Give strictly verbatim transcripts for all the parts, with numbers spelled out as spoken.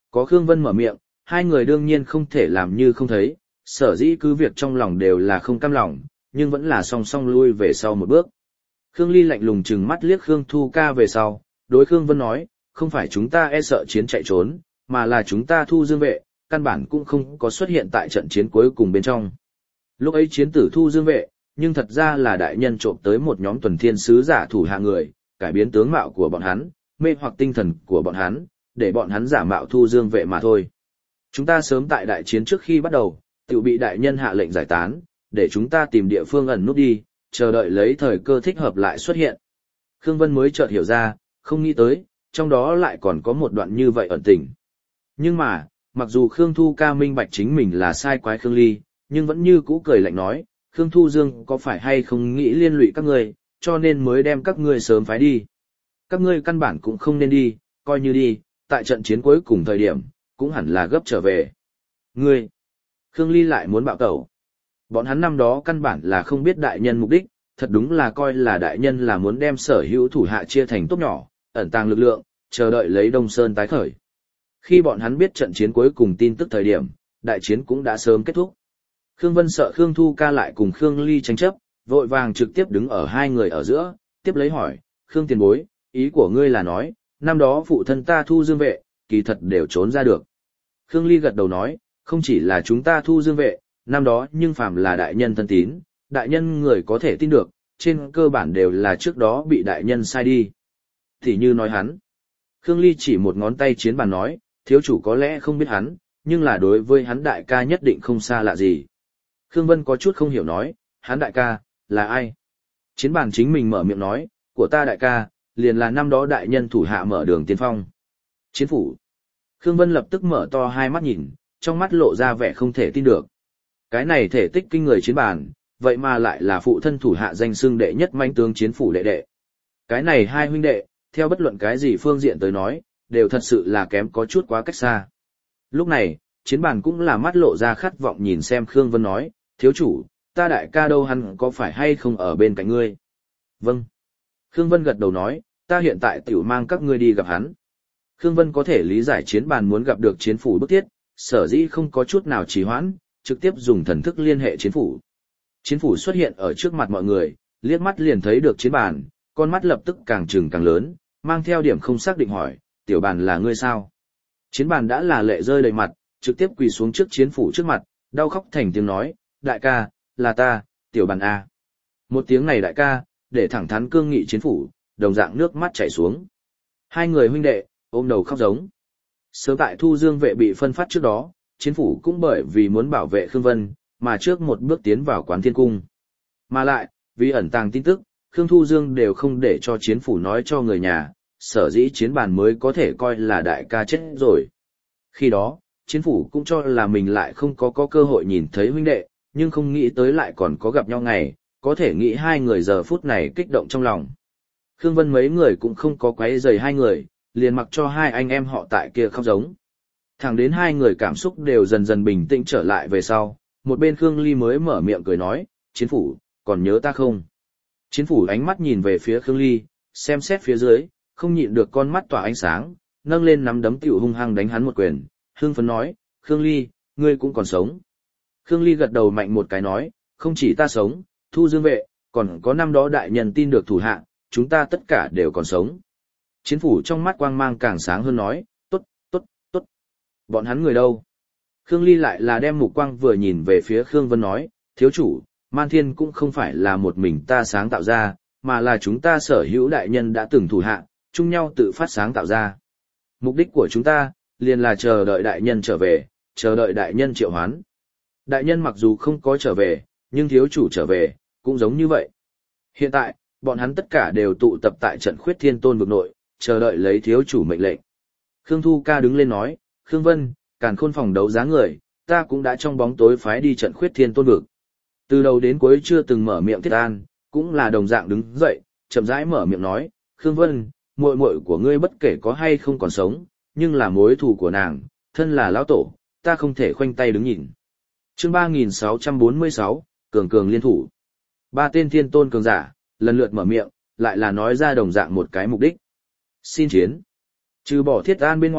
Có Khương Vân mở miệng, hai người đương nhiên không thể làm như không thấy, sở dĩ cứ việc trong lòng đều là không cam lòng, nhưng vẫn là song song lui về sau một bước. Khương Ly lạnh lùng chừng mắt liếc Khương Thu Ca về sau, đối Khương Vân nói, không phải chúng ta e sợ chiến chạy trốn, mà là chúng ta Thu Dương vệ, căn bản cũng không có xuất hiện tại trận chiến cuối cùng bên trong. Lúc ấy chiến tử Thu Dương vệ, nhưng thật ra là đại nhân trộm tới một nhóm tuần thiên sứ giả thủ hạ người, cải biến tướng mạo của bọn hắn, mê hoặc tinh thần của bọn hắn, để bọn hắn giả mạo Thu Dương vệ mà thôi. Chúng ta sớm tại đại chiến trước khi bắt đầu, tự bị đại nhân hạ lệnh giải tán, để chúng ta tìm địa phương ẩn nút đi, chờ đợi lấy thời cơ thích hợp lại xuất hiện. Khương Vân mới chợt hiểu ra, không nghĩ tới, trong đó lại còn có một đoạn như vậy ẩn tình. Nhưng mà, mặc dù Khương Thu Ca minh bạch chính mình là sai quái Khương Ly, nhưng vẫn như cũ cười lạnh nói, Khương Thu Dương có phải hay không nghĩ liên lụy các ngươi, cho nên mới đem các ngươi sớm phái đi. Các ngươi căn bản cũng không nên đi, coi như đi, tại trận chiến cuối cùng thời điểm, cũng hẳn là gấp trở về. Ngươi! Khương Ly lại muốn bạo tẩu. Bọn hắn năm đó căn bản là không biết đại nhân mục đích, thật đúng là coi là đại nhân là muốn đem sở hữu thủ hạ chia thành tốt nhỏ, ẩn tàng lực lượng, chờ đợi lấy Đông Sơn tái khởi. Khi bọn hắn biết trận chiến cuối cùng tin tức thời điểm, đại chiến cũng đã sớm kết thúc. Khương Vân sợ Khương Thu Ca lại cùng Khương Ly tranh chấp, vội vàng trực tiếp đứng ở hai người ở giữa, tiếp lấy hỏi, Khương tiền bối, ý của ngươi là nói, năm đó phụ thân ta Thu Dương vệ, kỳ thật đều trốn ra được. Khương Ly gật đầu nói, không chỉ là chúng ta Thu Dương vệ, năm đó nhưng phàm là đại nhân thân tín, đại nhân người có thể tin được, trên cơ bản đều là trước đó bị đại nhân sai đi. Thì như nói hắn. Khương Ly chỉ một ngón tay chiến bàn nói, thiếu chủ có lẽ không biết hắn, nhưng là đối với hắn đại ca nhất định không xa lạ gì. Khương Vân có chút không hiểu nói, hắn đại ca, là ai? Chiến bàn chính mình mở miệng nói, của ta đại ca, liền là năm đó đại nhân thủ hạ mở đường tiên phong. Chiến phủ. Khương Vân lập tức mở to hai mắt nhìn, trong mắt lộ ra vẻ không thể tin được. Cái này thể tích kinh người chiến bàn, vậy mà lại là phụ thân thủ hạ danh xưng đệ nhất manh tướng chiến phủ đệ đệ. Cái này hai huynh đệ, theo bất luận cái gì phương diện tới nói, đều thật sự là kém có chút quá cách xa. Lúc này, chiến bàn cũng là mắt lộ ra khát vọng nhìn xem Khương Vân nói, thiếu chủ, ta đại ca đâu hắn có phải hay không ở bên cạnh ngươi? Vâng. Khương Vân gật đầu nói, ta hiện tại tiểu mang các ngươi đi gặp hắn. Khương Vân có thể lý giải chiến bàn muốn gặp được chiến phủ bức thiết, sở dĩ không có chút nào trì hoãn, trực tiếp dùng thần thức liên hệ chiến phủ. Chiến phủ xuất hiện ở trước mặt mọi người, liếc mắt liền thấy được chiến bàn, con mắt lập tức càng trừng càng lớn, mang theo điểm không xác định hỏi, tiểu bàn là ngươi sao? Chiến bàn đã là lệ rơi đầy mặt, trực tiếp quỳ xuống trước chiến phủ trước mặt, đau khóc thành tiếng nói, đại ca, là ta, tiểu bàn A. Một tiếng này đại ca, để thẳng thắn cương nghị chiến phủ, đồng dạng nước mắt chảy xuống. Hai người huynh đệ, ôm đầu khóc giống. Sớm tại Thu Dương vệ bị phân phát trước đó, chiến phủ cũng bởi vì muốn bảo vệ Khương Vân, mà trước một bước tiến vào Quán Thiên Cung. Mà lại, vì ẩn tàng tin tức, Khương Thu Dương đều không để cho chiến phủ nói cho người nhà, sở dĩ chiến bàn mới có thể coi là đại ca chết rồi. Khi đó, chiến phủ cũng cho là mình lại không có có cơ hội nhìn thấy huynh đệ, nhưng không nghĩ tới lại còn có gặp nhau ngày, có thể nghĩ hai người giờ phút này kích động trong lòng. Khương Vân mấy người cũng không có quấy rầy hai người, liền mặc cho hai anh em họ tại kia khóc giống. Thẳng đến hai người cảm xúc đều dần dần bình tĩnh trở lại về sau, một bên Khương Ly mới mở miệng cười nói, chiến phủ, còn nhớ ta không? Chiến phủ ánh mắt nhìn về phía Khương Ly, xem xét phía dưới, không nhịn được con mắt tỏa ánh sáng, nâng lên nắm đấm tiểu hung hăng đánh hắn một quyền, hương phấn nói, Khương Ly, ngươi cũng còn sống. Khương Ly gật đầu mạnh một cái nói, không chỉ ta sống, Thu Dương vệ, còn có năm đó đại nhân tin được thủ hạ, chúng ta tất cả đều còn sống. Chiến phủ trong mắt quang mang càng sáng hơn nói, tốt, tốt, tốt. Bọn hắn người đâu? Khương Ly lại là đem mục quang vừa nhìn về phía Khương Vân nói, thiếu chủ, Man Thiên cũng không phải là một mình ta sáng tạo ra, mà là chúng ta sở hữu đại nhân đã từng thủ hạ, chung nhau tự phát sáng tạo ra. Mục đích của chúng ta, liền là chờ đợi đại nhân trở về, chờ đợi đại nhân triệu hoán. Đại nhân mặc dù không có trở về, nhưng thiếu chủ trở về, cũng giống như vậy. Hiện tại, bọn hắn tất cả đều tụ tập tại trận Khuyết Thiên Tôn vực nội, chờ đợi lấy thiếu chủ mệnh lệnh. Khương Thu Ca đứng lên nói, Khương Vân, Càn Khôn phòng đấu giá người, ta cũng đã trong bóng tối phái đi trận Khuyết Thiên Tôn vực. Từ đầu đến cuối chưa từng mở miệng Thiết An, cũng là đồng dạng đứng dậy, chậm rãi mở miệng nói, Khương Vân, muội muội của ngươi bất kể có hay không còn sống, nhưng là mối thù của nàng, thân là lão tổ, ta không thể khoanh tay đứng nhìn. Chương ba nghìn sáu trăm bốn mươi sáu, cường cường liên thủ. Ba tên thiên tôn cường giả, lần lượt mở miệng, lại là nói ra đồng dạng một cái mục đích. Xin chiến. Trừ bỏ Thiết An bên ngoài,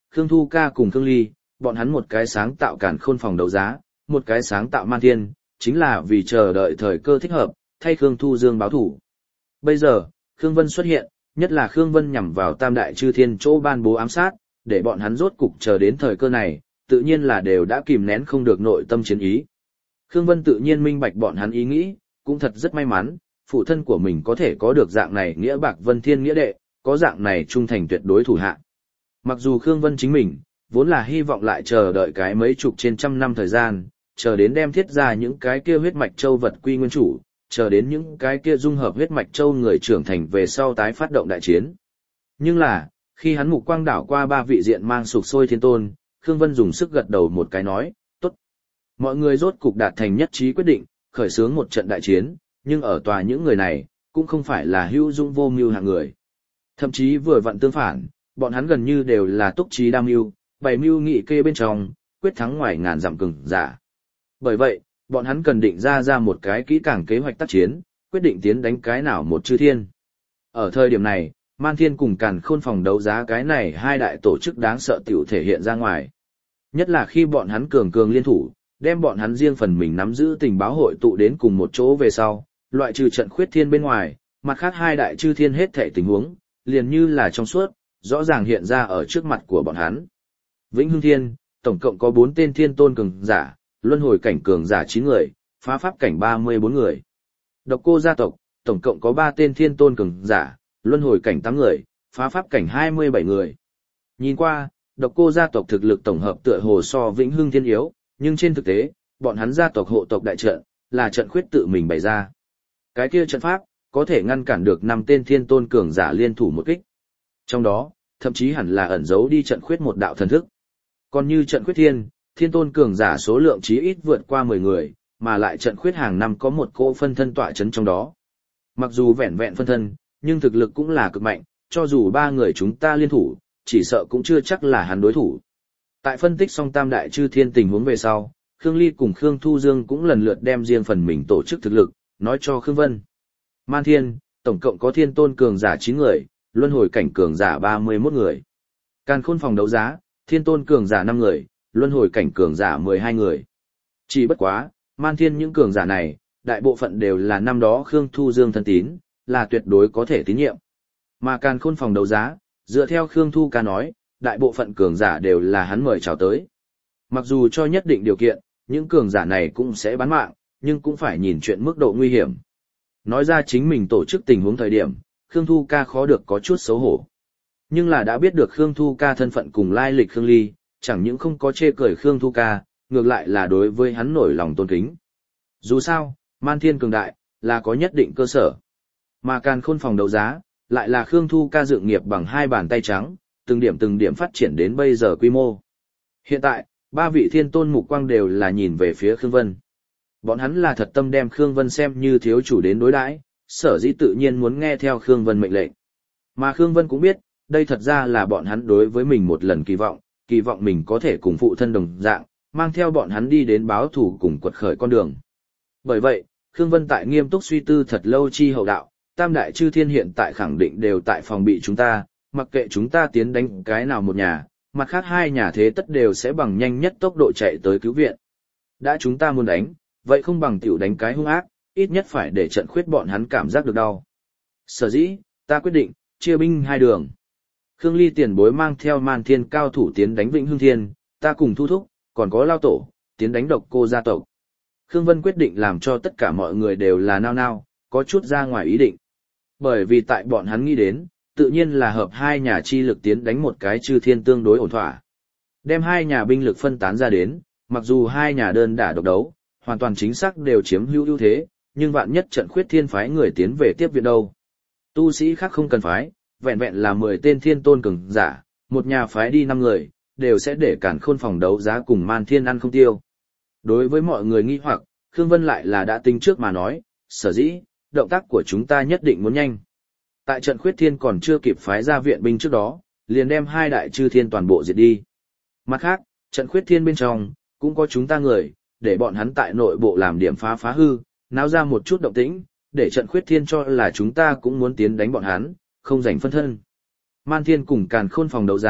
Khương Thu Ca cùng Khương Ly, bọn hắn một cái sáng tạo càn khôn phòng đấu giá, một cái sáng tạo man thiên, chính là vì chờ đợi thời cơ thích hợp, thay Khương Thu Dương báo thủ. Bây giờ, Khương Vân xuất hiện, nhất là Khương Vân nhằm vào Tam Đại Chư Thiên chỗ ban bố ám sát, để bọn hắn rốt cục chờ đến thời cơ này, tự nhiên là đều đã kìm nén không được nội tâm chiến ý. Khương Vân tự nhiên minh bạch bọn hắn ý nghĩ, cũng thật rất may mắn, phụ thân của mình có thể có được dạng này nghĩa bạc vân thiên nghĩa đệ, có dạng này trung thành tuyệt đối thủ hạ. Mặc dù Khương Vân chính mình, vốn là hy vọng lại chờ đợi cái mấy chục trên trăm năm thời gian, chờ đến đem thiết ra những cái kia huyết mạch châu vật quy nguyên chủ, chờ đến những cái kia dung hợp huyết mạch châu người trưởng thành về sau tái phát động đại chiến. Nhưng là, khi hắn mục quang đảo qua ba vị diện mang sục sôi thiên tôn, Khương Vân dùng sức gật đầu một cái nói, tốt. Mọi người rốt cục đạt thành nhất trí quyết định, khởi xướng một trận đại chiến, nhưng ở tòa những người này, cũng không phải là hữu dung vô mưu hạng người. Thậm chí vừa vặn tương phản, bọn hắn gần như đều là túc trí đam mưu, bày mưu nghị kê bên trong, quyết thắng ngoài ngàn dặm cường giả. Bởi vậy, bọn hắn cần định ra ra một cái kỹ càng kế hoạch tác chiến, quyết định tiến đánh cái nào một chư thiên. Ở thời điểm này, Man Thiên cùng Càn Khôn phòng đấu giá cái này hai đại tổ chức đáng sợ tiểu thể hiện ra ngoài. Nhất là khi bọn hắn cường cường liên thủ, đem bọn hắn riêng phần mình nắm giữ tình báo hội tụ đến cùng một chỗ về sau, loại trừ trận khuyết thiên bên ngoài, mặt khác hai đại chư thiên hết thảy tình huống, liền như là trong suốt, rõ ràng hiện ra ở trước mặt của bọn hắn. Vĩnh Hưng Thiên, tổng cộng có bốn tên thiên tôn cường giả, luân hồi cảnh cường giả chín người, phá pháp cảnh ba mươi bốn người. Độc Cô gia tộc, tổng cộng có ba tên thiên tôn cường giả, luân hồi cảnh tám người, phá pháp cảnh hai mươi bảy người. Nhìn qua, Độc Cô gia tộc thực lực tổng hợp tựa hồ so Vĩnh Hưng Thiên yếu, nhưng trên thực tế, bọn hắn gia tộc hộ tộc đại trận, là trận khuyết tự mình bày ra. Cái kia trận pháp, có thể ngăn cản được năm tên thiên tôn cường giả liên thủ một kích. Trong đó, thậm chí hẳn là ẩn giấu đi trận khuyết một đạo thần thức. Còn như trận khuyết thiên, thiên tôn cường giả số lượng chí ít vượt qua mười người, mà lại trận khuyết hàng năm có một cỗ phân thân tọa chấn trong đó. Mặc dù vẹn vẹn phân thân, nhưng thực lực cũng là cực mạnh, cho dù ba người chúng ta liên thủ, chỉ sợ cũng chưa chắc là hắn đối thủ. Tại phân tích xong tam đại chư thiên tình huống về sau, Khương Ly cùng Khương Thu Dương cũng lần lượt đem riêng phần mình tổ chức thực lực, nói cho Khương Vân. Man Thiên, tổng cộng có thiên tôn cường giả chín người, luân hồi cảnh cường giả ba mươi mốt người. Càn Khôn phòng đấu giá, thiên tôn cường giả năm người, luân hồi cảnh cường giả mười hai người. Chỉ bất quá, Man Thiên những cường giả này, đại bộ phận đều là năm đó Khương Thu Dương thân tín, là tuyệt đối có thể tín nhiệm. Mà Càn Khôn phòng đấu giá, dựa theo Khương Thu Ca nói, đại bộ phận cường giả đều là hắn mời chào tới. Mặc dù cho nhất định điều kiện, những cường giả này cũng sẽ bán mạng, nhưng cũng phải nhìn chuyện mức độ nguy hiểm. Nói ra chính mình tổ chức tình huống thời điểm, Khương Thu Ca khó được có chút xấu hổ. Nhưng là đã biết được Khương Thu Ca thân phận cùng lai lịch Khương Ly, chẳng những không có chê cười Khương Thu Ca, ngược lại là đối với hắn nổi lòng tôn kính. Dù sao, Man Thiên cường đại, là có nhất định cơ sở. Mà Càn Khôn phòng đấu giá, lại là Khương Thu Ca dựng nghiệp bằng hai bàn tay trắng, từng điểm từng điểm phát triển đến bây giờ quy mô. Hiện tại, ba vị thiên tôn mục quang đều là nhìn về phía Khương Vân. Bọn hắn là thật tâm đem Khương Vân xem như thiếu chủ đến đối đãi, sở dĩ tự nhiên muốn nghe theo Khương Vân mệnh lệnh. Mà Khương Vân cũng biết, đây thật ra là bọn hắn đối với mình một lần kỳ vọng, kỳ vọng mình có thể cùng phụ thân đồng dạng, mang theo bọn hắn đi đến báo thủ cùng quật khởi con đường. Bởi vậy, Khương Vân tại nghiêm túc suy tư thật lâu chi hậu đạo, tam đại chư thiên hiện tại khẳng định đều tại phòng bị chúng ta, mặc kệ chúng ta tiến đánh cái nào một nhà, mặt khác hai nhà thế tất đều sẽ bằng nhanh nhất tốc độ chạy tới cứu viện. Đã chúng ta muốn đánh, vậy không bằng tiểu đánh cái hung ác, ít nhất phải để trận khuyết bọn hắn cảm giác được đau. Sở dĩ, ta quyết định, chia binh hai đường. Khương Ly tiền bối mang theo Man Thiên cao thủ tiến đánh Vĩnh Hưng Thiên, ta cùng Thu Thúc, còn có Lao Tổ, tiến đánh Độc Cô gia tộc. Khương Vân quyết định làm cho tất cả mọi người đều là nao nao, có chút ra ngoài ý định. Bởi vì tại bọn hắn nghĩ đến, tự nhiên là hợp hai nhà chi lực tiến đánh một cái chư thiên tương đối ổn thỏa. Đem hai nhà binh lực phân tán ra đến, mặc dù hai nhà đơn đả độc đấu, hoàn toàn chính xác đều chiếm hữu ưu thế, nhưng vạn nhất trận khuyết thiên phái người tiến về tiếp viện đâu. Tu sĩ khác không cần phái, vẹn vẹn là mười tên thiên tôn cường giả, một nhà phái đi năm người, đều sẽ để Càn Khôn phòng đấu giá cùng Man Thiên ăn không tiêu. Đối với mọi người nghi hoặc, Khương Vân lại là đã tính trước mà nói, sở dĩ, động tác của chúng ta nhất định muốn nhanh. Tại trận khuyết thiên còn chưa kịp phái ra viện binh trước đó, liền đem hai đại chư thiên toàn bộ diệt đi. Mặt khác, trận khuyết thiên bên trong, cũng có chúng ta người, để bọn hắn tại nội bộ làm điểm phá phá hư, náo ra một chút động tĩnh, để trận khuyết thiên cho là chúng ta cũng muốn tiến đánh bọn hắn, không giành phân thân. Man Thiên cùng Càn Khôn phòng đấu giá,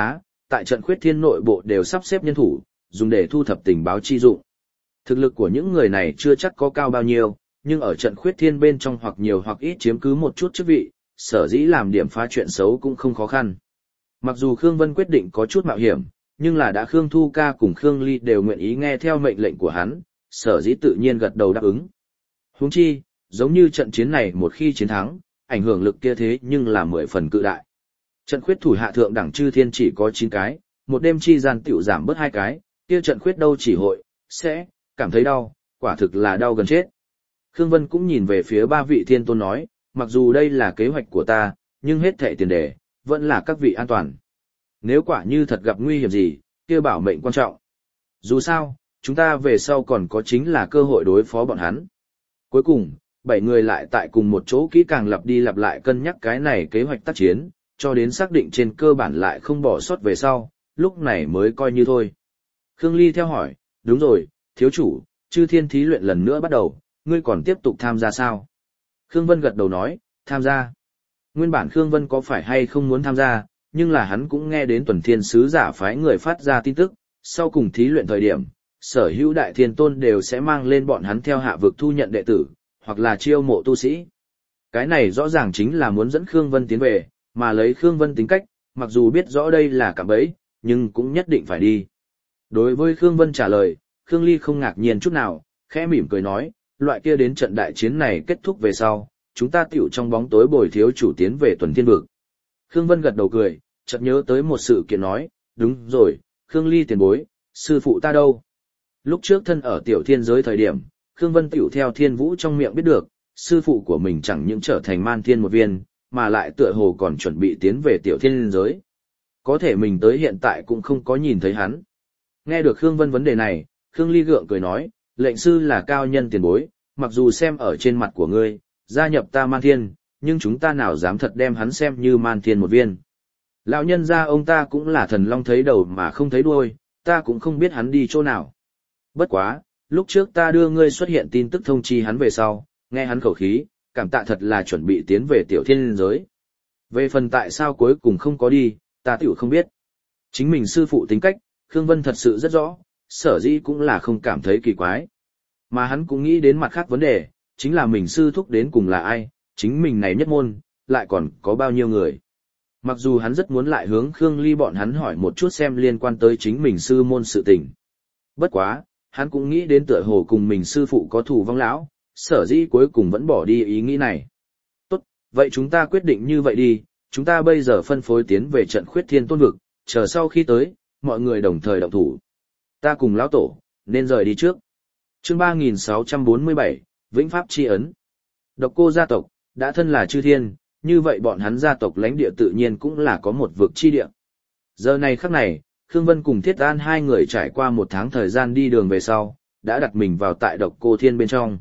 tại trận khuyết thiên nội bộ đều sắp xếp nhân thủ, dùng để thu thập tình báo chi dụng. Thực lực của những người này chưa chắc có cao bao nhiêu, nhưng ở trận khuyết thiên bên trong hoặc nhiều hoặc ít chiếm cứ một chút chức vị, sở dĩ làm điểm phá chuyện xấu cũng không khó khăn. Mặc dù Khương Vân quyết định có chút mạo hiểm, nhưng là đã Khương Thu Ca cùng Khương Ly đều nguyện ý nghe theo mệnh lệnh của hắn, sở dĩ tự nhiên gật đầu đáp ứng. Huống chi, giống như trận chiến này một khi chiến thắng, ảnh hưởng lực kia thế nhưng là mười phần cự đại. Trận khuyết thủ hạ thượng đẳng chư thiên chỉ có chín cái, một đêm chi gian tiểu giảm bớt hai cái, kia trận khuyết đâu chỉ hội, sẽ, cảm thấy đau, quả thực là đau gần chết. Khương Vân cũng nhìn về phía ba vị thiên tôn nói, mặc dù đây là kế hoạch của ta, nhưng hết thệ tiền đề, vẫn là các vị an toàn. Nếu quả như thật gặp nguy hiểm gì, kia bảo mệnh quan trọng. Dù sao, chúng ta về sau còn có chính là cơ hội đối phó bọn hắn. Cuối cùng, bảy người lại tại cùng một chỗ kỹ càng lặp đi lặp lại cân nhắc cái này kế hoạch tác chiến, cho đến xác định trên cơ bản lại không bỏ sót về sau, lúc này mới coi như thôi. Khương Ly theo hỏi, đúng rồi, thiếu chủ, chư thiên thí luyện lần nữa bắt đầu, ngươi còn tiếp tục tham gia sao? Khương Vân gật đầu nói, tham gia. Nguyên bản Khương Vân có phải hay không muốn tham gia, nhưng là hắn cũng nghe đến tuần thiên sứ giả phái người phát ra tin tức, sau cùng thí luyện thời điểm, sở hữu đại thiên tôn đều sẽ mang lên bọn hắn theo hạ vực thu nhận đệ tử, hoặc là chiêu mộ tu sĩ. Cái này rõ ràng chính là muốn dẫn Khương Vân tiến về, mà lấy Khương Vân tính cách, mặc dù biết rõ đây là cạm bẫy, nhưng cũng nhất định phải đi. Đối với Khương Vân trả lời, Khương Ly không ngạc nhiên chút nào, khẽ mỉm cười nói, loại kia đến trận đại chiến này kết thúc về sau, chúng ta tiểu trong bóng tối bồi thiếu chủ tiến về tuần thiên vực. Khương Vân gật đầu cười, chợt nhớ tới một sự kiện nói, đúng rồi, Khương Ly tiền bối, sư phụ ta đâu? Lúc trước thân ở tiểu thiên giới thời điểm, Khương Vân tiểu theo thiên vũ trong miệng biết được, sư phụ của mình chẳng những trở thành man thiên một viên, mà lại tựa hồ còn chuẩn bị tiến về tiểu thiên giới. Có thể mình tới hiện tại cũng không có nhìn thấy hắn. Nghe được Khương Vân vấn đề này, Khương Ly gượng cười nói, lệnh sư là cao nhân tiền bối, mặc dù xem ở trên mặt của ngươi, gia nhập ta man thiên, nhưng chúng ta nào dám thật đem hắn xem như man thiên một viên. Lão nhân gia ông ta cũng là thần long thấy đầu mà không thấy đuôi, ta cũng không biết hắn đi chỗ nào. Bất quá, lúc trước ta đưa ngươi xuất hiện tin tức thông chi hắn về sau, nghe hắn khẩu khí, cảm tạ thật là chuẩn bị tiến về tiểu thiên giới. Về phần tại sao cuối cùng không có đi, ta tiểu không biết. Chính mình sư phụ tính cách, Khương Vân thật sự rất rõ, sở dĩ cũng là không cảm thấy kỳ quái. Mà hắn cũng nghĩ đến mặt khác vấn đề, chính là mình sư thúc đến cùng là ai, chính mình này nhất môn, lại còn có bao nhiêu người. Mặc dù hắn rất muốn lại hướng Khương Ly bọn hắn hỏi một chút xem liên quan tới chính mình sư môn sự tình. Bất quá, hắn cũng nghĩ đến tựa hồ cùng mình sư phụ có thù vong lão, sở dĩ cuối cùng vẫn bỏ đi ý nghĩ này. Tốt, vậy chúng ta quyết định như vậy đi, chúng ta bây giờ phân phối tiến về trận khuyết thiên tôn vực, chờ sau khi tới, mọi người đồng thời động thủ. Ta cùng lão tổ, nên rời đi trước. Chương ba nghìn sáu trăm bốn mươi bảy, Vĩnh Pháp Chi Ấn. Độc Cô gia tộc, đã thân là chư thiên, như vậy bọn hắn gia tộc lãnh địa tự nhiên cũng là có một vực chi địa. Giờ này khắc này, Khương Vân cùng Thiết An hai người trải qua một tháng thời gian đi đường về sau, đã đặt mình vào tại Độc Cô Thiên bên trong.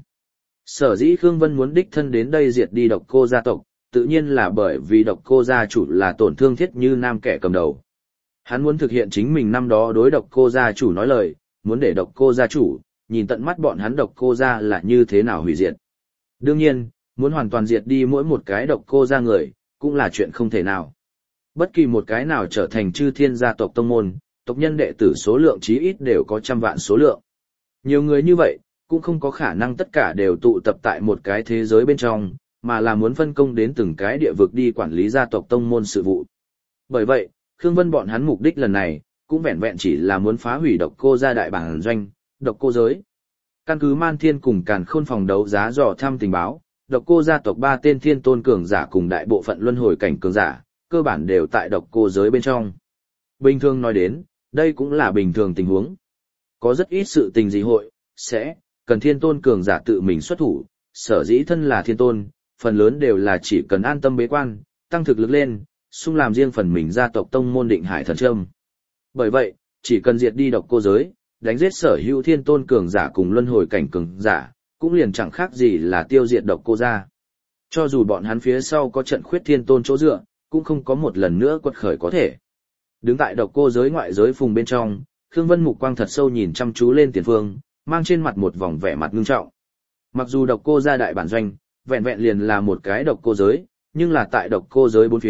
Sở dĩ Khương Vân muốn đích thân đến đây diệt đi Độc Cô gia tộc, tự nhiên là bởi vì Độc Cô gia chủ là tổn thương Thiết Như Nam kẻ cầm đầu. Hắn muốn thực hiện chính mình năm đó đối Độc Cô gia chủ nói lời, muốn để Độc Cô gia chủ nhìn tận mắt bọn hắn Độc Cô gia là như thế nào hủy diệt. Đương nhiên, muốn hoàn toàn diệt đi mỗi một cái Độc Cô gia người, cũng là chuyện không thể nào. Bất kỳ một cái nào trở thành chư thiên gia tộc tông môn, tộc nhân đệ tử số lượng chí ít đều có trăm vạn số lượng. Nhiều người như vậy, cũng không có khả năng tất cả đều tụ tập tại một cái thế giới bên trong, mà là muốn phân công đến từng cái địa vực đi quản lý gia tộc tông môn sự vụ. Bởi vậy, Khương Vân bọn hắn mục đích lần này, cũng vẹn vẹn chỉ là muốn phá hủy Độc Cô gia đại bản doanh, Độc Cô giới. Căn cứ Man Thiên cùng Càn Khôn phòng đấu giá dò thăm tình báo, Độc Cô gia tộc ba tên thiên tôn cường giả cùng đại bộ phận luân hồi cảnh cường giả, cơ bản đều tại Độc Cô giới bên trong. Bình thường nói đến, đây cũng là bình thường tình huống. Có rất ít sự tình gì hội, sẽ, cần thiên tôn cường giả tự mình xuất thủ, sở dĩ thân là thiên tôn, phần lớn đều là chỉ cần an tâm bế quan, tăng thực lực lên, xung làm riêng phần mình gia tộc tông môn định hải thần trâm. Bởi vậy, chỉ cần diệt đi Độc Cô giới, đánh giết sở hữu thiên tôn cường giả cùng luân hồi cảnh cường giả, cũng liền chẳng khác gì là tiêu diệt Độc Cô gia. Cho dù bọn hắn phía sau có trận khuyết thiên tôn chỗ dựa, cũng không có một lần nữa quật khởi có thể. Đứng tại Độc Cô giới ngoại giới phùng bên trong, Khương Vân mục quang thật sâu nhìn chăm chú lên tiền phương, mang trên mặt một vòng vẻ mặt ngưng trọng. Mặc dù Độc Cô gia đại bản doanh, vẹn vẹn liền là một cái Độc Cô giới, nhưng là tại Độc Cô giới bốn phía,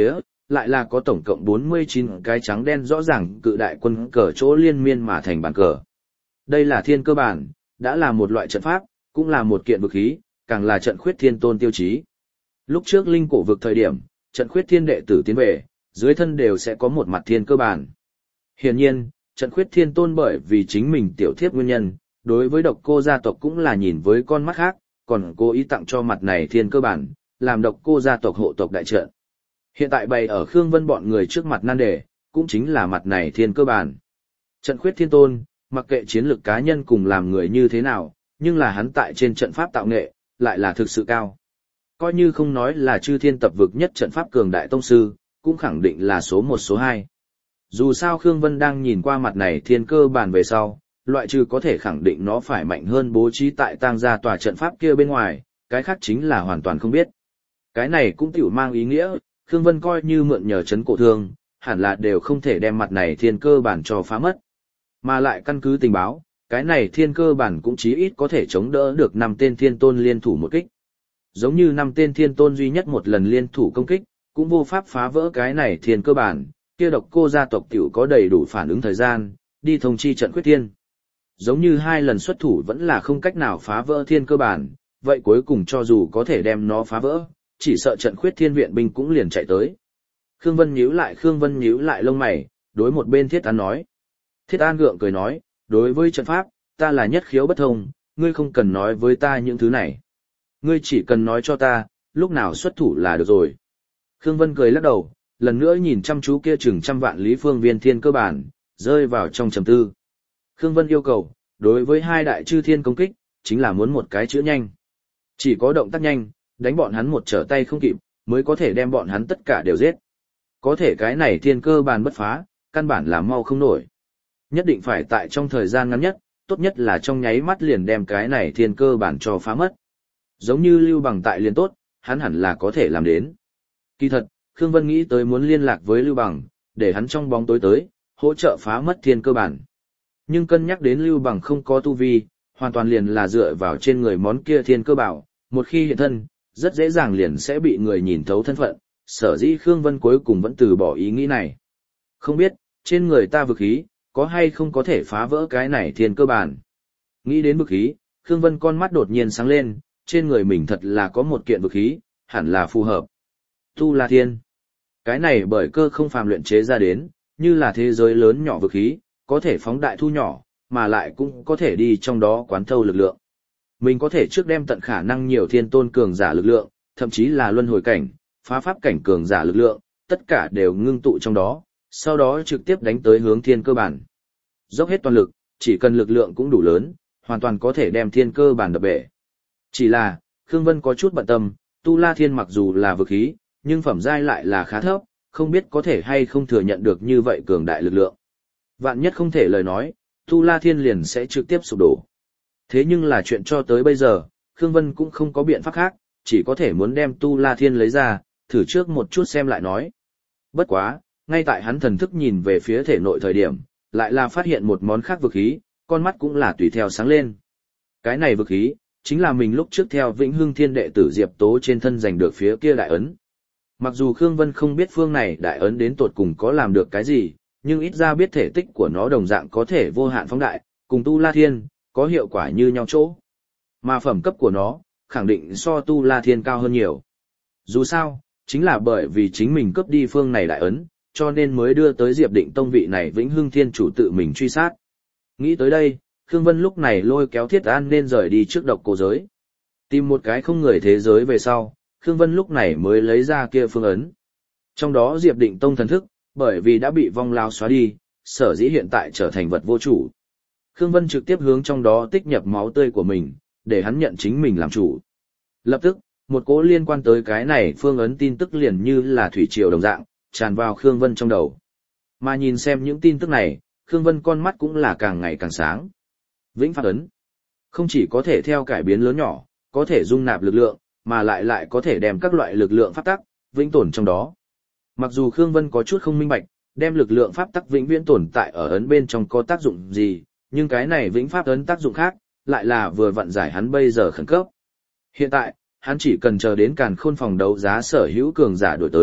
lại là có tổng cộng bốn mươi chín cái trắng đen rõ ràng cự đại quân cờ chỗ liên miên mà thành bàn cờ. Đây là thiên cơ bản, đã là một loại trận pháp, cũng là một kiện vực khí, càng là trận khuyết thiên tôn tiêu chí. Lúc trước linh cổ vực thời điểm, trận khuyết thiên đệ tử tiến về, dưới thân đều sẽ có một mặt thiên cơ bản. Hiển nhiên, trận khuyết thiên tôn bởi vì chính mình tiểu thiếp nguyên nhân, đối với độc cô gia tộc cũng là nhìn với con mắt khác, còn cố ý tặng cho mặt này thiên cơ bản, làm độc cô gia tộc hộ tộc đại trận. Hiện tại bày ở Khương Vân bọn người trước mặt nan đề, cũng chính là mặt này thiên cơ bản. Trận khuyết thiên tôn, mặc kệ chiến lược cá nhân cùng làm người như thế nào, nhưng là hắn tại trên trận pháp tạo nghệ, lại là thực sự cao. Coi như không nói là chư thiên tập vực nhất trận pháp cường đại tông sư, cũng khẳng định là số một số hai. Dù sao Khương Vân đang nhìn qua mặt này thiên cơ bản về sau, loại trừ có thể khẳng định nó phải mạnh hơn bố trí tại tang gia tòa trận pháp kia bên ngoài, cái khác chính là hoàn toàn không biết. Cái này cũng tiểu mang ý nghĩa, Khương Vân coi như mượn nhờ chấn cổ thương, hẳn là đều không thể đem mặt này thiên cơ bản cho phá mất. Mà lại căn cứ tình báo, cái này thiên cơ bản cũng chí ít có thể chống đỡ được năm tên thiên tôn liên thủ một kích. Giống như năm tên thiên tôn duy nhất một lần liên thủ công kích, cũng vô pháp phá vỡ cái này thiên cơ bản, kia độc cô gia tộc tiểu có đầy đủ phản ứng thời gian, đi thông chi trận khuyết thiên. Giống như hai lần xuất thủ vẫn là không cách nào phá vỡ thiên cơ bản, vậy cuối cùng cho dù có thể đem nó phá vỡ, chỉ sợ trận khuyết thiên viện binh cũng liền chạy tới. Khương Vân nhíu lại Khương Vân nhíu lại lông mày, đối một bên Thiết An nói. Thiết An gượng cười nói, đối với trận pháp, ta là nhất khiếu bất thông, ngươi không cần nói với ta những thứ này. Ngươi chỉ cần nói cho ta, lúc nào xuất thủ là được rồi. Khương Vân cười lắc đầu, lần nữa nhìn chăm chú kia chừng trăm vạn lý phương viên thiên cơ bản, rơi vào trong trầm tư. Khương Vân yêu cầu, đối với hai đại chư thiên công kích, chính là muốn một cái chữ nhanh. Chỉ có động tác nhanh, đánh bọn hắn một trở tay không kịp, mới có thể đem bọn hắn tất cả đều giết. Có thể cái này thiên cơ bản bất phá, căn bản là mau không nổi. Nhất định phải tại trong thời gian ngắn nhất, tốt nhất là trong nháy mắt liền đem cái này thiên cơ bản cho phá mất. Giống như Lưu Bằng tại liền tốt, hắn hẳn là có thể làm đến. Kỳ thật, Khương Vân nghĩ tới muốn liên lạc với Lưu Bằng, để hắn trong bóng tối tới, hỗ trợ phá mất thiên cơ bản. Nhưng cân nhắc đến Lưu Bằng không có tu vi, hoàn toàn liền là dựa vào trên người món kia thiên cơ bảo, một khi hiện thân, rất dễ dàng liền sẽ bị người nhìn thấu thân phận, sở dĩ Khương Vân cuối cùng vẫn từ bỏ ý nghĩ này. Không biết, trên người ta vực khí, có hay không có thể phá vỡ cái này thiên cơ bản. Nghĩ đến vực khí, Khương Vân con mắt đột nhiên sáng lên, trên người mình thật là có một kiện vực khí, hẳn là phù hợp. Tu La Thiên. Cái này bởi cơ không phàm luyện chế ra đến, như là thế giới lớn nhỏ vực khí, có thể phóng đại thu nhỏ, mà lại cũng có thể đi trong đó quán thâu lực lượng. Mình có thể trước đem tận khả năng nhiều thiên tôn cường giả lực lượng, thậm chí là luân hồi cảnh, phá pháp cảnh cường giả lực lượng, tất cả đều ngưng tụ trong đó, sau đó trực tiếp đánh tới hướng thiên cơ bản. Dốc hết toàn lực, chỉ cần lực lượng cũng đủ lớn, hoàn toàn có thể đem thiên cơ bản đập bể. Chỉ là, Khương Vân có chút bận tâm, Tu La Thiên mặc dù là vực khí, nhưng phẩm giai lại là khá thấp, không biết có thể hay không thừa nhận được như vậy cường đại lực lượng. Vạn nhất không thể lời nói, Tu La Thiên liền sẽ trực tiếp sụp đổ. Thế nhưng là chuyện cho tới bây giờ, Khương Vân cũng không có biện pháp khác, chỉ có thể muốn đem Tu La Thiên lấy ra, thử trước một chút xem lại nói. Bất quá, ngay tại hắn thần thức nhìn về phía thể nội thời điểm, lại là phát hiện một món khác vực khí, con mắt cũng là tùy theo sáng lên. Cái này vực khí, chính là mình lúc trước theo Vĩnh Hưng Thiên đệ tử Diệp Tố trên thân giành được phía kia đại ấn. Mặc dù Khương Vân không biết phương này đại ấn đến tột cùng có làm được cái gì, nhưng ít ra biết thể tích của nó đồng dạng có thể vô hạn phóng đại, cùng Tu La Thiên, có hiệu quả như nhau chỗ. Mà phẩm cấp của nó, khẳng định so Tu La Thiên cao hơn nhiều. Dù sao, chính là bởi vì chính mình cướp đi phương này đại ấn, cho nên mới đưa tới Diệp Định Tông vị này Vĩnh Hưng Thiên chủ tự mình truy sát. Nghĩ tới đây, Khương Vân lúc này lôi kéo Thiết An nên rời đi trước độc cổ giới. Tìm một cái không người thế giới về sau, Khương Vân lúc này mới lấy ra kia phương ấn. Trong đó Diệp Định Tông thần thức, bởi vì đã bị vong lao xóa đi, sở dĩ hiện tại trở thành vật vô chủ. Khương Vân trực tiếp hướng trong đó tích nhập máu tươi của mình, để hắn nhận chính mình làm chủ. Lập tức, một cỗ liên quan tới cái này phương ấn tin tức liền như là thủy triều đồng dạng, tràn vào Khương Vân trong đầu. Mà nhìn xem những tin tức này, Khương Vân con mắt cũng là càng ngày càng sáng. Vĩnh Pháp ấn, không chỉ có thể theo cải biến lớn nhỏ, có thể dung nạp lực lượng, mà lại lại có thể đem các loại lực lượng pháp tắc vĩnh tồn trong đó. Mặc dù Khương Vân có chút không minh bạch, đem lực lượng pháp tắc vĩnh viễn tồn tại ở ấn bên trong có tác dụng gì, nhưng cái này vĩnh pháp ấn tác dụng khác, lại là vừa vặn giải hắn bây giờ khẩn cấp. Hiện tại, hắn chỉ cần chờ đến Càn Khôn phòng đấu giá sở hữu cường giả đổi tới,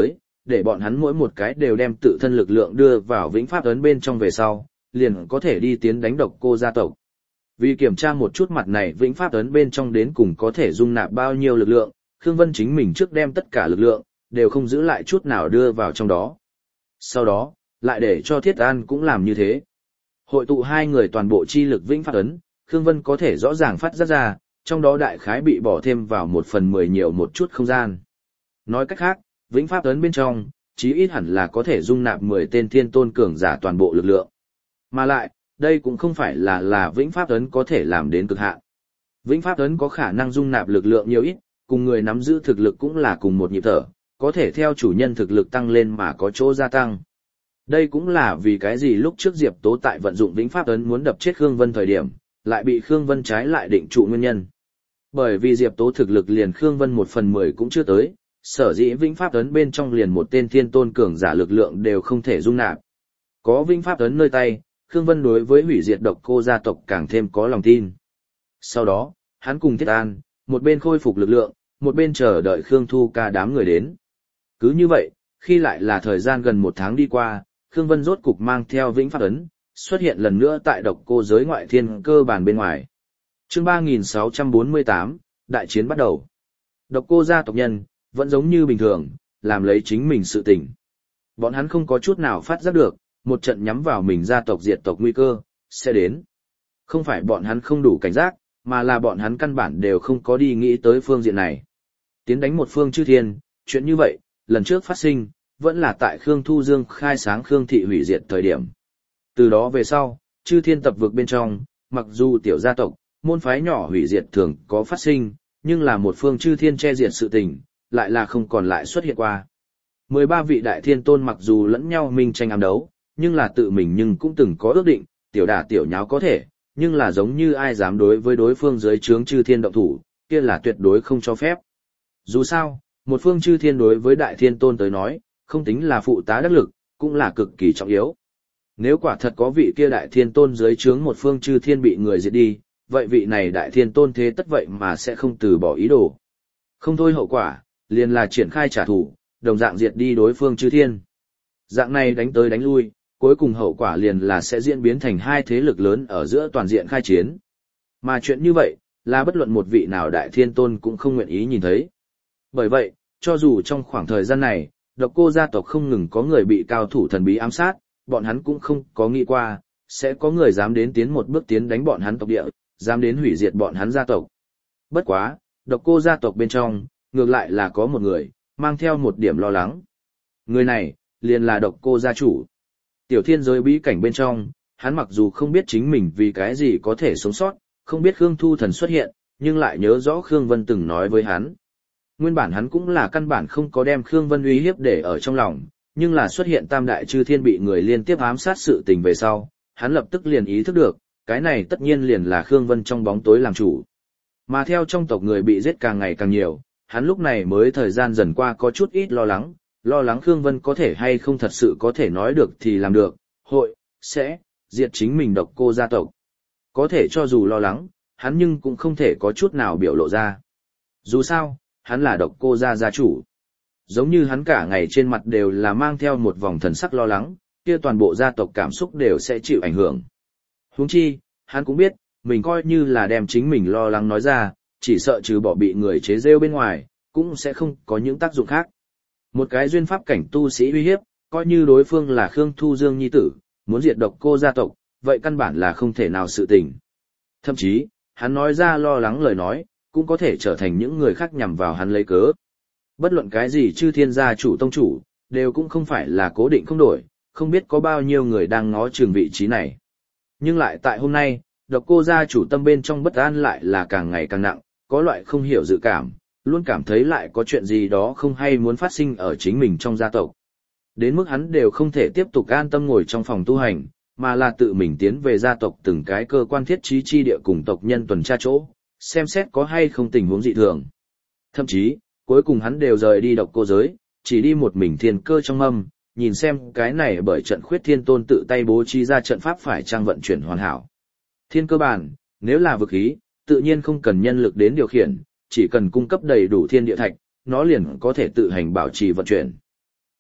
để bọn hắn mỗi một cái đều đem tự thân lực lượng đưa vào vĩnh pháp ấn bên trong về sau, liền có thể đi tiến đánh độc cô gia tộc. Vì kiểm tra một chút mặt này vĩnh pháp ấn bên trong đến cùng có thể dung nạp bao nhiêu lực lượng, Khương Vân chính mình trước đem tất cả lực lượng, đều không giữ lại chút nào đưa vào trong đó. Sau đó, lại để cho Thiết An cũng làm như thế. Hội tụ hai người toàn bộ chi lực vĩnh pháp ấn, Khương Vân có thể rõ ràng phát giác ra, trong đó đại khái bị bỏ thêm vào một phần mười nhiều một chút không gian. Nói cách khác, vĩnh pháp ấn bên trong, chí ít hẳn là có thể dung nạp mười tên thiên tôn cường giả toàn bộ lực lượng. Mà lại, đây cũng không phải là là vĩnh pháp ấn có thể làm đến cực hạn. Vĩnh pháp ấn có khả năng dung nạp lực lượng nhiều ít, cùng người nắm giữ thực lực cũng là cùng một nhịp thở, có thể theo chủ nhân thực lực tăng lên mà có chỗ gia tăng. Đây cũng là vì cái gì lúc trước Diệp Tố tại vận dụng vĩnh pháp ấn muốn đập chết Khương Vân thời điểm, lại bị Khương Vân trái lại định trụ nguyên nhân. Bởi vì Diệp Tố thực lực liền Khương Vân một phần mười cũng chưa tới, sở dĩ vĩnh pháp ấn bên trong liền một tên thiên tôn cường giả lực lượng đều không thể dung nạp. Có vĩnh pháp ấn nơi tay, Khương Vân đối với hủy diệt độc cô gia tộc càng thêm có lòng tin. Sau đó, hắn cùng Thiết An, một bên khôi phục lực lượng, một bên chờ đợi Khương Thu Ca đám người đến. Cứ như vậy, khi lại là thời gian gần một tháng đi qua, Khương Vân rốt cục mang theo vĩnh pháp ấn, xuất hiện lần nữa tại độc cô giới ngoại thiên cơ bản bên ngoài. Chương ba nghìn sáu trăm bốn mươi tám, đại chiến bắt đầu. Độc cô gia tộc nhân, vẫn giống như bình thường, làm lấy chính mình sự tình. Bọn hắn không có chút nào phát giác được, một trận nhắm vào mình gia tộc diệt tộc nguy cơ, sẽ đến. Không phải bọn hắn không đủ cảnh giác, mà là bọn hắn căn bản đều không có đi nghĩ tới phương diện này. Tiến đánh một phương chư thiên, chuyện như vậy, lần trước phát sinh, vẫn là tại Khương Thu Dương khai sáng Khương Thị hủy diệt thời điểm. Từ đó về sau, chư thiên tập vực bên trong, mặc dù tiểu gia tộc, môn phái nhỏ hủy diệt thường có phát sinh, nhưng là một phương chư thiên che diệt sự tình, lại là không còn lại xuất hiện qua. mười ba vị đại thiên tôn mặc dù lẫn nhau minh tranh ám đấu, nhưng là tự mình nhưng cũng từng có ước định, tiểu đả tiểu nháo có thể, nhưng là giống như ai dám đối với đối phương dưới trướng chư thiên động thủ, kia là tuyệt đối không cho phép. Dù sao, một phương chư thiên đối với đại thiên tôn tới nói, không tính là phụ tá đắc lực, cũng là cực kỳ trọng yếu. Nếu quả thật có vị kia đại thiên tôn dưới trướng một phương chư thiên bị người diệt đi, vậy vị này đại thiên tôn thế tất vậy mà sẽ không từ bỏ ý đồ. Không thôi hậu quả, liền là triển khai trả thù, đồng dạng diệt đi đối phương chư thiên. Dạng này đánh tới đánh lui, cuối cùng hậu quả liền là sẽ diễn biến thành hai thế lực lớn ở giữa toàn diện khai chiến. Mà chuyện như vậy, là bất luận một vị nào đại thiên tôn cũng không nguyện ý nhìn thấy. Bởi vậy, cho dù trong khoảng thời gian này, độc cô gia tộc không ngừng có người bị cao thủ thần bí ám sát, bọn hắn cũng không có nghĩ qua, sẽ có người dám đến tiến một bước tiến đánh bọn hắn tộc địa, dám đến hủy diệt bọn hắn gia tộc. Bất quá, độc cô gia tộc bên trong, ngược lại là có một người, mang theo một điểm lo lắng. Người này, liền là độc cô gia chủ. Tiểu thiên giới bí cảnh bên trong, hắn mặc dù không biết chính mình vì cái gì có thể sống sót, không biết Khương Thu Thần xuất hiện, nhưng lại nhớ rõ Khương Vân từng nói với hắn. Nguyên bản hắn cũng là căn bản không có đem Khương Vân uy hiếp để ở trong lòng, nhưng là xuất hiện tam đại chư thiên bị người liên tiếp ám sát sự tình về sau, hắn lập tức liền ý thức được, cái này tất nhiên liền là Khương Vân trong bóng tối làm chủ. Mà theo trong tộc người bị giết càng ngày càng nhiều, hắn lúc này mới thời gian dần qua có chút ít lo lắng, lo lắng Khương Vân có thể hay không thật sự có thể nói được thì làm được, hội, sẽ, diệt chính mình độc cô gia tộc. Có thể cho dù lo lắng, hắn nhưng cũng không thể có chút nào biểu lộ ra. Dù sao, hắn là độc cô gia gia chủ. Giống như hắn cả ngày trên mặt đều là mang theo một vòng thần sắc lo lắng, kia toàn bộ gia tộc cảm xúc đều sẽ chịu ảnh hưởng. Huống chi, hắn cũng biết, mình coi như là đem chính mình lo lắng nói ra, chỉ sợ trừ bỏ bị người chế rêu bên ngoài, cũng sẽ không có những tác dụng khác. Một cái duyên pháp cảnh tu sĩ uy hiếp, coi như đối phương là Khương Thu Dương nhi tử, muốn diệt độc cô gia tộc, vậy căn bản là không thể nào sự tình. Thậm chí, hắn nói ra lo lắng lời nói, cũng có thể trở thành những người khác nhằm vào hắn lấy cớ. Bất luận cái gì chư thiên gia chủ tông chủ, đều cũng không phải là cố định không đổi, không biết có bao nhiêu người đang ngó chừng vị trí này. Nhưng lại tại hôm nay, độc cô gia chủ tâm bên trong bất an lại là càng ngày càng nặng, có loại không hiểu dự cảm, luôn cảm thấy lại có chuyện gì đó không hay muốn phát sinh ở chính mình trong gia tộc. Đến mức hắn đều không thể tiếp tục an tâm ngồi trong phòng tu hành, mà là tự mình tiến về gia tộc từng cái cơ quan thiết trí chi địa cùng tộc nhân tuần tra chỗ, xem xét có hay không tình huống dị thường. Thậm chí, cuối cùng hắn đều rời đi độc cô giới, chỉ đi một mình thiên cơ trong mâm, nhìn xem cái này bởi trận khuyết thiên tôn tự tay bố trí ra trận pháp phải trang vận chuyển hoàn hảo. Thiên cơ bản, nếu là vực khí, tự nhiên không cần nhân lực đến điều khiển, chỉ cần cung cấp đầy đủ thiên địa thạch, nó liền có thể tự hành bảo trì vận chuyển.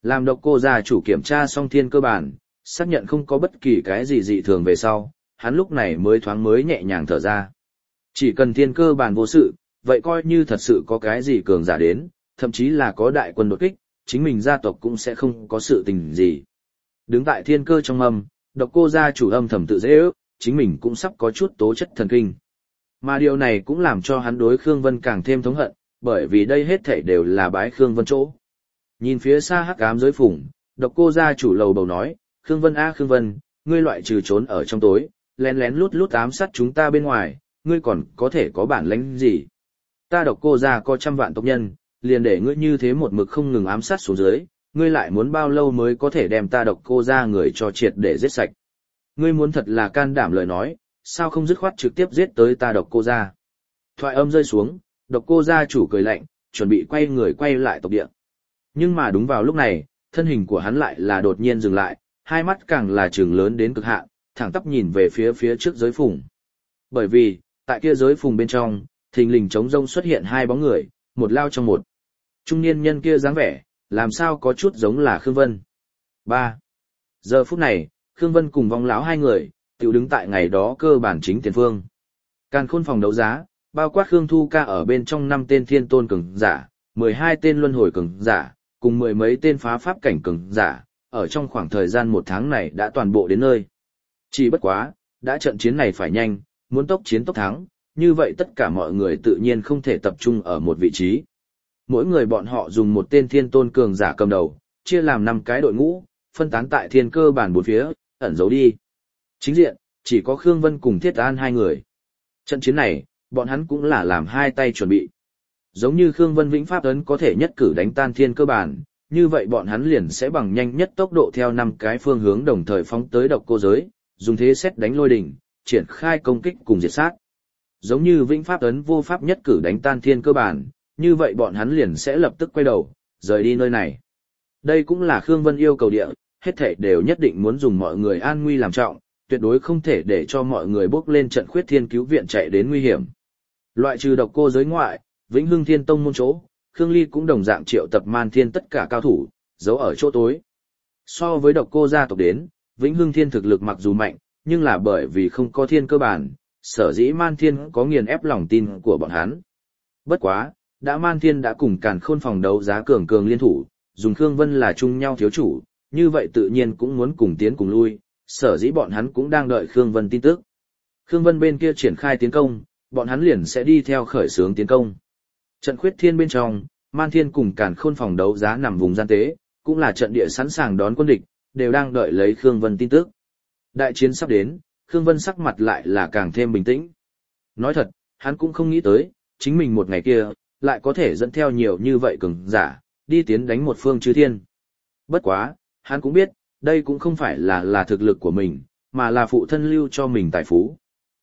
Làm độc cô gia chủ kiểm tra xong thiên cơ bản, xác nhận không có bất kỳ cái gì dị thường về sau, hắn lúc này mới thoáng mới nhẹ nhàng thở ra. Chỉ cần thiên cơ bản vô sự, vậy coi như thật sự có cái gì cường giả đến, thậm chí là có đại quân đột kích, chính mình gia tộc cũng sẽ không có sự tình gì. Đứng tại thiên cơ trong âm, độc cô gia chủ âm thầm tự dễ ước, chính mình cũng sắp có chút tố chất thần kinh. Mà điều này cũng làm cho hắn đối Khương Vân càng thêm thống hận, bởi vì đây hết thảy đều là bái Khương Vân chỗ. Nhìn phía xa hắc ám giới phủng, độc cô gia chủ lầu bầu nói, Khương Vân a Khương Vân, ngươi loại trừ trốn ở trong tối, lén lén lút lút ám sát chúng ta bên ngoài, ngươi còn có thể có bản lĩnh gì? Ta độc cô gia có trăm vạn tộc nhân, liền để ngươi như thế một mực không ngừng ám sát xuống dưới, ngươi lại muốn bao lâu mới có thể đem ta độc cô gia người cho triệt để giết sạch? Ngươi muốn thật là can đảm lời nói, sao không dứt khoát trực tiếp giết tới ta độc cô gia? Thoại âm rơi xuống, độc cô gia chủ cười lạnh, chuẩn bị quay người quay lại tộc địa. Nhưng mà đúng vào lúc này, thân hình của hắn lại là đột nhiên dừng lại, hai mắt càng là trừng lớn đến cực hạn, thẳng tắp nhìn về phía phía trước giới phùng. Bởi vì, tại kia giới phùng bên trong, thình lình trống rông xuất hiện hai bóng người, một lao trong một. Trung niên nhân kia dáng vẻ, làm sao có chút giống là Khương Vân. ba. Giờ phút này, Khương Vân cùng vong lão hai người, tiểu đứng tại ngày đó cơ bản chính tiền phương. Càn khôn phòng đấu giá, bao quát Khương Thu Ca ở bên trong năm tên thiên tôn cường giả, mười hai tên luân hồi cường giả, cùng mười mấy tên phá pháp cảnh cường giả, ở trong khoảng thời gian một tháng này đã toàn bộ đến nơi. Chỉ bất quá, đã trận chiến này phải nhanh, muốn tốc chiến tốc thắng, như vậy tất cả mọi người tự nhiên không thể tập trung ở một vị trí. Mỗi người bọn họ dùng một tên thiên tôn cường giả cầm đầu, chia làm năm cái đội ngũ, phân tán tại thiên cơ bản bốn phía, ẩn giấu đi. Chính diện, chỉ có Khương Vân cùng Thiết An hai người. Trận chiến này, bọn hắn cũng là làm hai tay chuẩn bị. Giống như Khương Vân Vĩnh Pháp ấn có thể nhất cử đánh tan thiên cơ bản, như vậy bọn hắn liền sẽ bằng nhanh nhất tốc độ theo năm cái phương hướng đồng thời phóng tới độc cô giới, dùng thế xét đánh lôi đỉnh, triển khai công kích cùng diệt sát. Giống như Vĩnh Pháp ấn vô pháp nhất cử đánh tan thiên cơ bản, như vậy bọn hắn liền sẽ lập tức quay đầu, rời đi nơi này. Đây cũng là Khương Vân yêu cầu địa, hết thảy đều nhất định muốn dùng mọi người an nguy làm trọng, tuyệt đối không thể để cho mọi người bước lên trận khuyết thiên cứu viện chạy đến nguy hiểm. Loại trừ độc cô giới ngoại, Vĩnh Hưng Thiên Tông môn chỗ, Khương Ly cũng đồng dạng triệu tập Man Thiên tất cả cao thủ, giấu ở chỗ tối. So với độc cô gia tộc đến, Vĩnh Hưng Thiên thực lực mặc dù mạnh, nhưng là bởi vì không có thiên cơ bản, sở dĩ Man Thiên có nghiền ép lòng tin của bọn hắn. Bất quá, đã Man Thiên đã cùng Càn Khôn phòng đấu giá cường cường liên thủ, dùng Khương Vân là chung nhau thiếu chủ, như vậy tự nhiên cũng muốn cùng tiến cùng lui, sở dĩ bọn hắn cũng đang đợi Khương Vân tin tức. Khương Vân bên kia triển khai tiến công, bọn hắn liền sẽ đi theo khởi xướng tiến công. Trận khuyết thiên bên trong, Man Thiên cùng Càn Khôn phòng đấu giá nằm vùng gian tế, cũng là trận địa sẵn sàng đón quân địch, đều đang đợi lấy Khương Vân tin tức. Đại chiến sắp đến, Khương Vân sắc mặt lại là càng thêm bình tĩnh. Nói thật, hắn cũng không nghĩ tới, chính mình một ngày kia, lại có thể dẫn theo nhiều như vậy cường giả, đi tiến đánh một phương chư thiên. Bất quá, hắn cũng biết, đây cũng không phải là là thực lực của mình, mà là phụ thân lưu cho mình tài phú.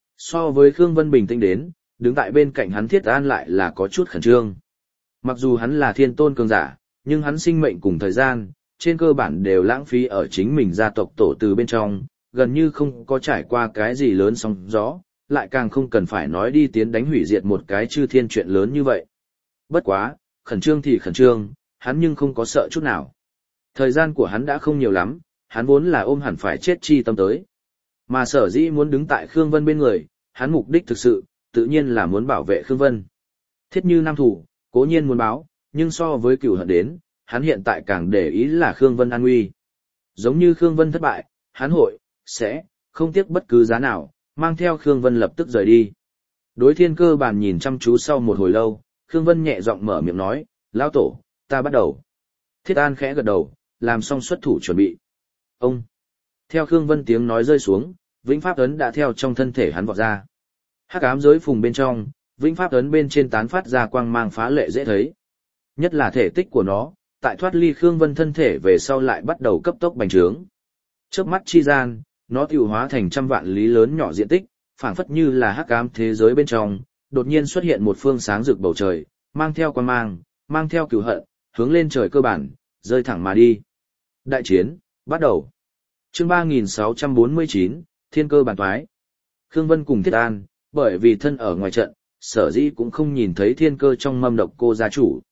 So với Khương Vân bình tĩnh đến, đứng tại bên cạnh hắn Thiết An lại là có chút khẩn trương. Mặc dù hắn là thiên tôn cường giả, nhưng hắn sinh mệnh cùng thời gian, trên cơ bản đều lãng phí ở chính mình gia tộc tổ từ bên trong, gần như không có trải qua cái gì lớn sóng gió, lại càng không cần phải nói đi tiến đánh hủy diệt một cái chư thiên chuyện lớn như vậy. Bất quá, khẩn trương thì khẩn trương, hắn nhưng không có sợ chút nào. Thời gian của hắn đã không nhiều lắm, hắn vốn là ôm hẳn phải chết chi tâm tới. Mà sở dĩ muốn đứng tại Khương Vân bên người, hắn mục đích thực sự, tự nhiên là muốn bảo vệ Khương Vân. Thiết như nam thủ, cố nhiên muốn báo, nhưng so với cửu hận đến, hắn hiện tại càng để ý là Khương Vân an nguy. Giống như Khương Vân thất bại, hắn hội, sẽ, không tiếc bất cứ giá nào, mang theo Khương Vân lập tức rời đi. Đối thiên cơ bản nhìn chăm chú sau một hồi lâu, Khương Vân nhẹ giọng mở miệng nói, lão tổ, ta bắt đầu. Thiết An khẽ gật đầu, làm xong xuất thủ chuẩn bị. Ông! Theo Khương Vân tiếng nói rơi xuống, Vĩnh Pháp ấn đã theo trong thân thể hắn vọt ra. Hắc ám giới phùng bên trong, Vĩnh Pháp ấn bên trên tán phát ra quang mang phá lệ dễ thấy. Nhất là thể tích của nó, tại thoát ly Khương Vân thân thể về sau lại bắt đầu cấp tốc bành trướng. Chớp mắt chi gian, nó tiêu hóa thành trăm vạn lý lớn nhỏ diện tích, phảng phất như là hắc ám thế giới bên trong, đột nhiên xuất hiện một phương sáng rực bầu trời, mang theo quang mang, mang theo cừu hận, hướng lên trời cơ bản, rơi thẳng mà đi. Đại chiến, bắt đầu. Chương ba nghìn sáu trăm bốn mươi chín, Thiên cơ bản toái. Khương Vân cùng Thiết An, bởi vì thân ở ngoài trận, sở dĩ cũng không nhìn thấy thiên cơ trong mâm độc cô gia chủ.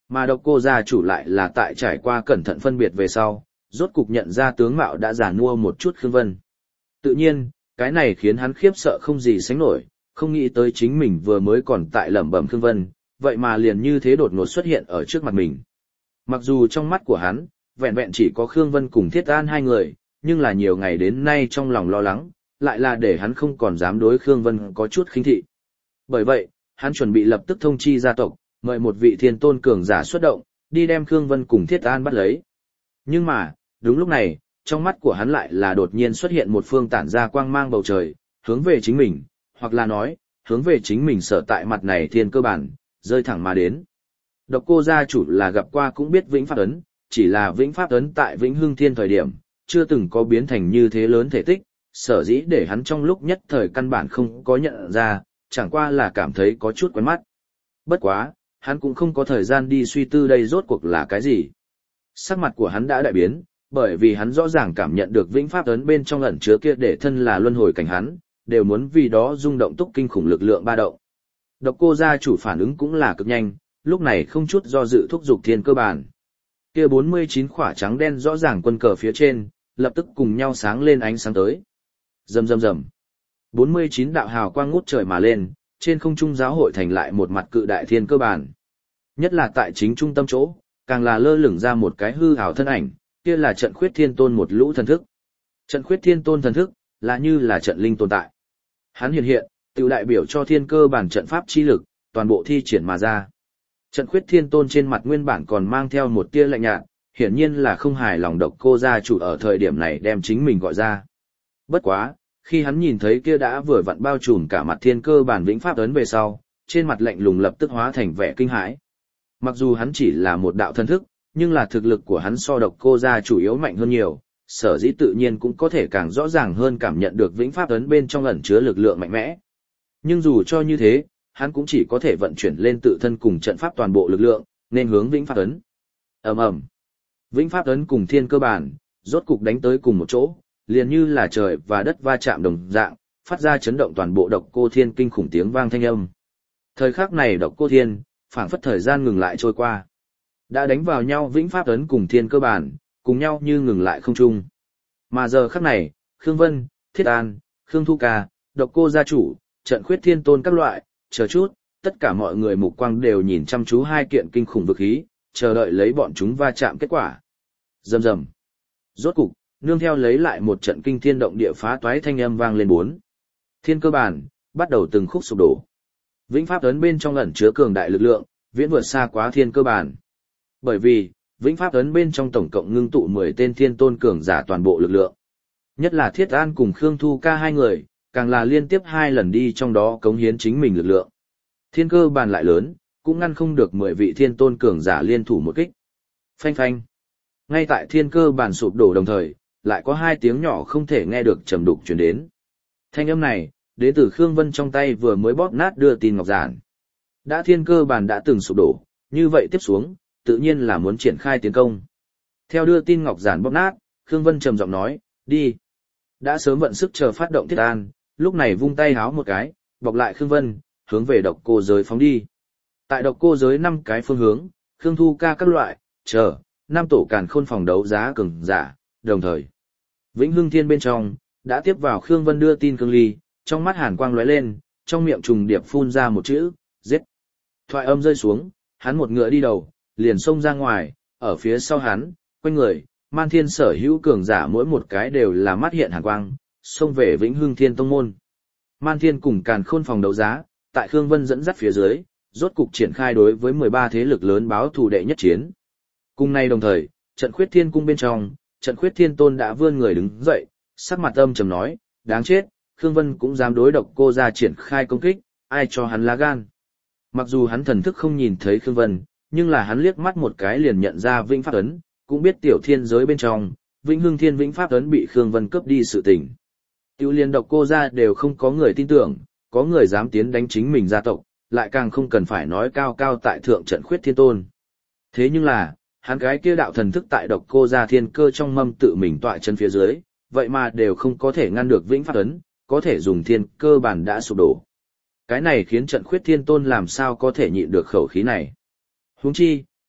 Mà độc cô gia chủ lại là tại trải qua cẩn thận phân biệt về sau, rốt cục nhận ra tướng mạo đã già nua một chút Khương Vân. Tự nhiên, cái này khiến hắn khiếp sợ không gì sánh nổi, không nghĩ tới chính mình vừa mới còn tại lẩm bẩm Khương Vân, vậy mà liền như thế đột ngột xuất hiện ở trước mặt mình. Mặc dù trong mắt của hắn, vẹn vẹn chỉ có Khương Vân cùng Thiết An hai người, nhưng là nhiều ngày đến nay trong lòng lo lắng, lại là để hắn không còn dám đối Khương Vân có chút khinh thị. Bởi vậy, hắn chuẩn bị lập tức thông chi gia tộc, mời một vị thiên tôn cường giả xuất động, đi đem Khương Vân cùng Thiết An bắt lấy. Nhưng mà, đúng lúc này, trong mắt của hắn lại là đột nhiên xuất hiện một phương tản ra quang mang bầu trời, hướng về chính mình, hoặc là nói, hướng về chính mình sở tại mặt này thiên cơ bản, rơi thẳng mà đến. Độc cô gia chủ là gặp qua cũng biết Vĩnh Pháp Ấn, chỉ là Vĩnh Pháp Ấn tại Vĩnh Hưng Thiên thời điểm, chưa từng có biến thành như thế lớn thể tích, sở dĩ để hắn trong lúc nhất thời căn bản không có nhận ra, chẳng qua là cảm thấy có chút quen mắt. Bất quá, hắn cũng không có thời gian đi suy tư đây rốt cuộc là cái gì. Sắc mặt của hắn đã đại biến, bởi vì hắn rõ ràng cảm nhận được Vĩnh Pháp Ấn bên trong ẩn chứa kia để thân là luân hồi cảnh hắn, đều muốn vì đó rung động túc kinh khủng lực lượng ba động. Độc cô gia chủ phản ứng cũng là cực nhanh, lúc này không chút do dự thúc giục thiên cơ bản. Kia bốn mươi chín khỏa trắng đen rõ ràng quân cờ phía trên, lập tức cùng nhau sáng lên ánh sáng tới. Rầm rầm rầm. bốn mươi chín đạo hào quang ngút trời mà lên, trên không trung giáo hội thành lại một mặt cự đại thiên cơ bản. Nhất là tại chính trung tâm chỗ, càng là lơ lửng ra một cái hư ảo thân ảnh, kia là trận khuyết thiên tôn một lũ thần thức. Trận khuyết thiên tôn thần thức, là như là trận linh tồn tại. Hắn hiện hiện, tiểu đại biểu cho thiên cơ bản trận pháp chi lực, toàn bộ thi triển mà ra. Trận khuyết thiên tôn trên mặt nguyên bản còn mang theo một tia lạnh nhạt, hiển nhiên là không hài lòng độc cô gia chủ ở thời điểm này đem chính mình gọi ra. Bất quá, khi hắn nhìn thấy kia đã vừa vặn bao trùm cả mặt thiên cơ bản Vĩnh Pháp Ấn về sau, trên mặt lạnh lùng lập tức hóa thành vẻ kinh hãi. Mặc dù hắn chỉ là một đạo thân thức, nhưng là thực lực của hắn so độc cô gia chủ yếu mạnh hơn nhiều, sở dĩ tự nhiên cũng có thể càng rõ ràng hơn cảm nhận được Vĩnh Pháp Ấn bên trong ẩn chứa lực lượng mạnh mẽ. Nhưng dù cho như thế, hắn cũng chỉ có thể vận chuyển lên tự thân cùng trận pháp toàn bộ lực lượng, nên hướng Vĩnh Pháp Ấn. Ầm ầm. Vĩnh Pháp Ấn cùng thiên cơ bản, rốt cục đánh tới cùng một chỗ, liền như là trời và đất va chạm đồng dạng, phát ra chấn động toàn bộ độc cô thiên kinh khủng tiếng vang thanh âm. Thời khắc này độc cô thiên, phảng phất thời gian ngừng lại trôi qua. Đã đánh vào nhau Vĩnh Pháp Ấn cùng thiên cơ bản, cùng nhau như ngừng lại không chung. Mà giờ khắc này, Khương Vân, Thiết An, Khương Thu Ca, độc cô gia chủ, trận khuyết thiên tôn các loại, chờ chút, tất cả mọi người mục quang đều nhìn chăm chú hai kiện kinh khủng vực khí, chờ đợi lấy bọn chúng va chạm kết quả. Rầm rầm. Rốt cục, nương theo lấy lại một trận kinh thiên động địa phá toái thanh âm vang lên bốn. Thiên cơ bản, bắt đầu từng khúc sụp đổ. Vĩnh Pháp Ấn bên trong ẩn chứa cường đại lực lượng, viễn vượt xa quá thiên cơ bản. Bởi vì, Vĩnh Pháp Ấn bên trong tổng cộng ngưng tụ mười tên thiên tôn cường giả toàn bộ lực lượng. Nhất là Thiết An cùng Khương Thu Ca hai người, càng là liên tiếp hai lần đi trong đó cống hiến chính mình lực lượng. Thiên cơ bản lại lớn, cũng ngăn không được mười vị thiên tôn cường giả liên thủ một kích. Phanh phanh. Ngay tại thiên cơ bản sụp đổ đồng thời, lại có hai tiếng nhỏ không thể nghe được trầm đục truyền đến. Thanh âm này, đến từ Khương Vân trong tay vừa mới bóp nát đưa tin ngọc giản. Đã thiên cơ bản đã từng sụp đổ, như vậy tiếp xuống, tự nhiên là muốn triển khai tiến công. Theo đưa tin ngọc giản bóp nát, Khương Vân trầm giọng nói, đi. Đã sớm vận sức chờ phát động Thiết An, lúc này vung tay háo một cái, bọc lại Khương Vân, hướng về độc cô giới phóng đi. Tại độc cô giới năm cái phương hướng, Khương Thu Ca các loại, chờ, năm tổ càn khôn phòng đấu giá cường giả, đồng thời. Vĩnh Hưng Thiên bên trong, đã tiếp vào Khương Vân đưa tin cương ly, trong mắt hàn quang lóe lên, trong miệng trùng điệp phun ra một chữ, giết. Thoại âm rơi xuống, hắn một ngựa đi đầu, liền xông ra ngoài, ở phía sau hắn, quanh người, Man Thiên sở hữu cường giả mỗi một cái đều là mắt hiện hàn quang, xông về Vĩnh Hưng Thiên tông môn. Man Thiên cùng càn khôn phòng đấu giá, tại Khương Vân dẫn dắt phía dưới, rốt cục triển khai đối với mười ba thế lực lớn báo thù đệ nhất chiến. Cùng nay đồng thời, trận khuyết thiên cung bên trong, trận khuyết thiên tôn đã vươn người đứng dậy, sắc mặt âm trầm nói, đáng chết, Khương Vân cũng dám đối độc cô ra triển khai công kích, ai cho hắn lá gan. Mặc dù hắn thần thức không nhìn thấy Khương Vân, nhưng là hắn liếc mắt một cái liền nhận ra Vĩnh Pháp Ấn, cũng biết tiểu thiên giới bên trong, Vĩnh Hưng Thiên Vĩnh Pháp Ấn bị Khương Vân cướp đi sự tình. Tiểu liên độc cô ra đều không có người tin tưởng, có người dám tiến đánh chính mình gia tộc, lại càng không cần phải nói cao cao tại thượng trận khuyết thiên tôn. Thế nhưng là, hắn cái kia đạo thần thức tại độc cô ra thiên cơ trong mâm tự mình tọa chân phía dưới, vậy mà đều không có thể ngăn được Vĩnh Pháp Ấn, có thể dùng thiên cơ bản đã sụp đổ. Cái này khiến trận khuyết thiên tôn làm sao có thể nhịn được khẩu khí này. Huống chi,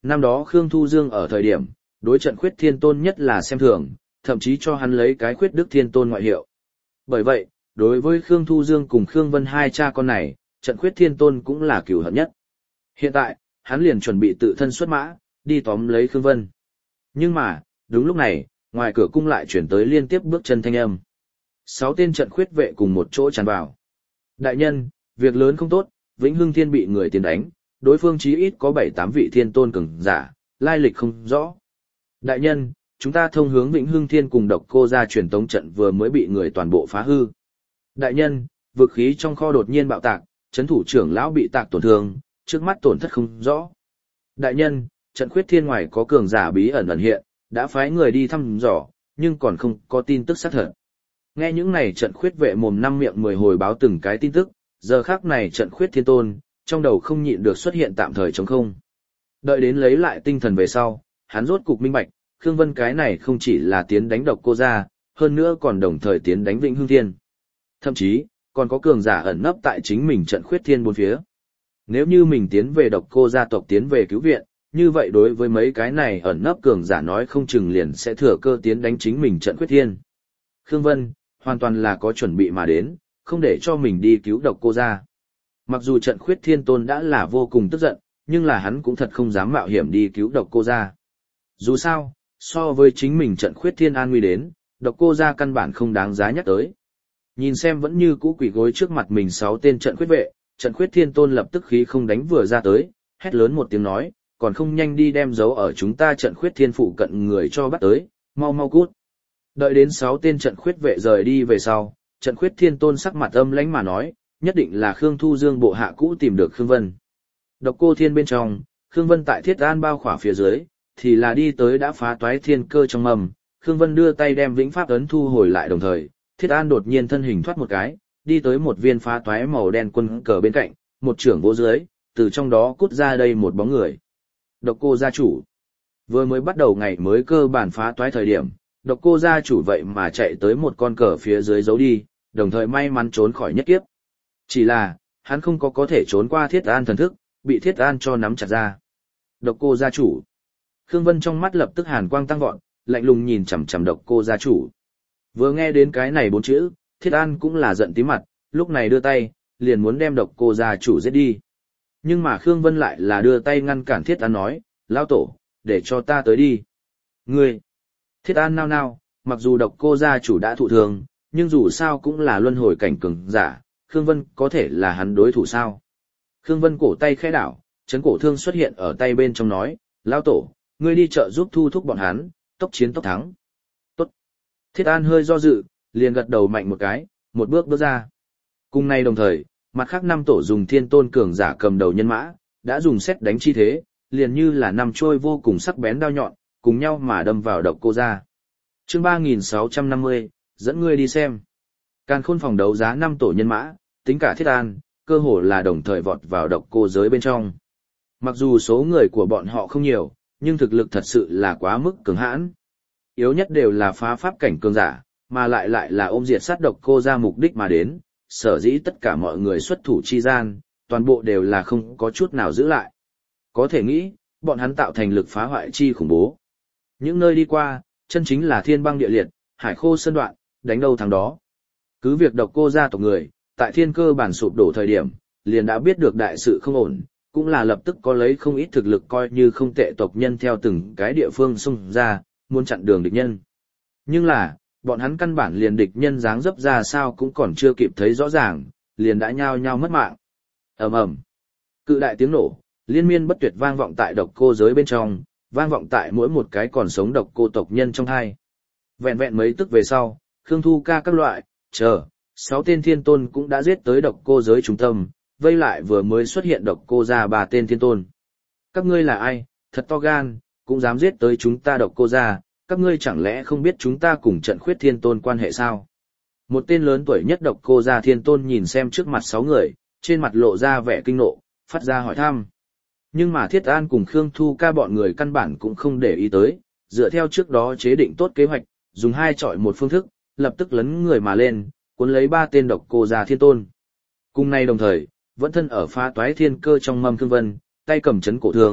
Năm đó Khương Thu Dương ở thời điểm, đối trận khuyết thiên tôn nhất là xem thường, thậm chí cho hắn lấy cái khuyết đức thiên tôn ngoại hiệu. Bởi vậy, đối với Khương Thu Dương cùng Khương Vân hai cha con này, trận khuyết thiên tôn cũng là cửu hận nhất. Hiện tại, hắn liền chuẩn bị tự thân xuất mã, đi tóm lấy Khương Vân. Nhưng mà, đúng lúc này, ngoài cửa cung lại chuyển tới liên tiếp bước chân thanh âm. Sáu tên trận khuyết vệ cùng một chỗ tràn vào. Đại nhân, việc lớn không tốt, Vĩnh Hưng Thiên bị người tiến đánh, đối phương chí ít có bảy tám vị thiên tôn cường giả, lai lịch không rõ. Đại nhân, chúng ta thông hướng Vĩnh Hưng Thiên cùng Độc Cô gia truyền tống trận vừa mới bị người toàn bộ phá hư. Đại nhân, vực khí trong kho đột nhiên bạo tạc, trấn thủ trưởng lão bị tạc tổn thương, trước mắt tổn thất không rõ. Đại nhân, trận khuyết thiên ngoài có cường giả bí ẩn ẩn hiện, đã phái người đi thăm dò, nhưng còn không có tin tức xác thật. Nghe những này trận khuyết vệ mồm năm miệng mười hồi báo từng cái tin tức, giờ khắc này trận khuyết thiên tôn, trong đầu không nhịn được xuất hiện tạm thời trống không. Đợi đến lấy lại tinh thần về sau, hắn rốt cục minh bạch, Khương Vân cái này không chỉ là tiến đánh Độc Cô gia, hơn nữa còn đồng thời tiến đánh Vĩnh Hưng Thiên. Thậm chí, còn có cường giả ẩn nấp tại chính mình trận khuyết thiên bốn phía. Nếu như mình tiến về Độc Cô gia tộc tiến về cứu viện, như vậy đối với mấy cái này ẩn nấp cường giả nói không chừng liền sẽ thừa cơ tiến đánh chính mình trận khuyết thiên. Khương Vân, hoàn toàn là có chuẩn bị mà đến, không để cho mình đi cứu Độc Cô gia. Mặc dù trận khuyết thiên tôn đã là vô cùng tức giận, nhưng là hắn cũng thật không dám mạo hiểm đi cứu Độc Cô gia. Dù sao, so với chính mình trận khuyết thiên an nguy đến, Độc Cô gia căn bản không đáng giá nhắc tới. Nhìn xem vẫn như cũ quỷ gối trước mặt mình sáu tên trận khuyết vệ, trận khuyết thiên tôn lập tức khí không đánh vừa ra tới, hét lớn một tiếng nói, còn không nhanh đi đem dấu ở chúng ta trận khuyết thiên phụ cận người cho bắt tới, mau mau cút. Đợi đến sáu tên trận khuyết vệ rời đi về sau, trận khuyết thiên tôn sắc mặt âm lãnh mà nói, nhất định là Khương Thu Dương bộ hạ cũ tìm được Khương Vân. Độc Cô Thiên bên trong, Khương Vân tại Thiết An bao khỏa phía dưới, thì là đi tới đã phá toái thiên cơ trong mầm, Khương Vân đưa tay đem vĩnh pháp ấn thu hồi lại đồng thời, Thiết An đột nhiên thân hình thoát một cái, đi tới một viên phá toái màu đen quân cờ bên cạnh, một trưởng vỗ dưới, từ trong đó cút ra đây một bóng người. Độc Cô gia chủ. Vừa mới bắt đầu ngày mới cơ bản phá toái thời điểm, Độc Cô gia chủ vậy mà chạy tới một con cờ phía dưới giấu đi, đồng thời may mắn trốn khỏi nhất kiếp. Chỉ là, hắn không có có thể trốn qua Thiết An thần thức, bị Thiết An cho nắm chặt ra. Độc Cô gia chủ. Khương Vân trong mắt lập tức hàn quang tăng vọt, lạnh lùng nhìn chằm chằm Độc Cô gia chủ. Vừa nghe đến cái này bốn chữ, Thiết An cũng là giận tím mặt, lúc này đưa tay, liền muốn đem Độc Cô gia chủ giết đi. Nhưng mà Khương Vân lại là đưa tay ngăn cản Thiết An nói, lão tổ, để cho ta tới đi. Ngươi! Thiết An nao nao, mặc dù Độc Cô gia chủ đã thụ thương, nhưng dù sao cũng là luân hồi cảnh cường giả, Khương Vân có thể là hắn đối thủ sao? Khương Vân cổ tay khẽ đảo, chấn cổ thương xuất hiện ở tay bên trong nói, lão tổ, ngươi đi chợ giúp thu thúc bọn hắn, tốc chiến tốc thắng. Tốt. Thiết An hơi do dự, liền gật đầu mạnh một cái, một bước bước ra. Cùng nay đồng thời, mặt khác năm tổ dùng thiên tôn cường giả cầm đầu nhân mã, đã dùng xét đánh chi thế, liền như là năm trôi vô cùng sắc bén đao nhọn, cùng nhau mà đâm vào Độc Cô gia. Chương ba nghìn sáu trăm năm mươi, dẫn ngươi đi xem. Càn Khôn phòng đấu giá năm tổ nhân mã, tính cả Thiết An, cơ hồ là đồng thời vọt vào Độc Cô giới bên trong. Mặc dù số người của bọn họ không nhiều, nhưng thực lực thật sự là quá mức cường hãn. Yếu nhất đều là phá pháp cảnh cường giả, mà lại lại là ôm diệt sát Độc Cô gia mục đích mà đến, sở dĩ tất cả mọi người xuất thủ chi gian, toàn bộ đều là không có chút nào giữ lại. Có thể nghĩ, bọn hắn tạo thành lực phá hoại chi khủng bố. Những nơi đi qua, chân chính là thiên băng địa liệt, hải khô sơn đoạn, đánh đâu thắng đó. Cứ việc Độc Cô gia tộc người, tại thiên cơ bản sụp đổ thời điểm, liền đã biết được đại sự không ổn, cũng là lập tức có lấy không ít thực lực coi như không tệ tộc nhân theo từng cái địa phương xung ra, muốn chặn đường địch nhân. Nhưng là, bọn hắn căn bản liền địch nhân dáng dấp ra sao cũng còn chưa kịp thấy rõ ràng, liền đã nhao nhao mất mạng. Ầm ầm. Cự đại tiếng nổ, liên miên bất tuyệt vang vọng tại Độc Cô giới bên trong, vang vọng tại mỗi một cái còn sống Độc Cô tộc nhân trong hai. Vẹn vẹn mấy tức về sau, Khương Thu Ca các loại, chờ, sáu tên thiên tôn cũng đã giết tới Độc Cô giới trung tâm, vây lại vừa mới xuất hiện Độc Cô gia ba tên thiên tôn. Các ngươi là ai, thật to gan, cũng dám giết tới chúng ta Độc Cô gia, các ngươi chẳng lẽ không biết chúng ta cùng trận khuyết thiên tôn quan hệ sao? Một tên lớn tuổi nhất Độc Cô gia thiên tôn nhìn xem trước mặt sáu người, trên mặt lộ ra vẻ kinh nộ, phát ra hỏi thăm. Nhưng mà Thiết An cùng Khương Thu Ca bọn người căn bản cũng không để ý tới, dựa theo trước đó chế định tốt kế hoạch, dùng hai chọi một phương thức, lập tức lấn người mà lên, cuốn lấy ba tên Độc Cô gia thiên tôn. Cùng nay đồng thời, vẫn thân ở phá toái thiên cơ trong mâm Khương Vân, tay cầm chấn cổ thương,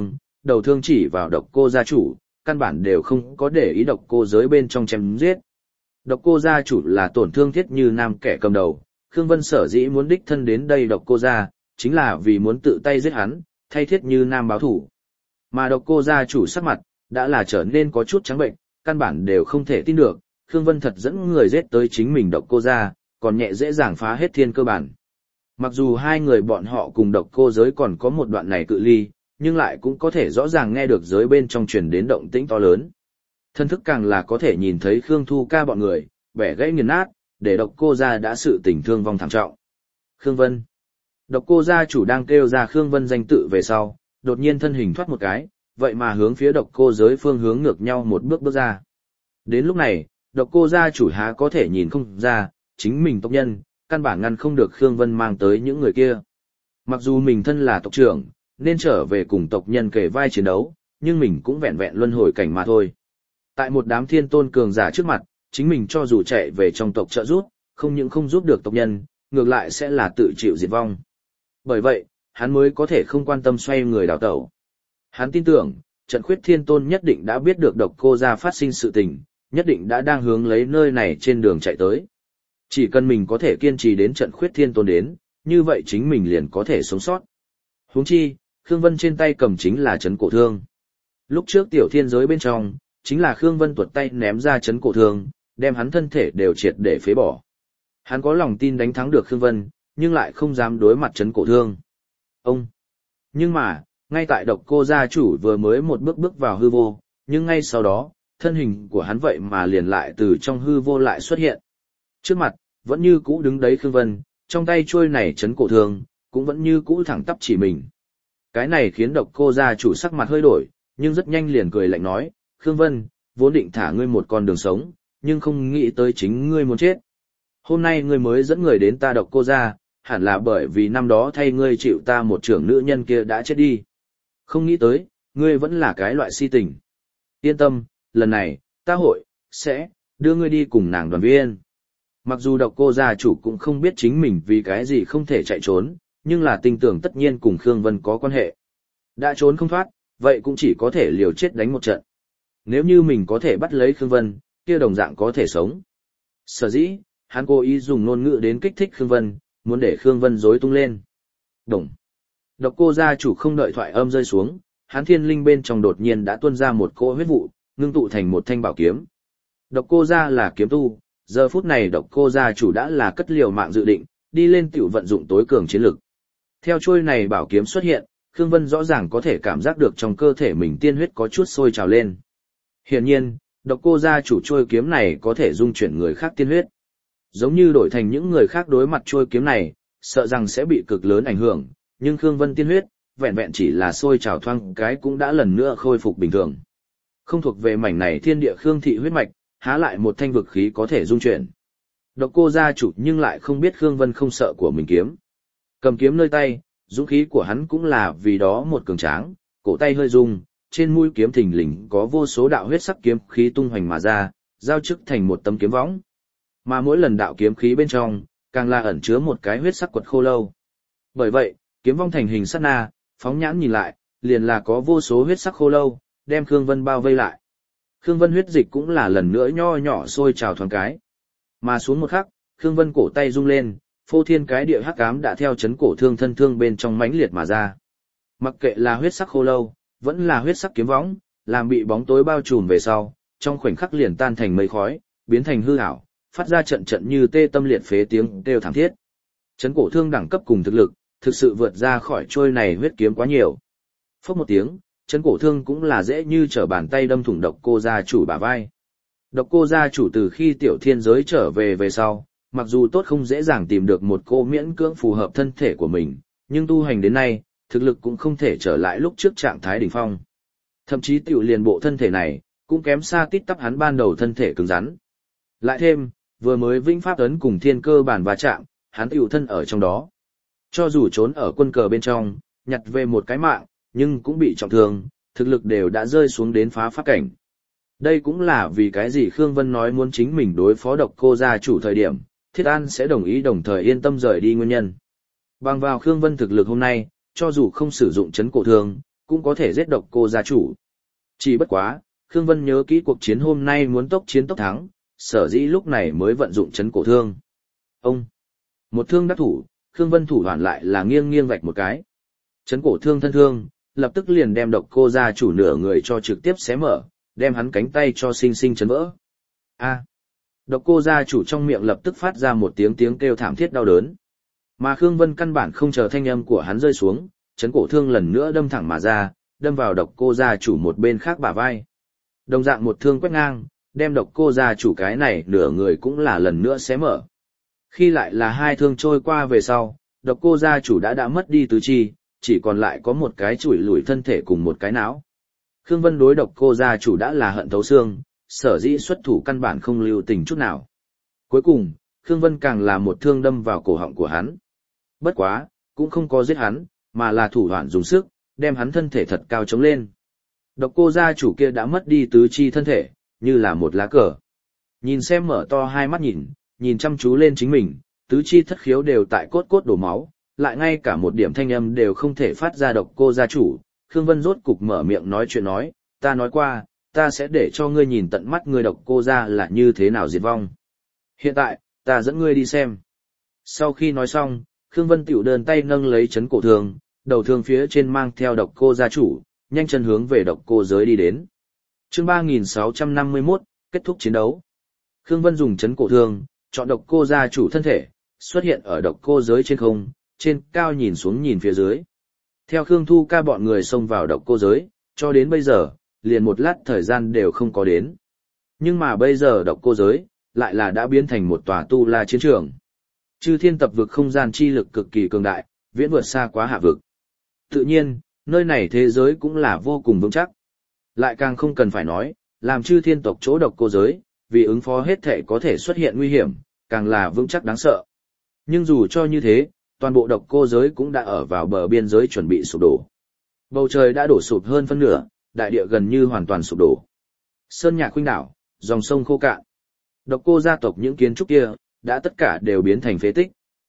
đầu thương chỉ vào độc cô gia chủ, căn bản đều không có để ý độc cô giới bên trong chém giết. Độc cô gia chủ là tổn thương thiết như nam kẻ cầm đầu, Khương Vân sở dĩ muốn đích thân đến đây độc cô gia, chính là vì muốn tự tay giết hắn, thay thiết như nam báo thủ. Mà độc cô gia chủ sắc mặt, đã là trở nên có chút trắng bệnh, căn bản đều không thể tin được, Khương Vân thật dẫn người giết tới chính mình độc cô gia, còn nhẹ dễ dàng phá hết thiên cơ bản. Mặc dù hai người bọn họ cùng độc cô giới còn có một đoạn này cự ly, nhưng lại cũng có thể rõ ràng nghe được giới bên trong truyền đến động tĩnh to lớn. Thân thức càng là có thể nhìn thấy Khương Thu Ca bọn người, bẻ gãy nghiền nát, để độc cô gia đã sự tình thương vong thảm trọng. Khương Vân. Độc cô gia chủ đang kêu ra Khương Vân danh tự về sau, đột nhiên thân hình thoát một cái, vậy mà hướng phía độc cô giới phương hướng ngược nhau một bước bước ra. Đến lúc này, độc cô gia chủ há có thể nhìn không ra, chính mình tộc nhân, căn bản ngăn không được Khương Vân mang tới những người kia. Mặc dù mình thân là tộc trưởng, nên trở về cùng tộc nhân kề vai chiến đấu, nhưng mình cũng vẹn vẹn luân hồi cảnh mà thôi. Tại một đám thiên tôn cường giả trước mặt, chính mình cho dù chạy về trong tộc trợ giúp, không những không giúp được tộc nhân, ngược lại sẽ là tự chịu diệt vong. Bởi vậy, hắn mới có thể không quan tâm xoay người đào tẩu. Hắn tin tưởng, trận khuyết thiên tôn nhất định đã biết được độc cô gia phát sinh sự tình, nhất định đã đang hướng lấy nơi này trên đường chạy tới. Chỉ cần mình có thể kiên trì đến trận khuyết thiên tôn đến, như vậy chính mình liền có thể sống sót. Huống chi, Khương Vân trên tay cầm chính là chấn cổ thương. Lúc trước tiểu thiên giới bên trong, chính là Khương Vân tuột tay ném ra chấn cổ thương, đem hắn thân thể đều triệt để phế bỏ. Hắn có lòng tin đánh thắng được Khương Vân, nhưng lại không dám đối mặt chấn cổ thương. Ông! Nhưng mà, ngay tại độc cô gia chủ vừa mới một bước bước vào hư vô, nhưng ngay sau đó, thân hình của hắn vậy mà liền lại từ trong hư vô lại xuất hiện. Trước mặt, vẫn như cũ đứng đấy Khương Vân, trong tay chuôi này chấn cổ thương, cũng vẫn như cũ thẳng tắp chỉ mình. Cái này khiến độc cô gia chủ sắc mặt hơi đổi, nhưng rất nhanh liền cười lạnh nói, Khương Vân, vốn định thả ngươi một con đường sống, nhưng không nghĩ tới chính ngươi muốn chết. Hôm nay ngươi mới dẫn người đến ta độc cô gia, hẳn là bởi vì năm đó thay ngươi chịu ta một trưởng nữ nhân kia đã chết đi. Không nghĩ tới, ngươi vẫn là cái loại si tình. Yên tâm, lần này, ta hội, sẽ, đưa ngươi đi cùng nàng đoàn viên. Mặc dù độc cô gia chủ cũng không biết chính mình vì cái gì không thể chạy trốn, nhưng là tin tưởng tất nhiên cùng Khương Vân có quan hệ. Đã trốn không thoát, vậy cũng chỉ có thể liều chết đánh một trận. Nếu như mình có thể bắt lấy Khương Vân, kia đồng dạng có thể sống. Sở dĩ, hắn cố ý dùng ngôn ngữ đến kích thích Khương Vân, muốn để Khương Vân rối tung lên. Đồng. Độc cô gia chủ không đợi thoại âm rơi xuống, hắn thiên linh bên trong đột nhiên đã tuôn ra một cỗ huyết vụ, ngưng tụ thành một thanh bảo kiếm. Độc cô gia là kiếm tu, giờ phút này độc cô gia chủ đã là cất liều mạng dự định, đi lên tiểu vận dụng tối cường chiến lực. Theo trôi này bảo kiếm xuất hiện, Khương Vân rõ ràng có thể cảm giác được trong cơ thể mình tiên huyết có chút sôi trào lên. Hiển nhiên, độc cô gia chủ trôi kiếm này có thể dung chuyển người khác tiên huyết. Giống như đổi thành những người khác đối mặt trôi kiếm này, sợ rằng sẽ bị cực lớn ảnh hưởng, nhưng Khương Vân tiên huyết, vẹn vẹn chỉ là sôi trào thoang cái cũng đã lần nữa khôi phục bình thường. Không thuộc về mảnh này thiên địa Khương thị huyết mạch, há lại một thanh vực khí có thể dung chuyển. Độc cô gia chủ nhưng lại không biết Khương Vân không sợ của mình kiếm. Cầm kiếm nơi tay, dũng khí của hắn cũng là vì đó một cường tráng, cổ tay hơi rung, trên mũi kiếm thình lình có vô số đạo huyết sắc kiếm khí tung hoành mà ra, giao chức thành một tấm kiếm võng. Mà mỗi lần đạo kiếm khí bên trong, càng là ẩn chứa một cái huyết sắc quật khô lâu. Bởi vậy, kiếm vong thành hình sát na, phóng nhãn nhìn lại, liền là có vô số huyết sắc khô lâu, đem Khương Vân bao vây lại. Khương Vân huyết dịch cũng là lần nữa nho nhỏ sôi trào thoáng cái. Mà xuống một khắc, Khương Vân cổ tay rung lên, phô thiên cái địa hắc ám đã theo chấn cổ thương thân thương bên trong mãnh liệt mà ra. Mặc kệ là huyết sắc khô lâu, vẫn là huyết sắc kiếm võng, làm bị bóng tối bao trùm về sau, trong khoảnh khắc liền tan thành mây khói, biến thành hư ảo, phát ra trận trận như tê tâm liệt phế tiếng kêu thảm thiết. Chấn cổ thương đẳng cấp cùng thực lực, thực sự vượt ra khỏi trôi này huyết kiếm quá nhiều. Phốc một tiếng, chấn cổ thương cũng là dễ như trở bàn tay đâm thủng độc cô gia chủ bả vai. Độc cô gia chủ từ khi tiểu thiên giới trở về về sau, mặc dù tốt không dễ dàng tìm được một cô miễn cưỡng phù hợp thân thể của mình, nhưng tu hành đến nay, thực lực cũng không thể trở lại lúc trước trạng thái đỉnh phong. Thậm chí tiểu liền bộ thân thể này, cũng kém xa tít tắp hắn ban đầu thân thể cứng rắn. Lại thêm, vừa mới vĩnh pháp ấn cùng thiên cơ bản va chạm, hắn tiểu thân ở trong đó. Cho dù trốn ở quân cờ bên trong, nhặt về một cái mạng, nhưng cũng bị trọng thương, thực lực đều đã rơi xuống đến phá pháp cảnh. Đây cũng là vì cái gì Khương Vân nói muốn chính mình đối phó độc cô gia chủ thời điểm, Thiết An sẽ đồng ý đồng thời yên tâm rời đi nguyên nhân. Bằng vào Khương Vân thực lực hôm nay, cho dù không sử dụng chấn cổ thương, cũng có thể giết độc cô gia chủ. Chỉ bất quá, Khương Vân nhớ kỹ cuộc chiến hôm nay muốn tốc chiến tốc thắng, sở dĩ lúc này mới vận dụng chấn cổ thương. Ông! Một thương đắc thủ, Khương Vân thủ hoàn lại là nghiêng nghiêng vạch một cái. Chấn cổ thương thân thương, lập tức liền đem độc cô gia chủ nửa người cho trực tiếp xé mở, đem hắn cánh tay cho sinh sinh chấn vỡ. A! Độc cô gia chủ trong miệng lập tức phát ra một tiếng tiếng kêu thảm thiết đau đớn. Mà Khương Vân căn bản không chờ thanh âm của hắn rơi xuống, chấn cổ thương lần nữa đâm thẳng mà ra, đâm vào độc cô gia chủ một bên khác bả vai. Đồng dạng một thương quét ngang, đem độc cô gia chủ cái này nửa người cũng là lần nữa xé mở. Khi lại là hai thương trôi qua về sau, độc cô gia chủ đã đã mất đi tứ chi, chỉ còn lại có một cái chủi lủi thân thể cùng một cái não. Khương Vân đối độc cô gia chủ đã là hận thấu xương, sở dĩ xuất thủ căn bản không lưu tình chút nào. Cuối cùng, Khương Vân càng là một thương đâm vào cổ họng của hắn. Bất quá, cũng không có giết hắn, mà là thủ đoạn dùng sức, đem hắn thân thể thật cao chống lên. Độc cô gia chủ kia đã mất đi tứ chi thân thể, như là một lá cờ. Nhìn xem mở to hai mắt nhìn, nhìn chăm chú lên chính mình, tứ chi thất khiếu đều tại cốt cốt đổ máu, lại ngay cả một điểm thanh âm đều không thể phát ra. Độc cô gia chủ, Khương Vân rốt cục mở miệng nói chuyện nói, ta nói qua, ta sẽ để cho ngươi nhìn tận mắt ngươi độc cô gia là như thế nào diệt vong. Hiện tại, ta dẫn ngươi đi xem. Sau khi nói xong, Khương Vân tiểu đơn tay nâng lấy chấn cổ thương, đầu thương phía trên mang theo độc cô gia chủ, nhanh chân hướng về độc cô giới đi đến. Chương ba nghìn sáu trăm năm mươi mốt, kết thúc chiến đấu. Khương Vân dùng chấn cổ thương, chọn độc cô gia chủ thân thể, xuất hiện ở độc cô giới trên không, trên cao nhìn xuống nhìn phía dưới. Theo Khương Thu Ca bọn người xông vào độc cô giới, cho đến bây giờ, liền một lát thời gian đều không có đến. Nhưng mà bây giờ độc cô giới, lại là đã biến thành một tòa tu la chiến trường. Chư thiên tập vực không gian chi lực cực kỳ cường đại, viễn vượt xa quá hạ vực. Tự nhiên, nơi này thế giới cũng là vô cùng vững chắc. Lại càng không cần phải nói, làm chư thiên tộc chỗ độc cô giới, vì ứng phó hết thể có thể xuất hiện nguy hiểm, càng là vững chắc đáng sợ. Nhưng dù cho như thế, toàn bộ độc cô giới cũng đã ở vào bờ biên giới chuẩn bị sụp đổ. Bầu trời đã đổ sụp hơn phân nửa, đại địa gần như hoàn toàn sụp đổ. Sơn nhạc khuynh đảo, dòng sông khô cạn. Độc cô gia tộc những kiến trúc kia, đã tất cả đều biến thành phế tích.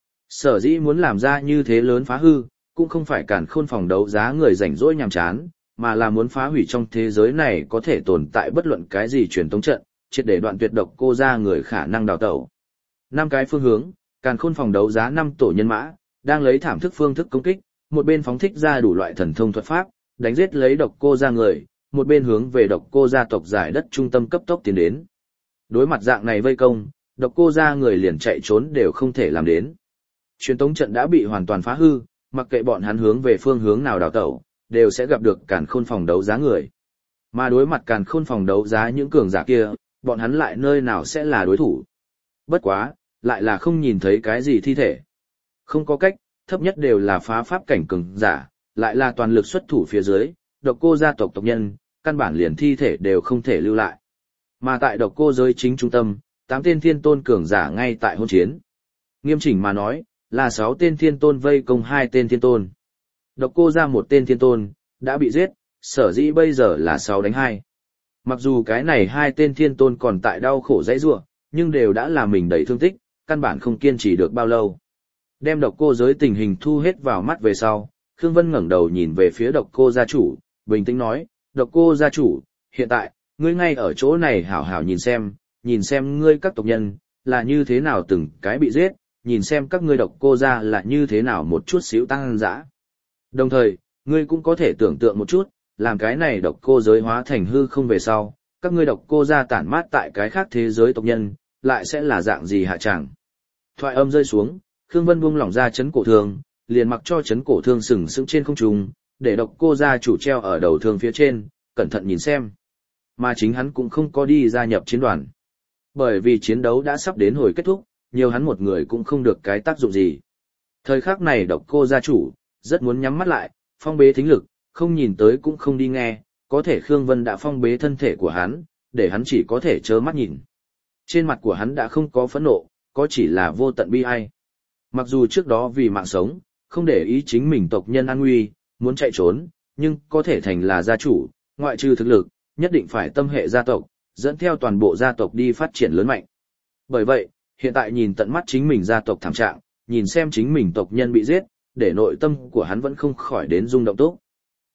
Sở dĩ muốn làm ra như thế lớn phá hư, cũng không phải cản khôn phòng đấu giá người rảnh rỗi nhàm chán, mà là muốn phá hủy trong thế giới này có thể tồn tại bất luận cái gì truyền tống trận, triệt để đoạn tuyệt độc cô gia người khả năng đào tẩu. Năm cái phương hướng, càn khôn phòng đấu giá năm tổ nhân mã, đang lấy thảm thức phương thức công kích, một bên phóng thích ra đủ loại thần thông thuật pháp, đánh giết lấy độc cô gia người, một bên hướng về độc cô gia tộc giải đất trung tâm cấp tốc tiến đến. Đối mặt dạng này vây công, độc cô gia người liền chạy trốn đều không thể làm đến. Truyền tống trận đã bị hoàn toàn phá hư, mặc kệ bọn hắn hướng về phương hướng nào đào tẩu, đều sẽ gặp được càn khôn phòng đấu giá người. Mà đối mặt càn khôn phòng đấu giá những cường giả kia, bọn hắn lại nơi nào sẽ là đối thủ. Bất quá, lại là không nhìn thấy cái gì thi thể. Không có cách, thấp nhất đều là phá pháp cảnh cường giả, lại là toàn lực xuất thủ phía dưới, độc cô gia tộc tộc nhân, căn bản liền thi thể đều không thể lưu lại. Mà tại độc cô giới chính trung tâm, tám tên thiên tôn cường giả ngay tại hôn chiến. Nghiêm chỉnh mà nói, là sáu tên thiên tôn vây công hai tên thiên tôn. Độc cô ra một tên thiên tôn, đã bị giết, sở dĩ bây giờ là sáu đánh hai. Mặc dù cái này hai tên thiên tôn còn tại đau khổ dãy rủa, nhưng đều đã làm mình đầy thương tích, căn bản không kiên trì được bao lâu. Đem độc cô giới tình hình thu hết vào mắt về sau, Khương Vân ngẩng đầu nhìn về phía độc cô gia chủ, bình tĩnh nói, độc cô gia chủ, hiện tại, ngươi ngay ở chỗ này hảo hảo nhìn xem, nhìn xem ngươi các tộc nhân, là như thế nào từng cái bị giết, nhìn xem các ngươi độc cô gia là như thế nào một chút xíu tăng dã. Đồng thời, ngươi cũng có thể tưởng tượng một chút, làm cái này độc cô giới hóa thành hư không về sau, các ngươi độc cô gia tản mát tại cái khác thế giới tộc nhân, lại sẽ là dạng gì hạ tràng. Thoại âm rơi xuống, Khương Vân buông lỏng ra chấn cổ thương, liền mặc cho chấn cổ thương sừng sững trên không trung, để độc cô gia chủ treo ở đầu thương phía trên, cẩn thận nhìn xem. Mà chính hắn cũng không có đi gia nhập chiến đoàn. Bởi vì chiến đấu đã sắp đến hồi kết thúc, nhiều hắn một người cũng không được cái tác dụng gì. Thời khắc này độc cô gia chủ, rất muốn nhắm mắt lại, phong bế thính lực, không nhìn tới cũng không đi nghe, có thể Khương Vân đã phong bế thân thể của hắn, để hắn chỉ có thể trơ mắt nhìn. Trên mặt của hắn đã không có phẫn nộ, có chỉ là vô tận bi ai. Mặc dù trước đó vì mạng sống, không để ý chính mình tộc nhân an nguy, muốn chạy trốn, nhưng có thể thành là gia chủ, ngoại trừ thực lực, nhất định phải tâm hệ gia tộc, dẫn theo toàn bộ gia tộc đi phát triển lớn mạnh. Bởi vậy, hiện tại nhìn tận mắt chính mình gia tộc thảm trạng, nhìn xem chính mình tộc nhân bị giết, để nội tâm của hắn vẫn không khỏi đến rung động tốt.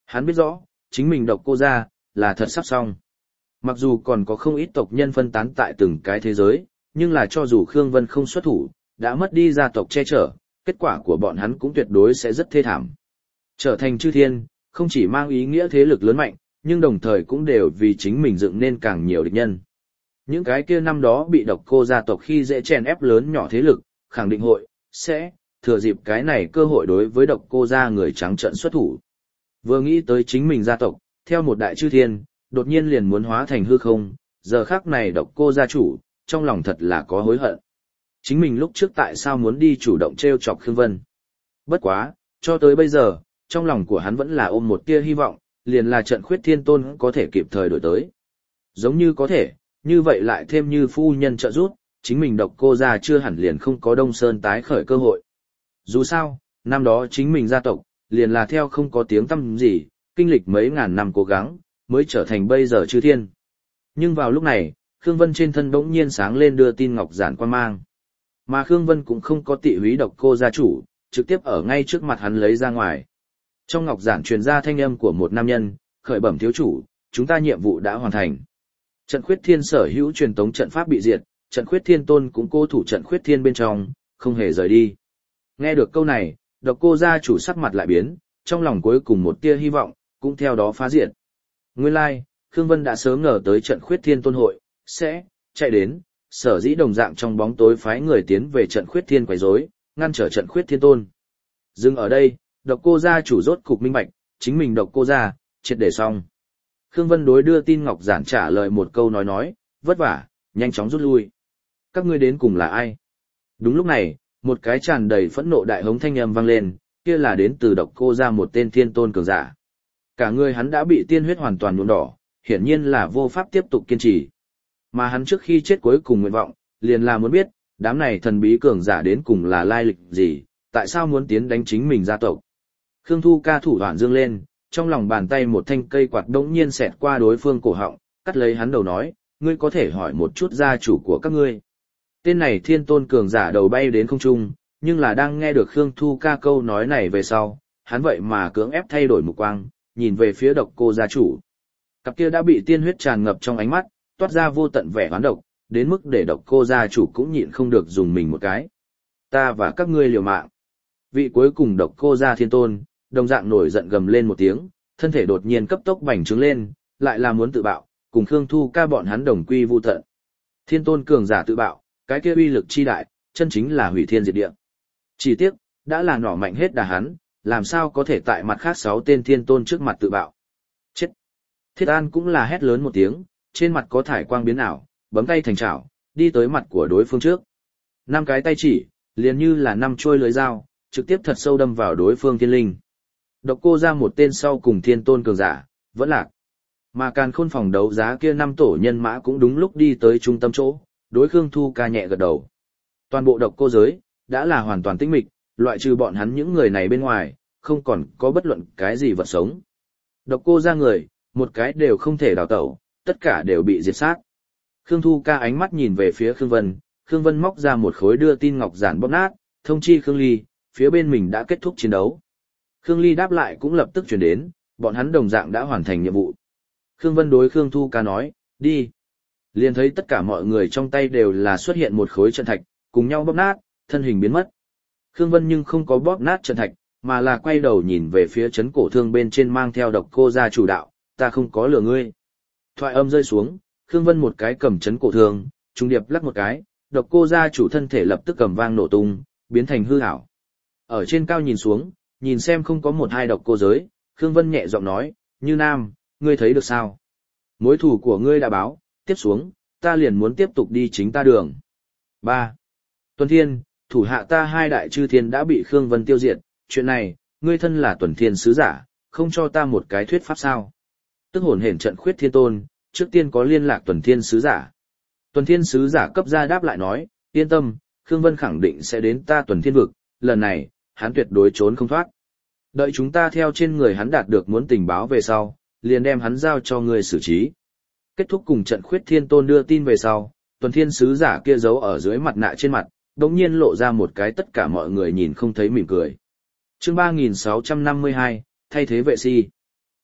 Hắn biết rõ, chính mình độc cô gia là thật sắp xong. Mặc dù còn có không ít tộc nhân phân tán tại từng cái thế giới, nhưng là cho dù Khương Vân không xuất thủ, đã mất đi gia tộc che chở, kết quả của bọn hắn cũng tuyệt đối sẽ rất thê thảm. Trở thành chư thiên, không chỉ mang ý nghĩa thế lực lớn mạnh, nhưng đồng thời cũng đều vì chính mình dựng nên càng nhiều địch nhân. Những cái kia năm đó bị độc cô gia tộc khi dễ chèn ép lớn nhỏ thế lực, khẳng định hội, sẽ, thừa dịp cái này cơ hội đối với độc cô gia người trắng trợn xuất thủ. Vừa nghĩ tới chính mình gia tộc, theo một đại chư thiên, đột nhiên liền muốn hóa thành hư không, giờ khắc này độc cô gia chủ, trong lòng thật là có hối hận. Chính mình lúc trước tại sao muốn đi chủ động treo chọc Khương Vân. Bất quá, cho tới bây giờ, trong lòng của hắn vẫn là ôm một tia hy vọng, liền là trận khuyết thiên tôn có thể kịp thời đổi tới. Giống như có thể, như vậy lại thêm như phu nhân trợ giúp, chính mình độc cô gia chưa hẳn liền không có Đông Sơn tái khởi cơ hội. Dù sao, năm đó chính mình gia tộc, liền là theo không có tiếng tăm gì, kinh lịch mấy ngàn năm cố gắng, mới trở thành bây giờ chư thiên. Nhưng vào lúc này, Khương Vân trên thân bỗng nhiên sáng lên đưa tin ngọc giản quan mang. Mà Khương Vân cũng không có tị húy độc cô gia chủ, trực tiếp ở ngay trước mặt hắn lấy ra ngoài. Trong ngọc giản truyền ra thanh âm của một nam nhân, khởi bẩm thiếu chủ, chúng ta nhiệm vụ đã hoàn thành. Trận khuyết thiên sở hữu truyền tống trận pháp bị diệt, trận khuyết thiên tôn cũng cố thủ trận khuyết thiên bên trong, không hề rời đi. Nghe được câu này, độc cô gia chủ sắc mặt lại biến, trong lòng cuối cùng một tia hy vọng, cũng theo đó phá diệt. Nguyên lai, like, Khương Vân đã sớm ngờ tới trận khuyết thiên tôn hội, sẽ, chạy đến, sở dĩ đồng dạng trong bóng tối phái người tiến về trận khuyết thiên quấy rối, ngăn trở trận khuyết thiên tôn. Dừng ở đây, độc cô gia chủ rốt cục minh bạch, chính mình độc cô gia, triệt để xong. Khương Vân đối đưa tin ngọc giản trả lời một câu nói nói, vất vả, nhanh chóng rút lui. Các ngươi đến cùng là ai? Đúng lúc này, một cái tràn đầy phẫn nộ đại hống thanh âm vang lên, kia là đến từ độc cô gia một tên thiên tôn cường giả. Cả người hắn đã bị tiên huyết hoàn toàn nhuộm đỏ, hiển nhiên là vô pháp tiếp tục kiên trì. Mà hắn trước khi chết cuối cùng nguyện vọng, liền là muốn biết, đám này thần bí cường giả đến cùng là lai lịch gì, tại sao muốn tiến đánh chính mình gia tộc. Khương Thu Ca thủ đoạn dương lên, trong lòng bàn tay một thanh cây quạt đống nhiên xẹt qua đối phương cổ họng, cắt lấy hắn đầu nói, ngươi có thể hỏi một chút gia chủ của các ngươi. Tên này thiên tôn cường giả đầu bay đến không trung, nhưng là đang nghe được Khương Thu Ca câu nói này về sau, hắn vậy mà cưỡng ép thay đổi mục quang, nhìn về phía độc cô gia chủ. Cặp kia đã bị tiên huyết tràn ngập trong ánh mắt, toát ra vô tận vẻ oán độc, đến mức để độc cô gia chủ cũng nhịn không được dùng mình một cái. Ta và các ngươi liều mạng. Vị cuối cùng độc cô gia thiên tôn, đồng dạng nổi giận gầm lên một tiếng, thân thể đột nhiên cấp tốc bành trướng lên, lại là muốn tự bạo, cùng Khương Thu Ca bọn hắn đồng quy vu tận. Thiên tôn cường giả tự bạo, cái kia uy lực chi đại, chân chính là hủy thiên diệt địa. Chỉ tiếc, đã là nỏ mạnh hết đà hắn, làm sao có thể tại mặt khác sáu tên thiên tôn trước mặt tự bạo. Chết! Thiết An cũng là hét lớn một tiếng, trên mặt có thải quang biến ảo, bấm tay thành chảo, đi tới mặt của đối phương trước. Năm cái tay chỉ, liền như là năm trôi lưới dao, trực tiếp thật sâu đâm vào đối phương thiên linh. Độc cô ra một tên sau cùng thiên tôn cường giả, vẫn lạc. Mà càn khôn phòng đấu giá kia năm tổ nhân mã cũng đúng lúc đi tới trung tâm chỗ, đối Khương Thu Ca nhẹ gật đầu. Toàn bộ độc cô giới, đã là hoàn toàn tĩnh mịch, loại trừ bọn hắn những người này bên ngoài, không còn có bất luận cái gì vật sống. Độc cô ra người, một cái đều không thể đào tẩu, tất cả đều bị diệt sát. Khương Thu Ca ánh mắt nhìn về phía Khương Vân, Khương Vân móc ra một khối đưa tin ngọc giản bóp nát, thông chi Khương Ly, phía bên mình đã kết thúc chiến đấu. Khương Ly đáp lại cũng lập tức chuyển đến, bọn hắn đồng dạng đã hoàn thành nhiệm vụ. Khương Vân đối Khương Thu Ca nói, đi. Liền thấy tất cả mọi người trong tay đều là xuất hiện một khối trận thạch, cùng nhau bóp nát, thân hình biến mất. Khương Vân nhưng không có bóp nát trận thạch, mà là quay đầu nhìn về phía chấn cổ thương bên trên mang theo độc cô gia chủ đạo, ta không có lừa ngươi. Thoại âm rơi xuống, Khương Vân một cái cầm chấn cổ thương, trung điệp lắc một cái, độc cô gia chủ thân thể lập tức cầm vang nổ tung, biến thành hư ảo. Ở trên cao nhìn xuống, nhìn xem không có một hai độc cô giới, Khương Vân nhẹ giọng nói, Như Nam, ngươi thấy được sao? Mối thù của ngươi đã báo, tiếp xuống, ta liền muốn tiếp tục đi chính ta đường. ba. Tuần Thiên, thủ hạ ta hai đại chư thiên đã bị Khương Vân tiêu diệt, chuyện này, ngươi thân là Tuần Thiên sứ giả, không cho ta một cái thuyết pháp sao? Tức hồn hển trận khuyết thiên tôn, trước tiên có liên lạc Tuần Thiên sứ giả. Tuần Thiên sứ giả cấp ra đáp lại nói, yên tâm, Khương Vân khẳng định sẽ đến ta Tuần Thiên vực, lần này, hắn tuyệt đối trốn không thoát. Đợi chúng ta theo trên người hắn đạt được muốn tình báo về sau, liền đem hắn giao cho ngươi xử trí. Kết thúc cùng trận khuyết thiên tôn đưa tin về sau, Tuần Thiên sứ giả kia giấu ở dưới mặt nạ trên mặt, đột nhiên lộ ra một cái tất cả mọi người nhìn không thấy mỉm cười. Chương ba nghìn sáu trăm năm mươi hai, thay thế vệ si.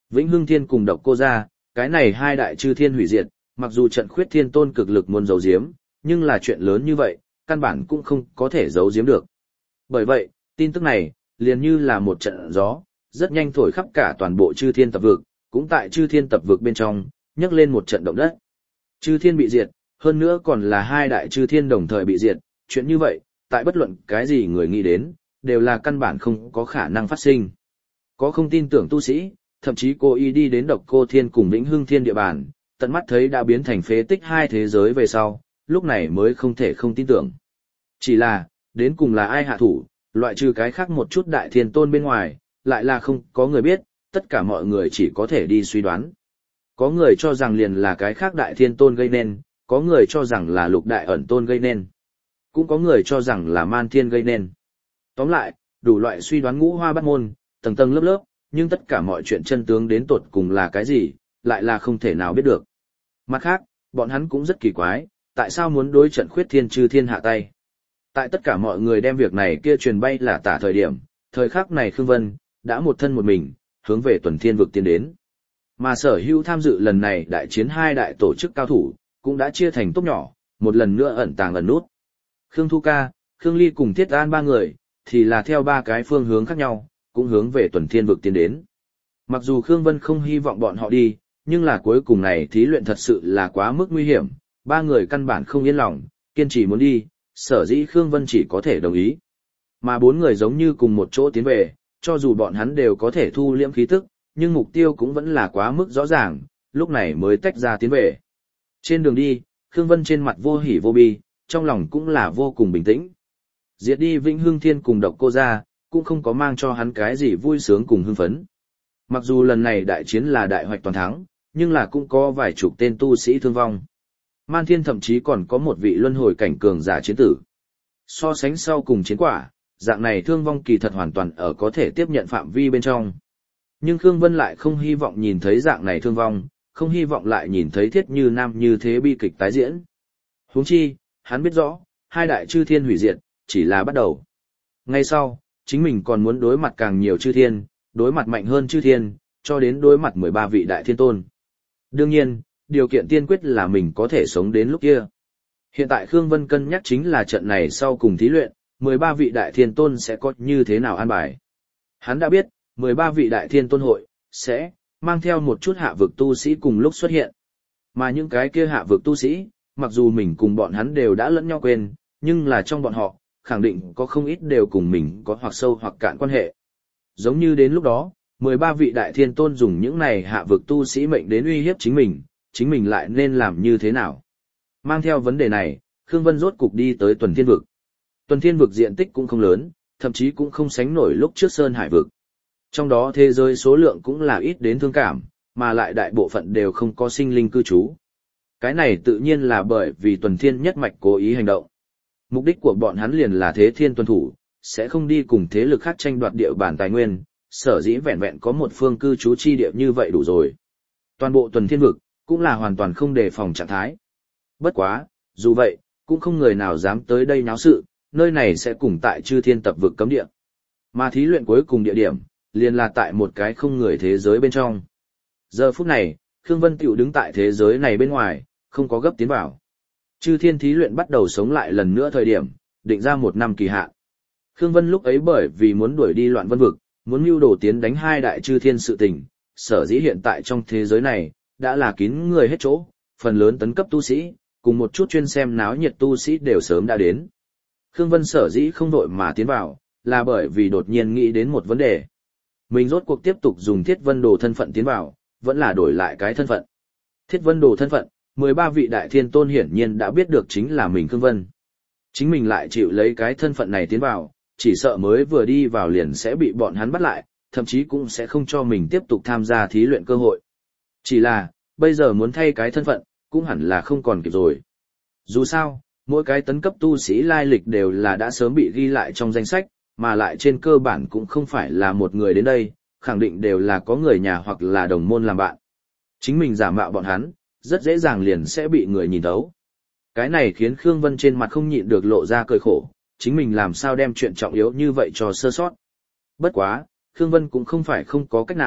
Vĩnh Hưng Thiên cùng Độc Cô gia, cái này hai đại chư thiên hủy diệt, mặc dù trận khuyết thiên tôn cực lực muốn giấu giếm, nhưng là chuyện lớn như vậy, căn bản cũng không có thể giấu giếm được. Bởi vậy, tin tức này, liền như là một trận gió, rất nhanh thổi khắp cả toàn bộ chư thiên tập vực, cũng tại chư thiên tập vực bên trong, nhấc lên một trận động đất. Chư thiên bị diệt, hơn nữa còn là hai đại chư thiên đồng thời bị diệt, chuyện như vậy, tại bất luận cái gì người nghĩ đến, đều là căn bản không có khả năng phát sinh. Có không tin tưởng tu sĩ, thậm chí cô y đi đến Độc Cô Thiên cùng Vĩnh Hưng Thiên địa bàn, tận mắt thấy đã biến thành phế tích hai thế giới về sau, lúc này mới không thể không tin tưởng. Chỉ là, đến cùng là ai hạ thủ, loại trừ cái khác một chút đại thiên tôn bên ngoài, lại là không có người biết, tất cả mọi người chỉ có thể đi suy đoán. Có người cho rằng liền là cái khác đại thiên tôn gây nên, có người cho rằng là lục đại ẩn tôn gây nên, cũng có người cho rằng là man thiên gây nên. Tóm lại, đủ loại suy đoán ngũ hoa bát môn, tầng tầng lớp lớp, nhưng tất cả mọi chuyện chân tướng đến tột cùng là cái gì, lại là không thể nào biết được. Mặt khác, bọn hắn cũng rất kỳ quái, tại sao muốn đối trận khuyết thiên chư thiên hạ tay. Tại tất cả mọi người đem việc này kia truyền bay là tả thời điểm, thời khắc này Khương Vân, đã một thân một mình, hướng về tuần thiên vực tiến đến. Mà sở hữu tham dự lần này đại chiến hai đại tổ chức cao thủ, cũng đã chia thành tốp nhỏ, một lần nữa ẩn tàng ẩn nút. Khương Thu Ca, Khương Ly cùng Thiết An ba người, thì là theo ba cái phương hướng khác nhau, cũng hướng về tuần thiên vực tiến đến. Mặc dù Khương Vân không hy vọng bọn họ đi, nhưng là cuối cùng này thí luyện thật sự là quá mức nguy hiểm, ba người căn bản không yên lòng, kiên trì muốn đi, sở dĩ Khương Vân chỉ có thể đồng ý. Mà bốn người giống như cùng một chỗ tiến về, cho dù bọn hắn đều có thể thu liễm khí tức, nhưng mục tiêu cũng vẫn là quá mức rõ ràng, lúc này mới tách ra tiến về. Trên đường đi, Khương Vân trên mặt vô hỉ vô bi, trong lòng cũng là vô cùng bình tĩnh. Diệt đi Vĩnh Hưng Thiên cùng Độc Cô gia, cũng không có mang cho hắn cái gì vui sướng cùng hưng phấn. Mặc dù lần này đại chiến là đại hoạch toàn thắng, nhưng là cũng có vài chục tên tu sĩ thương vong. Man Thiên thậm chí còn có một vị luân hồi cảnh cường giả chiến tử. So sánh sau cùng chiến quả, dạng này thương vong kỳ thật hoàn toàn ở có thể tiếp nhận phạm vi bên trong. Nhưng Khương Vân lại không hy vọng nhìn thấy dạng này thương vong, không hy vọng lại nhìn thấy Thiết Như Nam như thế bi kịch tái diễn. Huống chi, hắn biết rõ, hai đại chư thiên hủy diệt, chỉ là bắt đầu. Ngay sau, chính mình còn muốn đối mặt càng nhiều chư thiên, đối mặt mạnh hơn chư thiên, cho đến đối mặt mười ba vị đại thiên tôn. Đương nhiên, điều kiện tiên quyết là mình có thể sống đến lúc kia. Hiện tại Khương Vân cân nhắc chính là trận này sau cùng thí luyện, mười ba vị đại thiên tôn sẽ có như thế nào an bài. Hắn đã biết, mười ba vị đại thiên tôn hội, sẽ mang theo một chút hạ vực tu sĩ cùng lúc xuất hiện. Mà những cái kia hạ vực tu sĩ, mặc dù mình cùng bọn hắn đều đã lẫn nhau quên, nhưng là trong bọn họ, khẳng định có không ít đều cùng mình có hoặc sâu hoặc cạn quan hệ. Giống như đến lúc đó, mười ba vị đại thiên tôn dùng những này hạ vực tu sĩ mệnh đến uy hiếp chính mình, chính mình lại nên làm như thế nào? Mang theo vấn đề này, Khương Vân rốt cục đi tới tuần thiên vực. Tuần thiên vực diện tích cũng không lớn, thậm chí cũng không sánh nổi lúc trước Sơn Hải vực. Trong đó thế giới số lượng cũng là ít đến thương cảm, mà lại đại bộ phận đều không có sinh linh cư trú. Cái này tự nhiên là bởi vì tuần thiên nhất mạch cố ý hành động. Mục đích của bọn hắn liền là thế thiên tuân thủ, sẽ không đi cùng thế lực khác tranh đoạt địa bàn tài nguyên, sở dĩ vẹn vẹn có một phương cư trú chi địa như vậy đủ rồi. Toàn bộ tuần thiên vực, cũng là hoàn toàn không đề phòng trạng thái. Bất quá, dù vậy, cũng không người nào dám tới đây náo sự, nơi này sẽ cùng tại chư thiên tập vực cấm địa. Mà thí luyện cuối cùng địa điểm, liền là tại một cái không người thế giới bên trong. Giờ phút này, Khương Vân tiểu đứng tại thế giới này bên ngoài, không có gấp tiến vào. Chư thiên thí luyện bắt đầu sống lại lần nữa thời điểm, định ra một năm kỳ hạn. Khương Vân lúc ấy bởi vì muốn đuổi đi loạn vân vực, muốn mưu đồ tiến đánh hai đại chư thiên sự tình, sở dĩ hiện tại trong thế giới này, đã là kín người hết chỗ, phần lớn tấn cấp tu sĩ, cùng một chút chuyên xem náo nhiệt tu sĩ đều sớm đã đến. Khương Vân sở dĩ không vội mà tiến vào, là bởi vì đột nhiên nghĩ đến một vấn đề. Mình rốt cuộc tiếp tục dùng Thiết Vân Đồ thân phận tiến vào, vẫn là đổi lại cái thân phận. Thiết Vân Đồ thân phận, mười ba vị đại thiên tôn hiển nhiên đã biết được chính là mình Khương Vân. Chính mình lại chịu lấy cái thân phận này tiến vào, chỉ sợ mới vừa đi vào liền sẽ bị bọn hắn bắt lại, thậm chí cũng sẽ không cho mình tiếp tục tham gia thí luyện cơ hội. Chỉ là, bây giờ muốn thay cái thân phận, cũng hẳn là không còn kịp rồi. Dù sao, mỗi cái tấn cấp tu sĩ lai lịch đều là đã sớm bị ghi lại trong danh sách, mà lại trên cơ bản cũng không phải là một người đến đây, khẳng định đều là có người nhà hoặc là đồng môn làm bạn. Chính mình giả mạo bọn hắn, rất dễ dàng liền sẽ bị người nhìn thấu. Cái này khiến Khương Vân trên mặt không nhịn được lộ ra cười khổ, chính mình làm sao đem chuyện trọng yếu như vậy cho sơ sót. Bất quá, Khương Vân cũng không phải không có cách nào,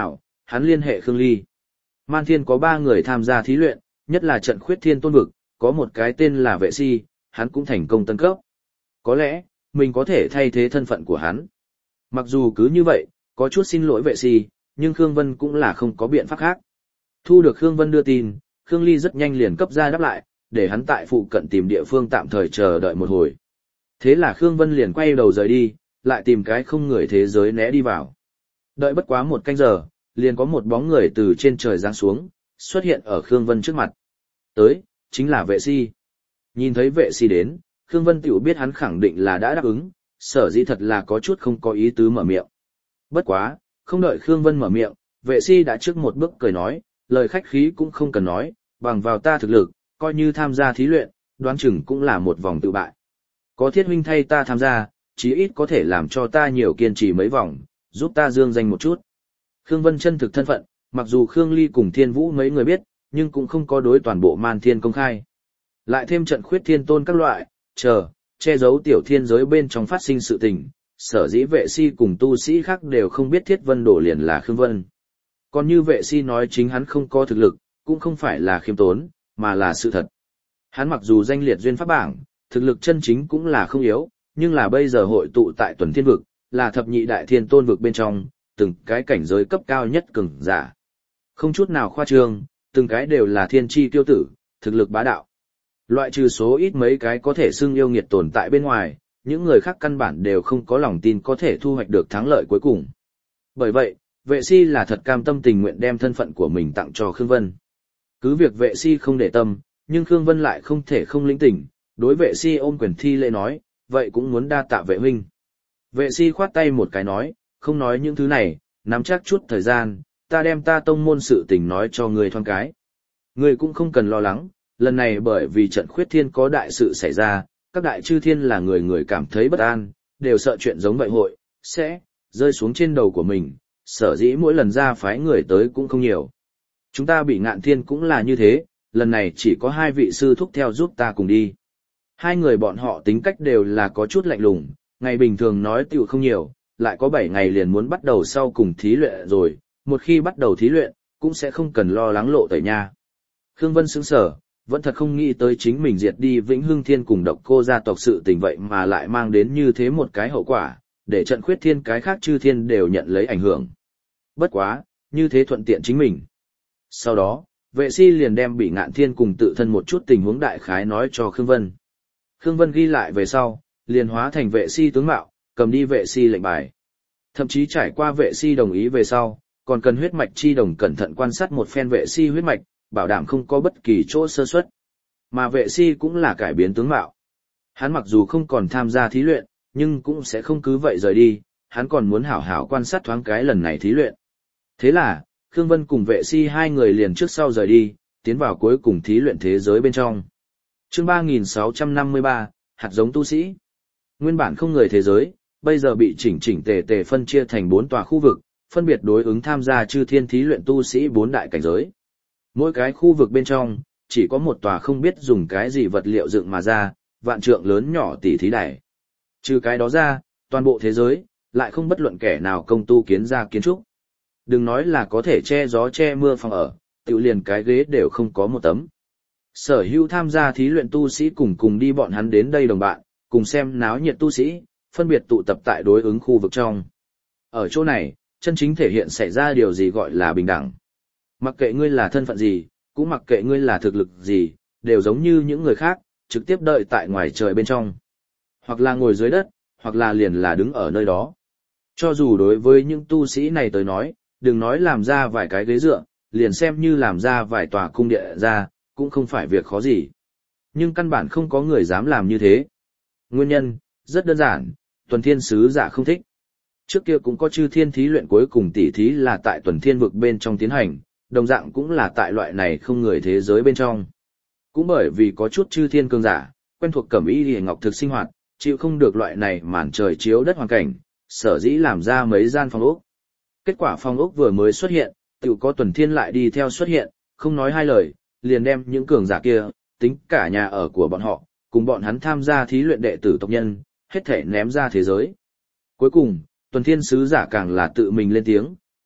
hắn liên hệ Khương Ly. Man Thiên có ba người tham gia thí luyện, nhất là trận khuyết thiên tôn vực, có một cái tên là vệ si, hắn cũng thành công tân cấp. Có lẽ, mình có thể thay thế thân phận của hắn. Mặc dù cứ như vậy, có chút xin lỗi vệ si, nhưng Khương Vân cũng là không có biện pháp khác. Thu được Khương Vân đưa tin, Khương Ly rất nhanh liền cấp ra đáp lại, để hắn tại phụ cận tìm địa phương tạm thời chờ đợi một hồi. Thế là Khương Vân liền quay đầu rời đi, lại tìm cái không người thế giới né đi vào. Đợi bất quá một canh giờ, liền có một bóng người từ trên trời giáng xuống, xuất hiện ở Khương Vân trước mặt. Tới, chính là vệ si. Nhìn thấy vệ si đến, Khương Vân tiểu biết hắn khẳng định là đã đáp ứng, sở dĩ thật là có chút không có ý tứ mở miệng. Bất quá, không đợi Khương Vân mở miệng, vệ si đã trước một bước cười nói, lời khách khí cũng không cần nói, bằng vào ta thực lực, coi như tham gia thí luyện, đoán chừng cũng là một vòng tự bại. Có Thiết huynh thay ta tham gia, chí ít có thể làm cho ta nhiều kiên trì mấy vòng, giúp ta dương danh một chút. Khương Vân chân thực thân phận, mặc dù Khương Ly cùng Thiên Vũ mấy người biết, nhưng cũng không có đối toàn bộ Man Thiên công khai. Lại thêm trận khuyết thiên tôn các loại, chờ, che giấu tiểu thiên giới bên trong phát sinh sự tình, sở dĩ vệ si cùng tu sĩ khác đều không biết Thiết Vân đổ liền là Khương Vân. Còn như vệ si nói chính hắn không có thực lực, cũng không phải là khiêm tốn, mà là sự thật. Hắn mặc dù danh liệt duyên pháp bảng, thực lực chân chính cũng là không yếu, nhưng là bây giờ hội tụ tại tuần thiên vực, là thập nhị đại thiên tôn vực bên trong, từng cái cảnh giới cấp cao nhất cường giả. Không chút nào khoa trương, từng cái đều là thiên chi tiêu tử, thực lực bá đạo. Loại trừ số ít mấy cái có thể xưng yêu nghiệt tồn tại bên ngoài, những người khác căn bản đều không có lòng tin có thể thu hoạch được thắng lợi cuối cùng. Bởi vậy, vệ si là thật cam tâm tình nguyện đem thân phận của mình tặng cho Khương Vân. Cứ việc vệ si không để tâm, nhưng Khương Vân lại không thể không lĩnh tỉnh, đối vệ si ôm quyền thi lễ nói, vậy cũng muốn đa tạ vệ huynh. Vệ si khoát tay một cái nói, không nói những thứ này, nắm chắc chút thời gian, ta đem ta tông môn sự tình nói cho người thoáng cái. Người cũng không cần lo lắng, lần này bởi vì trận khuyết thiên có đại sự xảy ra, các đại chư thiên là người người cảm thấy bất an, đều sợ chuyện giống vậy hội, sẽ, rơi xuống trên đầu của mình, sở dĩ mỗi lần ra phái người tới cũng không nhiều. Chúng ta bị ngạn thiên cũng là như thế, lần này chỉ có hai vị sư thúc theo giúp ta cùng đi. Hai người bọn họ tính cách đều là có chút lạnh lùng, ngày bình thường nói tiểu không nhiều, lại có bảy ngày liền muốn bắt đầu sau cùng thí luyện rồi, một khi bắt đầu thí luyện, cũng sẽ không cần lo lắng lộ tẩy nha. Khương Vân sững sờ, vẫn thật không nghĩ tới chính mình diệt đi Vĩnh Hưng Thiên cùng Độc Cô gia tộc sự tình vậy mà lại mang đến như thế một cái hậu quả, để trận khuyết thiên cái khác chư thiên đều nhận lấy ảnh hưởng. Bất quá, như thế thuận tiện chính mình. Sau đó, vệ si liền đem bị ngạn thiên cùng tự thân một chút tình huống đại khái nói cho Khương Vân. Khương Vân ghi lại về sau, liền hóa thành vệ si tướng mạo, cầm đi vệ si lệnh bài. Thậm chí trải qua vệ si đồng ý về sau, còn cần huyết mạch chi đồng cẩn thận quan sát một phen vệ si huyết mạch, bảo đảm không có bất kỳ chỗ sơ suất. Mà vệ si cũng là cải biến tướng mạo. Hắn mặc dù không còn tham gia thí luyện, nhưng cũng sẽ không cứ vậy rời đi, hắn còn muốn hảo hảo quan sát thoáng cái lần này thí luyện. Thế là, Khương Vân cùng vệ si hai người liền trước sau rời đi, tiến vào cuối cùng thí luyện thế giới bên trong. Chương ba nghìn sáu trăm năm mươi ba, hạt giống tu sĩ. Nguyên bản không người thế giới, bây giờ bị chỉnh chỉnh tề tề phân chia thành bốn tòa khu vực, phân biệt đối ứng tham gia chư thiên thí luyện tu sĩ bốn đại cảnh giới. Mỗi cái khu vực bên trong, chỉ có một tòa không biết dùng cái gì vật liệu dựng mà ra, vạn trượng lớn nhỏ tỷ thí đài. Trừ cái đó ra, toàn bộ thế giới, lại không bất luận kẻ nào công tu kiến ra kiến trúc. Đừng nói là có thể che gió che mưa phòng ở, tự liền cái ghế đều không có một tấm. Sở hữu tham gia thí luyện tu sĩ cùng cùng đi bọn hắn đến đây đồng bạn, cùng xem náo nhiệt tu sĩ, phân biệt tụ tập tại đối ứng khu vực trong. Ở chỗ này, chân chính thể hiện xảy ra điều gì gọi là bình đẳng. Mặc kệ ngươi là thân phận gì, cũng mặc kệ ngươi là thực lực gì, đều giống như những người khác, trực tiếp đợi tại ngoài trời bên trong. Hoặc là ngồi dưới đất, hoặc là liền là đứng ở nơi đó. Cho dù đối với những tu sĩ này tới nói, đừng nói làm ra vài cái ghế dựa, liền xem như làm ra vài tòa cung điện ra, cũng không phải việc khó gì. Nhưng căn bản không có người dám làm như thế. Nguyên nhân, rất đơn giản, tuần thiên sứ giả không thích. Trước kia cũng có chư thiên thí luyện cuối cùng tỷ thí là tại tuần thiên vực bên trong tiến hành, đồng dạng cũng là tại loại này không người thế giới bên trong. Cũng bởi vì có chút chư thiên cường giả, quen thuộc cẩm y liễu ngọc thực sinh hoạt, chịu không được loại này màn trời chiếu đất hoàn cảnh, sở dĩ làm ra mấy gian phòng ốc. Kết quả phòng ốc vừa mới xuất hiện, tự có tuần thiên lại đi theo xuất hiện, không nói hai lời, liền đem những cường giả kia, tính cả nhà ở của bọn họ, cùng bọn hắn tham gia thí luyện đệ tử tộc nhân, hết thể ném ra thế giới. Cuối cùng, tuần thiên sứ giả càng là tự mình lên tiếng,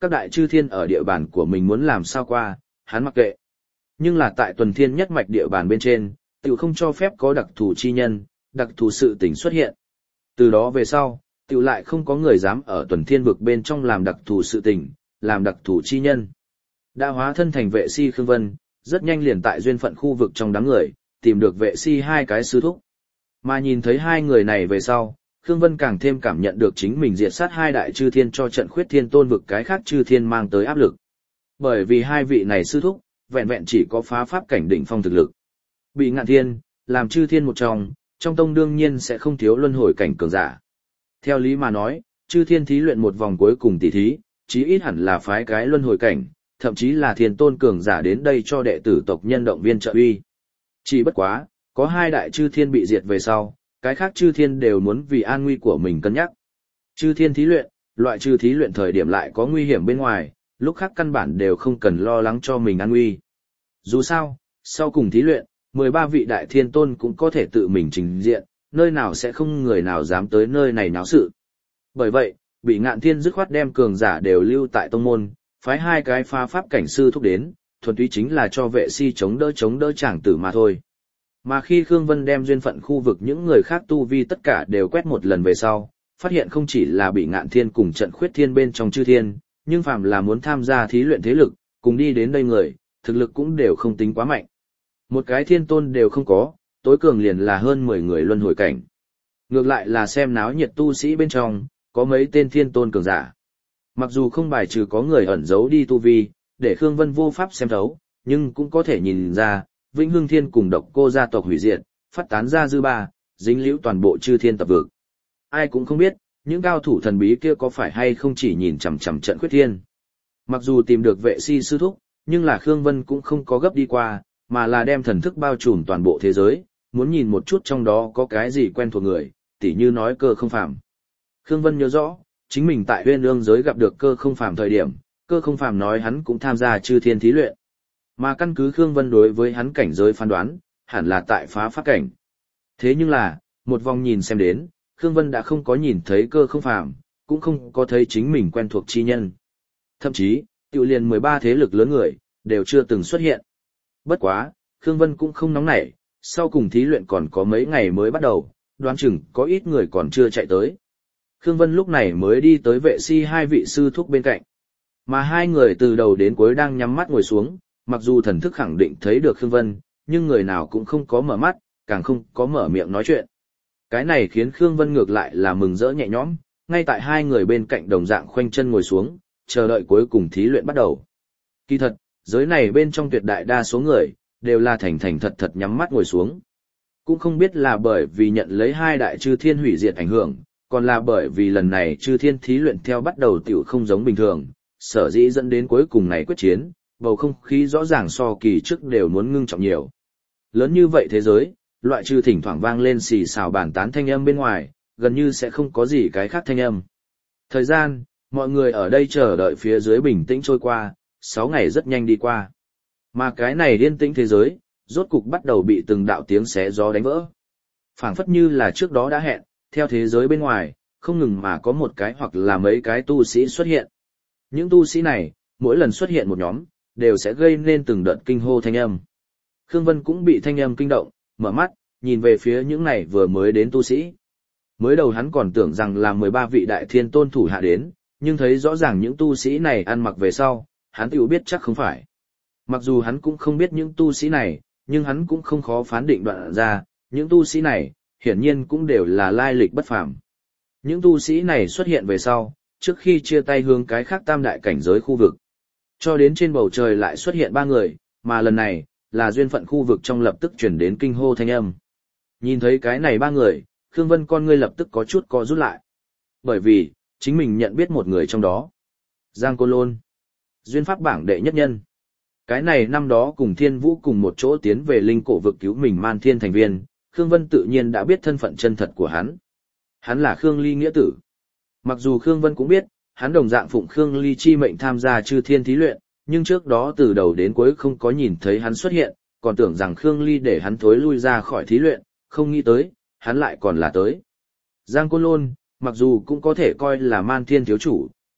các đại chư thiên ở địa bàn của mình muốn làm sao qua, hắn mặc kệ. Nhưng là tại tuần thiên nhất mạch địa bàn bên trên, tiểu không cho phép có đặc thù chi nhân, đặc thù sự tình xuất hiện. Từ đó về sau, tiểu lại không có người dám ở tuần thiên vực bên trong làm đặc thù sự tình, làm đặc thù chi nhân. Đã hóa thân thành vệ si Khương Vân, rất nhanh liền tại duyên phận khu vực trong đám người, tìm được vệ si hai cái sư thúc. Mà nhìn thấy hai người này về sau, Khương Vân càng thêm cảm nhận được chính mình diệt sát hai đại chư thiên cho trận khuyết thiên tôn vực cái khác chư thiên mang tới áp lực. Bởi vì hai vị này sư thúc, vẹn vẹn chỉ có phá pháp cảnh đỉnh phong thực lực. Bị Ngạn Thiên, làm chư thiên một trong, trong tông đương nhiên sẽ không thiếu luân hồi cảnh cường giả. Theo lý mà nói, chư thiên thí luyện một vòng cuối cùng tỷ thí, chí ít hẳn là phái cái luân hồi cảnh, thậm chí là thiên tôn cường giả đến đây cho đệ tử tộc nhân động viên trợ uy. Chỉ bất quá, có hai đại chư thiên bị diệt về sau, cái khác chư thiên đều muốn vì an nguy của mình cân nhắc. Chư thiên thí luyện, loại trừ thí luyện thời điểm lại có nguy hiểm bên ngoài, lúc khác căn bản đều không cần lo lắng cho mình an nguy. Dù sao, sau cùng thí luyện, mười ba vị đại thiên tôn cũng có thể tự mình trình diện, nơi nào sẽ không người nào dám tới nơi này náo sự. Bởi vậy, Bị Ngạn Thiên dứt khoát đem cường giả đều lưu tại tông môn, phái hai cái phá pháp cảnh sư thúc đến, thuần túy chính là cho vệ si chống đỡ chống đỡ chàng tử mà thôi. Mà khi Khương Vân đem duyên phận khu vực những người khác tu vi tất cả đều quét một lần về sau, phát hiện không chỉ là Bị Ngạn Thiên cùng trận khuyết thiên bên trong chư thiên, nhưng phàm là muốn tham gia thí luyện thế lực, cùng đi đến đây người, thực lực cũng đều không tính quá mạnh. Một cái thiên tôn đều không có, tối cường liền là hơn mười người luân hồi cảnh. Ngược lại là xem náo nhiệt tu sĩ bên trong, có mấy tên thiên tôn cường giả. Mặc dù không bài trừ có người ẩn giấu đi tu vi, để Khương Vân vô pháp xem thấu, nhưng cũng có thể nhìn ra, Vĩnh Hưng Thiên cùng Độc Cô gia tộc hủy diệt, phát tán ra dư ba, dính liễu toàn bộ chư thiên tập vực. Ai cũng không biết, những cao thủ thần bí kia có phải hay không chỉ nhìn chằm chằm trận khuyết thiên. Mặc dù tìm được vệ si sư thúc, nhưng là Khương Vân cũng không có gấp đi qua, mà là đem thần thức bao trùm toàn bộ thế giới, muốn nhìn một chút trong đó có cái gì quen thuộc người, tỉ như nói Cơ Không Phàm. Khương Vân nhớ rõ, chính mình tại Huyên Ương giới gặp được Cơ Không Phàm thời điểm, Cơ Không Phàm nói hắn cũng tham gia chư thiên thí luyện. Mà căn cứ Khương Vân đối với hắn cảnh giới phán đoán, hẳn là tại phá pháp cảnh. Thế nhưng là, một vòng nhìn xem đến, Khương Vân đã không có nhìn thấy Cơ Không Phàm, cũng không có thấy chính mình quen thuộc chi nhân. Thậm chí, tiểu liền mười ba thế lực lớn người, đều chưa từng xuất hiện. Bất quá, Khương Vân cũng không nóng nảy, sau cùng thí luyện còn có mấy ngày mới bắt đầu, đoán chừng có ít người còn chưa chạy tới. Khương Vân lúc này mới đi tới vệ si hai vị sư thúc bên cạnh. Mà hai người từ đầu đến cuối đang nhắm mắt ngồi xuống, mặc dù thần thức khẳng định thấy được Khương Vân, nhưng người nào cũng không có mở mắt, càng không có mở miệng nói chuyện. Cái này khiến Khương Vân ngược lại là mừng rỡ nhẹ nhõm, ngay tại hai người bên cạnh đồng dạng khoanh chân ngồi xuống, chờ đợi cuối cùng thí luyện bắt đầu. Kỳ thật, giới này bên trong tuyệt đại đa số người, đều là thành thành thật thật nhắm mắt ngồi xuống. Cũng không biết là bởi vì nhận lấy hai đại chư thiên hủy diệt ảnh hưởng, còn là bởi vì lần này chư thiên thí luyện theo bắt đầu tiểu không giống bình thường, sở dĩ dẫn đến cuối cùng này quyết chiến, bầu không khí rõ ràng so kỳ trước đều muốn ngưng trọng nhiều. Lớn như vậy thế giới, loại trừ thỉnh thoảng vang lên xì xào bàn tán thanh âm bên ngoài, gần như sẽ không có gì cái khác thanh âm. Thời gian, mọi người ở đây chờ đợi phía dưới bình tĩnh trôi qua, sáu ngày rất nhanh đi qua. Mà cái này yên tĩnh thế giới, rốt cục bắt đầu bị từng đạo tiếng xé gió đánh vỡ. Phảng phất như là trước đó đã hẹn, theo thế giới bên ngoài, không ngừng mà có một cái hoặc là mấy cái tu sĩ xuất hiện. Những tu sĩ này, mỗi lần xuất hiện một nhóm, đều sẽ gây nên từng đợt kinh hô thanh âm. Khương Vân cũng bị thanh âm kinh động, mở mắt, nhìn về phía những này vừa mới đến tu sĩ. Mới đầu hắn còn tưởng rằng là mười ba vị đại thiên tôn thủ hạ đến, nhưng thấy rõ ràng những tu sĩ này ăn mặc về sau, hắn tự biết chắc không phải. Mặc dù hắn cũng không biết những tu sĩ này, nhưng hắn cũng không khó phán định đoạn ra, những tu sĩ này, hiển nhiên cũng đều là lai lịch bất phàm. Những tu sĩ này xuất hiện về sau, trước khi chia tay hướng cái khác tam đại cảnh giới khu vực. Cho đến trên bầu trời lại xuất hiện ba người, mà lần này, là duyên phận khu vực trong lập tức chuyển đến kinh hô thanh âm. Nhìn thấy cái này ba người, Khương Vân con ngươi lập tức có chút co rút lại. Bởi vì, chính mình nhận biết một người trong đó. Giang Côn Lôn. Duyên pháp bảng đệ nhất nhân. Cái này năm đó cùng Thiên Vũ cùng một chỗ tiến về linh cổ vực cứu mình Man Thiên thành viên, Khương Vân tự nhiên đã biết thân phận chân thật của hắn. Hắn là Khương Ly nghĩa tử. Mặc dù Khương Vân cũng biết, hắn đồng dạng phụng Khương Ly chi mệnh tham gia chư thiên thí luyện, nhưng trước đó từ đầu đến cuối không có nhìn thấy hắn xuất hiện, còn tưởng rằng Khương Ly để hắn thối lui ra khỏi thí luyện, không nghĩ tới, hắn lại còn là tới. Giang Côn Lôn, mặc dù cũng có thể coi là Man Thiên thiếu chủ,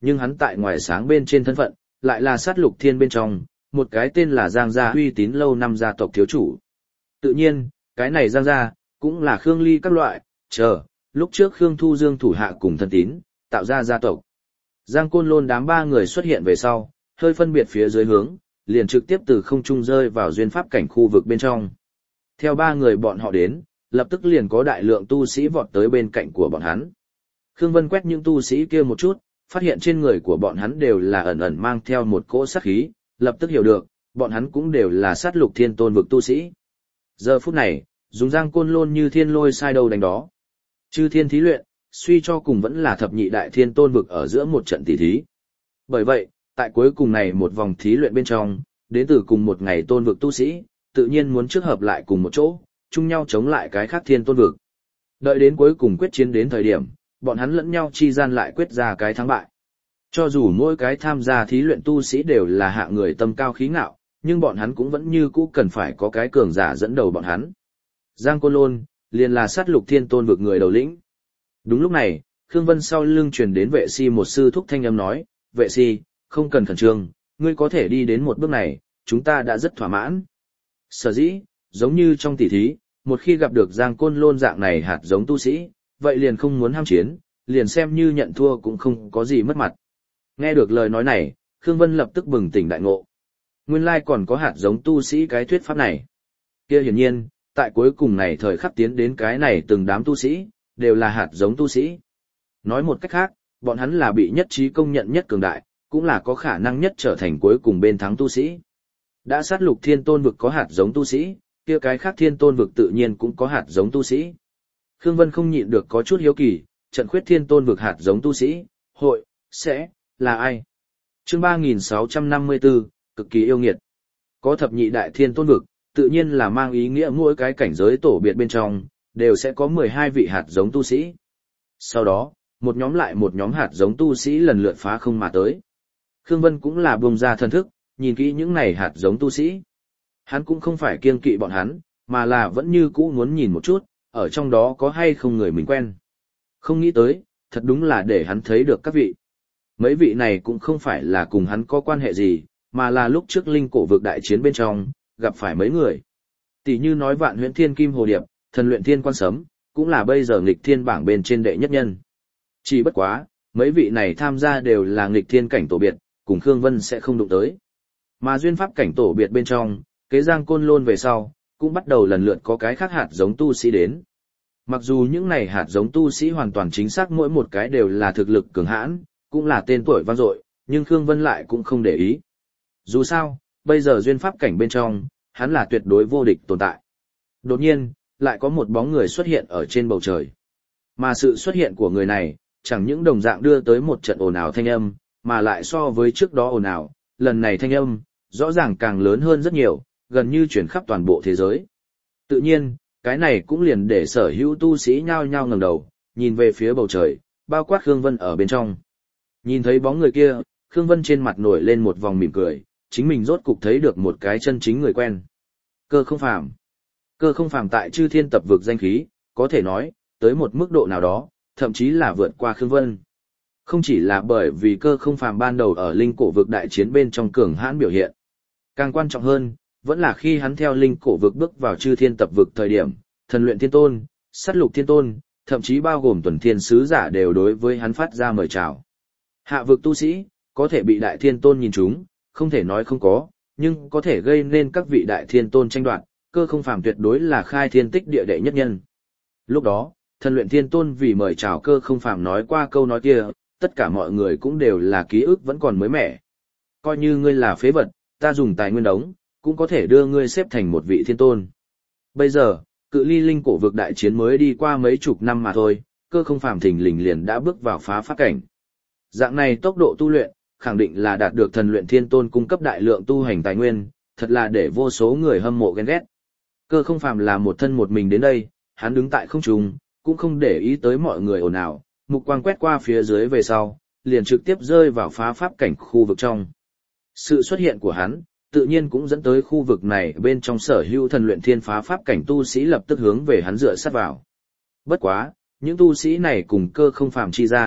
nhưng hắn tại ngoài sáng bên trên thân phận, lại là sát lục thiên bên trong, một cái tên là Giang gia uy tín lâu năm gia tộc thiếu chủ. Tự nhiên, cái này Giang gia, cũng là Khương Ly các loại, chờ, lúc trước Khương Thu Dương thủ hạ cùng thân tín, tạo ra gia tộc. Giang Côn Lôn đám ba người xuất hiện về sau, hơi phân biệt phía dưới hướng, liền trực tiếp từ không trung rơi vào duyên pháp cảnh khu vực bên trong. Theo ba người bọn họ đến, lập tức liền có đại lượng tu sĩ vọt tới bên cạnh của bọn hắn. Khương Vân quét những tu sĩ kia một chút, phát hiện trên người của bọn hắn đều là ẩn ẩn mang theo một cỗ sát khí, lập tức hiểu được, bọn hắn cũng đều là sát lục thiên tôn vực tu sĩ. Giờ phút này, dùng Giang Côn Lôn như thiên lôi sai đầu đánh đó. Chư thiên thí luyện, suy cho cùng vẫn là thập nhị đại thiên tôn vực ở giữa một trận tỷ thí. Bởi vậy, tại cuối cùng này một vòng thí luyện bên trong, đến từ cùng một ngày tôn vực tu sĩ, tự nhiên muốn trước hợp lại cùng một chỗ, chung nhau chống lại cái khác thiên tôn vực. Đợi đến cuối cùng quyết chiến đến thời điểm, bọn hắn lẫn nhau chi gian lại quyết ra cái thắng bại. Cho dù mỗi cái tham gia thí luyện tu sĩ đều là hạ người tâm cao khí ngạo, nhưng bọn hắn cũng vẫn như cũ cần phải có cái cường giả dẫn đầu bọn hắn. Giang Côn Lôn, liền là sát lục thiên tôn vực người đầu lĩnh. Đúng lúc này, Khương Vân sau lưng truyền đến vệ si một sư thúc thanh âm nói, vệ si, không cần khẩn trương, ngươi có thể đi đến một bước này, chúng ta đã rất thỏa mãn. Sở dĩ, giống như trong tỷ thí, một khi gặp được Giang Côn Lôn dạng này hạt giống tu sĩ, vậy liền không muốn ham chiến, liền xem như nhận thua cũng không có gì mất mặt. Nghe được lời nói này, Khương Vân lập tức bừng tỉnh đại ngộ. Nguyên lai còn có hạt giống tu sĩ cái thuyết pháp này. Kia hiển nhiên, tại cuối cùng này thời khắc tiến đến cái này từng đám tu sĩ, đều là hạt giống tu sĩ. Nói một cách khác, bọn hắn là bị nhất trí công nhận nhất cường đại, cũng là có khả năng nhất trở thành cuối cùng bên thắng tu sĩ. Đã sát lục thiên tôn vực có hạt giống tu sĩ, kia cái khác thiên tôn vực tự nhiên cũng có hạt giống tu sĩ. Khương Vân không nhịn được có chút hiếu kỳ, trận khuyết thiên tôn vực hạt giống tu sĩ, hội, sẽ, là ai? Chương ba nghìn sáu trăm năm mươi tư, cực kỳ yêu nghiệt. Có thập nhị đại thiên tôn vực, tự nhiên là mang ý nghĩa mỗi cái cảnh giới tổ biệt bên trong, đều sẽ có mười hai vị hạt giống tu sĩ. Sau đó, một nhóm lại một nhóm hạt giống tu sĩ lần lượt phá không mà tới. Khương Vân cũng là buông ra thần thức, nhìn kỹ những này hạt giống tu sĩ. Hắn cũng không phải kiêng kỵ bọn hắn, mà là vẫn như cũ muốn nhìn một chút, ở trong đó có hay không người mình quen. Không nghĩ tới, thật đúng là để hắn thấy được các vị. Mấy vị này cũng không phải là cùng hắn có quan hệ gì, mà là lúc trước linh cổ vực đại chiến bên trong, gặp phải mấy người. Tỷ như nói Vạn Huyễn Thiên Kim Hồ Điệp, Thần Luyện Thiên Quan Sấm, cũng là bây giờ nghịch thiên bảng bên trên đệ nhất nhân. Chỉ bất quá, mấy vị này tham gia đều là nghịch thiên cảnh tổ biệt, cùng Khương Vân sẽ không đụng tới. Mà duyên pháp cảnh tổ biệt bên trong, kế Giang Côn Lôn về sau, cũng bắt đầu lần lượt có cái khác hạt giống tu sĩ đến. Mặc dù những này hạt giống tu sĩ hoàn toàn chính xác mỗi một cái đều là thực lực cường hãn, cũng là tên tuổi vang dội, nhưng Khương Vân lại cũng không để ý. Dù sao, bây giờ duyên pháp cảnh bên trong, hắn là tuyệt đối vô địch tồn tại. Đột nhiên, lại có một bóng người xuất hiện ở trên bầu trời. Mà sự xuất hiện của người này, chẳng những đồng dạng đưa tới một trận ồn ào thanh âm, mà lại so với trước đó ồn ào, lần này thanh âm, rõ ràng càng lớn hơn rất nhiều, gần như chuyển khắp toàn bộ thế giới. Tự nhiên, cái này cũng liền để sở hữu tu sĩ nhao nhao ngẩng đầu, nhìn về phía bầu trời, bao quát Khương Vân ở bên trong. Nhìn thấy bóng người kia, Khương Vân trên mặt nổi lên một vòng mỉm cười, chính mình rốt cục thấy được một cái chân chính người quen. Cơ không phàm. Cơ không phàm tại chư thiên tập vực danh khí, có thể nói, tới một mức độ nào đó, thậm chí là vượt qua Khương Vân. Không chỉ là bởi vì cơ không phàm ban đầu ở linh cổ vực đại chiến bên trong cường hãn biểu hiện. Càng quan trọng hơn, vẫn là khi hắn theo linh cổ vực bước vào chư thiên tập vực thời điểm, thần luyện thiên tôn, sát lục thiên tôn, thậm chí bao gồm tuần thiên sứ giả đều đối với hắn phát ra mời chào. Hạ vực tu sĩ, có thể bị đại thiên tôn nhìn trúng, không thể nói không có, nhưng có thể gây nên các vị đại thiên tôn tranh đoạt, cơ không phàm tuyệt đối là khai thiên tích địa đệ nhất nhân. Lúc đó, thần luyện thiên tôn vì mời chào cơ không phàm nói qua câu nói kia, tất cả mọi người cũng đều là ký ức vẫn còn mới mẻ. Coi như ngươi là phế vật, ta dùng tài nguyên đống, cũng có thể đưa ngươi xếp thành một vị thiên tôn. Bây giờ, cự ly linh cổ vực đại chiến mới đi qua mấy chục năm mà thôi, cơ không phàm thình lình liền đã bước vào phá pháp cảnh. Dạng này tốc độ tu luyện, khẳng định là đạt được thần luyện thiên tôn cung cấp đại lượng tu hành tài nguyên, thật là để vô số người hâm mộ ghen ghét. Cơ không phàm là một thân một mình đến đây, hắn đứng tại không trung, cũng không để ý tới mọi người ồn ào, mục quang quét qua phía dưới về sau, liền trực tiếp rơi vào phá pháp cảnh khu vực trong. Sự xuất hiện của hắn, tự nhiên cũng dẫn tới khu vực này bên trong sở hữu thần luyện thiên phá pháp cảnh tu sĩ lập tức hướng về hắn dựa sát vào. Bất quá, những tu sĩ này cùng cơ không phàm chi gian,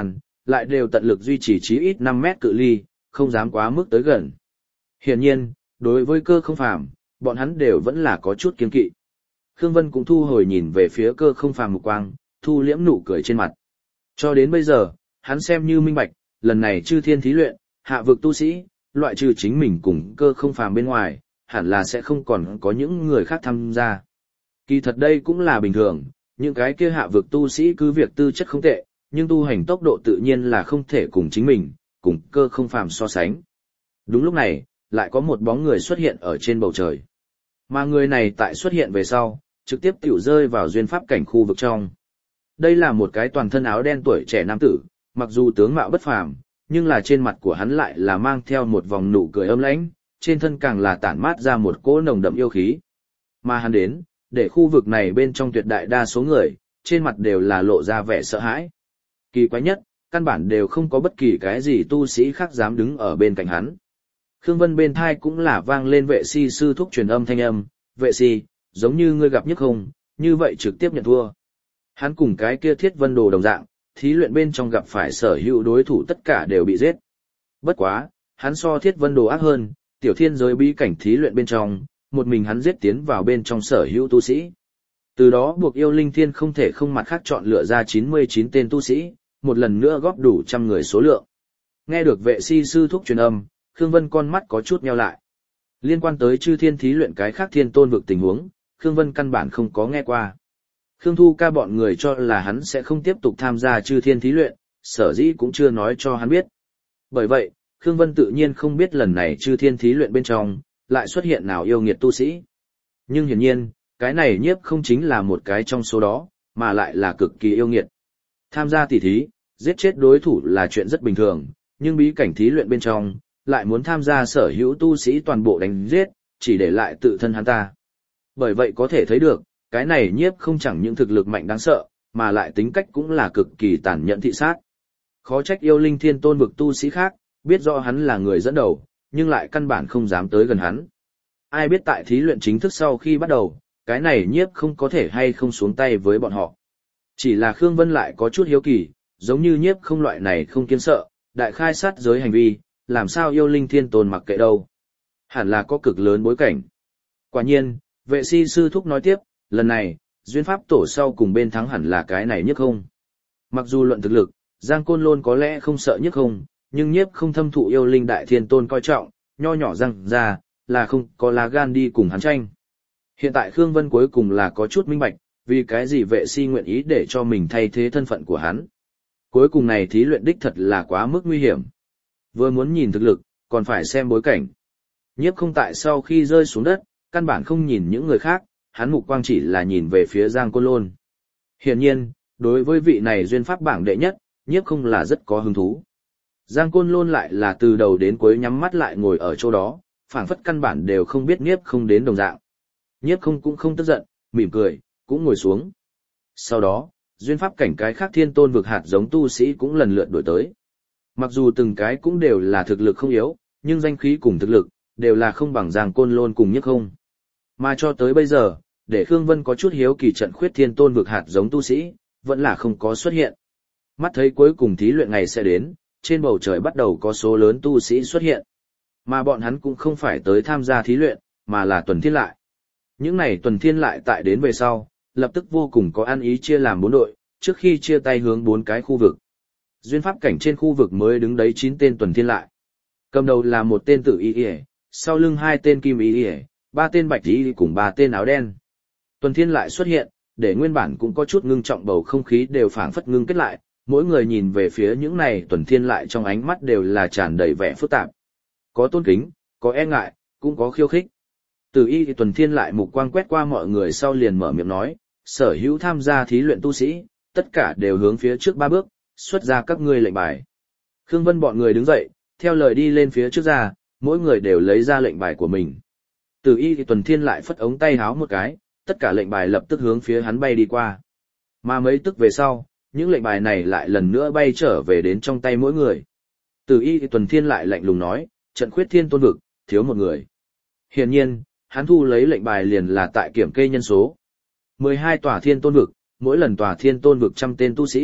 lại đều tận lực duy trì chí ít năm mét cự ly, không dám quá mức tới gần. Hiển nhiên, đối với Cơ Không Phàm, bọn hắn đều vẫn là có chút kiêng kỵ. Khương Vân cũng thu hồi nhìn về phía Cơ Không Phàm mục quang, thu liễm nụ cười trên mặt. Cho đến bây giờ, hắn xem như minh bạch, lần này chư thiên thí luyện, hạ vực tu sĩ, loại trừ chính mình cùng Cơ Không Phàm bên ngoài, hẳn là sẽ không còn có những người khác tham gia. Kỳ thật đây cũng là bình thường, những cái kia hạ vực tu sĩ cứ việc tư chất không tệ, nhưng tu hành tốc độ tự nhiên là không thể cùng chính mình, cùng Cơ Không Phàm so sánh. Đúng lúc này, lại có một bóng người xuất hiện ở trên bầu trời. Mà người này tại xuất hiện về sau, trực tiếp tiểu rơi vào duyên pháp cảnh khu vực trong. Đây là một cái toàn thân áo đen tuổi trẻ nam tử, mặc dù tướng mạo bất phàm, nhưng là trên mặt của hắn lại là mang theo một vòng nụ cười âm lãnh, trên thân càng là tản mát ra một cỗ nồng đậm yêu khí. Mà hắn đến, để khu vực này bên trong tuyệt đại đa số người, trên mặt đều là lộ ra vẻ sợ hãi. Kỳ quái nhất, căn bản đều không có bất kỳ cái gì tu sĩ khác dám đứng ở bên cạnh hắn. Khương Vân bên thai cũng là vang lên vệ si sư thúc truyền âm thanh âm, vệ si, giống như ngươi gặp nhất không, như vậy trực tiếp nhận thua. Hắn cùng cái kia Thiết Vân Đồ đồng dạng, thí luyện bên trong gặp phải sở hữu đối thủ tất cả đều bị giết. Bất quá, hắn so Thiết Vân Đồ ác hơn, tiểu thiên giới bí cảnh thí luyện bên trong, một mình hắn giết tiến vào bên trong sở hữu tu sĩ. Từ đó buộc yêu linh thiên không thể không mặt khác chọn lựa ra chín mươi chín tên tu sĩ, một lần nữa góp đủ trăm người số lượng. Nghe được vệ si sư thúc truyền âm, Khương Vân con mắt có chút nheo lại. Liên quan tới chư thiên thí luyện cái khác thiên tôn vực tình huống, Khương Vân căn bản không có nghe qua. Khương Thu Ca bọn người cho là hắn sẽ không tiếp tục tham gia chư thiên thí luyện, sở dĩ cũng chưa nói cho hắn biết. Bởi vậy, Khương Vân tự nhiên không biết lần này chư thiên thí luyện bên trong, lại xuất hiện nào yêu nghiệt tu sĩ. Nhưng hiển nhiên, cái này nhiếp không chính là một cái trong số đó, mà lại là cực kỳ yêu nghiệt. Tham gia tỷ thí, giết chết đối thủ là chuyện rất bình thường, nhưng bí cảnh thí luyện bên trong, lại muốn tham gia sở hữu tu sĩ toàn bộ đánh giết, chỉ để lại tự thân hắn ta. Bởi vậy có thể thấy được, cái này nhiếp không chẳng những thực lực mạnh đáng sợ, mà lại tính cách cũng là cực kỳ tàn nhẫn thị sát. Khó trách yêu linh thiên tôn vực tu sĩ khác, biết rõ hắn là người dẫn đầu, nhưng lại căn bản không dám tới gần hắn. Ai biết tại thí luyện chính thức sau khi bắt đầu, cái này nhiếp không có thể hay không xuống tay với bọn họ. Chỉ là Khương Vân lại có chút hiếu kỳ, giống như nhiếp không loại này không kiên sợ, đại khai sát giới hành vi, làm sao yêu linh thiên tôn mặc kệ đâu. Hẳn là có cực lớn bối cảnh. Quả nhiên, vệ si sư thúc nói tiếp, lần này, duyên pháp tổ sau cùng bên thắng hẳn là cái này nhất không. Mặc dù luận thực lực, Giang Côn Lôn có lẽ không sợ nhất không, nhưng nhiếp không thâm thụ yêu linh đại thiên tôn coi trọng, nho nhỏ răng ra, là không có lá gan đi cùng hắn tranh. Hiện tại Khương Vân cuối cùng là có chút minh bạch, vì cái gì vệ si nguyện ý để cho mình thay thế thân phận của hắn. Cuối cùng này thí luyện đích thật là quá mức nguy hiểm. Vừa muốn nhìn thực lực, còn phải xem bối cảnh. Nhiếp không tại sau khi rơi xuống đất, căn bản không nhìn những người khác, hắn mục quang chỉ là nhìn về phía Giang Côn Lôn. Hiển nhiên, đối với vị này duyên pháp bảng đệ nhất, nhiếp không là rất có hứng thú. Giang Côn Lôn lại là từ đầu đến cuối nhắm mắt lại ngồi ở chỗ đó, phảng phất căn bản đều không biết nhiếp không đến đồng dạng. Nhiếp không cũng không tức giận, mỉm cười, cũng ngồi xuống. Sau đó, duyên pháp cảnh cái khác thiên tôn vực hạt giống tu sĩ cũng lần lượt đổi tới. Mặc dù từng cái cũng đều là thực lực không yếu, nhưng danh khí cùng thực lực, đều là không bằng Giang Côn Lôn cùng nhiếp không. Mà cho tới bây giờ, để Khương Vân có chút hiếu kỳ trận khuyết thiên tôn vực hạt giống tu sĩ, vẫn là không có xuất hiện. Mắt thấy cuối cùng thí luyện ngày sẽ đến, trên bầu trời bắt đầu có số lớn tu sĩ xuất hiện. Mà bọn hắn cũng không phải tới tham gia thí luyện, mà là tuần thiên lại. Những này tuần thiên lại tại đến về sau, lập tức vô cùng có ăn ý chia làm bốn đội, trước khi chia tay hướng bốn cái khu vực. Duyên pháp cảnh trên khu vực mới đứng đấy chín tên tuần thiên lại. Cầm đầu là một tên tử y y, sau lưng hai tên kim y y, ba tên bạch y cùng ba tên áo đen. Tuần thiên lại xuất hiện, để nguyên bản cũng có chút ngưng trọng bầu không khí đều phảng phất ngưng kết lại, mỗi người nhìn về phía những này tuần thiên lại trong ánh mắt đều là tràn đầy vẻ phức tạp. Có tôn kính, có e ngại, cũng có khiêu khích. Tử y thì tuần thiên lại mục quang quét qua mọi người sau liền mở miệng nói, sở hữu tham gia thí luyện tu sĩ, tất cả đều hướng phía trước ba bước, xuất ra các ngươi lệnh bài. Khương Vân bọn người đứng dậy, theo lời đi lên phía trước ra, mỗi người đều lấy ra lệnh bài của mình. Tử y thì tuần thiên lại phất ống tay háo một cái, tất cả lệnh bài lập tức hướng phía hắn bay đi qua. Mà mấy tức về sau, những lệnh bài này lại lần nữa bay trở về đến trong tay mỗi người. Tử y thì tuần thiên lại lạnh lùng nói, trận khuyết thiên tôn vực, thiếu một người. Hiển nhiên, hắn thu lấy lệnh bài liền là tại kiểm kê nhân số. mười hai tòa thiên tôn vực, mỗi lần tòa thiên tôn vực trăm tên tu sĩ,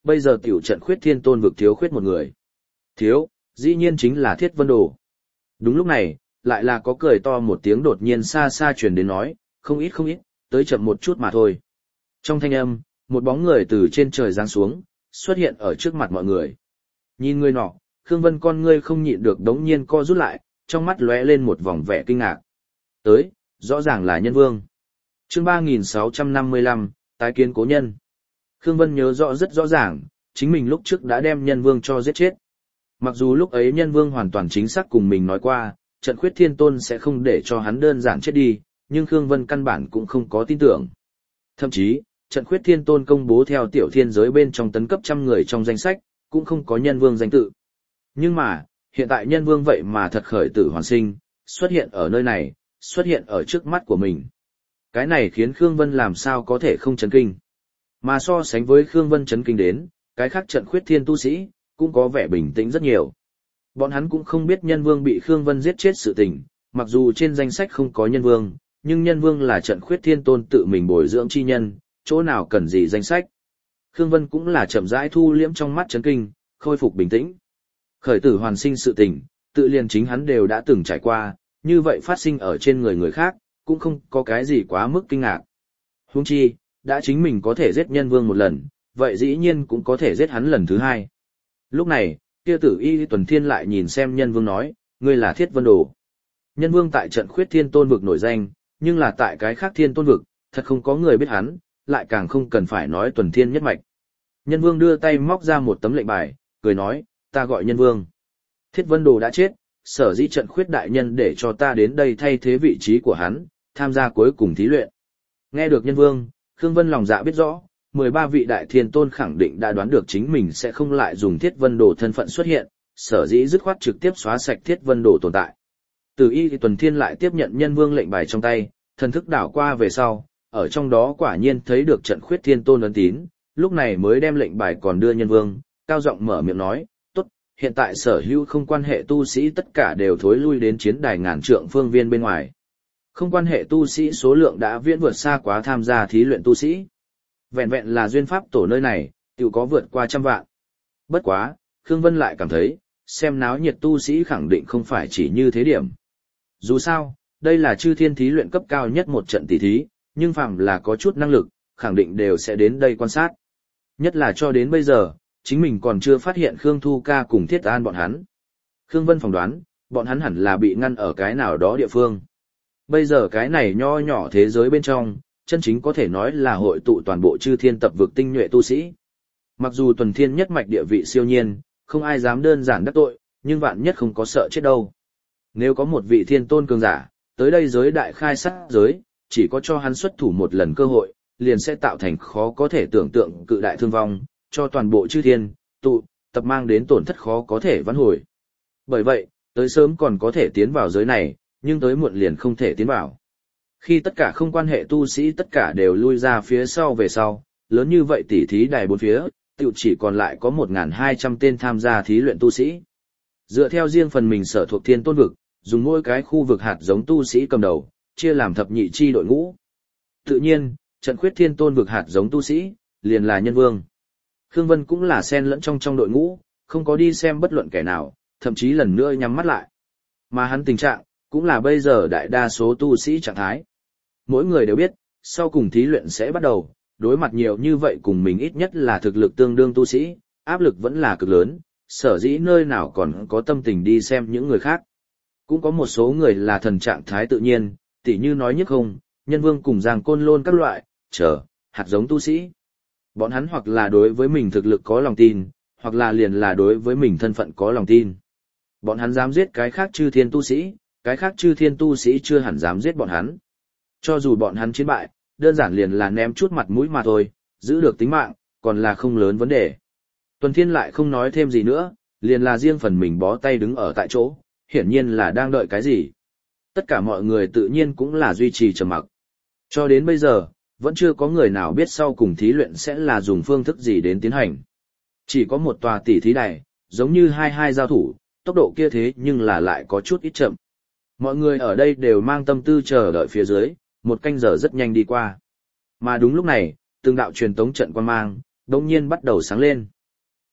bây giờ tiểu trận khuyết thiên tôn vực thiếu khuyết một người. Thiếu, dĩ nhiên chính là Thiết Vân Đồ. Đúng lúc này, lại là có cười to một tiếng đột nhiên xa xa truyền đến nói, không ít không ít, tới chậm một chút mà thôi. Trong thanh âm, một bóng người từ trên trời giáng xuống, xuất hiện ở trước mặt mọi người. Nhìn người nọ, Khương Vân con ngươi không nhịn được đống nhiên co rút lại, trong mắt lóe lên một vòng vẻ kinh ngạc. Tới, rõ ràng là Nhân Vương. Chương ba nghìn sáu trăm năm mươi lăm, tái kiến cố nhân. Khương Vân nhớ rõ rất rõ ràng, chính mình lúc trước đã đem Nhân Vương cho giết chết. Mặc dù lúc ấy Nhân Vương hoàn toàn chính xác cùng mình nói qua, trận khuyết thiên tôn sẽ không để cho hắn đơn giản chết đi, nhưng Khương Vân căn bản cũng không có tin tưởng. Thậm chí, trận khuyết thiên tôn công bố theo tiểu thiên giới bên trong tấn cấp trăm người trong danh sách, cũng không có Nhân Vương danh tự. Nhưng mà, hiện tại Nhân Vương vậy mà thật khởi tử hoàn sinh, xuất hiện ở nơi này, xuất hiện ở trước mắt của mình. Cái này khiến Khương Vân làm sao có thể không chấn kinh. Mà so sánh với Khương Vân chấn kinh đến, cái khác trận khuyết thiên tu sĩ, cũng có vẻ bình tĩnh rất nhiều. Bọn hắn cũng không biết Nhân Vương bị Khương Vân giết chết sự tình, mặc dù trên danh sách không có Nhân Vương, nhưng Nhân Vương là trận khuyết thiên tôn tự mình bồi dưỡng chi nhân, chỗ nào cần gì danh sách. Khương Vân cũng là chậm rãi thu liễm trong mắt chấn kinh, khôi phục bình tĩnh. Khởi tử hoàn sinh sự tình, tự liền chính hắn đều đã từng trải qua, như vậy phát sinh ở trên người người khác, cũng không có cái gì quá mức kinh ngạc. Huống chi, đã chính mình có thể giết Nhân Vương một lần, vậy dĩ nhiên cũng có thể giết hắn lần thứ hai. Lúc này, kia Tử Y Tuần Thiên lại nhìn xem Nhân Vương nói, ngươi là Thiết Vân Đồ. Nhân Vương tại trận khuyết thiên tôn vực nổi danh, nhưng là tại cái khác thiên tôn vực, thật không có người biết hắn, lại càng không cần phải nói Tuần Thiên nhất mạch. Nhân Vương đưa tay móc ra một tấm lệnh bài, cười nói, ta gọi Nhân Vương. Thiết Vân Đồ đã chết, sở dĩ trận khuyết đại nhân để cho ta đến đây thay thế vị trí của hắn, tham gia cuối cùng thí luyện. Nghe được Nhân Vương, Khương Vân lòng dạ biết rõ, mười ba vị đại thiên tôn khẳng định đã đoán được chính mình sẽ không lại dùng Thiết Vân Đồ thân phận xuất hiện, sở dĩ dứt khoát trực tiếp xóa sạch Thiết Vân Đồ tồn tại. Từ Y thì Tuần Thiên lại tiếp nhận Nhân Vương lệnh bài trong tay, thần thức đảo qua về sau, ở trong đó quả nhiên thấy được trận khuyết thiên tôn ấn tín, lúc này mới đem lệnh bài còn đưa Nhân Vương, cao giọng mở miệng nói, tốt, hiện tại sở hữu không quan hệ tu sĩ tất cả đều thối lui đến chiến đài ngàn trượng phương viên bên ngoài. Không quan hệ tu sĩ số lượng đã viễn vượt xa quá tham gia thí luyện tu sĩ. Vẹn vẹn là duyên pháp tổ nơi này, tự có vượt qua trăm vạn. Bất quá, Khương Vân lại cảm thấy, xem náo nhiệt tu sĩ khẳng định không phải chỉ như thế điểm. Dù sao, đây là chư thiên thí luyện cấp cao nhất một trận tỷ thí, nhưng phàm là có chút năng lực, khẳng định đều sẽ đến đây quan sát. Nhất là cho đến bây giờ, chính mình còn chưa phát hiện Khương Thu Ca cùng Thiết An bọn hắn. Khương Vân phỏng đoán, bọn hắn hẳn là bị ngăn ở cái nào đó địa phương. Bây giờ cái này nho nhỏ thế giới bên trong, chân chính có thể nói là hội tụ toàn bộ chư thiên tập vực tinh nhuệ tu sĩ. Mặc dù Tuần Thiên nhất mạch địa vị siêu nhiên, không ai dám đơn giản đắc tội, nhưng vạn nhất không có sợ chết đâu. Nếu có một vị thiên tôn cường giả, tới đây giới đại khai sát giới, chỉ có cho hắn xuất thủ một lần cơ hội, liền sẽ tạo thành khó có thể tưởng tượng cự đại thương vong, cho toàn bộ chư thiên, tụ, tập mang đến tổn thất khó có thể vãn hồi. Bởi vậy, tới sớm còn có thể tiến vào giới này, nhưng tới muộn liền không thể tiến vào. Khi tất cả không quan hệ tu sĩ tất cả đều lui ra phía sau về sau, lớn như vậy tỉ thí đài bốn phía, tự chỉ còn lại có một nghìn hai trăm tên tham gia thí luyện tu sĩ. Dựa theo riêng phần mình sở thuộc thiên tôn vực, dùng mỗi cái khu vực hạt giống tu sĩ cầm đầu, chia làm thập nhị chi đội ngũ. Tự nhiên, trận khuyết thiên tôn vực hạt giống tu sĩ, liền là Nhân Vương. Khương Vân cũng là xen lẫn trong trong đội ngũ, không có đi xem bất luận kẻ nào, thậm chí lần nữa nhắm mắt lại. Mà hắn tình trạng, cũng là bây giờ đại đa số tu sĩ trạng thái. Mỗi người đều biết, sau cùng thí luyện sẽ bắt đầu, đối mặt nhiều như vậy cùng mình ít nhất là thực lực tương đương tu sĩ, áp lực vẫn là cực lớn, sở dĩ nơi nào còn có tâm tình đi xem những người khác. Cũng có một số người là thần trạng thái tự nhiên, tỉ như nói nhất không, Nhân Vương cùng Giang Côn Lôn các loại, chờ, hạt giống tu sĩ. Bọn hắn hoặc là đối với mình thực lực có lòng tin, hoặc là liền là đối với mình thân phận có lòng tin. Bọn hắn dám giết cái khác chư thiên tu sĩ, cái khác chư thiên tu sĩ chưa hẳn dám giết bọn hắn. Cho dù bọn hắn chiến bại, đơn giản liền là ném chút mặt mũi mà thôi, giữ được tính mạng, còn là không lớn vấn đề. Tuần Thiên lại không nói thêm gì nữa, liền là riêng phần mình bó tay đứng ở tại chỗ, hiển nhiên là đang đợi cái gì. Tất cả mọi người tự nhiên cũng là duy trì trầm mặc. Cho đến bây giờ, vẫn chưa có người nào biết sau cùng thí luyện sẽ là dùng phương thức gì đến tiến hành. Chỉ có một tòa tỷ thí đài, giống như hai hai giao thủ, tốc độ kia thế nhưng là lại có chút ít chậm. Mọi người ở đây đều mang tâm tư chờ đợi phía dưới, một canh giờ rất nhanh đi qua. Mà đúng lúc này, từng đạo truyền tống trận quan mang, đột nhiên bắt đầu sáng lên.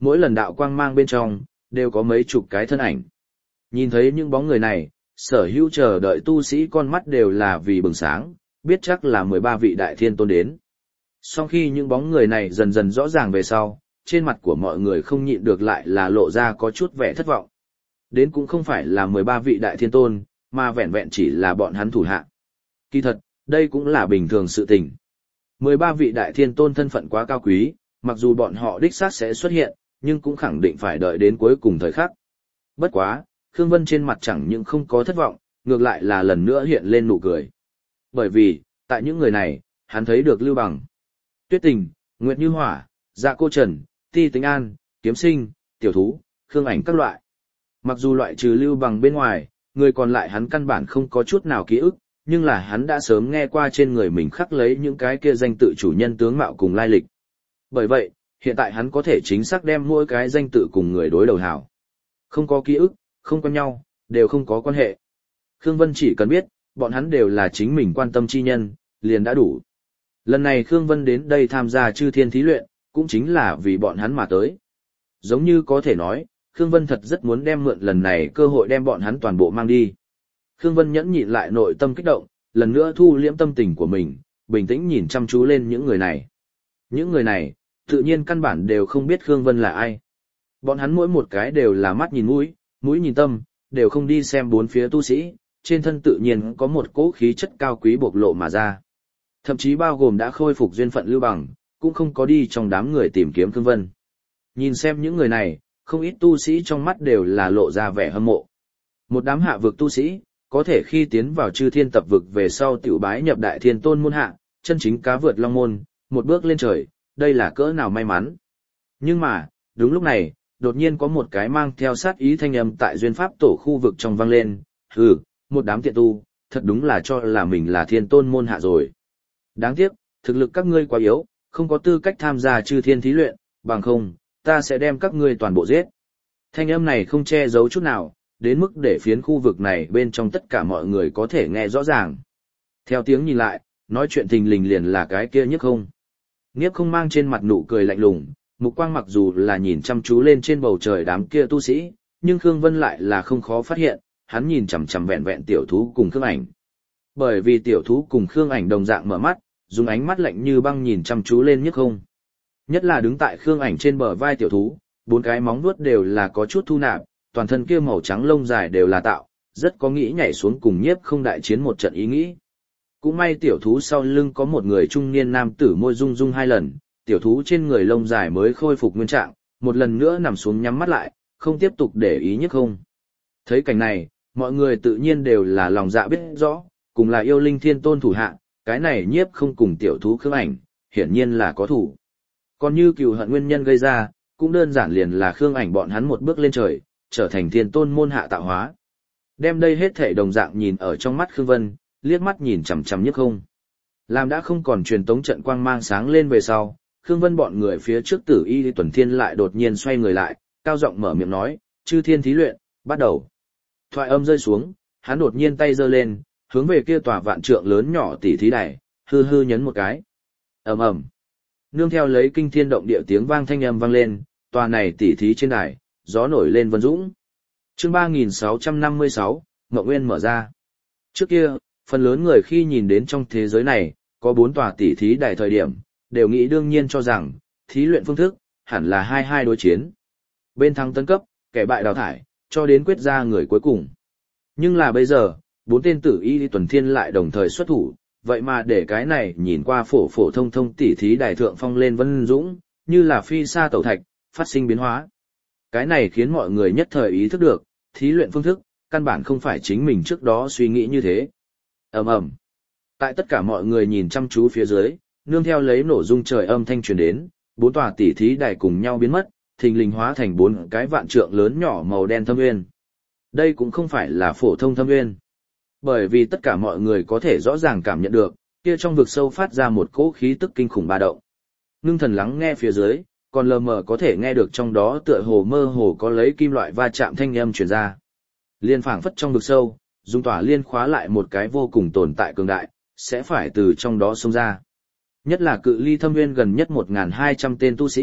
mỗi lần đạo quang mang bên trong, đều có mấy chục cái thân ảnh. Nhìn thấy những bóng người này, sở hữu chờ đợi tu sĩ con mắt đều là vì bừng sáng, biết chắc là mười ba vị đại thiên tôn đến. Sau khi những bóng người này dần dần rõ ràng về sau, trên mặt của mọi người không nhịn được lại là lộ ra có chút vẻ thất vọng. Đến cũng không phải là mười ba vị đại thiên tôn, mà vẹn vẹn chỉ là bọn hắn thủ hạ. Kỳ thật, đây cũng là bình thường sự tình. mười ba vị đại thiên tôn thân phận quá cao quý, mặc dù bọn họ đích xác sẽ xuất hiện, nhưng cũng khẳng định phải đợi đến cuối cùng thời khắc. Bất quá, Khương Vân trên mặt chẳng những không có thất vọng, ngược lại là lần nữa hiện lên nụ cười. Bởi vì, tại những người này, hắn thấy được Lưu Bằng, Tuyết Tình, Nguyệt Như Hỏa, Dạ Cô Trần, Ti Tính An, Kiếm Sinh, Tiểu Thú, Khương Ảnh các loại. Mặc dù loại trừ Lưu Bằng bên ngoài, người còn lại hắn căn bản không có chút nào ký ức, nhưng là hắn đã sớm nghe qua trên người mình khắc lấy những cái kia danh tự chủ nhân tướng mạo cùng lai lịch. Bởi vậy, hiện tại hắn có thể chính xác đem mỗi cái danh tự cùng người đối đầu hảo. Không có ký ức, không quen nhau, đều không có quan hệ. Khương Vân chỉ cần biết, bọn hắn đều là chính mình quan tâm chi nhân, liền đã đủ. Lần này Khương Vân đến đây tham gia chư thiên thí luyện, cũng chính là vì bọn hắn mà tới. Giống như có thể nói, Khương Vân thật rất muốn đem mượn lần này cơ hội đem bọn hắn toàn bộ mang đi. Khương Vân nhẫn nhịn lại nội tâm kích động, lần nữa thu liễm tâm tình của mình, bình tĩnh nhìn chăm chú lên những người này. Những người này, tự nhiên căn bản đều không biết Khương Vân là ai. Bọn hắn mỗi một cái đều là mắt nhìn mũi, mũi nhìn tâm, đều không đi xem bốn phía tu sĩ, trên thân tự nhiên có một cỗ khí chất cao quý bộc lộ mà ra. Thậm chí bao gồm đã khôi phục duyên phận Lưu Bằng, cũng không có đi trong đám người tìm kiếm Khương Vân. Nhìn xem những người này, không ít tu sĩ trong mắt đều là lộ ra vẻ hâm mộ. Một đám hạ vực tu sĩ, có thể khi tiến vào chư thiên tập vực về sau tiểu bái nhập đại thiên tôn môn hạ, chân chính cá vượt long môn, một bước lên trời, đây là cỡ nào may mắn. Nhưng mà, đúng lúc này, đột nhiên có một cái mang theo sát ý thanh âm tại duyên pháp tổ khu vực trong vang lên, hừ, một đám tiện tu, thật đúng là cho là mình là thiên tôn môn hạ rồi. Đáng tiếc, thực lực các ngươi quá yếu, không có tư cách tham gia chư thiên thí luyện, bằng không, ta sẽ đem các ngươi toàn bộ giết. Thanh âm này không che giấu chút nào, đến mức để phiến khu vực này bên trong tất cả mọi người có thể nghe rõ ràng. Theo tiếng nhìn lại, nói chuyện thình lình liền là cái kia Nhiếp Không. Nhiếp Không mang trên mặt nụ cười lạnh lùng, mục quang mặc dù là nhìn chăm chú lên trên bầu trời đám kia tu sĩ, nhưng Khương Vân lại là không khó phát hiện, hắn nhìn chằm chằm vẹn vẹn tiểu thú cùng Khương Ảnh. Bởi vì tiểu thú cùng Khương Ảnh đồng dạng mở mắt, dùng ánh mắt lạnh như băng nhìn chăm chú lên Nhiếp Không. Nhất là đứng tại Khương Ảnh trên bờ vai tiểu thú, bốn cái móng vuốt đều là có chút thu nạp, toàn thân kia màu trắng lông dài đều là tạo, rất có nghĩ nhảy xuống cùng Nhiếp Không đại chiến một trận ý nghĩ. Cũng may tiểu thú sau lưng có một người trung niên nam tử môi rung rung hai lần, tiểu thú trên người lông dài mới khôi phục nguyên trạng, một lần nữa nằm xuống nhắm mắt lại, không tiếp tục để ý Nhiếp Không. Thấy cảnh này, mọi người tự nhiên đều là lòng dạ biết rõ, cùng là yêu linh thiên tôn thủ hạ, cái này Nhiếp Không cùng tiểu thú Khương Ảnh, hiển nhiên là có thủ. Còn như cừu hận nguyên nhân gây ra, cũng đơn giản liền là Khương Ảnh bọn hắn một bước lên trời, trở thành thiên tôn môn hạ tạo hóa. Đem đây hết thể đồng dạng nhìn ở trong mắt Khương Vân, liếc mắt nhìn chằm chằm Nhiếp Không. Làm đã không còn truyền tống trận quang mang sáng lên về sau, Khương Vân bọn người phía trước Tử Y Tuần Thiên lại đột nhiên xoay người lại, cao giọng mở miệng nói, chư thiên thí luyện, bắt đầu. Thoại âm rơi xuống, hắn đột nhiên tay giơ lên, hướng về kia tòa vạn trượng lớn nhỏ tỷ thí đài, hư hư nhấn một cái. Ầm ầm. Nương theo lấy kinh thiên động địa tiếng vang thanh âm vang lên, tòa này tỷ thí trên đài, gió nổi lên vân dũng. Chương ba nghìn sáu trăm năm mươi sáu, Ngọc Nguyên mở ra. Trước kia, phần lớn người khi nhìn đến trong thế giới này, có bốn tòa tỷ thí đài thời điểm, đều nghĩ đương nhiên cho rằng, thí luyện phương thức, hẳn là hai hai đối chiến. Bên thắng tấn cấp, kẻ bại đào thải, cho đến quyết ra người cuối cùng. Nhưng là bây giờ, bốn tên Tử Y Tuần Thiên lại đồng thời xuất thủ, vậy mà để cái này nhìn qua phổ phổ thông thông tỷ thí đài thượng phong lên vân dũng, như là phi sa tẩu thạch, phát sinh biến hóa. Cái này khiến mọi người nhất thời ý thức được, thí luyện phương thức, căn bản không phải chính mình trước đó suy nghĩ như thế. Ầm ầm. Tại tất cả mọi người nhìn chăm chú phía dưới, nương theo lấy nổ rung trời âm thanh truyền đến, bốn tòa tỷ thí đài cùng nhau biến mất, thình lình hóa thành bốn cái vạn trượng lớn nhỏ màu đen thâm nguyên. Đây cũng không phải là phổ thông thâm nguyên, bởi vì tất cả mọi người có thể rõ ràng cảm nhận được, kia trong vực sâu phát ra một cỗ khí tức kinh khủng ba động. Ngưng thần lắng nghe phía dưới, còn lờ mờ có thể nghe được trong đó tựa hồ mơ hồ có lấy kim loại va chạm thanh âm truyền ra. Liên phảng phất trong vực sâu, dùng tỏa liên khóa lại một cái vô cùng tồn tại cường đại, sẽ phải từ trong đó xông ra. Nhất là cự ly thâm nguyên gần nhất một nghìn hai trăm tên tu sĩ,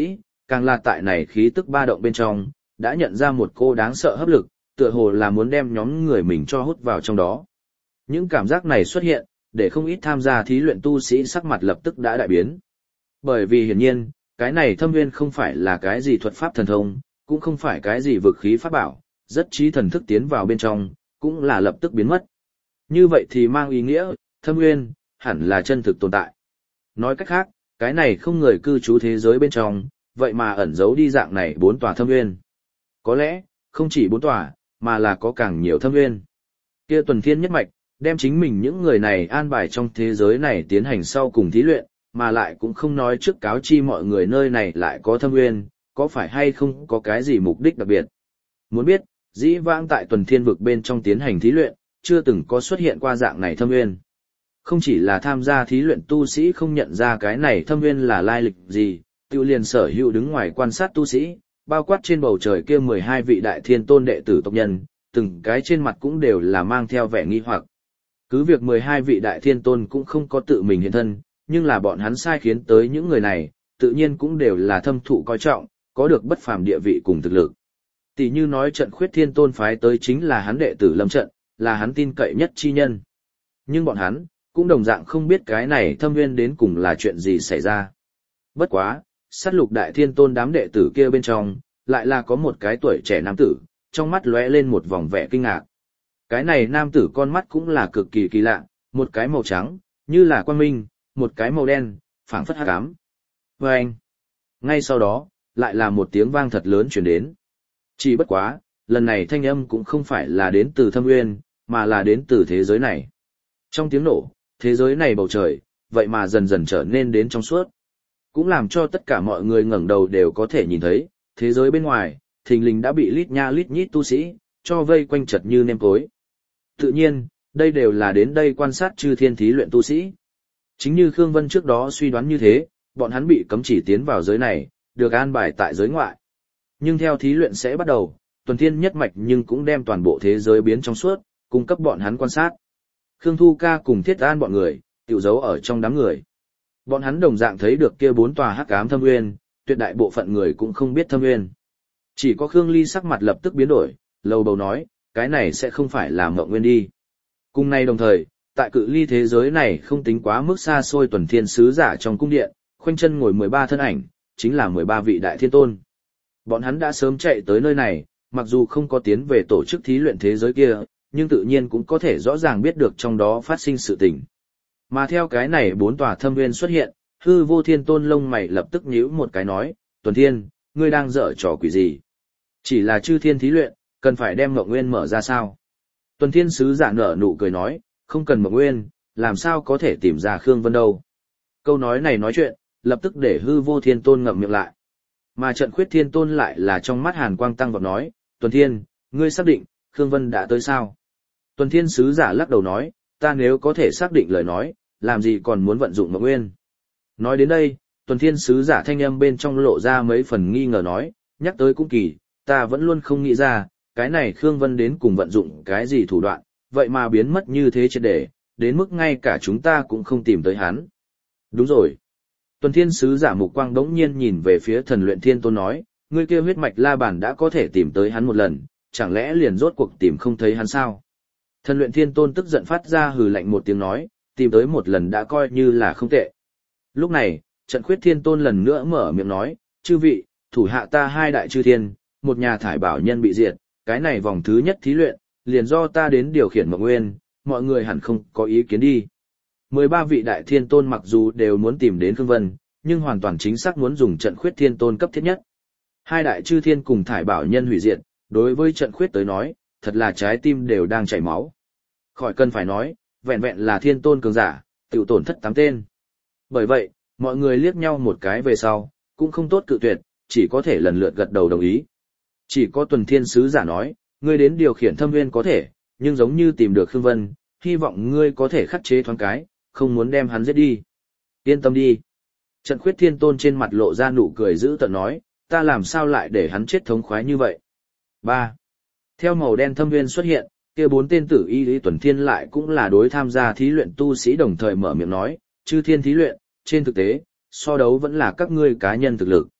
càng là tại này khí tức ba động bên trong, đã nhận ra một cô đáng sợ hấp lực, tựa hồ là muốn đem nhóm người mình cho hút vào trong đó. Những cảm giác này xuất hiện, để không ít tham gia thí luyện tu sĩ sắc mặt lập tức đã đại biến. Bởi vì hiển nhiên, cái này thâm nguyên không phải là cái gì thuật pháp thần thông, cũng không phải cái gì vực khí pháp bảo, rất trí thần thức tiến vào bên trong, cũng là lập tức biến mất. Như vậy thì mang ý nghĩa, thâm nguyên, hẳn là chân thực tồn tại. Nói cách khác, cái này không người cư trú thế giới bên trong, vậy mà ẩn giấu đi dạng này bốn tòa thâm nguyên. Có lẽ, không chỉ bốn tòa, mà là có càng nhiều thâm nguyên. Kia tuần thiên nhất mạch, đem chính mình những người này an bài trong thế giới này tiến hành sau cùng thí luyện, mà lại cũng không nói trước cáo chi mọi người nơi này lại có thâm nguyên, có phải hay không có cái gì mục đích đặc biệt. Muốn biết, dĩ vãng tại tuần thiên vực bên trong tiến hành thí luyện, chưa từng có xuất hiện qua dạng này thâm nguyên. Không chỉ là tham gia thí luyện tu sĩ không nhận ra cái này thâm nguyên là lai lịch gì, tiêu liền sở hữu đứng ngoài quan sát tu sĩ, bao quát trên bầu trời kia mười hai vị đại thiên tôn đệ tử tộc nhân, từng cái trên mặt cũng đều là mang theo vẻ nghi hoặc. Cứ việc mười hai vị đại thiên tôn cũng không có tự mình hiện thân, nhưng là bọn hắn sai khiến tới những người này, tự nhiên cũng đều là thâm thụ coi trọng, có được bất phàm địa vị cùng thực lực. Tỷ như nói trận khuyết thiên tôn phái tới chính là hắn đệ tử lâm trận, là hắn tin cậy nhất chi nhân. Nhưng bọn hắn, cũng đồng dạng không biết cái này thâm nguyên đến cùng là chuyện gì xảy ra. Bất quá, sát lục đại thiên tôn đám đệ tử kia bên trong, lại là có một cái tuổi trẻ nam tử, trong mắt lóe lên một vòng vẻ kinh ngạc. Cái này nam tử con mắt cũng là cực kỳ kỳ lạ, một cái màu trắng, như là quang minh, một cái màu đen, phảng phất hắc ám. Và anh, ngay sau đó, lại là một tiếng vang thật lớn truyền đến. Chỉ bất quá, lần này thanh âm cũng không phải là đến từ thâm nguyên, mà là đến từ thế giới này. Trong tiếng nổ, thế giới này bầu trời, vậy mà dần dần trở nên đến trong suốt. Cũng làm cho tất cả mọi người ngẩng đầu đều có thể nhìn thấy, thế giới bên ngoài, thình lình đã bị lít nha lít nhít tu sĩ, cho vây quanh chật như nêm cối. Tự nhiên, đây đều là đến đây quan sát chư thiên thí luyện tu sĩ. Chính như Khương Vân trước đó suy đoán như thế, bọn hắn bị cấm chỉ tiến vào giới này, được an bài tại giới ngoại. Nhưng theo thí luyện sẽ bắt đầu, tuần thiên nhất mạch nhưng cũng đem toàn bộ thế giới biến trong suốt, cung cấp bọn hắn quan sát. Khương Thu Ca cùng Thiết An bọn người, tiểu giấu ở trong đám người. Bọn hắn đồng dạng thấy được kia bốn tòa hắc ám thâm nguyên, tuyệt đại bộ phận người cũng không biết thâm nguyên. Chỉ có Khương Ly sắc mặt lập tức biến đổi, lầu bầu nói, cái này sẽ không phải là mộng nguyên đi. Cùng nay đồng thời, tại cự ly thế giới này không tính quá mức xa xôi tuần thiên sứ giả trong cung điện, khoanh chân ngồi mười ba thân ảnh, chính là mười ba vị đại thiên tôn. Bọn hắn đã sớm chạy tới nơi này, mặc dù không có tiến về tổ chức thí luyện thế giới kia, nhưng tự nhiên cũng có thể rõ ràng biết được trong đó phát sinh sự tình. Mà theo cái này bốn tòa thâm nguyên xuất hiện, hư vô thiên tôn lông mày lập tức nhíu một cái nói, Tuần Thiên, ngươi đang dở trò quỷ gì? Chỉ là chư thiên thí luyện, cần phải đem Mộng Nguyên mở ra sao? Tuần Thiên sứ giả nở nụ cười nói, không cần Mộng Nguyên, làm sao có thể tìm ra Khương Vân đâu? Câu nói này nói chuyện, lập tức để hư vô thiên tôn ngậm miệng lại. Mà trận khuyết thiên tôn lại là trong mắt hàn quang tăng vọt nói, Tuần Thiên, ngươi xác định, Khương Vân đã tới sao? Tuần Thiên sứ giả lắc đầu nói, ta nếu có thể xác định lời nói, làm gì còn muốn vận dụng Mộng Nguyên? Nói đến đây, Tuần Thiên sứ giả thanh âm bên trong lộ ra mấy phần nghi ngờ nói, nhắc tới cũng kỳ, ta vẫn luôn không nghĩ ra, cái này Khương Vân đến cùng vận dụng cái gì thủ đoạn, vậy mà biến mất như thế triệt để, đến mức ngay cả chúng ta cũng không tìm tới hắn. Đúng rồi. Tuần Thiên sứ giả mục quang đống nhiên nhìn về phía thần luyện thiên tôn nói, ngươi kia huyết mạch la bàn đã có thể tìm tới hắn một lần, chẳng lẽ liền rốt cuộc tìm không thấy hắn sao? Thần luyện thiên tôn tức giận phát ra hừ lạnh một tiếng nói, tìm tới một lần đã coi như là không tệ. Lúc này, trận khuyết thiên tôn lần nữa mở miệng nói, chư vị, thủ hạ ta hai đại chư thiên, một nhà thải bảo nhân bị diệt, cái này vòng thứ nhất thí luyện, liền do ta đến điều khiển Mộng Nguyên, mọi người hẳn không có ý kiến đi. mười ba vị đại thiên tôn mặc dù đều muốn tìm đến Khương Vân, nhưng hoàn toàn chính xác muốn dùng trận khuyết thiên tôn cấp thiết nhất. Hai đại chư thiên cùng thải bảo nhân hủy diệt, đối với trận khuyết tới nói, thật là trái tim đều đang chảy máu. Khỏi cần phải nói, vẹn vẹn là thiên tôn cường giả, tiểu tổn thất tám tên. Bởi vậy, mọi người liếc nhau một cái về sau, cũng không tốt cự tuyệt, chỉ có thể lần lượt gật đầu đồng ý. Chỉ có Tuần Thiên sứ giả nói, ngươi đến điều khiển thâm nguyên có thể, nhưng giống như tìm được Khương Vân, hy vọng ngươi có thể khắc chế thoáng cái, không muốn đem hắn giết đi. Yên tâm đi. Trận khuyết thiên tôn trên mặt lộ ra nụ cười giữ tợn nói, ta làm sao lại để hắn chết thống khoái như vậy. ba. Theo màu đen thâm nguyên xuất hiện, kia bốn tên tử y lý Tuần Thiên lại cũng là đối tham gia thí luyện tu sĩ đồng thời mở miệng nói, chư thiên thí luyện, trên thực tế, so đấu vẫn là các ngươi cá nhân thực lực.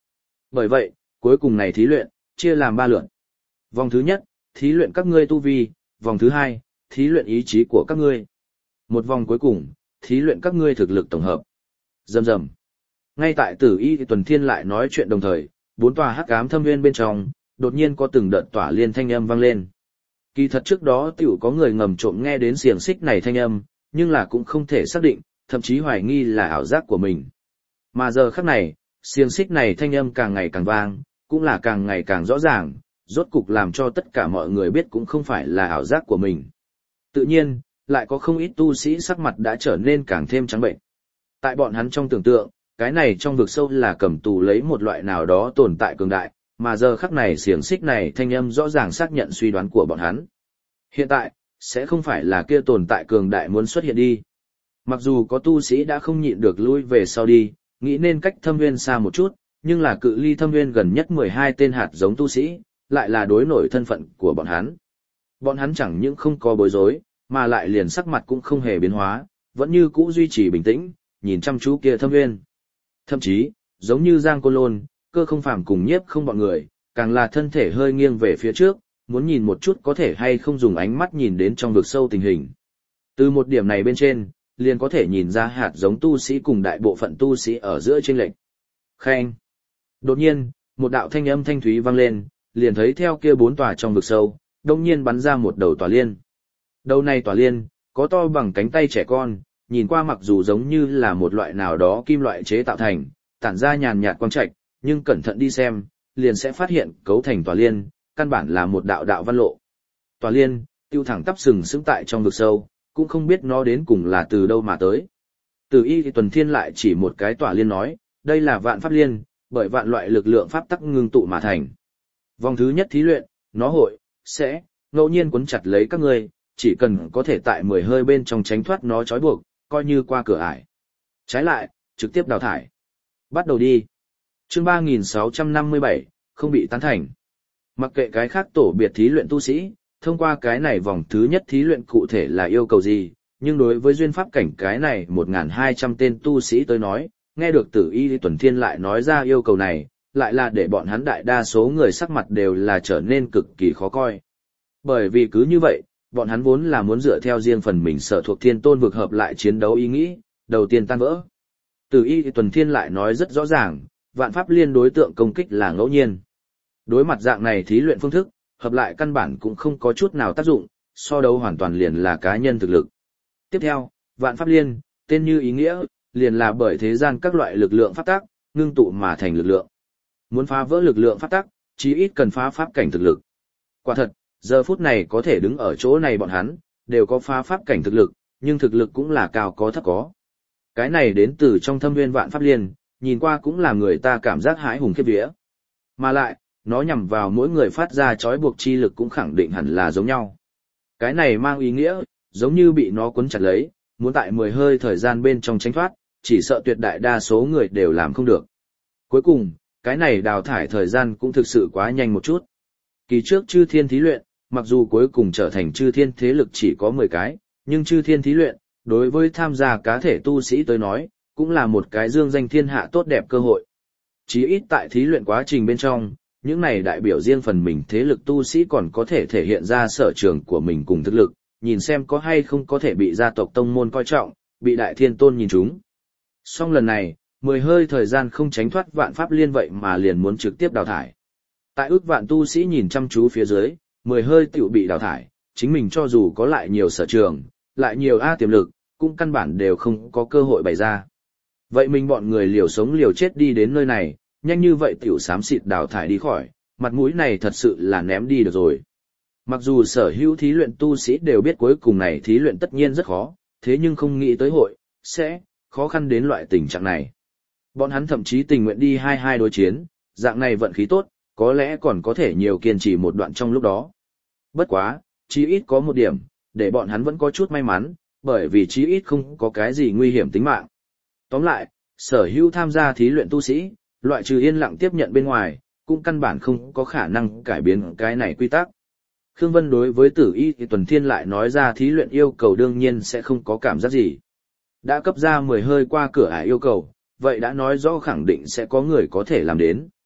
Bởi vậy, cuối cùng này thí luyện, chia làm ba lượt. Vòng thứ nhất, thí luyện các ngươi tu vi, vòng thứ hai, thí luyện ý chí của các ngươi. Một vòng cuối cùng, thí luyện các ngươi thực lực tổng hợp. Rầm rầm. Ngay tại Tử Y Tuần Thiên lại nói chuyện đồng thời, bốn tòa hắc ám thâm nguyên bên trong, đột nhiên có từng đợt tỏa liên thanh âm vang lên. Kỳ thật trước đó tiểu có người ngầm trộm nghe đến xiềng xích này thanh âm, nhưng là cũng không thể xác định, thậm chí hoài nghi là ảo giác của mình. Mà giờ khắc này, xiềng xích này thanh âm càng ngày càng vang, cũng là càng ngày càng rõ ràng, rốt cục làm cho tất cả mọi người biết cũng không phải là ảo giác của mình. Tự nhiên, lại có không ít tu sĩ sắc mặt đã trở nên càng thêm trắng bệnh. Tại bọn hắn trong tưởng tượng, cái này trong vực sâu là cầm tù lấy một loại nào đó tồn tại cường đại, mà giờ khắc này xiềng xích này thanh âm rõ ràng xác nhận suy đoán của bọn hắn. Hiện tại, sẽ không phải là kia tồn tại cường đại muốn xuất hiện đi. Mặc dù có tu sĩ đã không nhịn được lui về sau đi, nghĩ nên cách thâm nguyên xa một chút, nhưng là cự ly thâm nguyên gần nhất mười hai tên hạt giống tu sĩ, lại là đối nổi thân phận của bọn hắn. Bọn hắn chẳng những không có bối rối, mà lại liền sắc mặt cũng không hề biến hóa, vẫn như cũ duy trì bình tĩnh, nhìn chăm chú kia thâm nguyên. Thậm chí, giống như Giang Côn Lôn, Cơ Không Phàm cùng Nhiếp Không bọn người, càng là thân thể hơi nghiêng về phía trước, muốn nhìn một chút có thể hay không dùng ánh mắt nhìn đến trong vực sâu tình hình. Từ một điểm này bên trên, liền có thể nhìn ra hạt giống tu sĩ cùng đại bộ phận tu sĩ ở giữa chênh lệch. Khen. Đột nhiên, một đạo thanh âm thanh thúy vang lên, liền thấy theo kia bốn tòa trong vực sâu, đông nhiên bắn ra một đầu tòa liên. Đầu này tòa liên, có to bằng cánh tay trẻ con, nhìn qua mặc dù giống như là một loại nào đó kim loại chế tạo thành, tản ra nhàn nhạt quang trạch, nhưng cẩn thận đi xem, liền sẽ phát hiện cấu thành tòa liên, căn bản là một đạo đạo văn lộ. Tòa liên, tiêu thẳng tắp sừng sững tại trong vực sâu, cũng không biết nó đến cùng là từ đâu mà tới. Từ Y thì Tuần Thiên lại chỉ một cái tòa liên nói, đây là vạn pháp liên, bởi vạn loại lực lượng pháp tắc ngưng tụ mà thành. Vòng thứ nhất thí luyện, nó hội, sẽ, ngẫu nhiên cuốn chặt lấy các ngươi, chỉ cần có thể tại mười hơi bên trong tránh thoát nó trói buộc, coi như qua cửa ải. Trái lại, trực tiếp đào thải. Bắt đầu đi. Chương ba nghìn sáu trăm năm mươi bảy, không bị tán thành. Mặc kệ cái khác tổ biệt thí luyện tu sĩ, thông qua cái này vòng thứ nhất thí luyện cụ thể là yêu cầu gì, nhưng đối với duyên pháp cảnh cái này một nghìn hai trăm tên tu sĩ tới nói, nghe được Tử Y Tuần Thiên lại nói ra yêu cầu này, lại là để bọn hắn đại đa số người sắc mặt đều là trở nên cực kỳ khó coi. Bởi vì cứ như vậy, bọn hắn vốn là muốn dựa theo riêng phần mình sở thuộc thiên tôn vực hợp lại chiến đấu ý nghĩ, đầu tiên tan vỡ. Tử Y Tuần Thiên lại nói rất rõ ràng, vạn pháp liên đối tượng công kích là ngẫu nhiên. Đối mặt dạng này thí luyện phương thức, hợp lại căn bản cũng không có chút nào tác dụng, so đấu hoàn toàn liền là cá nhân thực lực. Tiếp theo, vạn pháp liên, tên như ý nghĩa, liền là bởi thế gian các loại lực lượng pháp tắc, ngưng tụ mà thành lực lượng. Muốn phá vỡ lực lượng pháp tắc, chí ít cần phá pháp cảnh thực lực. Quả thật, giờ phút này có thể đứng ở chỗ này bọn hắn, đều có phá pháp cảnh thực lực, nhưng thực lực cũng là cao có thấp có. Cái này đến từ trong thâm nguyên vạn pháp liên, nhìn qua cũng là người ta cảm giác hãi hùng khiếp vía. Mà lại, nó nhằm vào mỗi người phát ra trói buộc chi lực cũng khẳng định hẳn là giống nhau. Cái này mang ý nghĩa, giống như bị nó cuốn chặt lấy, muốn tại mười hơi thời gian bên trong tránh thoát, chỉ sợ tuyệt đại đa số người đều làm không được. Cuối cùng, cái này đào thải thời gian cũng thực sự quá nhanh một chút. Kỳ trước chư thiên thí luyện, mặc dù cuối cùng trở thành chư thiên thế lực chỉ có mười cái, nhưng chư thiên thí luyện, đối với tham gia cá thể tu sĩ tới nói, cũng là một cái dương danh thiên hạ tốt đẹp cơ hội. Chí ít tại thí luyện quá trình bên trong, những này đại biểu riêng phần mình thế lực tu sĩ còn có thể thể hiện ra sở trường của mình cùng thực lực, nhìn xem có hay không có thể bị gia tộc tông môn coi trọng, bị đại thiên tôn nhìn chúng. Song lần này, mười hơi thời gian không tránh thoát vạn pháp liên vậy mà liền muốn trực tiếp đào thải. Tại ước vạn tu sĩ nhìn chăm chú phía dưới, mười hơi tiểu bị đào thải, chính mình cho dù có lại nhiều sở trường, lại nhiều A tiềm lực, cũng căn bản đều không có cơ hội bày ra. Vậy mình bọn người liều sống liều chết đi đến nơi này, nhanh như vậy tiểu xám xịt đào thải đi khỏi, mặt mũi này thật sự là ném đi được rồi. Mặc dù sở hữu thí luyện tu sĩ đều biết cuối cùng này thí luyện tất nhiên rất khó, thế nhưng không nghĩ tới hội, sẽ, khó khăn đến loại tình trạng này. Bọn hắn thậm chí tình nguyện đi hai hai đối chiến, dạng này vận khí tốt, có lẽ còn có thể nhiều kiên trì một đoạn trong lúc đó. Bất quá, chí ít có một điểm, để bọn hắn vẫn có chút may mắn, bởi vì chí ít không có cái gì nguy hiểm tính mạng. Tóm lại, sở hữu tham gia thí luyện tu sĩ, loại trừ yên lặng tiếp nhận bên ngoài, cũng căn bản không có khả năng cải biến cái này quy tắc. Khương Vân đối với Tử Y thì Tuần Thiên lại nói ra thí luyện yêu cầu đương nhiên sẽ không có cảm giác gì. Đã cấp ra mười hơi qua cửa ải yêu cầu, vậy đã nói rõ khẳng định sẽ có người có thể làm đến.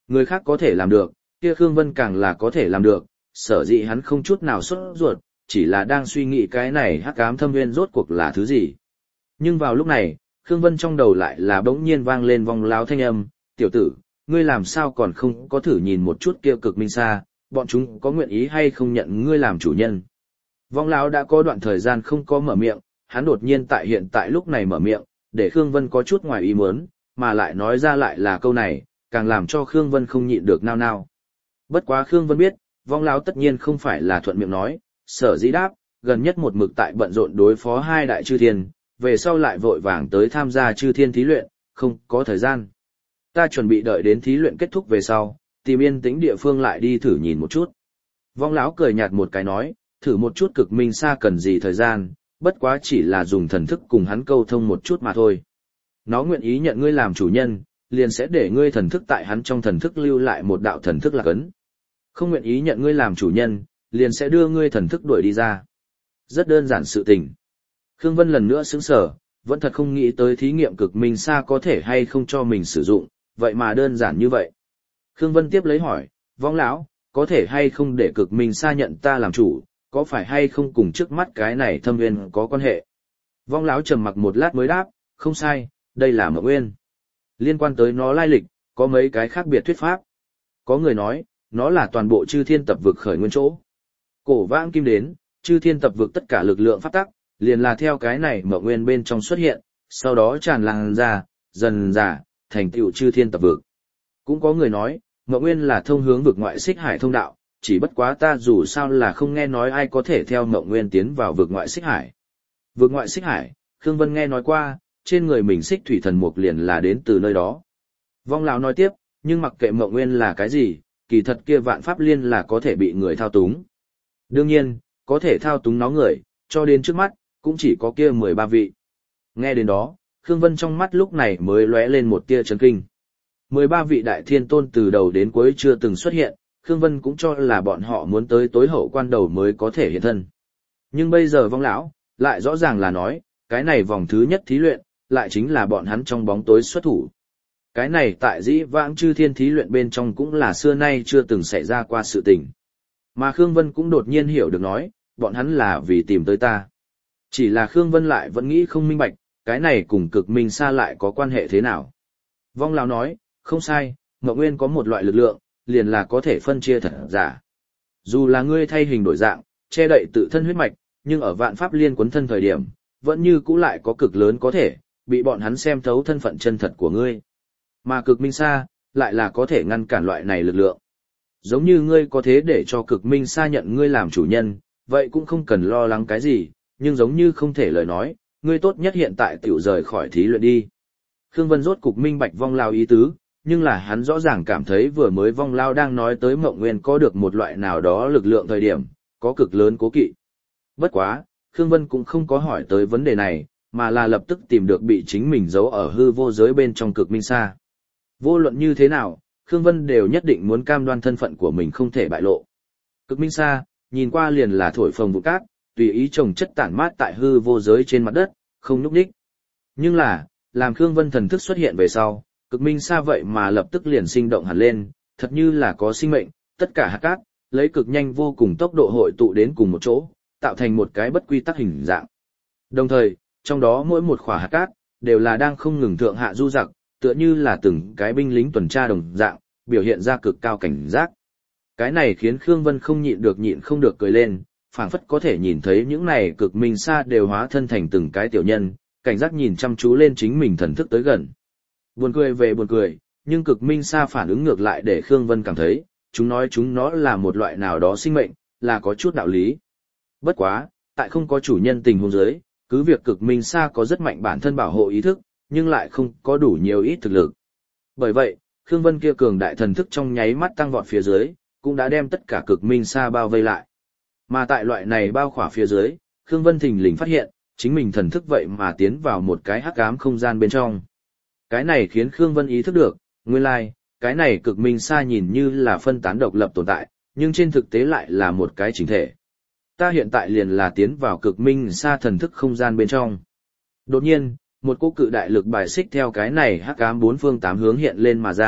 Người khác có thể làm được, kia Khương Vân càng là có thể làm được, sở dĩ hắn không chút nào sốt ruột, chỉ là đang suy nghĩ cái này hắc ám thâm nguyên rốt cuộc là thứ gì. Nhưng vào lúc này, Khương Vân trong đầu lại là bỗng nhiên vang lên vong lão thanh âm, tiểu tử, ngươi làm sao còn không có thử nhìn một chút kia cực minh xa, bọn chúng có nguyện ý hay không nhận ngươi làm chủ nhân. Vong lão đã có đoạn thời gian không có mở miệng, hắn đột nhiên tại hiện tại lúc này mở miệng, để Khương Vân có chút ngoài ý muốn, mà lại nói ra lại là câu này, càng làm cho Khương Vân không nhịn được nao nao. Bất quá Khương Vân biết, vong lão tất nhiên không phải là thuận miệng nói, sở dĩ đáp, gần nhất một mực tại bận rộn đối phó hai đại chư thiên, về sau lại vội vàng tới tham gia chư thiên thí luyện, không có thời gian. Ta chuẩn bị đợi đến thí luyện kết thúc về sau, tìm yên tĩnh địa phương lại đi thử nhìn một chút. Vong lão cười nhạt một cái nói, thử một chút cực minh xa cần gì thời gian, bất quá chỉ là dùng thần thức cùng hắn câu thông một chút mà thôi. Nó nguyện ý nhận ngươi làm chủ nhân, liền sẽ để ngươi thần thức tại hắn trong thần thức lưu lại một đạo thần thức lạc ấn. Không nguyện ý nhận ngươi làm chủ nhân, liền sẽ đưa ngươi thần thức đuổi đi ra. Rất đơn giản sự tình. Khương Vân lần nữa sững sờ, vẫn thật không nghĩ tới thí nghiệm cực minh xa có thể hay không cho mình sử dụng, vậy mà đơn giản như vậy. Khương Vân tiếp lấy hỏi, vong lão, có thể hay không để cực minh xa nhận ta làm chủ, có phải hay không cùng trước mắt cái này thâm nguyên có quan hệ? Vong lão trầm mặc một lát mới đáp, không sai, đây là Mộng Nguyên. Liên quan tới nó lai lịch, có mấy cái khác biệt thuyết pháp. Có người nói, nó là toàn bộ chư thiên tập vực khởi nguyên chỗ. Cổ vãng kim đến, chư thiên tập vực tất cả lực lượng pháp tắc, liền là theo cái này Mộng Nguyên bên trong xuất hiện, sau đó tràn lan ra, dần dà, thành tựu chư thiên tập vực. Cũng có người nói, Mộng Nguyên là thông hướng vực ngoại xích hải thông đạo, chỉ bất quá ta dù sao là không nghe nói ai có thể theo Mộng Nguyên tiến vào vực ngoại xích hải. Vực ngoại xích hải, Khương Vân nghe nói qua, trên người mình xích thủy thần mục liền là đến từ nơi đó. Vong lão nói tiếp, nhưng mặc kệ Mộng Nguyên là cái gì, kỳ thật kia vạn pháp liên là có thể bị người thao túng. Đương nhiên, có thể thao túng nó người, cho đến trước mắt, cũng chỉ có kia mười ba vị. Nghe đến đó, Khương Vân trong mắt lúc này mới lóe lên một tia chấn kinh. mười ba vị đại thiên tôn từ đầu đến cuối chưa từng xuất hiện, Khương Vân cũng cho là bọn họ muốn tới tối hậu quan đầu mới có thể hiện thân. Nhưng bây giờ vong lão, lại rõ ràng là nói, cái này vòng thứ nhất thí luyện, lại chính là bọn hắn trong bóng tối xuất thủ. Cái này tại dĩ vãng chư thiên thí luyện bên trong cũng là xưa nay chưa từng xảy ra qua sự tình. Mà Khương Vân cũng đột nhiên hiểu được nói, bọn hắn là vì tìm tới ta. Chỉ là Khương Vân lại vẫn nghĩ không minh bạch, cái này cùng cực minh xa lại có quan hệ thế nào. Vong lão nói, không sai, Mộng Nguyên có một loại lực lượng, liền là có thể phân chia thật giả. Dù là ngươi thay hình đổi dạng, che đậy tự thân huyết mạch, nhưng ở vạn pháp liên quấn thân thời điểm, vẫn như cũ lại có cực lớn có thể, bị bọn hắn xem thấu thân phận chân thật của ngươi. Mà cực minh xa, lại là có thể ngăn cản loại này lực lượng. Giống như ngươi có thế để cho cực minh xa nhận ngươi làm chủ nhân, vậy cũng không cần lo lắng cái gì, nhưng giống như không thể lời nói, ngươi tốt nhất hiện tại tiểu rời khỏi thí luyện đi. Khương Vân rốt cục minh bạch vong lao ý tứ, nhưng là hắn rõ ràng cảm thấy vừa mới vong lao đang nói tới Mộng Nguyên có được một loại nào đó lực lượng thời điểm, có cực lớn cố kỵ. Bất quá, Khương Vân cũng không có hỏi tới vấn đề này, mà là lập tức tìm được bị chính mình giấu ở hư vô giới bên trong cực minh xa. Vô luận như thế nào, Khương Vân đều nhất định muốn cam đoan thân phận của mình không thể bại lộ. Cực minh xa, nhìn qua liền là thổi phồng vụ cát, tùy ý trồng chất tản mát tại hư vô giới trên mặt đất, không nhúc nhích. Nhưng là, làm Khương Vân thần thức xuất hiện về sau, cực minh xa vậy mà lập tức liền sinh động hẳn lên, thật như là có sinh mệnh, tất cả hạt cát, lấy cực nhanh vô cùng tốc độ hội tụ đến cùng một chỗ, tạo thành một cái bất quy tắc hình dạng. Đồng thời, trong đó mỗi một khỏa hạt cát, đều là đang không ngừng thượng hạ du giặc, tựa như là từng cái binh lính tuần tra đồng dạng, biểu hiện ra cực cao cảnh giác. Cái này khiến Khương Vân không nhịn được nhịn không được cười lên, phảng phất có thể nhìn thấy những này cực minh xa đều hóa thân thành từng cái tiểu nhân, cảnh giác nhìn chăm chú lên chính mình thần thức tới gần. Buồn cười về buồn cười, nhưng cực minh xa phản ứng ngược lại để Khương Vân cảm thấy, chúng nói chúng nó là một loại nào đó sinh mệnh, là có chút đạo lý. Bất quá, tại không có chủ nhân tình huống dưới, cứ việc cực minh xa có rất mạnh bản thân bảo hộ ý thức, nhưng lại không có đủ nhiều ít thực lực. Bởi vậy, Khương Vân kia cường đại thần thức trong nháy mắt tăng vọt phía dưới, cũng đã đem tất cả cực minh xa bao vây lại. Mà tại loại này bao khỏa phía dưới, Khương Vân thình lình phát hiện, chính mình thần thức vậy mà tiến vào một cái hắc ám không gian bên trong. Cái này khiến Khương Vân ý thức được, nguyên lai, like, cái này cực minh xa nhìn như là phân tán độc lập tồn tại, nhưng trên thực tế lại là một cái chỉnh thể. Ta hiện tại liền là tiến vào cực minh xa thần thức không gian bên trong. Đột nhiên, một cỗ cự đại lực bài xích theo cái này hắc ám bốn phương tám hướng hiện lên mà ra,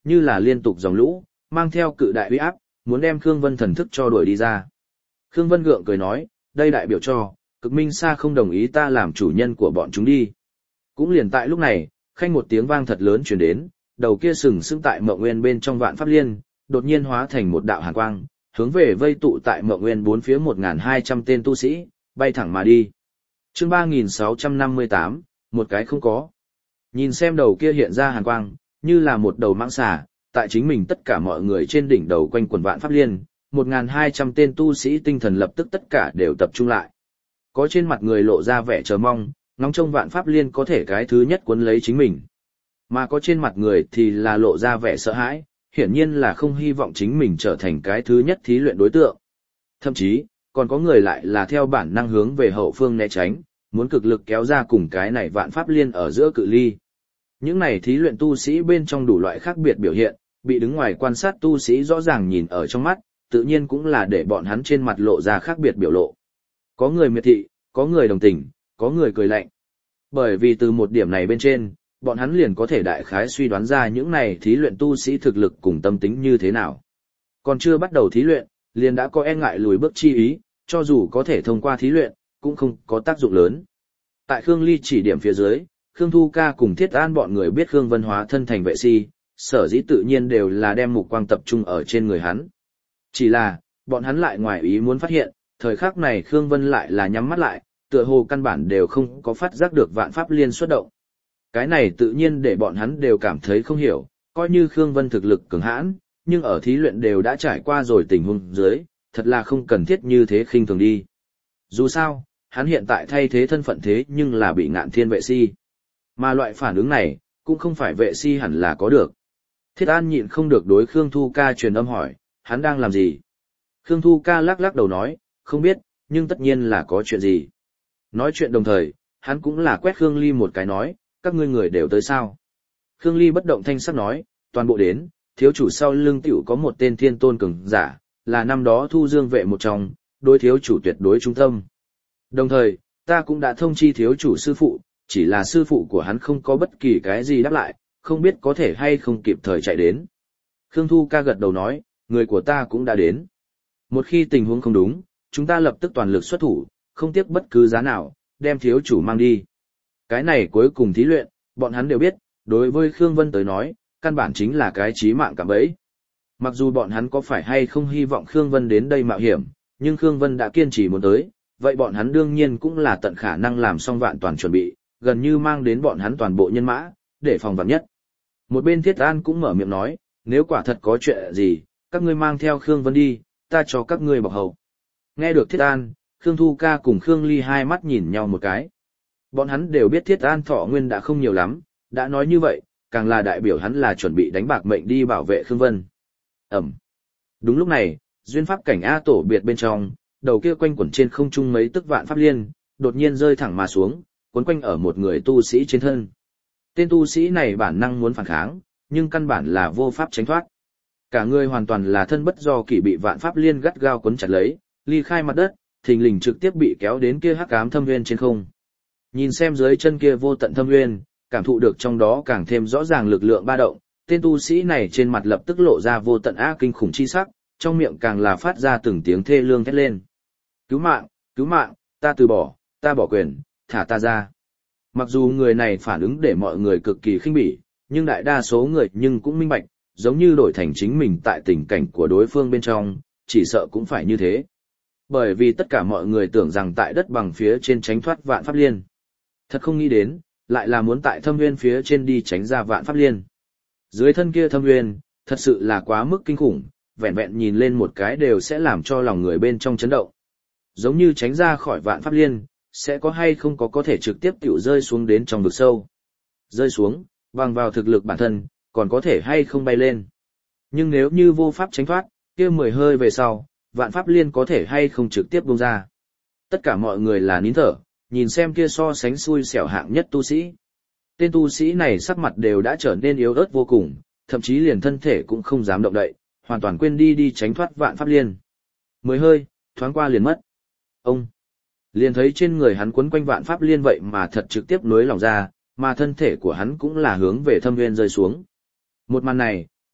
như là liên tục dòng lũ, mang theo cự đại uy áp, muốn đem Khương Vân thần thức cho đuổi đi ra. Khương Vân gượng cười nói, đây đại biểu cho, cực minh xa không đồng ý ta làm chủ nhân của bọn chúng đi. Cũng liền tại lúc này, khanh một tiếng vang thật lớn truyền đến, đầu kia sừng sững tại Mộng Nguyên bên trong Vạn Pháp Liên, đột nhiên hóa thành một đạo hàn quang, hướng về vây tụ tại Mộng Nguyên bốn phía một nghìn hai trăm tên tu sĩ, bay thẳng mà đi. Chương ba nghìn sáu trăm năm mươi tám, một cái không có. Nhìn xem đầu kia hiện ra hàn quang, như là một đầu mãng xà, tại chính mình tất cả mọi người trên đỉnh đầu quanh quần Vạn Pháp Liên, một nghìn hai trăm tên tu sĩ tinh thần lập tức tất cả đều tập trung lại. Có trên mặt người lộ ra vẻ chờ mong, ngóng trông Vạn Pháp Liên có thể cái thứ nhất cuốn lấy chính mình. Mà có trên mặt người thì là lộ ra vẻ sợ hãi, hiển nhiên là không hy vọng chính mình trở thành cái thứ nhất thí luyện đối tượng. Thậm chí, còn có người lại là theo bản năng hướng về hậu phương né tránh, muốn cực lực kéo ra cùng cái này Vạn Pháp Liên ở giữa cự ly. Những này thí luyện tu sĩ bên trong đủ loại khác biệt biểu hiện, bị đứng ngoài quan sát tu sĩ rõ ràng nhìn ở trong mắt, tự nhiên cũng là để bọn hắn trên mặt lộ ra khác biệt biểu lộ. Có người miệt thị, có người đồng tình, có người cười lạnh. Bởi vì từ một điểm này bên trên, bọn hắn liền có thể đại khái suy đoán ra những này thí luyện tu sĩ thực lực cùng tâm tính như thế nào. Còn chưa bắt đầu thí luyện, liền đã có e ngại lùi bước chi ý, cho dù có thể thông qua thí luyện, cũng không có tác dụng lớn. Tại Khương Ly chỉ điểm phía dưới, Khương Thu Ca cùng Thiết An bọn người biết Khương Vân hóa thân thành vệ si, sở dĩ tự nhiên đều là đem mục quang tập trung ở trên người hắn. Chỉ là, bọn hắn lại ngoài ý muốn phát hiện, thời khắc này Khương Vân lại là nhắm mắt lại, tựa hồ căn bản đều không có phát giác được Vạn Pháp Liên xuất động. Cái này tự nhiên để bọn hắn đều cảm thấy không hiểu, coi như Khương Vân thực lực cường hãn, nhưng ở thí luyện đều đã trải qua rồi tình huống dưới, thật là không cần thiết như thế khinh thường đi. Dù sao, hắn hiện tại thay thế thân phận thế nhưng là bị Ngạn Thiên vệ si. Mà loại phản ứng này, cũng không phải vệ si hẳn là có được. Thiết An nhịn không được đối Khương Thu Ca truyền âm hỏi, hắn đang làm gì? Khương Thu Ca lắc lắc đầu nói, không biết, nhưng tất nhiên là có chuyện gì. Nói chuyện đồng thời, hắn cũng là quét Khương Ly một cái nói, các ngươi người đều tới sao? Khương Ly bất động thanh sắc nói, toàn bộ đến, thiếu chủ sau lưng tiểu có một tên thiên tôn cường giả, là năm đó thu dương vệ một trong, đối thiếu chủ tuyệt đối trung tâm. Đồng thời, ta cũng đã thông chi thiếu chủ sư phụ, chỉ là sư phụ của hắn không có bất kỳ cái gì đáp lại, không biết có thể hay không kịp thời chạy đến. Khương Thu Ca gật đầu nói, người của ta cũng đã đến. Một khi tình huống không đúng, chúng ta lập tức toàn lực xuất thủ, không tiếc bất cứ giá nào, đem thiếu chủ mang đi. Cái này cuối cùng thí luyện, bọn hắn đều biết, đối với Khương Vân tới nói, căn bản chính là cái chí mạng cạm bẫy. Mặc dù bọn hắn có phải hay không hy vọng Khương Vân đến đây mạo hiểm, nhưng Khương Vân đã kiên trì muốn tới, vậy bọn hắn đương nhiên cũng là tận khả năng làm xong vạn toàn chuẩn bị, gần như mang đến bọn hắn toàn bộ nhân mã, để phòng vạn nhất. Một bên Thiết An cũng mở miệng nói, nếu quả thật có chuyện gì, các ngươi mang theo Khương Vân đi, ta cho các ngươi bọc hầu. Nghe được Thiết An, Khương Thu Ca cùng Khương Ly hai mắt nhìn nhau một cái. Bọn hắn đều biết Thiết An thọ nguyên đã không nhiều lắm, đã nói như vậy, càng là đại biểu hắn là chuẩn bị đánh bạc mệnh đi bảo vệ Khương Vân. Ẩm. Đúng lúc này, duyên pháp cảnh A tổ biệt bên trong, đầu kia quanh quẩn trên không trung mấy tức Vạn Pháp Liên, đột nhiên rơi thẳng mà xuống, cuốn quanh ở một người tu sĩ trên thân. Tên tu sĩ này bản năng muốn phản kháng, nhưng căn bản là vô pháp tránh thoát. Cả người hoàn toàn là thân bất do kỷ bị Vạn Pháp Liên gắt gao cuốn chặt lấy, ly khai mặt đất, thình lình trực tiếp bị kéo đến kia hắc ám thâm nguyên trên không. Nhìn xem dưới chân kia vô tận thâm nguyên, cảm thụ được trong đó càng thêm rõ ràng lực lượng ba động, tên tu sĩ này trên mặt lập tức lộ ra vô tận ác kinh khủng chi sắc, trong miệng càng là phát ra từng tiếng thê lương thét lên. Cứu mạng, cứu mạng, ta từ bỏ, ta bỏ quyền, thả ta ra. Mặc dù người này phản ứng để mọi người cực kỳ khinh bỉ, nhưng đại đa số người nhưng cũng minh bạch, giống như đổi thành chính mình tại tình cảnh của đối phương bên trong, chỉ sợ cũng phải như thế. Bởi vì tất cả mọi người tưởng rằng tại đất bằng phía trên tránh thoát Vạn Pháp Liên. Thật không nghĩ đến, lại là muốn tại thâm nguyên phía trên đi tránh ra Vạn Pháp Liên. Dưới thân kia thâm nguyên, thật sự là quá mức kinh khủng, vẹn vẹn nhìn lên một cái đều sẽ làm cho lòng người bên trong chấn động. Giống như tránh ra khỏi Vạn Pháp Liên, sẽ có hay không có có thể trực tiếp tiểu rơi xuống đến trong vực sâu. Rơi xuống, bằng vào thực lực bản thân, còn có thể hay không bay lên. Nhưng nếu như vô pháp tránh thoát, kia mười hơi về sau, Vạn Pháp Liên có thể hay không trực tiếp buông ra. Tất cả mọi người là nín thở, nhìn xem kia so sánh xui xẻo hạng nhất tu sĩ. Tên tu sĩ này sắc mặt đều đã trở nên yếu ớt vô cùng, thậm chí liền thân thể cũng không dám động đậy, hoàn toàn quên đi đi tránh thoát Vạn Pháp Liên. Mười hơi, thoáng qua liền mất. Ông liền thấy trên người hắn quấn quanh Vạn Pháp Liên vậy mà thật trực tiếp nối lòng ra, mà thân thể của hắn cũng là hướng về thâm nguyên rơi xuống. Một màn này,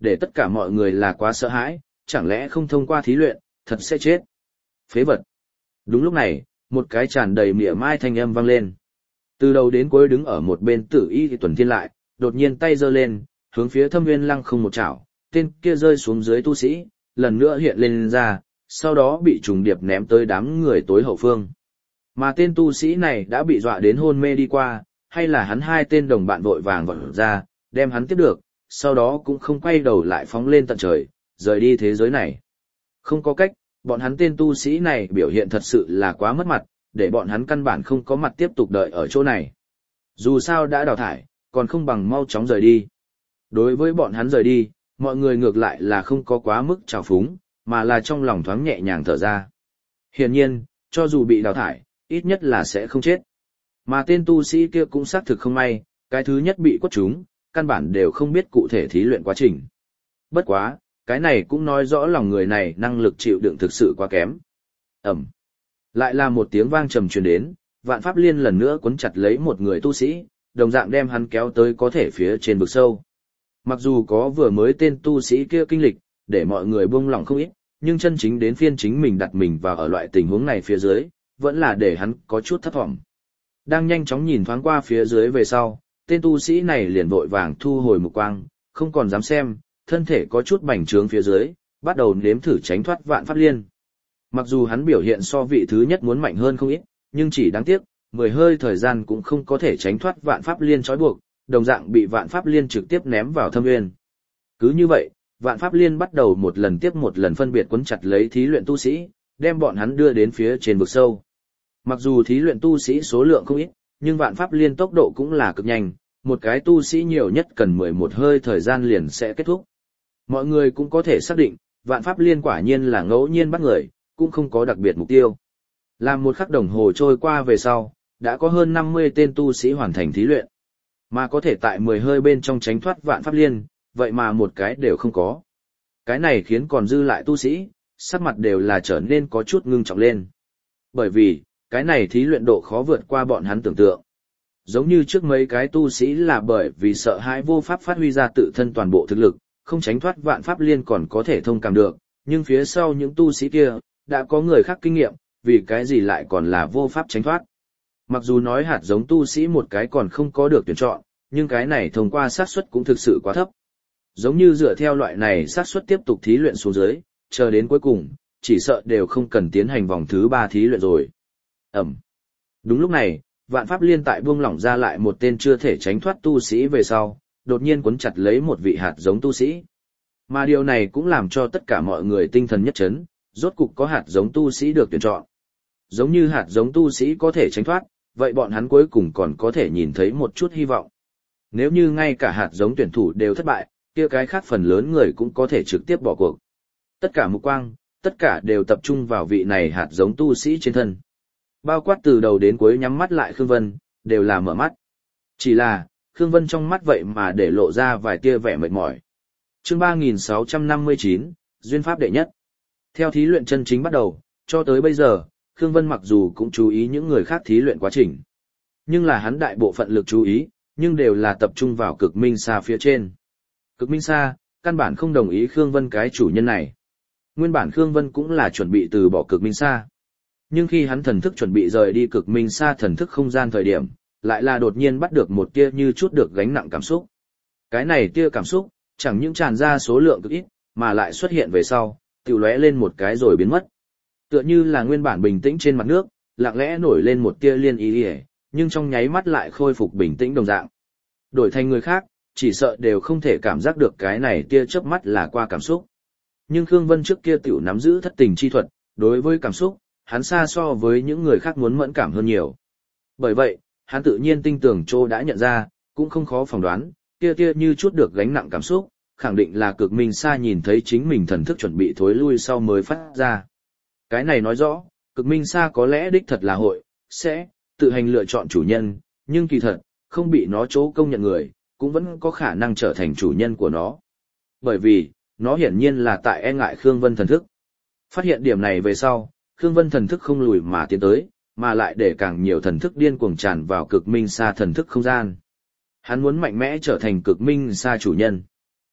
để tất cả mọi người là quá sợ hãi, chẳng lẽ không thông qua thí luyện, thật sẽ chết. Phế vật. Đúng lúc này, một cái tràn đầy mỉa mai thanh âm vang lên. Từ đầu đến cuối đứng ở một bên Tử Y thì Tuần Thiên lại, đột nhiên tay giơ lên, hướng phía Thâm Nguyên Lăng không một chảo, tên kia rơi xuống dưới tu sĩ, lần nữa hiện lên ra, sau đó bị trùng điệp ném tới đám người tối hậu phương. Mà tên tu sĩ này đã bị dọa đến hôn mê đi qua, hay là hắn hai tên đồng bạn vội vàng vọt ra, đem hắn tiếp được, sau đó cũng không quay đầu lại phóng lên tận trời, rời đi thế giới này. Không có cách, bọn hắn tên tu sĩ này biểu hiện thật sự là quá mất mặt, để bọn hắn căn bản không có mặt tiếp tục đợi ở chỗ này. Dù sao đã đào thải, còn không bằng mau chóng rời đi. Đối với bọn hắn rời đi, mọi người ngược lại là không có quá mức trào phúng, mà là trong lòng thoáng nhẹ nhàng thở ra. Hiển nhiên, cho dù bị đào thải, ít nhất là sẽ không chết. Mà tên tu sĩ kia cũng xác thực không may, cái thứ nhất bị quất trúng, căn bản đều không biết cụ thể thí luyện quá trình. Bất quá, cái này cũng nói rõ lòng người này năng lực chịu đựng thực sự quá kém. Ẩm. Lại là một tiếng vang trầm truyền đến, Vạn Pháp Liên lần nữa cuốn chặt lấy một người tu sĩ, đồng dạng đem hắn kéo tới có thể phía trên vực sâu. Mặc dù có vừa mới tên tu sĩ kia kinh lịch, để mọi người buông lòng không ít, nhưng chân chính đến phiên chính mình đặt mình vào ở loại tình huống này phía dưới, vẫn là để hắn có chút thất vọng. Đang nhanh chóng nhìn thoáng qua phía dưới về sau, tên tu sĩ này liền vội vàng thu hồi mục quang, không còn dám xem, thân thể có chút bành trướng phía dưới, bắt đầu nếm thử tránh thoát Vạn Pháp Liên. Mặc dù hắn biểu hiện so vị thứ nhất muốn mạnh hơn không ít, nhưng chỉ đáng tiếc, mười hơi thời gian cũng không có thể tránh thoát Vạn Pháp Liên trói buộc, đồng dạng bị Vạn Pháp Liên trực tiếp ném vào thâm nguyên. Cứ như vậy, Vạn Pháp Liên bắt đầu một lần tiếp một lần phân biệt quấn chặt lấy thí luyện tu sĩ, đem bọn hắn đưa đến phía trên vực sâu. Mặc dù thí luyện tu sĩ số lượng không ít, nhưng Vạn Pháp Liên tốc độ cũng là cực nhanh, một cái tu sĩ nhiều nhất cần mười một hơi thời gian liền sẽ kết thúc. Mọi người cũng có thể xác định, Vạn Pháp Liên quả nhiên là ngẫu nhiên bắt người, cũng không có đặc biệt mục tiêu. Làm một khắc đồng hồ trôi qua về sau, đã có hơn năm mươi tên tu sĩ hoàn thành thí luyện. Mà có thể tại mười hơi bên trong tránh thoát Vạn Pháp Liên, vậy mà một cái đều không có. Cái này khiến còn dư lại tu sĩ, sắc mặt đều là trở nên có chút ngưng trọng lên. Bởi vì, cái này thí luyện độ khó vượt qua bọn hắn tưởng tượng. Giống như trước mấy cái tu sĩ là bởi vì sợ hãi vô pháp phát huy ra tự thân toàn bộ thực lực, không tránh thoát Vạn Pháp Liên còn có thể thông cảm được, nhưng phía sau những tu sĩ kia, đã có người khác kinh nghiệm, vì cái gì lại còn là vô pháp tránh thoát. Mặc dù nói hạt giống tu sĩ một cái còn không có được tuyển chọn, nhưng cái này thông qua xác suất cũng thực sự quá thấp. Giống như dựa theo loại này xác suất tiếp tục thí luyện xuống dưới, chờ đến cuối cùng, chỉ sợ đều không cần tiến hành vòng thứ ba thí luyện rồi. Ẩm. Đúng lúc này, Vạn Pháp Liên tại buông lỏng ra lại một tên chưa thể tránh thoát tu sĩ về sau, đột nhiên cuốn chặt lấy một vị hạt giống tu sĩ. Mà điều này cũng làm cho tất cả mọi người tinh thần nhất chấn, rốt cục có hạt giống tu sĩ được tuyển chọn. Giống như hạt giống tu sĩ có thể tránh thoát, vậy bọn hắn cuối cùng còn có thể nhìn thấy một chút hy vọng. Nếu như ngay cả hạt giống tuyển thủ đều thất bại, kia cái khác phần lớn người cũng có thể trực tiếp bỏ cuộc. Tất cả mục quang, tất cả đều tập trung vào vị này hạt giống tu sĩ trên thân. Bao quát từ đầu đến cuối nhắm mắt lại Khương Vân, đều là mở mắt. Chỉ là, Khương Vân trong mắt vậy mà để lộ ra vài tia vẻ mệt mỏi. Chương ba nghìn sáu trăm năm mươi chín, Duyên Pháp đệ nhất. Theo thí luyện chân chính bắt đầu, cho tới bây giờ, Khương Vân mặc dù cũng chú ý những người khác thí luyện quá trình. Nhưng là hắn đại bộ phận lực chú ý, nhưng đều là tập trung vào Cực Minh Sa phía trên. Cực Minh Sa, căn bản không đồng ý Khương Vân cái chủ nhân này. Nguyên bản Khương Vân cũng là chuẩn bị từ bỏ Cực Minh Sa. Nhưng khi hắn thần thức chuẩn bị rời đi Cực Minh Sa thần thức không gian thời điểm, lại là đột nhiên bắt được một tia như chút được gánh nặng cảm xúc. Cái này tia cảm xúc, chẳng những tràn ra số lượng cực ít, mà lại xuất hiện về sau, tiểu lóe lên một cái rồi biến mất. Tựa như là nguyên bản bình tĩnh trên mặt nước, lặng lẽ nổi lên một tia liên ý ý, nhưng trong nháy mắt lại khôi phục bình tĩnh đồng dạng. Đổi thành người khác, chỉ sợ đều không thể cảm giác được cái này tia chớp mắt là qua cảm xúc. Nhưng Khương Vân trước kia tiểu nắm giữ thất tình chi thuật, đối với cảm xúc, hắn xa so với những người khác muốn mẫn cảm hơn nhiều. Bởi vậy, hắn tự nhiên tinh tưởng Trô đã nhận ra, cũng không khó phỏng đoán, kia tia như chút được gánh nặng cảm xúc, khẳng định là Cực Minh Sa nhìn thấy chính mình thần thức chuẩn bị thối lui sau mới phát ra. Cái này nói rõ, Cực Minh Sa có lẽ đích thật là hội, sẽ, tự hành lựa chọn chủ nhân, nhưng kỳ thật, không bị nó chỗ công nhận người, cũng vẫn có khả năng trở thành chủ nhân của nó. Bởi vì, nó hiển nhiên là tại e ngại Khương Vân thần thức. Phát hiện điểm này về sau, Khương Vân thần thức không lùi mà tiến tới, mà lại để càng nhiều thần thức điên cuồng tràn vào Cực Minh Sa thần thức không gian. Hắn muốn mạnh mẽ trở thành Cực Minh Sa chủ nhân.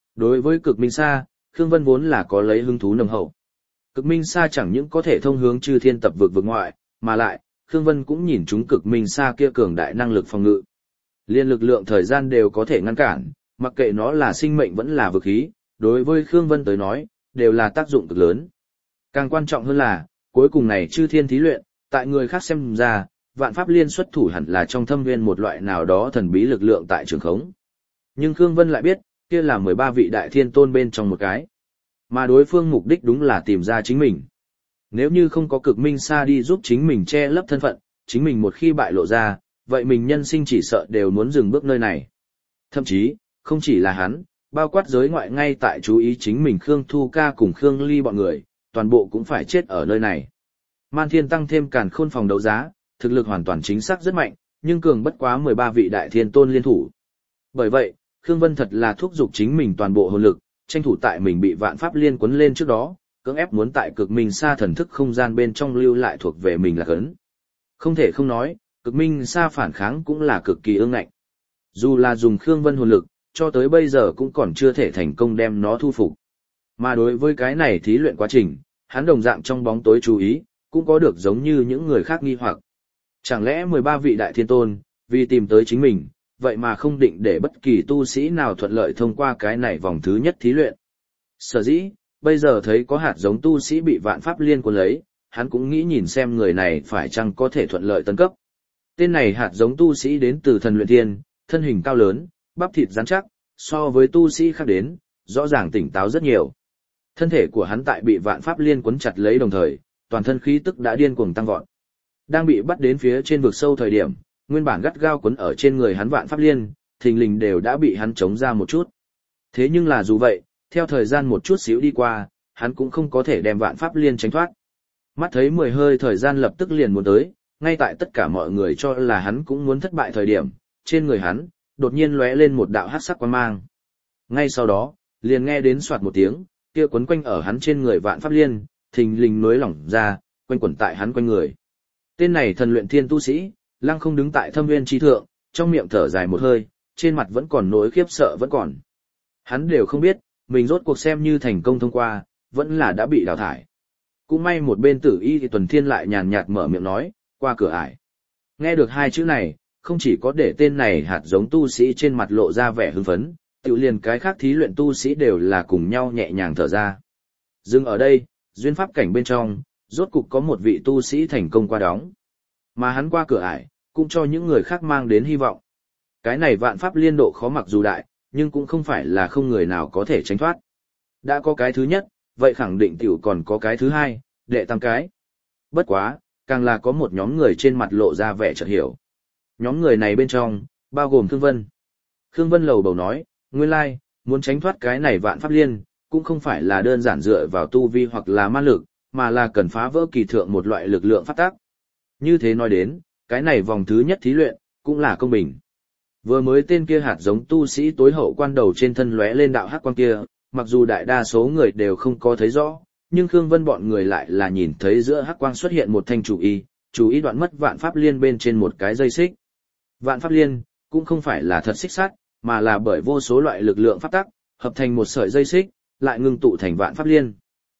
Đối với cực minh sa, Khương Vân vốn là có lấy hứng thú nồng hậu. Cực minh sa chẳng những có thể thông hướng chư thiên tập vực vực ngoại, mà lại, Khương Vân cũng nhìn chúng cực minh sa kia cường đại năng lực phòng ngự. Liên lực lượng thời gian đều có thể ngăn cản, mặc kệ nó là sinh mệnh vẫn là vực khí, đối với Khương Vân tới nói, đều là tác dụng cực lớn. Càng quan trọng hơn là, cuối cùng này chư thiên thí luyện, tại người khác xem ra, vạn pháp liên xuất thủ hẳn là trong thâm viên một loại nào đó thần bí lực lượng tại trường khống. Nhưng Khương Vân lại biết, kia là mười ba vị đại thiên tôn bên trong một cái. Mà đối phương mục đích đúng là tìm ra chính mình. Nếu như không có cực minh sa đi giúp chính mình che lấp thân phận, chính mình một khi bại lộ ra, vậy mình nhân sinh chỉ sợ đều muốn dừng bước nơi này. Thậm chí, không chỉ là hắn, bao quát giới ngoại ngay tại chú ý chính mình Khương Thu Ca cùng Khương Ly bọn người, toàn bộ cũng phải chết ở nơi này. Man Thiên tăng thêm càn khôn phòng đấu giá, thực lực hoàn toàn chính xác rất mạnh, nhưng cường bất quá mười ba vị đại thiên tôn liên thủ. Bởi vậy, Khương Vân thật là thúc giục chính mình toàn bộ hồn lực, tranh thủ tại mình bị vạn pháp liên quấn lên trước đó, cưỡng ép muốn tại cực minh sa thần thức không gian bên trong lưu lại thuộc về mình là cấn. Không thể không nói, cực minh sa phản kháng cũng là cực kỳ ương ngạnh. Dù là dùng Khương Vân hồn lực, cho tới bây giờ cũng còn chưa thể thành công đem nó thu phục. Mà đối với cái này thí luyện quá trình, hắn đồng dạng trong bóng tối chú ý, cũng có được giống như những người khác nghi hoặc. Chẳng lẽ mười ba vị đại thiên tôn, vì tìm tới chính mình, vậy mà không định để bất kỳ tu sĩ nào thuận lợi thông qua cái này vòng thứ nhất thí luyện. Sở dĩ, bây giờ thấy có hạt giống tu sĩ bị vạn pháp liên cuốn lấy, hắn cũng nghĩ nhìn xem người này phải chăng có thể thuận lợi tấn cấp. Tên này hạt giống tu sĩ đến từ thần luyện thiên, thân hình cao lớn, bắp thịt rắn chắc, so với tu sĩ khác đến, rõ ràng tỉnh táo rất nhiều. Thân thể của hắn tại bị vạn pháp liên cuốn chặt lấy đồng thời, toàn thân khí tức đã điên cuồng tăng vọt. Đang bị bắt đến phía trên vực sâu thời điểm, nguyên bản gắt gao quấn ở trên người hắn vạn pháp liên, thình lình đều đã bị hắn chống ra một chút. Thế nhưng là dù vậy, theo thời gian một chút xíu đi qua, hắn cũng không có thể đem vạn pháp liên tránh thoát. Mắt thấy mười hơi thời gian lập tức liền muốn tới, ngay tại tất cả mọi người cho là hắn cũng muốn thất bại thời điểm, trên người hắn, đột nhiên lóe lên một đạo hắc sắc quang mang. Ngay sau đó, liền nghe đến soạt một tiếng, kia quấn quanh ở hắn trên người vạn pháp liên, thình lình nối lỏng ra, quanh quẩn tại hắn quanh người. Tên này thần luyện thiên tu sĩ, lăng không đứng tại thâm nguyên chi thượng, trong miệng thở dài một hơi, trên mặt vẫn còn nỗi khiếp sợ vẫn còn. Hắn đều không biết, mình rốt cuộc xem như thành công thông qua, vẫn là đã bị đào thải. Cũng may một bên tử y thì Tuần Thiên lại nhàn nhạt mở miệng nói, qua cửa ải. Nghe được hai chữ này, không chỉ có để tên này hạt giống tu sĩ trên mặt lộ ra vẻ hưng phấn, tự liền cái khác thí luyện tu sĩ đều là cùng nhau nhẹ nhàng thở ra. Dừng ở đây, duyên pháp cảnh bên trong, rốt cục có một vị tu sĩ thành công qua đóng. Mà hắn qua cửa ải, cũng cho những người khác mang đến hy vọng. Cái này vạn pháp liên độ khó mặc dù đại, nhưng cũng không phải là không người nào có thể tránh thoát. Đã có cái thứ nhất, vậy khẳng định tiểu còn có cái thứ hai, đệ tam cái. Bất quá, càng là có một nhóm người trên mặt lộ ra vẻ chợt hiểu. Nhóm người này bên trong, bao gồm Khương Vân. Khương Vân lầu bầu nói, nguyên lai, muốn tránh thoát cái này vạn pháp liên, cũng không phải là đơn giản dựa vào tu vi hoặc là ma lực, mà là cần phá vỡ kỳ thượng một loại lực lượng pháp tắc. Như thế nói đến, cái này vòng thứ nhất thí luyện, cũng là công bình. Vừa mới tên kia hạt giống tu sĩ tối hậu quan đầu trên thân lóe lên đạo hắc quang kia, mặc dù đại đa số người đều không có thấy rõ, nhưng Khương Vân bọn người lại là nhìn thấy giữa hắc quang xuất hiện một thanh chủ y, chủ y đoạn mất vạn pháp liên bên trên một cái dây xích. Vạn pháp liên, cũng không phải là thật xích sắt, mà là bởi vô số loại lực lượng pháp tắc, hợp thành một sợi dây xích, lại ngưng tụ thành vạn pháp liên.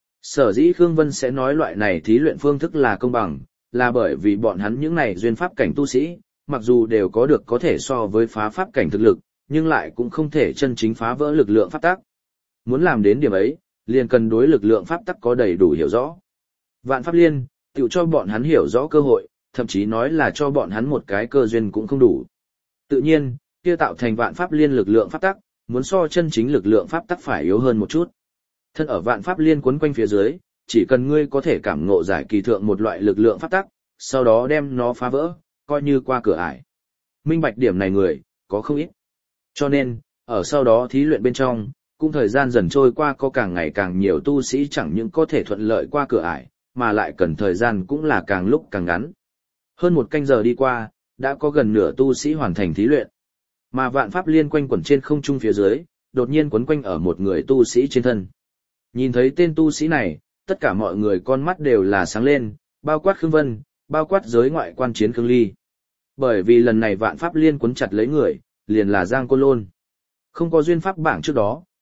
Sở dĩ Khương Vân sẽ nói loại này thí luyện phương thức là công bằng, là bởi vì bọn hắn những này duyên pháp cảnh tu sĩ, mặc dù đều có được có thể so với phá pháp cảnh thực lực, nhưng lại cũng không thể chân chính phá vỡ lực lượng pháp tắc. Muốn làm đến điểm ấy, liền cần đối lực lượng pháp tắc có đầy đủ hiểu rõ. Vạn pháp liên, tự cho bọn hắn hiểu rõ cơ hội, thậm chí nói là cho bọn hắn một cái cơ duyên cũng không đủ. Tự nhiên, kia tạo thành vạn pháp liên lực lượng pháp tắc, muốn so chân chính lực lượng pháp tắc phải yếu hơn một chút. Thân ở vạn pháp liên quấn quanh phía dưới, chỉ cần ngươi có thể cảm ngộ giải kỳ thượng một loại lực lượng pháp tắc, sau đó đem nó phá vỡ, coi như qua cửa ải. Minh bạch điểm này người, có không ít. Cho nên, ở sau đó thí luyện bên trong, cũng thời gian dần trôi qua có càng ngày càng nhiều tu sĩ chẳng những có thể thuận lợi qua cửa ải, mà lại cần thời gian cũng là càng lúc càng ngắn. Hơn một canh giờ đi qua, đã có gần nửa tu sĩ hoàn thành thí luyện. Mà vạn pháp liên quanh quẩn trên không trung phía dưới, đột nhiên quấn quanh ở một người tu sĩ trên thân. Nhìn thấy tên tu sĩ này, tất cả mọi người con mắt đều là sáng lên, bao quát Khương Vân, bao quát giới ngoại quan chiến Khương Ly. Bởi vì lần này vạn pháp liên quấn chặt lấy người, liền là Giang Côn Lôn. Không có duyên pháp bảng trước đó,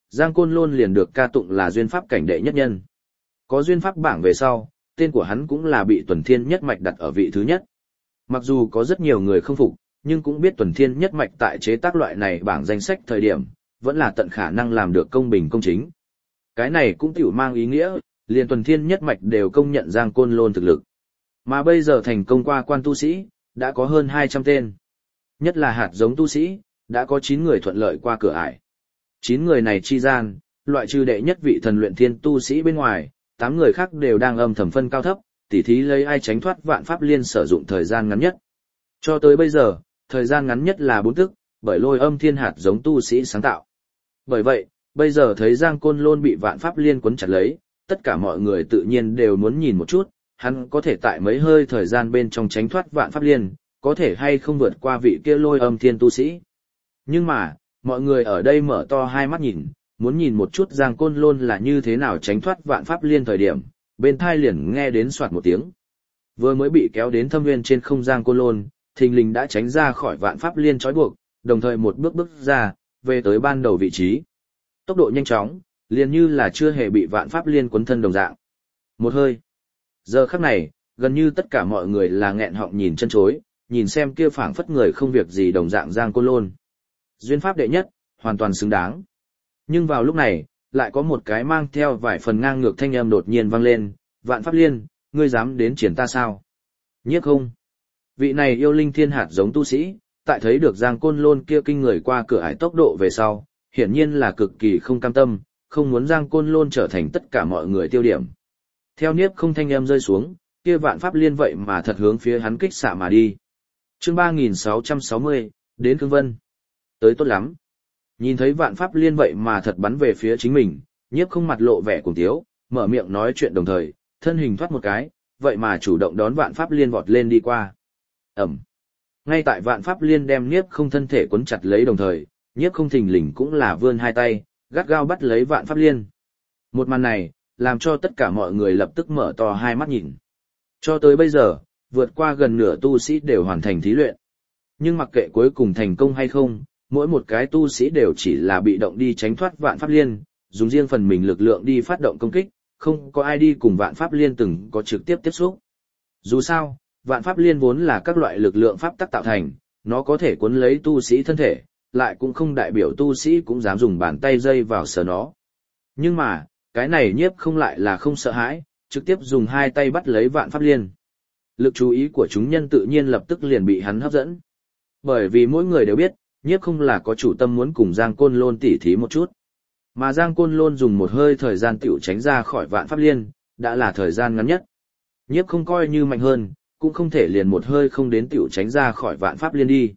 Giang Côn Lôn liền được ca tụng là duyên pháp cảnh đệ nhất nhân. Có duyên pháp bảng về sau, tên của hắn cũng là bị Tuần Thiên Nhất Mạch đặt ở vị thứ nhất. Mặc dù có rất nhiều người không phục, nhưng cũng biết Tuần Thiên Nhất Mạch tại chế tác loại này bảng danh sách thời điểm, vẫn là tận khả năng làm được công bình công chính. Cái này cũng tiểu mang ý nghĩa, liền Tuần Thiên Nhất Mạch đều công nhận Giang Côn Lôn thực lực. Mà bây giờ thành công qua quan tu sĩ, đã có hơn hai trăm tên. Nhất là hạt giống tu sĩ, đã có chín người thuận lợi qua cửa ải. chín người này chi gian, loại trừ đệ nhất vị thần luyện thiên tu sĩ bên ngoài, tám người khác đều đang âm thầm phân cao thấp, tỉ thí lấy ai tránh thoát vạn pháp liên sử dụng thời gian ngắn nhất. Cho tới bây giờ, thời gian ngắn nhất là bốn tức, bởi lôi âm thiên hạt giống tu sĩ sáng tạo. Bởi vậy, bây giờ thấy Giang Côn Lôn bị vạn pháp liên quấn chặt lấy, tất cả mọi người tự nhiên đều muốn nhìn một chút, hắn có thể tại mấy hơi thời gian bên trong tránh thoát vạn pháp liên, có thể hay không vượt qua vị kia lôi âm thiên tu sĩ. Nhưng mà, mọi người ở đây mở to hai mắt nhìn, muốn nhìn một chút Giang Côn Lôn là như thế nào tránh thoát vạn pháp liên thời điểm, bên thai liền nghe đến soạt một tiếng. Vừa mới bị kéo đến thâm nguyên trên không Giang Côn Lôn, thình lình đã tránh ra khỏi vạn pháp liên trói buộc, đồng thời một bước bước ra, về tới ban đầu vị trí. Tốc độ nhanh chóng, liền như là chưa hề bị vạn pháp liên quấn thân đồng dạng. Một hơi. Giờ khắc này, gần như tất cả mọi người là nghẹn họng nhìn chân chối, nhìn xem kia phảng phất người không việc gì đồng dạng Giang Côn Lôn. Duyên pháp đệ nhất, hoàn toàn xứng đáng. Nhưng vào lúc này, lại có một cái mang theo vài phần ngang ngược thanh âm đột nhiên vang lên, vạn pháp liên, ngươi dám đến triển ta sao? Nhiếp không? Vị này yêu linh thiên hạt giống tu sĩ, tại thấy được Giang Côn Lôn kia kinh người qua cửa ải tốc độ về sau, hiển nhiên là cực kỳ không cam tâm, không muốn Giang Côn Lôn trở thành tất cả mọi người tiêu điểm. Theo Niếp không thanh âm rơi xuống, kia vạn pháp liên vậy mà thật hướng phía hắn kích xạ mà đi. Chương ba nghìn sáu trăm sáu mươi, đến Cương Vân. Tới tốt lắm. Nhìn thấy vạn pháp liên vậy mà thật bắn về phía chính mình, Nhiếp không mặt lộ vẻ cuồng tiếu, mở miệng nói chuyện đồng thời, thân hình thoát một cái, vậy mà chủ động đón vạn pháp liên vọt lên đi qua. Ẩm. Ngay tại vạn pháp liên đem Nhiếp không thân thể cuốn chặt lấy đồng thời, Nhiếp không thình lình cũng là vươn hai tay, gắt gao bắt lấy vạn pháp liên. Một màn này, làm cho tất cả mọi người lập tức mở to hai mắt nhìn. Cho tới bây giờ, vượt qua gần nửa tu sĩ đều hoàn thành thí luyện. Nhưng mặc kệ cuối cùng thành công hay không, mỗi một cái tu sĩ đều chỉ là bị động đi tránh thoát vạn pháp liên, dùng riêng phần mình lực lượng đi phát động công kích, không có ai đi cùng vạn pháp liên từng có trực tiếp tiếp xúc. Dù sao, vạn pháp liên vốn là các loại lực lượng pháp tắc tạo thành, nó có thể cuốn lấy tu sĩ thân thể, lại cũng không đại biểu tu sĩ cũng dám dùng bàn tay dây vào sờ nó. Nhưng mà, cái này Nhiếp không lại là không sợ hãi, trực tiếp dùng hai tay bắt lấy vạn pháp liên. Lực chú ý của chúng nhân tự nhiên lập tức liền bị hắn hấp dẫn. Bởi vì mỗi người đều biết, Nhiếp không là có chủ tâm muốn cùng Giang Côn Lôn tỉ thí một chút. Mà Giang Côn Lôn dùng một hơi thời gian tiểu tránh ra khỏi vạn pháp liên, đã là thời gian ngắn nhất. Nhiếp không coi như mạnh hơn, cũng không thể liền một hơi không đến tiểu tránh ra khỏi vạn pháp liên đi.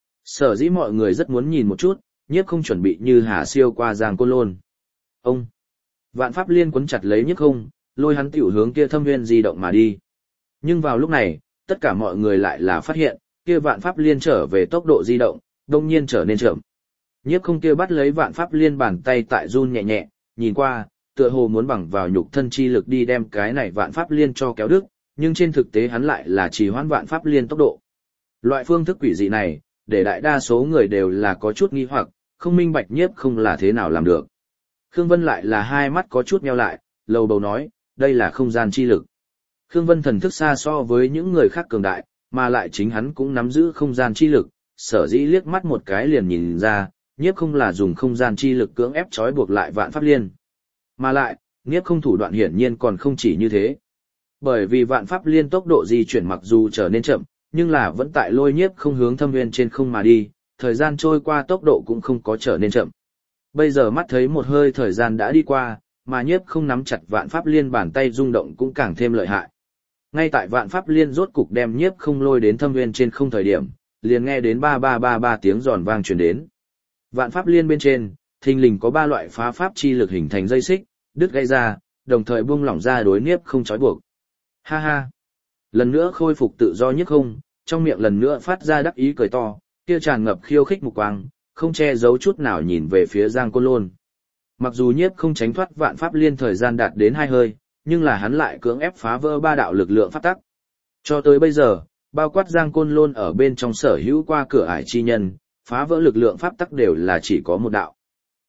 Sở dĩ mọi người rất muốn nhìn một chút, Nhiếp không chuẩn bị như hà siêu qua Giang Côn Lôn. Ông! Vạn pháp liên quấn chặt lấy Nhiếp không, lôi hắn tiểu hướng kia thâm nguyên di động mà đi. Nhưng vào lúc này, tất cả mọi người lại là phát hiện, kia vạn pháp liên trở về tốc độ di động, đông nhiên trở nên chậm. Nhiếp không kia bắt lấy vạn pháp liên bàn tay tại run nhẹ nhẹ, nhìn qua, tựa hồ muốn bằng vào nhục thân chi lực đi đem cái này vạn pháp liên cho kéo đứt, nhưng trên thực tế hắn lại là trì hoãn vạn pháp liên tốc độ. Loại phương thức quỷ dị này, để đại đa số người đều là có chút nghi hoặc, không minh bạch Nhiếp không là thế nào làm được. Khương Vân lại là hai mắt có chút nheo lại, lầu bầu nói, đây là không gian chi lực. Khương Vân thần thức xa so với những người khác cường đại, mà lại chính hắn cũng nắm giữ không gian chi lực, sở dĩ liếc mắt một cái liền nhìn ra, Nhiếp không là dùng không gian chi lực cưỡng ép trói buộc lại vạn pháp liên. Mà lại, Nhiếp không thủ đoạn hiển nhiên còn không chỉ như thế. Bởi vì vạn pháp liên tốc độ di chuyển mặc dù trở nên chậm, nhưng là vẫn tại lôi Nhiếp không hướng thâm nguyên trên không mà đi, thời gian trôi qua tốc độ cũng không có trở nên chậm. Bây giờ mắt thấy một hơi thời gian đã đi qua, mà Nhiếp không nắm chặt vạn pháp liên bàn tay rung động cũng càng thêm lợi hại. Ngay tại vạn pháp liên rốt cục đem Nhiếp không lôi đến thâm nguyên trên không thời điểm, liền nghe đến ba ba ba ba tiếng giòn vang truyền đến. Vạn pháp liên bên trên, thình lình có ba loại phá pháp chi lực hình thành dây xích, đứt gãy ra, đồng thời buông lỏng ra đối Nhiếp không trói buộc. Ha ha! Lần nữa khôi phục tự do Nhiếp không, trong miệng lần nữa phát ra đắc ý cười to, kia tràn ngập khiêu khích mục quang, không che giấu chút nào nhìn về phía Giang Côn Lôn. Mặc dù Nhiếp không tránh thoát vạn pháp liên thời gian đạt đến hai hơi, nhưng là hắn lại cưỡng ép phá vỡ ba đạo lực lượng pháp tắc. Cho tới bây giờ, bao quát Giang Côn Lôn ở bên trong sở hữu qua cửa ải chi nhân, phá vỡ lực lượng pháp tắc đều là chỉ có một đạo.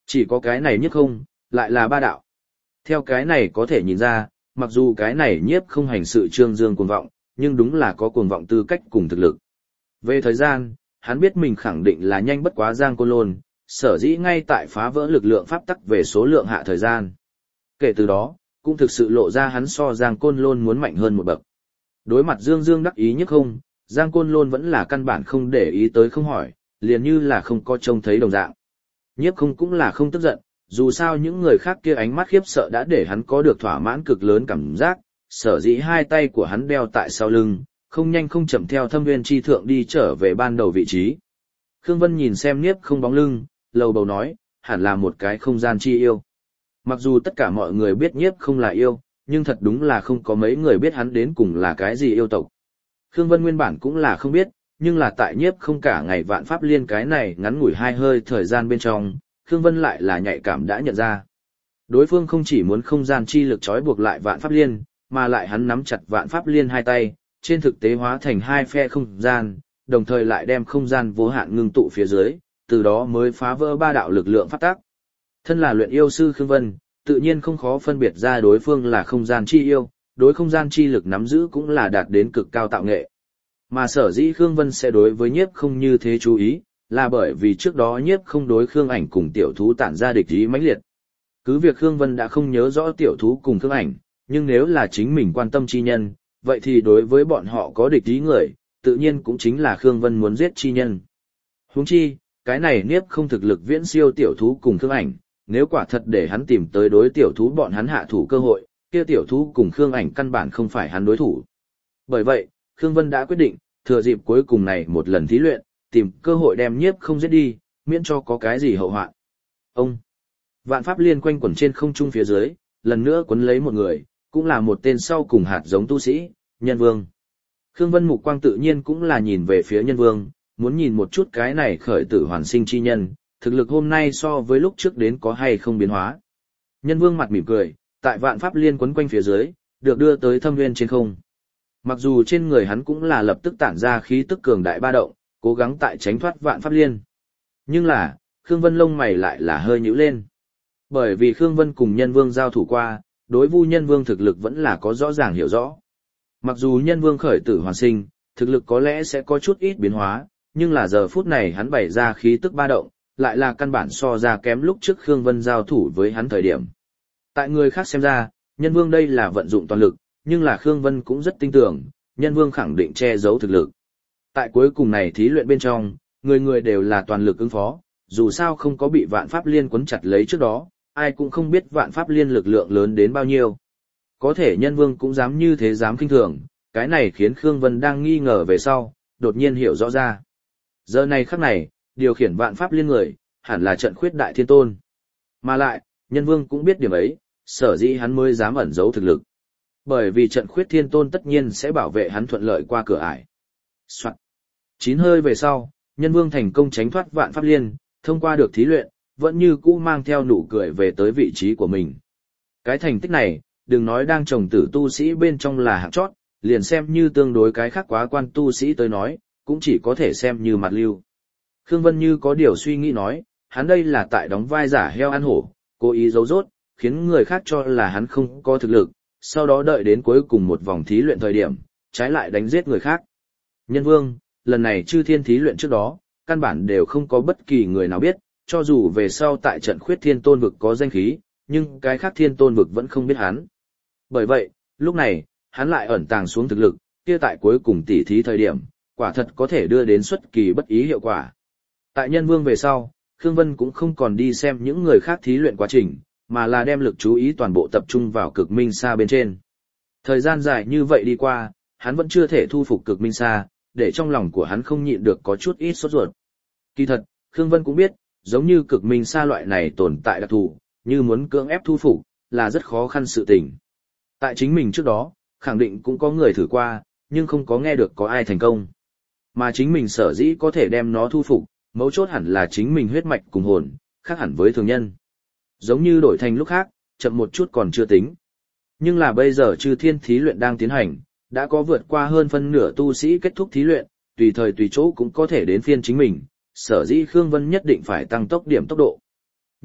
Chỉ có cái này nhiếp không, lại là ba đạo. Theo cái này có thể nhìn ra, mặc dù cái này nhiếp không hành sự trương dương cuồng vọng, nhưng đúng là có cuồng vọng tư cách cùng thực lực. Về thời gian, hắn biết mình khẳng định là nhanh bất quá Giang Côn Lôn, sở dĩ ngay tại phá vỡ lực lượng pháp tắc về số lượng hạ thời gian. Kể từ đó, cũng thực sự lộ ra hắn so Giang Côn Lôn muốn mạnh hơn một bậc. Đối mặt Dương Dương đắc ý nhất không, Giang Côn Lôn vẫn là căn bản không để ý tới không hỏi, liền như là không có trông thấy đồng dạng. Nhiếp không cũng là không tức giận, dù sao những người khác kia ánh mắt khiếp sợ đã để hắn có được thỏa mãn cực lớn cảm giác, sở dĩ hai tay của hắn đeo tại sau lưng, không nhanh không chậm theo thâm nguyên chi thượng đi trở về ban đầu vị trí. Khương Vân nhìn xem Nhiếp không bóng lưng, lầu bầu nói, hẳn là một cái không gian chi yêu. Mặc dù tất cả mọi người biết Nhiếp không là yêu, nhưng thật đúng là không có mấy người biết hắn đến cùng là cái gì yêu tộc. Khương Vân nguyên bản cũng là không biết, nhưng là tại Nhiếp không cả ngày vạn pháp liên cái này ngắn ngủi hai hơi thời gian bên trong, Khương Vân lại là nhạy cảm đã nhận ra. Đối phương không chỉ muốn không gian chi lực trói buộc lại vạn pháp liên, mà lại hắn nắm chặt vạn pháp liên hai tay, trên thực tế hóa thành hai phe không gian, đồng thời lại đem không gian vô hạn ngưng tụ phía dưới, từ đó mới phá vỡ ba đạo lực lượng pháp tắc. Thân là luyện yêu sư Khương Vân, tự nhiên không khó phân biệt ra đối phương là không gian chi yêu, đối không gian chi lực nắm giữ cũng là đạt đến cực cao tạo nghệ. Mà sở dĩ Khương Vân sẽ đối với Nhiếp không như thế chú ý, là bởi vì trước đó Nhiếp không đối Khương Ảnh cùng tiểu thú tản ra địch ý mãnh liệt. Cứ việc Khương Vân đã không nhớ rõ tiểu thú cùng Khương Ảnh, nhưng nếu là chính mình quan tâm chi nhân, vậy thì đối với bọn họ có địch ý người, tự nhiên cũng chính là Khương Vân muốn giết chi nhân. Huống chi, cái này Nhiếp không thực lực viễn siêu tiểu thú cùng Khương Ảnh, nếu quả thật để hắn tìm tới đối tiểu thú bọn hắn hạ thủ cơ hội, kia tiểu thú cùng Khương Ảnh căn bản không phải hắn đối thủ. Bởi vậy, Khương Vân đã quyết định, thừa dịp cuối cùng này một lần thí luyện, tìm cơ hội đem Nhiếp không giết đi, miễn cho có cái gì hậu hoạn. Ông, vạn pháp liên quanh quẩn trên không trung phía dưới, lần nữa quấn lấy một người, cũng là một tên sau cùng hạt giống tu sĩ, Nhân Vương. Khương Vân mục quang tự nhiên cũng là nhìn về phía Nhân Vương, muốn nhìn một chút cái này khởi tử hoàn sinh chi nhân, thực lực hôm nay so với lúc trước đến có hay không biến hóa. Nhân Vương mặt mỉm cười, tại vạn pháp liên quấn quanh phía dưới, được đưa tới thâm nguyên trên không. Mặc dù trên người hắn cũng là lập tức tản ra khí tức cường đại ba động, cố gắng tại tránh thoát vạn pháp liên. Nhưng là, Khương Vân lông mày lại là hơi nhíu lên. Bởi vì Khương Vân cùng Nhân Vương giao thủ qua, đối Vu Nhân Vương thực lực vẫn là có rõ ràng hiểu rõ. Mặc dù Nhân Vương khởi tử hoàn sinh, thực lực có lẽ sẽ có chút ít biến hóa, nhưng là giờ phút này hắn bày ra khí tức ba động, lại là căn bản so ra kém lúc trước Khương Vân giao thủ với hắn thời điểm. Tại người khác xem ra, Nhân Vương đây là vận dụng toàn lực, nhưng là Khương Vân cũng rất tin tưởng, Nhân Vương khẳng định che giấu thực lực. Tại cuối cùng này thí luyện bên trong, người người đều là toàn lực ứng phó, dù sao không có bị vạn pháp liên quấn chặt lấy trước đó, ai cũng không biết vạn pháp liên lực lượng lớn đến bao nhiêu. Có thể Nhân Vương cũng dám như thế dám kinh thường, cái này khiến Khương Vân đang nghi ngờ về sau, đột nhiên hiểu rõ ra. Giờ này khắc này, điều khiển vạn pháp liên người, hẳn là trận khuyết đại thiên tôn. Mà lại, Nhân Vương cũng biết điểm ấy, sở dĩ hắn mới dám ẩn giấu thực lực. Bởi vì trận khuyết thiên tôn tất nhiên sẽ bảo vệ hắn thuận lợi qua cửa ải. Soạn. Chín hơi về sau, Nhân Vương thành công tránh thoát vạn pháp liên, thông qua được thí luyện, vẫn như cũ mang theo nụ cười về tới vị trí của mình. Cái thành tích này, đừng nói đang trồng tử tu sĩ bên trong là hạng chót, liền xem như tương đối cái khác quá quan tu sĩ tới nói, cũng chỉ có thể xem như mặt lưu. Khương Vân như có điều suy nghĩ nói, hắn đây là tại đóng vai giả heo ăn hổ, cố ý giấu rốt, khiến người khác cho là hắn không có thực lực, sau đó đợi đến cuối cùng một vòng thí luyện thời điểm, trái lại đánh giết người khác. Nhân Vương, lần này chư thiên thí luyện trước đó, căn bản đều không có bất kỳ người nào biết, cho dù về sau tại trận khuyết thiên tôn vực có danh khí, nhưng cái khác thiên tôn vực vẫn không biết hắn. Bởi vậy, lúc này, hắn lại ẩn tàng xuống thực lực, kia tại cuối cùng tỉ thí thời điểm, quả thật có thể đưa đến xuất kỳ bất ý hiệu quả. Tại Nhân Vương về sau, Khương Vân cũng không còn đi xem những người khác thí luyện quá trình, mà là đem lực chú ý toàn bộ tập trung vào cực minh sa bên trên. Thời gian dài như vậy đi qua, hắn vẫn chưa thể thu phục cực minh sa, để trong lòng của hắn không nhịn được có chút ít sốt ruột. Kỳ thật, Khương Vân cũng biết, giống như cực minh sa loại này tồn tại đặc thù, như muốn cưỡng ép thu phục, là rất khó khăn sự tình. Tại chính mình trước đó, khẳng định cũng có người thử qua, nhưng không có nghe được có ai thành công. Mà chính mình sở dĩ có thể đem nó thu phục, mấu chốt hẳn là chính mình huyết mạch cùng hồn, khác hẳn với thường nhân. Giống như đổi thành lúc khác, chậm một chút còn chưa tính. Nhưng là bây giờ chư thiên thí luyện đang tiến hành, đã có vượt qua hơn phân nửa tu sĩ kết thúc thí luyện, tùy thời tùy chỗ cũng có thể đến phiên chính mình, sở dĩ Khương Vân nhất định phải tăng tốc điểm tốc độ.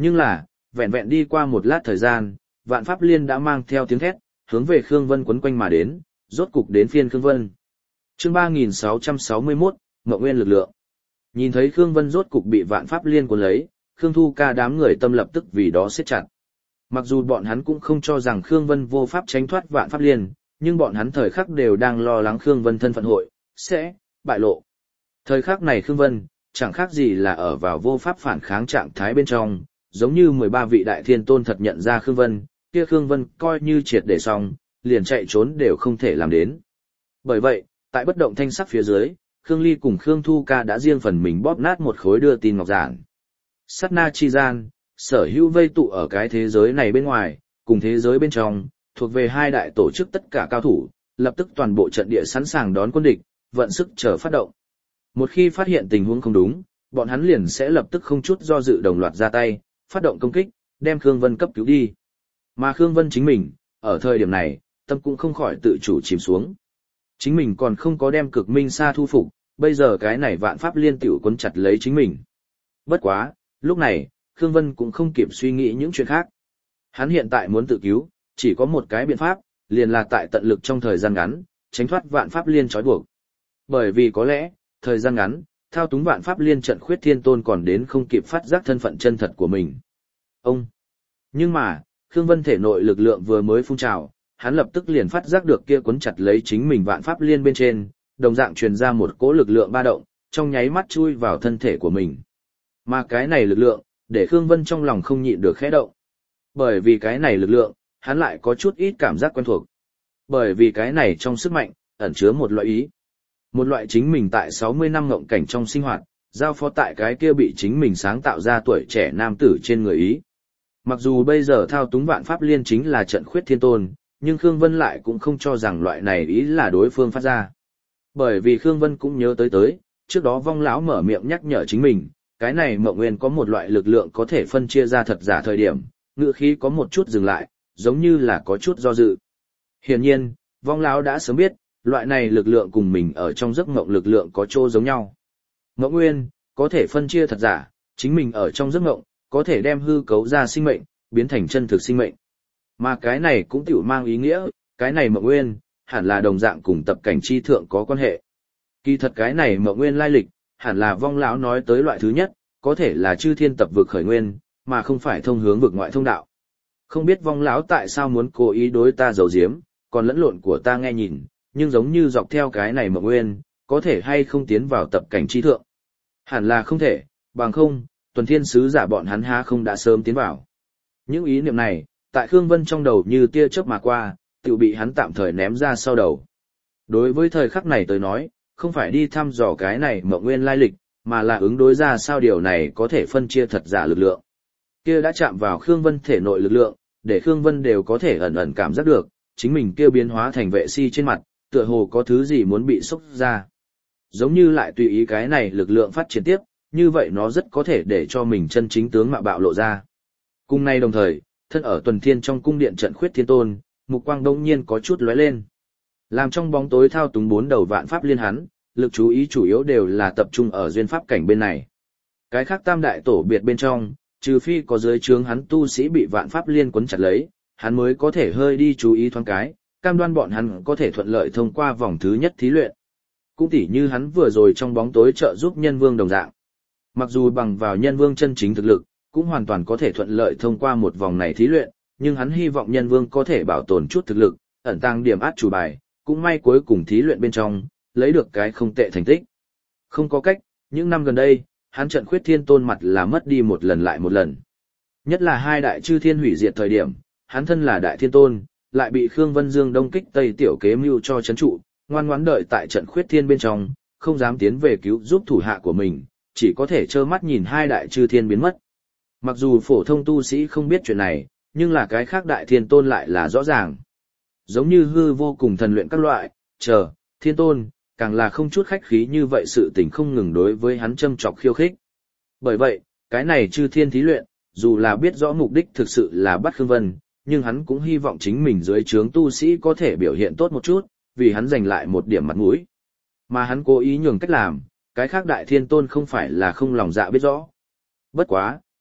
Nhưng là, vẹn vẹn đi qua một lát thời gian, Vạn Pháp Liên đã mang theo tiếng thét, hướng về Khương Vân quấn quanh mà đến, rốt cục đến phiên Khương Vân. Chương ba nghìn sáu trăm sáu mươi mốt, Ngộ Nguyên lực lượng. Nhìn thấy Khương Vân rốt cục bị Vạn Pháp Liên cuốn lấy, Khương Thu Ca đám người tâm lập tức vì đó siết chặt. Mặc dù bọn hắn cũng không cho rằng Khương Vân vô pháp tránh thoát Vạn Pháp Liên, nhưng bọn hắn thời khắc đều đang lo lắng Khương Vân thân phận hội sẽ bại lộ. Thời khắc này Khương Vân chẳng khác gì là ở vào vô pháp phản kháng trạng thái bên trong, giống như mười ba vị đại thiên tôn thật nhận ra Khương Vân, kia Khương Vân coi như triệt để xong, liền chạy trốn đều không thể làm đến. Bởi vậy, tại bất động thanh sắc phía dưới, Khương Ly cùng Khương Thu Ca đã riêng phần mình bóp nát một khối đưa tin ngọc giản. Sát na chi gian, sở hữu vây tụ ở cái thế giới này bên ngoài, cùng thế giới bên trong, thuộc về hai đại tổ chức tất cả cao thủ, lập tức toàn bộ trận địa sẵn sàng đón quân địch, vận sức chờ phát động. Một khi phát hiện tình huống không đúng, bọn hắn liền sẽ lập tức không chút do dự đồng loạt ra tay, phát động công kích, đem Khương Vân cấp cứu đi. Mà Khương Vân chính mình, ở thời điểm này, tâm cũng không khỏi tự chủ chìm xuống. Chính mình còn không có đem Cực Minh Sa thu phục, bây giờ cái này Vạn Pháp Liên tiểu cuốn chặt lấy chính mình. Bất quá, lúc này, Khương Vân cũng không kịp suy nghĩ những chuyện khác. Hắn hiện tại muốn tự cứu, chỉ có một cái biện pháp, liền là tại tận lực trong thời gian ngắn, tránh thoát Vạn Pháp Liên trói buộc. Bởi vì có lẽ, thời gian ngắn, thao túng Vạn Pháp Liên trận Khuyết Thiên Tôn còn đến không kịp phát giác thân phận chân thật của mình. Ông! Nhưng mà, Khương Vân thể nội lực lượng vừa mới phun trào, hắn lập tức liền phát giác được kia cuốn chặt lấy chính mình Vạn Pháp Liên bên trên, đồng dạng truyền ra một cỗ lực lượng ba động, trong nháy mắt chui vào thân thể của mình. Mà cái này lực lượng, để Khương Vân trong lòng không nhịn được khẽ động. Bởi vì cái này lực lượng, hắn lại có chút ít cảm giác quen thuộc. Bởi vì cái này trong sức mạnh, ẩn chứa một loại ý. Một loại chính mình tại sáu mươi năm ngộng cảnh trong sinh hoạt, giao phó tại cái kia bị chính mình sáng tạo ra tuổi trẻ nam tử trên người ý. Mặc dù bây giờ thao túng Vạn Pháp Liên chính là trận Khuyết Thiên Tôn, nhưng Khương Vân lại cũng không cho rằng loại này ý là đối phương phát ra. Bởi vì Khương Vân cũng nhớ tới tới, trước đó Vong lão mở miệng nhắc nhở chính mình, cái này Mộng Nguyên có một loại lực lượng có thể phân chia ra thật giả thời điểm, ngữ khí có một chút dừng lại, giống như là có chút do dự. Hiển nhiên, Vong lão đã sớm biết, loại này lực lượng cùng mình ở trong giấc mộng lực lượng có chỗ giống nhau. Mộng Nguyên có thể phân chia thật giả, chính mình ở trong giấc mộng có thể đem hư cấu ra sinh mệnh, biến thành chân thực sinh mệnh. Mà cái này cũng tiểu mang ý nghĩa, cái này Mộng Nguyên hẳn là đồng dạng cùng tập cảnh chi thượng có quan hệ. Kỳ thật cái này Mộng Nguyên lai lịch, hẳn là Vong lão nói tới loại thứ nhất, có thể là chư thiên tập vực khởi nguyên, mà không phải thông hướng vực ngoại thông đạo. Không biết Vong lão tại sao muốn cố ý đối ta giấu giếm, còn lẫn lộn của ta nghe nhìn, nhưng giống như dọc theo cái này Mộng Nguyên, có thể hay không tiến vào tập cảnh chi thượng. Hẳn là không thể, bằng không, tuần thiên sứ giả bọn hắn há không đã sớm tiến vào. Những ý niệm này, tại Khương Vân trong đầu như tia chớp mà qua, tự bị hắn tạm thời ném ra sau đầu. Đối với thời khắc này tới nói, không phải đi thăm dò cái này Mộng Nguyên lai lịch, mà là ứng đối ra sao điều này có thể phân chia thật giả lực lượng. Kia đã chạm vào Khương Vân thể nội lực lượng, để Khương Vân đều có thể ẩn ẩn cảm giác được, chính mình kia biến hóa thành vệ si trên mặt, tựa hồ có thứ gì muốn bị xúc ra. Giống như lại tùy ý cái này lực lượng phát triển tiếp, như vậy nó rất có thể để cho mình chân chính tướng mạo bạo lộ ra. Cùng nay đồng thời, thân ở tuần thiên trong cung điện trận Khuyết Thiên Tôn, mục quang đông nhiên có chút lóe lên. Làm trong bóng tối thao túng bốn đầu Vạn Pháp Liên hắn, lực chú ý chủ yếu đều là tập trung ở duyên pháp cảnh bên này. Cái khác tam đại tổ biệt bên trong, trừ phi có dưới trướng hắn tu sĩ bị Vạn Pháp Liên quấn chặt lấy, hắn mới có thể hơi đi chú ý thoáng cái, cam đoan bọn hắn có thể thuận lợi thông qua vòng thứ nhất thí luyện. Cũng tỉ như hắn vừa rồi trong bóng tối trợ giúp Nhân Vương đồng dạng. Mặc dù bằng vào Nhân Vương chân chính thực lực, cũng hoàn toàn có thể thuận lợi thông qua một vòng này thí luyện, nhưng hắn hy vọng Nhân Vương có thể bảo tồn chút thực lực, ẩn tàng điểm át chủ bài, cũng may cuối cùng thí luyện bên trong, lấy được cái không tệ thành tích. Không có cách, những năm gần đây, hắn trận Khuyết Thiên Tôn mặt là mất đi một lần lại một lần. Nhất là hai đại chư thiên hủy diệt thời điểm, hắn thân là đại thiên tôn, lại bị Khương Vân Dương đông kích Tây tiểu kế mưu cho chấn trụ, ngoan ngoãn đợi tại trận Khuyết Thiên bên trong, không dám tiến về cứu giúp thủ hạ của mình, chỉ có thể trơ mắt nhìn hai đại chư thiên biến mất. Mặc dù phổ thông tu sĩ không biết chuyện này, nhưng là cái khác đại thiên tôn lại là rõ ràng. Giống như hư vô cùng thần luyện các loại, chờ, thiên tôn, càng là không chút khách khí như vậy sự tình không ngừng đối với hắn châm chọc khiêu khích. Bởi vậy, cái này chư thiên thí luyện, dù là biết rõ mục đích thực sự là bắt Khương Vân, nhưng hắn cũng hy vọng chính mình dưới trướng tu sĩ có thể biểu hiện tốt một chút, vì hắn giành lại một điểm mặt mũi. Mà hắn cố ý nhường cách làm, cái khác đại thiên tôn không phải là không lòng dạ biết rõ. Bất quá,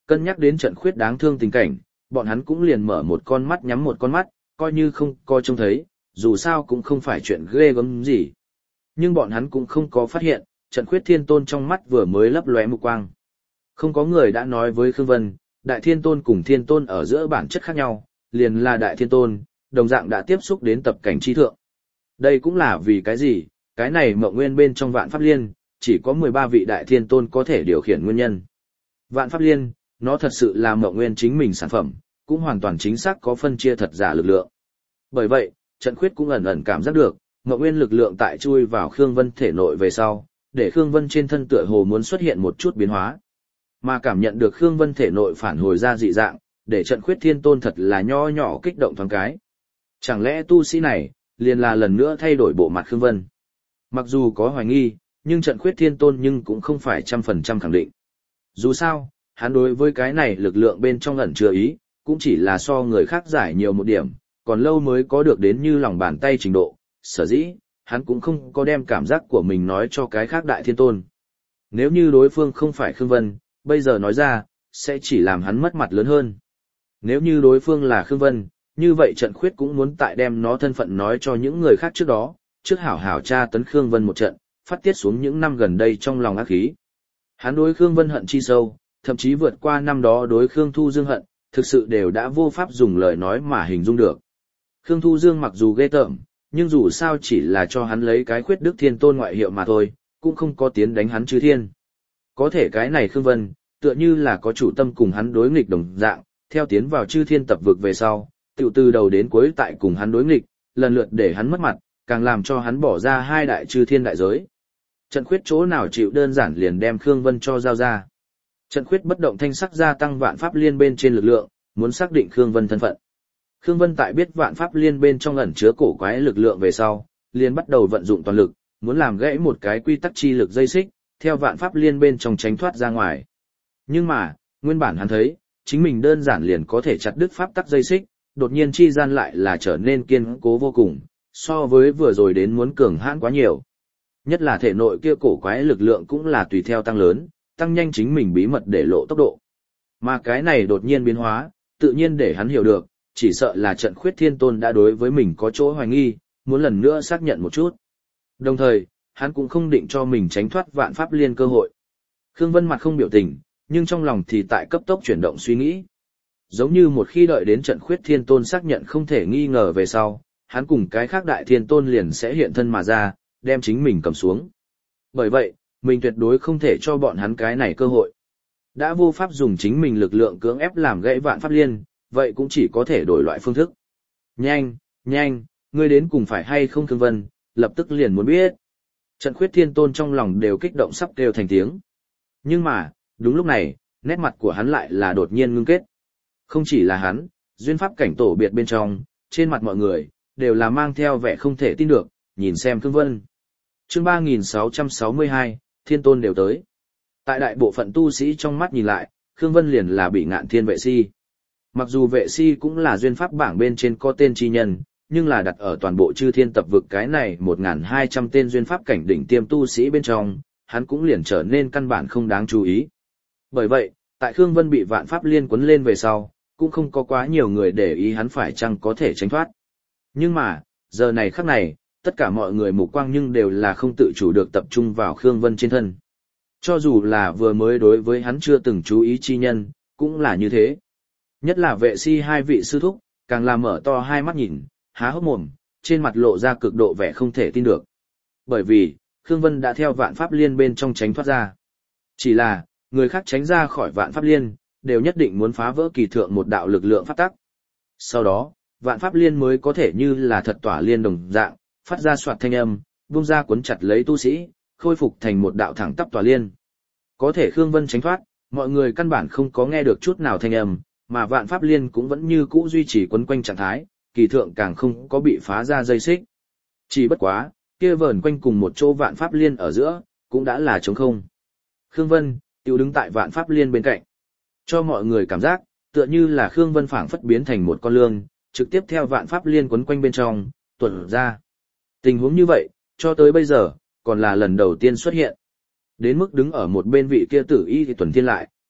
Cân nhắc đến trận khuyết đáng thương tình cảnh, bọn hắn cũng liền mở một con mắt nhắm một con mắt, coi như không coi trông thấy, dù sao cũng không phải chuyện ghê gớm gì. Nhưng bọn hắn cũng không có phát hiện, trận khuyết thiên tôn trong mắt vừa mới lấp lóe mục quang. Không có người đã nói với Khương Vân, đại thiên tôn cùng thiên tôn ở giữa bản chất khác nhau, liền là đại thiên tôn, đồng dạng đã tiếp xúc đến tập cảnh chi thượng. Đây cũng là vì cái gì, cái này Mộng Nguyên bên trong Vạn Pháp Liên, chỉ có mười ba vị đại thiên tôn có thể điều khiển nguyên nhân. Vạn Pháp Liên, nó thật sự là Mộng Nguyên chính mình sản phẩm, cũng hoàn toàn chính xác có phân chia thật giả lực lượng. Bởi vậy, trận khuyết cũng ẩn ẩn cảm giác được, Mộng Nguyên lực lượng tại chui vào Khương Vân thể nội về sau, để Khương Vân trên thân tựa hồ muốn xuất hiện một chút biến hóa. Mà cảm nhận được Khương Vân thể nội phản hồi ra dị dạng, để trận khuyết thiên tôn thật là nho nhỏ kích động thoáng cái. Chẳng lẽ tu sĩ này, liền là lần nữa thay đổi bộ mặt Khương Vân? Mặc dù có hoài nghi, nhưng trận khuyết thiên tôn nhưng cũng không phải trăm phần trăm khẳng định. Dù sao, hắn đối với cái này lực lượng bên trong ẩn chứa ý, cũng chỉ là so người khác giải nhiều một điểm, còn lâu mới có được đến như lòng bàn tay trình độ, sở dĩ, hắn cũng không có đem cảm giác của mình nói cho cái khác đại thiên tôn. Nếu như đối phương không phải Khương Vân, bây giờ nói ra, sẽ chỉ làm hắn mất mặt lớn hơn. Nếu như đối phương là Khương Vân, như vậy trận khuyết cũng muốn tại đem nó thân phận nói cho những người khác trước đó, trước hảo hảo tra tấn Khương Vân một trận, phát tiết xuống những năm gần đây trong lòng ác khí. Hắn đối Khương Vân hận chi sâu, thậm chí vượt qua năm đó đối Khương Thu Dương hận, thực sự đều đã vô pháp dùng lời nói mà hình dung được. Khương Thu Dương mặc dù ghê tởm, nhưng dù sao chỉ là cho hắn lấy cái khuyết đức thiên tôn ngoại hiệu mà thôi, cũng không có tiến đánh hắn chư thiên. Có thể cái này Khương Vân, tựa như là có chủ tâm cùng hắn đối nghịch đồng dạng, theo tiến vào chư thiên tập vực về sau, tiểu từ đầu đến cuối tại cùng hắn đối nghịch, lần lượt để hắn mất mặt, càng làm cho hắn bỏ ra hai đại chư thiên đại giới. Trận khuyết chỗ nào chịu đơn giản liền đem Khương Vân cho giao ra. Trận khuyết bất động thanh sắc gia tăng vạn pháp liên bên trên lực lượng, muốn xác định Khương Vân thân phận. Khương Vân tại biết vạn pháp liên bên trong ẩn chứa cổ quái lực lượng về sau, liền bắt đầu vận dụng toàn lực, muốn làm gãy một cái quy tắc chi lực dây xích, theo vạn pháp liên bên trong tránh thoát ra ngoài. Nhưng mà, nguyên bản hắn thấy, chính mình đơn giản liền có thể chặt đứt pháp tắc dây xích, đột nhiên chi gian lại là trở nên kiên cố vô cùng, so với vừa rồi đến muốn cường hãn quá nhiều. Nhất là thể nội kia cổ quái lực lượng cũng là tùy theo tăng lớn, tăng nhanh chính mình bí mật để lộ tốc độ. Mà cái này đột nhiên biến hóa, tự nhiên để hắn hiểu được, chỉ sợ là trận khuyết thiên tôn đã đối với mình có chỗ hoài nghi, muốn lần nữa xác nhận một chút. Đồng thời, hắn cũng không định cho mình tránh thoát vạn pháp liên cơ hội. Khương Vân mặt không biểu tình, nhưng trong lòng thì tại cấp tốc chuyển động suy nghĩ. Giống như một khi đợi đến trận khuyết thiên tôn xác nhận không thể nghi ngờ về sau, hắn cùng cái khác đại thiên tôn liền sẽ hiện thân mà ra, đem chính mình cầm xuống. Bởi vậy, mình tuyệt đối không thể cho bọn hắn cái này cơ hội. Đã vô pháp dùng chính mình lực lượng cưỡng ép làm gãy vạn pháp liên, vậy cũng chỉ có thể đổi loại phương thức. Nhanh, nhanh, ngươi đến cùng phải hay không Khương Vân, lập tức liền muốn biết. Trận khuyết thiên tôn trong lòng đều kích động sắp kêu thành tiếng. Nhưng mà, đúng lúc này, nét mặt của hắn lại là đột nhiên ngưng kết. Không chỉ là hắn, duyên pháp cảnh tổ biệt bên trong, trên mặt mọi người, đều là mang theo vẻ không thể tin được, nhìn xem Khương Vân. Chương ba nghìn sáu trăm sáu mươi hai, thiên tôn đều tới. Tại đại bộ phận tu sĩ trong mắt nhìn lại, Khương Vân liền là bị ngạn thiên vệ si. Mặc dù vệ si cũng là duyên pháp bảng bên trên có tên chi nhân, nhưng là đặt ở toàn bộ chư thiên tập vực cái này một nghìn hai trăm tên duyên pháp cảnh đỉnh tiêm tu sĩ bên trong, hắn cũng liền trở nên căn bản không đáng chú ý. Bởi vậy, tại Khương Vân bị vạn pháp liên quấn lên về sau, cũng không có quá nhiều người để ý hắn phải chăng có thể tránh thoát. Nhưng mà, giờ này khắc này, tất cả mọi người mục quang nhưng đều là không tự chủ được tập trung vào Khương Vân trên thân. Cho dù là vừa mới đối với hắn chưa từng chú ý chi nhân, cũng là như thế. Nhất là vệ si hai vị sư thúc, càng là mở to hai mắt nhìn, há hốc mồm, trên mặt lộ ra cực độ vẻ không thể tin được. Bởi vì, Khương Vân đã theo vạn pháp liên bên trong tránh thoát ra. Chỉ là, người khác tránh ra khỏi vạn pháp liên, đều nhất định muốn phá vỡ kỳ thượng một đạo lực lượng pháp tắc. Sau đó, vạn pháp liên mới có thể như là thật tỏa liên đồng dạng, phát ra soạt thanh âm, vung ra cuốn chặt lấy tu sĩ, khôi phục thành một đạo thẳng tắp tỏa liên. Có thể Khương Vân tránh thoát, mọi người căn bản không có nghe được chút nào thanh âm, mà vạn pháp liên cũng vẫn như cũ duy trì quấn quanh trạng thái, kỳ thượng càng không có bị phá ra dây xích. Chỉ bất quá, kia vờn quanh cùng một chỗ vạn pháp liên ở giữa, cũng đã là trống không. Khương Vân, tiêu đứng tại vạn pháp liên bên cạnh. Cho mọi người cảm giác, tựa như là Khương Vân phảng phất biến thành một con lương, trực tiếp theo vạn pháp liên quấn quanh bên trong, tuần ra. Tình huống như vậy, cho tới bây giờ, còn là lần đầu tiên xuất hiện. Đến mức đứng ở một bên vị kia tử y thì tuần thiên lại,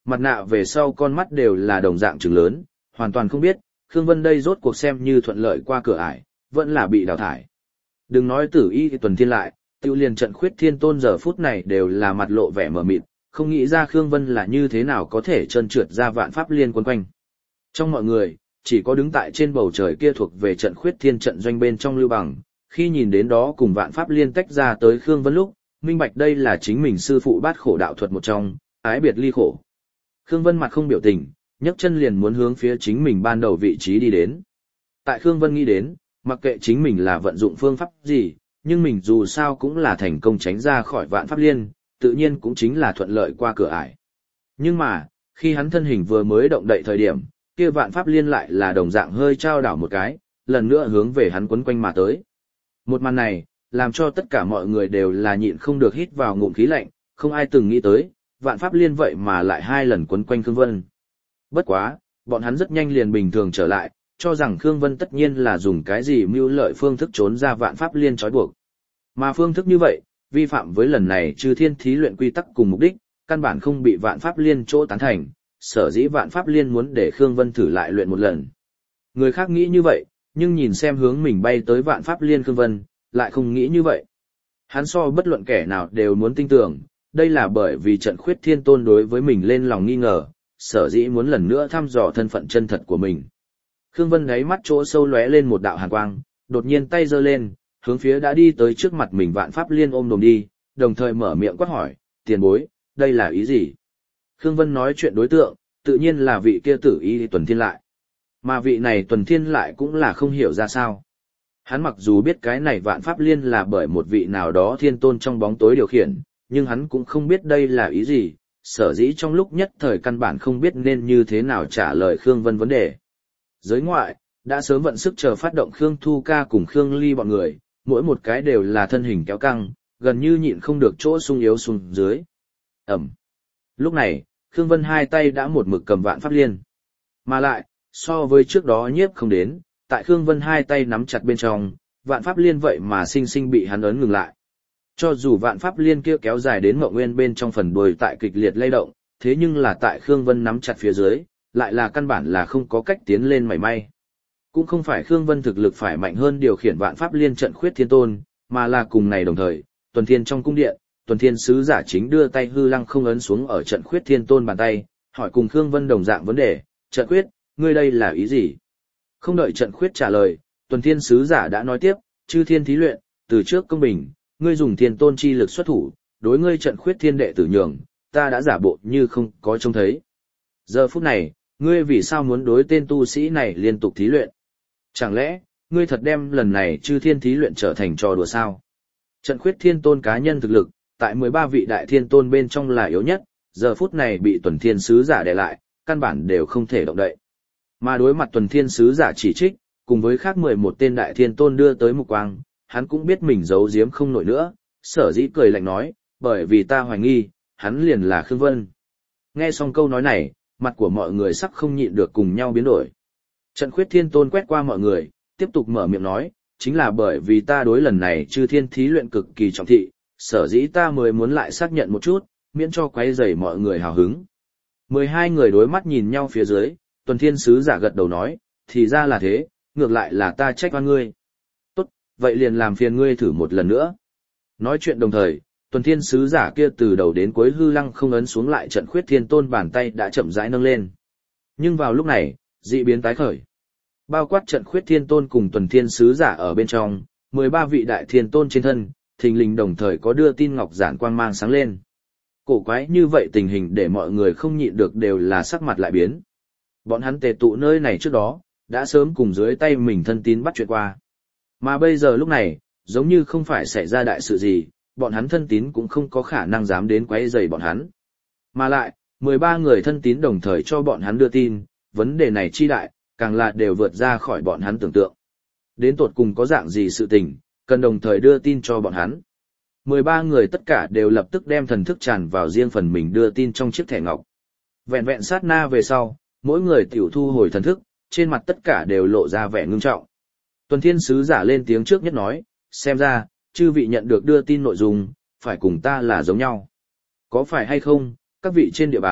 mặt nạ về sau con mắt đều là đồng dạng trừng lớn, hoàn toàn không biết, Khương Vân đây rốt cuộc xem như thuận lợi qua cửa ải, vẫn là bị đào thải. Đừng nói tử y tuần thiên lại, tiêu liền trận khuyết thiên tôn giờ phút này đều là mặt lộ vẻ mờ mịt, không nghĩ ra Khương Vân là như thế nào có thể trơn trượt ra vạn pháp liên quân quanh. Trong mọi người, chỉ có đứng tại trên bầu trời kia thuộc về trận khuyết thiên trận doanh bên trong Lưu Bằng, khi nhìn đến đó cùng vạn pháp liên tách ra tới Khương Vân lúc, minh bạch đây là chính mình sư phụ bát khổ đạo thuật một trong, ái biệt ly khổ. Khương Vân mặt không biểu tình, nhấc chân liền muốn hướng phía chính mình ban đầu vị trí đi đến. Tại Khương Vân nghĩ đến, mặc kệ chính mình là vận dụng phương pháp gì, nhưng mình dù sao cũng là thành công tránh ra khỏi vạn pháp liên, tự nhiên cũng chính là thuận lợi qua cửa ải. Nhưng mà, khi hắn thân hình vừa mới động đậy thời điểm, kia vạn pháp liên lại là đồng dạng hơi trao đảo một cái, lần nữa hướng về hắn quấn quanh mà tới. Một màn này, làm cho tất cả mọi người đều là nhịn không được hít vào ngụm khí lạnh, không ai từng nghĩ tới, vạn pháp liên vậy mà lại hai lần quấn quanh Khương Vân. Bất quá, bọn hắn rất nhanh liền bình thường trở lại, cho rằng Khương Vân tất nhiên là dùng cái gì mưu lợi phương thức trốn ra vạn pháp liên trói buộc. Mà phương thức như vậy, vi phạm với lần này chư thiên thí luyện quy tắc cùng mục đích, căn bản không bị vạn pháp liên chỗ tán thành, sở dĩ vạn pháp liên muốn để Khương Vân thử lại luyện một lần. Người khác nghĩ như vậy, nhưng nhìn xem hướng mình bay tới vạn pháp liên Khương Vân, lại không nghĩ như vậy. Hắn so bất luận kẻ nào đều muốn tin tưởng, đây là bởi vì trận khuyết thiên tôn đối với mình lên lòng nghi ngờ, sở dĩ muốn lần nữa thăm dò thân phận chân thật của mình. Khương Vân đáy mắt chỗ sâu lóe lên một đạo hàn quang, đột nhiên tay giơ lên, hướng phía đã đi tới trước mặt mình vạn pháp liên ôm đồm đi, đồng thời mở miệng quát hỏi, tiền bối, đây là ý gì? Khương Vân nói chuyện đối tượng, tự nhiên là vị kia tử y tuần thiên lại. Mà vị này tuần thiên lại cũng là không hiểu ra sao. Hắn mặc dù biết cái này vạn pháp liên là bởi một vị nào đó thiên tôn trong bóng tối điều khiển, nhưng hắn cũng không biết đây là ý gì, sở dĩ trong lúc nhất thời căn bản không biết nên như thế nào trả lời Khương Vân vấn đề. Giới ngoại, đã sớm vận sức chờ phát động Khương Thu Ca cùng Khương Ly bọn người, mỗi một cái đều là thân hình kéo căng, gần như nhịn không được chỗ sung yếu xuống dưới. Ẩm. Lúc này, Khương Vân hai tay đã một mực cầm vạn pháp liên. Mà lại, so với trước đó nhiếp không đến, tại Khương Vân hai tay nắm chặt bên trong, vạn pháp liên vậy mà sinh sinh bị hắn ấn ngừng lại. Cho dù vạn pháp liên kia kéo dài đến Ngộ Nguyên bên trong phần đuôi tại kịch liệt lay động, thế nhưng là tại Khương Vân nắm chặt phía dưới, lại là căn bản là không có cách tiến lên mảy may. Cũng không phải Khương Vân thực lực phải mạnh hơn điều khiển vạn pháp liên trận khuyết thiên tôn, mà là cùng ngày đồng thời, tuần thiên trong cung điện, tuần thiên sứ giả chính đưa tay hư lăng không ấn xuống ở trận khuyết thiên tôn bàn tay, hỏi cùng Khương Vân đồng dạng vấn đề, trận khuyết, ngươi đây là ý gì? Không đợi trận khuyết trả lời, tuần thiên sứ giả đã nói tiếp, chư thiên thí luyện, từ trước công bình, ngươi dùng thiên tôn chi lực xuất thủ, đối ngươi trận khuyết thiên đệ tử nhường, ta đã giả bộ như không có trông thấy. Giờ phút này, ngươi vì sao muốn đối tên tu sĩ này liên tục thí luyện? Chẳng lẽ, ngươi thật đem lần này chư thiên thí luyện trở thành trò đùa sao? Trận khuyết thiên tôn cá nhân thực lực, tại mười ba vị đại thiên tôn bên trong là yếu nhất, giờ phút này bị tuần thiên sứ giả đè lại, căn bản đều không thể động đậy. Mà đối mặt tuần thiên sứ giả chỉ trích, cùng với khác mười một tên đại thiên tôn đưa tới mục quang, hắn cũng biết mình giấu giếm không nổi nữa, sở dĩ cười lạnh nói, bởi vì ta hoài nghi, hắn liền là Khương Vân. Nghe xong câu nói này, mặt của mọi người sắc không nhịn được cùng nhau biến đổi. Trận khuyết thiên tôn quét qua mọi người, tiếp tục mở miệng nói, chính là bởi vì ta đối lần này chư thiên thí luyện cực kỳ trọng thị, sở dĩ ta mới muốn lại xác nhận một chút, miễn cho quấy rầy mọi người hào hứng. mười hai người đối mắt nhìn nhau phía dưới, tuần thiên sứ giả gật đầu nói, thì ra là thế, ngược lại là ta trách oan ngươi. Tốt, vậy liền làm phiền ngươi thử một lần nữa. Nói chuyện đồng thời, tuần thiên sứ giả kia từ đầu đến cuối hư lăng không ấn xuống lại trận khuyết thiên tôn bàn tay đã chậm rãi nâng lên. Nhưng vào lúc này, dị biến tái khởi. Bao quát trận khuyết thiên tôn cùng tuần thiên sứ giả ở bên trong, mười ba vị đại thiên tôn trên thân, thình lình đồng thời có đưa tin ngọc giản quang mang sáng lên. Cổ quái như vậy tình hình để mọi người không nhịn được đều là sắc mặt lại biến. Bọn hắn tề tụ nơi này trước đó, đã sớm cùng dưới tay mình thân tín bắt chuyện qua. Mà bây giờ lúc này, giống như không phải xảy ra đại sự gì, bọn hắn thân tín cũng không có khả năng dám đến quấy rầy bọn hắn. Mà lại, mười ba người thân tín đồng thời cho bọn hắn đưa tin, vấn đề này chi đại, càng là đều vượt ra khỏi bọn hắn tưởng tượng. Đến tột cùng có dạng gì sự tình, cần đồng thời đưa tin cho bọn hắn. mười ba người tất cả đều lập tức đem thần thức tràn vào riêng phần mình đưa tin trong chiếc thẻ ngọc. Vẹn vẹn sát na về sau, mỗi người tiểu thu hồi thần thức, trên mặt tất cả đều lộ ra vẻ ngưng trọng. Tuần thiên sứ giả lên tiếng trước nhất nói, xem ra, chư vị nhận được đưa tin nội dung, phải cùng ta là giống nhau. Có phải hay không, các vị trên địa bàn,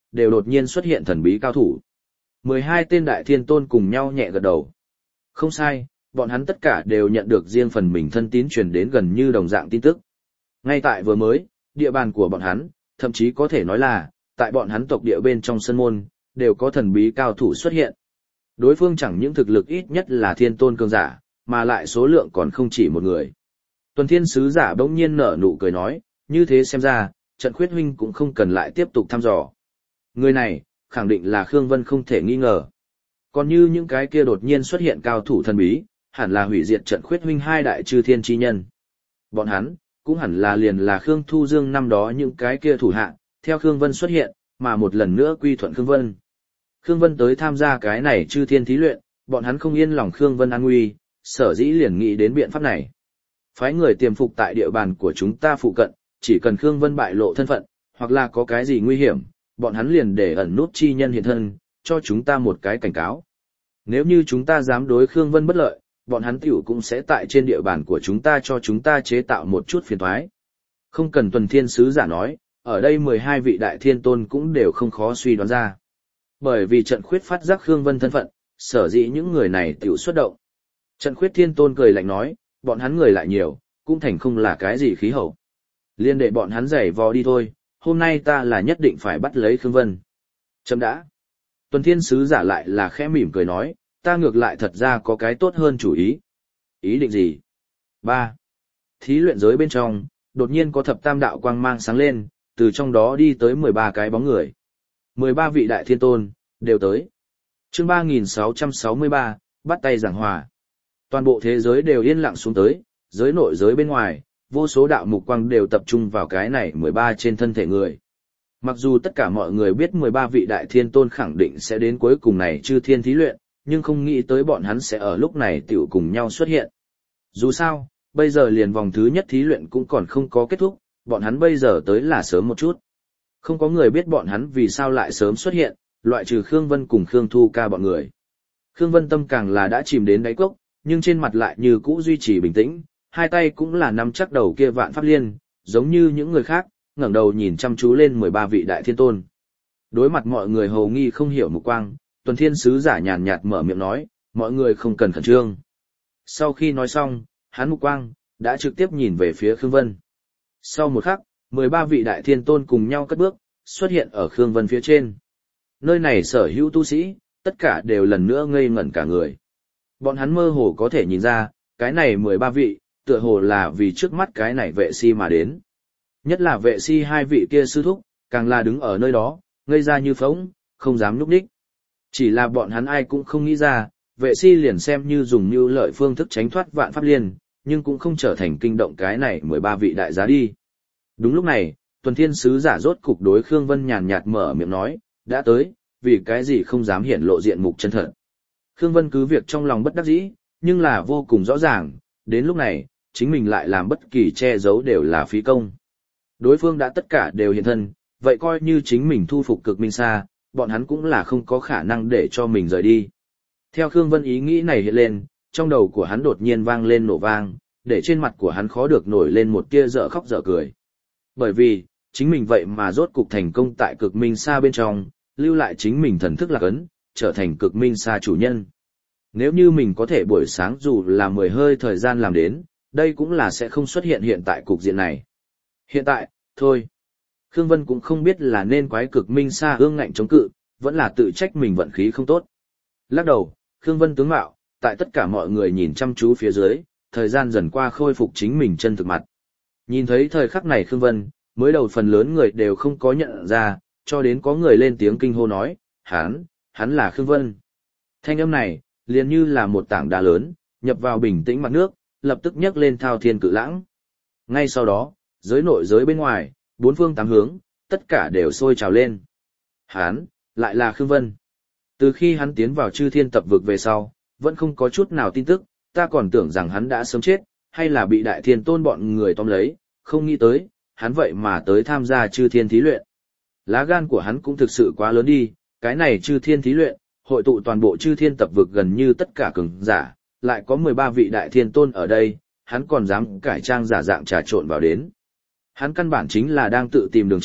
đều đột nhiên xuất hiện thần bí cao thủ. mười hai tên đại thiên tôn cùng nhau nhẹ gật đầu. Không sai, bọn hắn tất cả đều nhận được riêng phần mình thân tín truyền đến gần như đồng dạng tin tức. Ngay tại vừa mới, địa bàn của bọn hắn, thậm chí có thể nói là, tại bọn hắn tộc địa bên trong sân môn, đều có thần bí cao thủ xuất hiện. Đối phương chẳng những thực lực ít nhất là thiên tôn cường giả, mà lại số lượng còn không chỉ một người. Tuần Thiên Sứ Giả bỗng nhiên nở nụ cười nói, như thế xem ra, Trận Khuyết huynh cũng không cần lại tiếp tục thăm dò. Người này, khẳng định là Khương Vân không thể nghi ngờ. Còn như những cái kia đột nhiên xuất hiện cao thủ thần bí, hẳn là hủy diệt Trận Khuyết huynh hai đại chư thiên chi nhân. Bọn hắn, cũng hẳn là liền là Khương Thu Dương năm đó những cái kia thủ hạ, theo Khương Vân xuất hiện, mà một lần nữa quy thuận Khương Vân. Khương Vân tới tham gia cái này chư thiên thí luyện, bọn hắn không yên lòng Khương Vân an nguy, sở dĩ liền nghĩ đến biện pháp này. Phái người tiềm phục tại địa bàn của chúng ta phụ cận, chỉ cần Khương Vân bại lộ thân phận, hoặc là có cái gì nguy hiểm, bọn hắn liền để ẩn nút chi nhân hiện thân, cho chúng ta một cái cảnh cáo. Nếu như chúng ta dám đối Khương Vân bất lợi, bọn hắn tiểu cũng sẽ tại trên địa bàn của chúng ta cho chúng ta chế tạo một chút phiền toái. Không cần Tuần Thiên Sứ Giả nói, ở đây mười hai vị đại thiên tôn cũng đều không khó suy đoán ra. Bởi vì Trận Khuyết phát giác Khương Vân thân phận, sở dĩ những người này tiểu xuất động. Trận Khuyết Thiên Tôn cười lạnh nói, bọn hắn người lại nhiều, cũng thành không là cái gì khí hậu. Liên để bọn hắn giày vò đi thôi, hôm nay ta là nhất định phải bắt lấy Khương Vân. Chấm đã. Tuần Thiên Sứ Giả lại là khẽ mỉm cười nói, ta ngược lại thật ra có cái tốt hơn chủ ý. Ý định gì? Ba. Thí luyện giới bên trong, đột nhiên có thập tam đạo quang mang sáng lên, từ trong đó đi tới mười ba cái bóng người. mười ba vị đại thiên tôn, đều tới. Chương ba nghìn sáu trăm sáu mươi ba, bắt tay giảng hòa. Toàn bộ thế giới đều yên lặng xuống tới, giới nội giới bên ngoài, vô số đạo mục quang đều tập trung vào cái này mười ba trên thân thể người. Mặc dù tất cả mọi người biết mười ba vị đại thiên tôn khẳng định sẽ đến cuối cùng này chư thiên thí luyện, nhưng không nghĩ tới bọn hắn sẽ ở lúc này tiểu cùng nhau xuất hiện. Dù sao, bây giờ liền vòng thứ nhất thí luyện cũng còn không có kết thúc, bọn hắn bây giờ tới là sớm một chút. Không có người biết bọn hắn vì sao lại sớm xuất hiện, loại trừ Khương Vân cùng Khương Thu Ca bọn người. Khương Vân tâm càng là đã chìm đến đáy cốc, nhưng trên mặt lại như cũ duy trì bình tĩnh, hai tay cũng là nắm chắc đầu kia vạn pháp liên, giống như những người khác, ngẩng đầu nhìn chăm chú lên mười ba vị đại thiên tôn. Đối mặt mọi người hầu nghi không hiểu mục quang, Tuần Thiên Sứ Giả nhàn nhạt mở miệng nói, mọi người không cần khẩn trương. Sau khi nói xong, hắn mục quang đã trực tiếp nhìn về phía Khương Vân. Sau một khắc, mười ba vị đại thiên tôn cùng nhau cất bước, xuất hiện ở Khương Vân phía trên. Nơi này sở hữu tu sĩ, tất cả đều lần nữa ngây ngẩn cả người. Bọn hắn mơ hồ có thể nhìn ra, cái này mười ba vị, tựa hồ là vì trước mắt cái này vệ si mà đến. Nhất là vệ si hai vị kia sư thúc, càng là đứng ở nơi đó, ngây ra như phỗng, không dám núp đích. Chỉ là bọn hắn ai cũng không nghĩ ra, vệ si liền xem như dùng như lợi phương thức tránh thoát vạn pháp liên, nhưng cũng không trở thành kinh động cái này mười ba vị đại giá đi. Đúng lúc này, Tuần Thiên Sứ Giả rốt cục đối Khương Vân nhàn nhạt mở miệng nói, đã tới, vì cái gì không dám hiển lộ diện mục chân thật. Khương Vân cứ việc trong lòng bất đắc dĩ, nhưng là vô cùng rõ ràng, đến lúc này, chính mình lại làm bất kỳ che giấu đều là phí công. Đối phương đã tất cả đều hiện thân, vậy coi như chính mình thu phục Cực Minh Sa, bọn hắn cũng là không có khả năng để cho mình rời đi. Theo Khương Vân ý nghĩ này hiện lên, trong đầu của hắn đột nhiên vang lên nổ vang, để trên mặt của hắn khó được nổi lên một tia dở khóc dở cười. Bởi vì, chính mình vậy mà rốt cục thành công tại Cực Minh Sa bên trong, lưu lại chính mình thần thức lạc ấn, trở thành Cực Minh Sa chủ nhân. Nếu như mình có thể buổi sáng dù là mười hơi thời gian làm đến, đây cũng là sẽ không xuất hiện hiện tại cục diện này. Hiện tại, thôi. Khương Vân cũng không biết là nên quái Cực Minh Sa ương ngạnh chống cự, vẫn là tự trách mình vận khí không tốt. Lắc đầu, Khương Vân tướng mạo, tại tất cả mọi người nhìn chăm chú phía dưới, thời gian dần qua khôi phục chính mình chân thực mặt. Nhìn thấy thời khắc này Khương Vân, mới đầu phần lớn người đều không có nhận ra, cho đến có người lên tiếng kinh hô nói, hắn, hắn là Khương Vân. Thanh âm này, liền như là một tảng đá lớn, nhập vào bình tĩnh mặt nước, lập tức nhấc lên thao thiên cự lãng. Ngay sau đó, giới nội giới bên ngoài, bốn phương tám hướng, tất cả đều sôi trào lên. Hắn, lại là Khương Vân. Từ khi hắn tiến vào chư thiên tập vực về sau, vẫn không có chút nào tin tức, ta còn tưởng rằng hắn đã sớm chết, hay là bị đại thiên tôn bọn người tóm lấy, không nghĩ tới, hắn vậy mà tới tham gia chư thiên thí luyện. Lá gan của hắn cũng thực sự quá lớn đi, cái này chư thiên thí luyện, hội tụ toàn bộ chư thiên tập vực gần như tất cả cường giả, lại có mười ba vị đại thiên tôn ở đây, hắn còn dám cải trang giả dạng trà trộn vào đến. Hắn căn bản chính là đang tự tìm đường chết,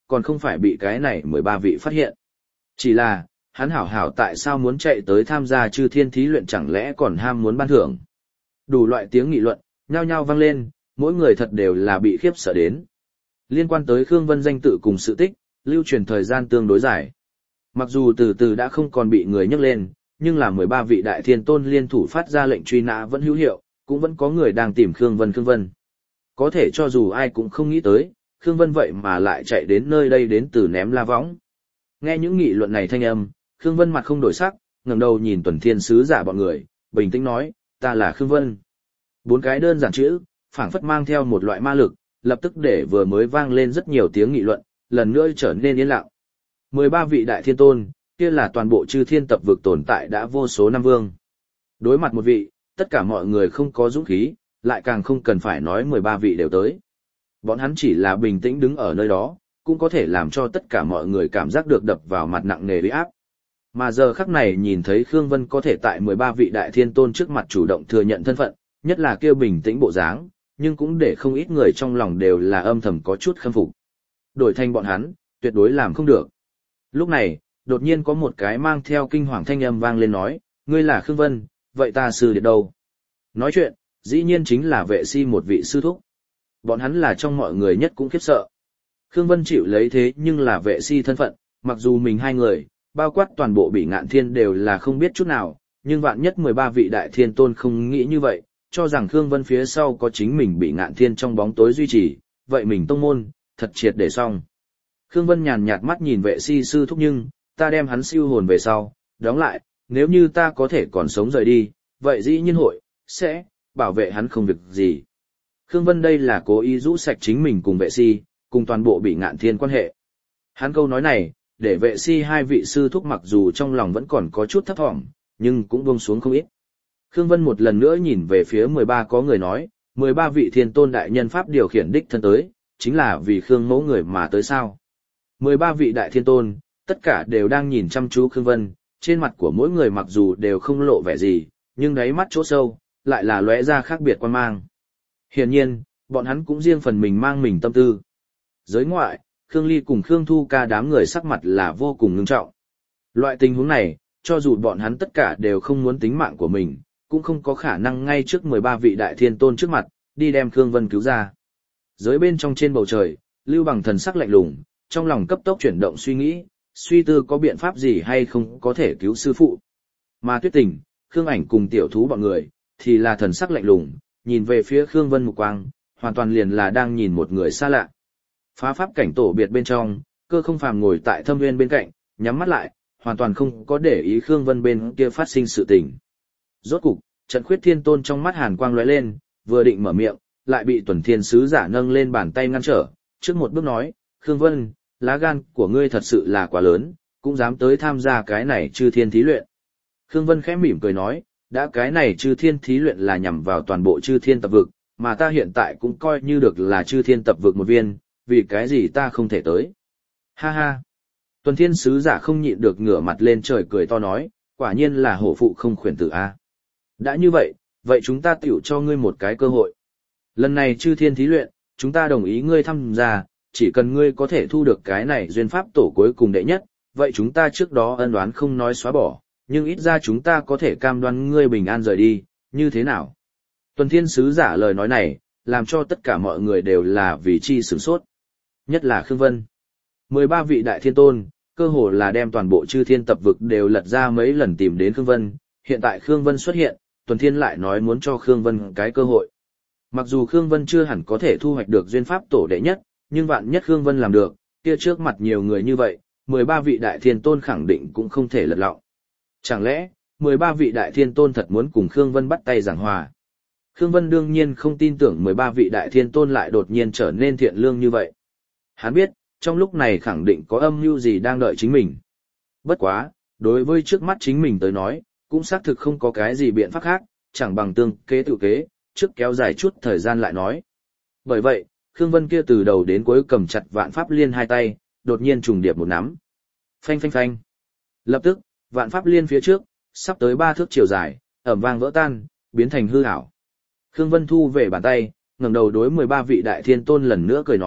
còn không phải bị cái này mười ba vị phát hiện. Chỉ là, hắn hảo hảo tại sao muốn chạy tới tham gia chư thiên thí luyện, chẳng lẽ còn ham muốn ban thưởng. Đủ loại tiếng nghị luận, nhao nhao vang lên, mỗi người thật đều là bị khiếp sợ đến. Liên quan tới Khương Vân danh tự cùng sự tích, lưu truyền thời gian tương đối dài. Mặc dù từ từ đã không còn bị người nhắc lên, nhưng là mười ba vị đại thiên tôn liên thủ phát ra lệnh truy nã vẫn hữu hiệu, cũng vẫn có người đang tìm Khương Vân Khương Vân. Có thể cho dù ai cũng không nghĩ tới, Khương Vân vậy mà lại chạy đến nơi đây đến từ ném la võng. Nghe những nghị luận này thanh âm, Khương Vân mặt không đổi sắc, ngẩng đầu nhìn Tuần Thiên sứ giả bọn người, bình tĩnh nói, ta là Khương Vân. Bốn cái đơn giản chữ, phảng phất mang theo một loại ma lực, lập tức để vừa mới vang lên rất nhiều tiếng nghị luận, lần nữa trở nên yên lặng. mười ba vị đại thiên tôn, kia là toàn bộ chư thiên tập vực tồn tại đã vô số năm vương. Đối mặt một vị, tất cả mọi người không có dũng khí, lại càng không cần phải nói mười ba vị đều tới. Bọn hắn chỉ là bình tĩnh đứng ở nơi đó, cũng có thể làm cho tất cả mọi người cảm giác được đập vào mặt nặng nề uy áp. Mà giờ khắc này nhìn thấy Khương Vân có thể tại mười ba vị đại thiên tôn trước mặt chủ động thừa nhận thân phận, nhất là kêu bình tĩnh bộ dáng, nhưng cũng để không ít người trong lòng đều là âm thầm có chút khâm phục. Đổi thành bọn hắn, tuyệt đối làm không được. Lúc này, đột nhiên có một cái mang theo kinh hoàng thanh âm vang lên nói, ngươi là Khương Vân, vậy ta sư điệt đâu? Nói chuyện, dĩ nhiên chính là vệ si một vị sư thúc. Bọn hắn là trong mọi người nhất cũng khiếp sợ. Khương Vân chịu lấy thế nhưng là vệ si thân phận, mặc dù mình hai người, bao quát toàn bộ Bỉ Ngạn Thiên đều là không biết chút nào, nhưng vạn nhất mười ba vị đại thiên tôn không nghĩ như vậy, cho rằng Khương Vân phía sau có chính mình Bỉ Ngạn Thiên trong bóng tối duy trì, vậy mình tông môn, thật triệt để xong. Khương Vân nhàn nhạt mắt nhìn vệ si sư thúc, nhưng, ta đem hắn siêu hồn về sau, đóng lại, nếu như ta có thể còn sống rời đi, vậy dĩ nhiên hội, sẽ, bảo vệ hắn không việc gì. Khương Vân đây là cố ý rũ sạch chính mình cùng vệ si, cùng toàn bộ Bỉ Ngạn Thiên quan hệ. Hắn câu nói này, để vệ si hai vị sư thúc mặc dù trong lòng vẫn còn có chút thấp thỏm, nhưng cũng buông xuống không ít. Khương Vân một lần nữa nhìn về phía mười ba có người nói, mười ba vị thiên tôn đại nhân pháp điều khiển đích thân tới, chính là vì Khương mẫu người mà tới sao. mười ba vị đại thiên tôn, tất cả đều đang nhìn chăm chú Khương Vân, trên mặt của mỗi người mặc dù đều không lộ vẻ gì, nhưng đáy mắt chỗ sâu, lại là lóe ra khác biệt quan mang. Hiển nhiên, bọn hắn cũng riêng phần mình mang mình tâm tư. Giới ngoại, Khương Ly cùng Khương Thu Ca đám người sắc mặt là vô cùng ngưng trọng. Loại tình huống này, cho dù bọn hắn tất cả đều không muốn tính mạng của mình, cũng không có khả năng ngay trước mười ba vị đại thiên tôn trước mặt, đi đem Khương Vân cứu ra. Giới bên trong trên bầu trời, Lưu Bằng thần sắc lạnh lùng, trong lòng cấp tốc chuyển động suy nghĩ, suy tư có biện pháp gì hay không có thể cứu sư phụ. Mà Tuyết Tình, Khương Ảnh cùng tiểu thú bọn người, thì là thần sắc lạnh lùng, nhìn về phía Khương Vân mục quang, hoàn toàn liền là đang nhìn một người xa lạ. Phá pháp cảnh tổ biệt bên trong, Cơ Không Phàm ngồi tại Thâm Nguyên bên cạnh, nhắm mắt lại, hoàn toàn không có để ý Khương Vân bên kia phát sinh sự tình. Rốt cục, Trận Khuyết Thiên Tôn trong mắt hàn quang lóe lên, vừa định mở miệng, lại bị Tuần Thiên sứ giả nâng lên bàn tay ngăn trở, trước một bước nói, Khương Vân, lá gan của ngươi thật sự là quá lớn, cũng dám tới tham gia cái này chư thiên thí luyện. Khương Vân khẽ mỉm cười nói, đã cái này chư thiên thí luyện là nhằm vào toàn bộ chư thiên tập vực, mà ta hiện tại cũng coi như được là chư thiên tập vực một viên, vì cái gì ta không thể tới. Ha ha. Tuần Thiên sứ giả không nhịn được ngửa mặt lên trời cười to nói, quả nhiên là hổ phụ không khuyển tử a. Đã như vậy, vậy chúng ta tiểu cho ngươi một cái cơ hội. Lần này chư thiên thí luyện, chúng ta đồng ý ngươi tham gia, chỉ cần ngươi có thể thu được cái này duyên pháp tổ cuối cùng đệ nhất, vậy chúng ta trước đó ân đoán không nói xóa bỏ, nhưng ít ra chúng ta có thể cam đoan ngươi bình an rời đi, như thế nào? Tuần Thiên sứ giả lời nói này, làm cho tất cả mọi người đều là vì chi sửng sốt. Nhất là Khương Vân. mười ba vị đại thiên tôn, cơ hồ là đem toàn bộ chư thiên tập vực đều lật ra mấy lần tìm đến Khương Vân, hiện tại Khương Vân xuất hiện, Tuần Thiên lại nói muốn cho Khương Vân cái cơ hội. Mặc dù Khương Vân chưa hẳn có thể thu hoạch được duyên pháp tổ đệ nhất, nhưng vạn nhất Khương Vân làm được, kia trước mặt nhiều người như vậy, mười ba vị đại thiên tôn khẳng định cũng không thể lật lọng. Chẳng lẽ, mười ba vị đại thiên tôn thật muốn cùng Khương Vân bắt tay giảng hòa? Khương Vân đương nhiên không tin tưởng mười ba vị đại thiên tôn lại đột nhiên trở nên thiện lương như vậy. Hắn biết, trong lúc này khẳng định có âm mưu gì đang đợi chính mình. Bất quá, đối với trước mắt chính mình tới nói, cũng xác thực không có cái gì biện pháp khác, chẳng bằng tương kế tự kế, trước kéo dài chút thời gian lại nói. Bởi vậy, Khương Vân kia từ đầu đến cuối cầm chặt vạn pháp liên hai tay, đột nhiên trùng điệp một nắm. Phanh phanh phanh. Lập tức, vạn pháp liên phía trước, sắp tới ba thước chiều dài, ẩm vang vỡ tan, biến thành hư ảo. Khương Vân thu về bàn tay, ngẩng đầu đối mười ba vị đại thiên tôn lần nữa cười nói,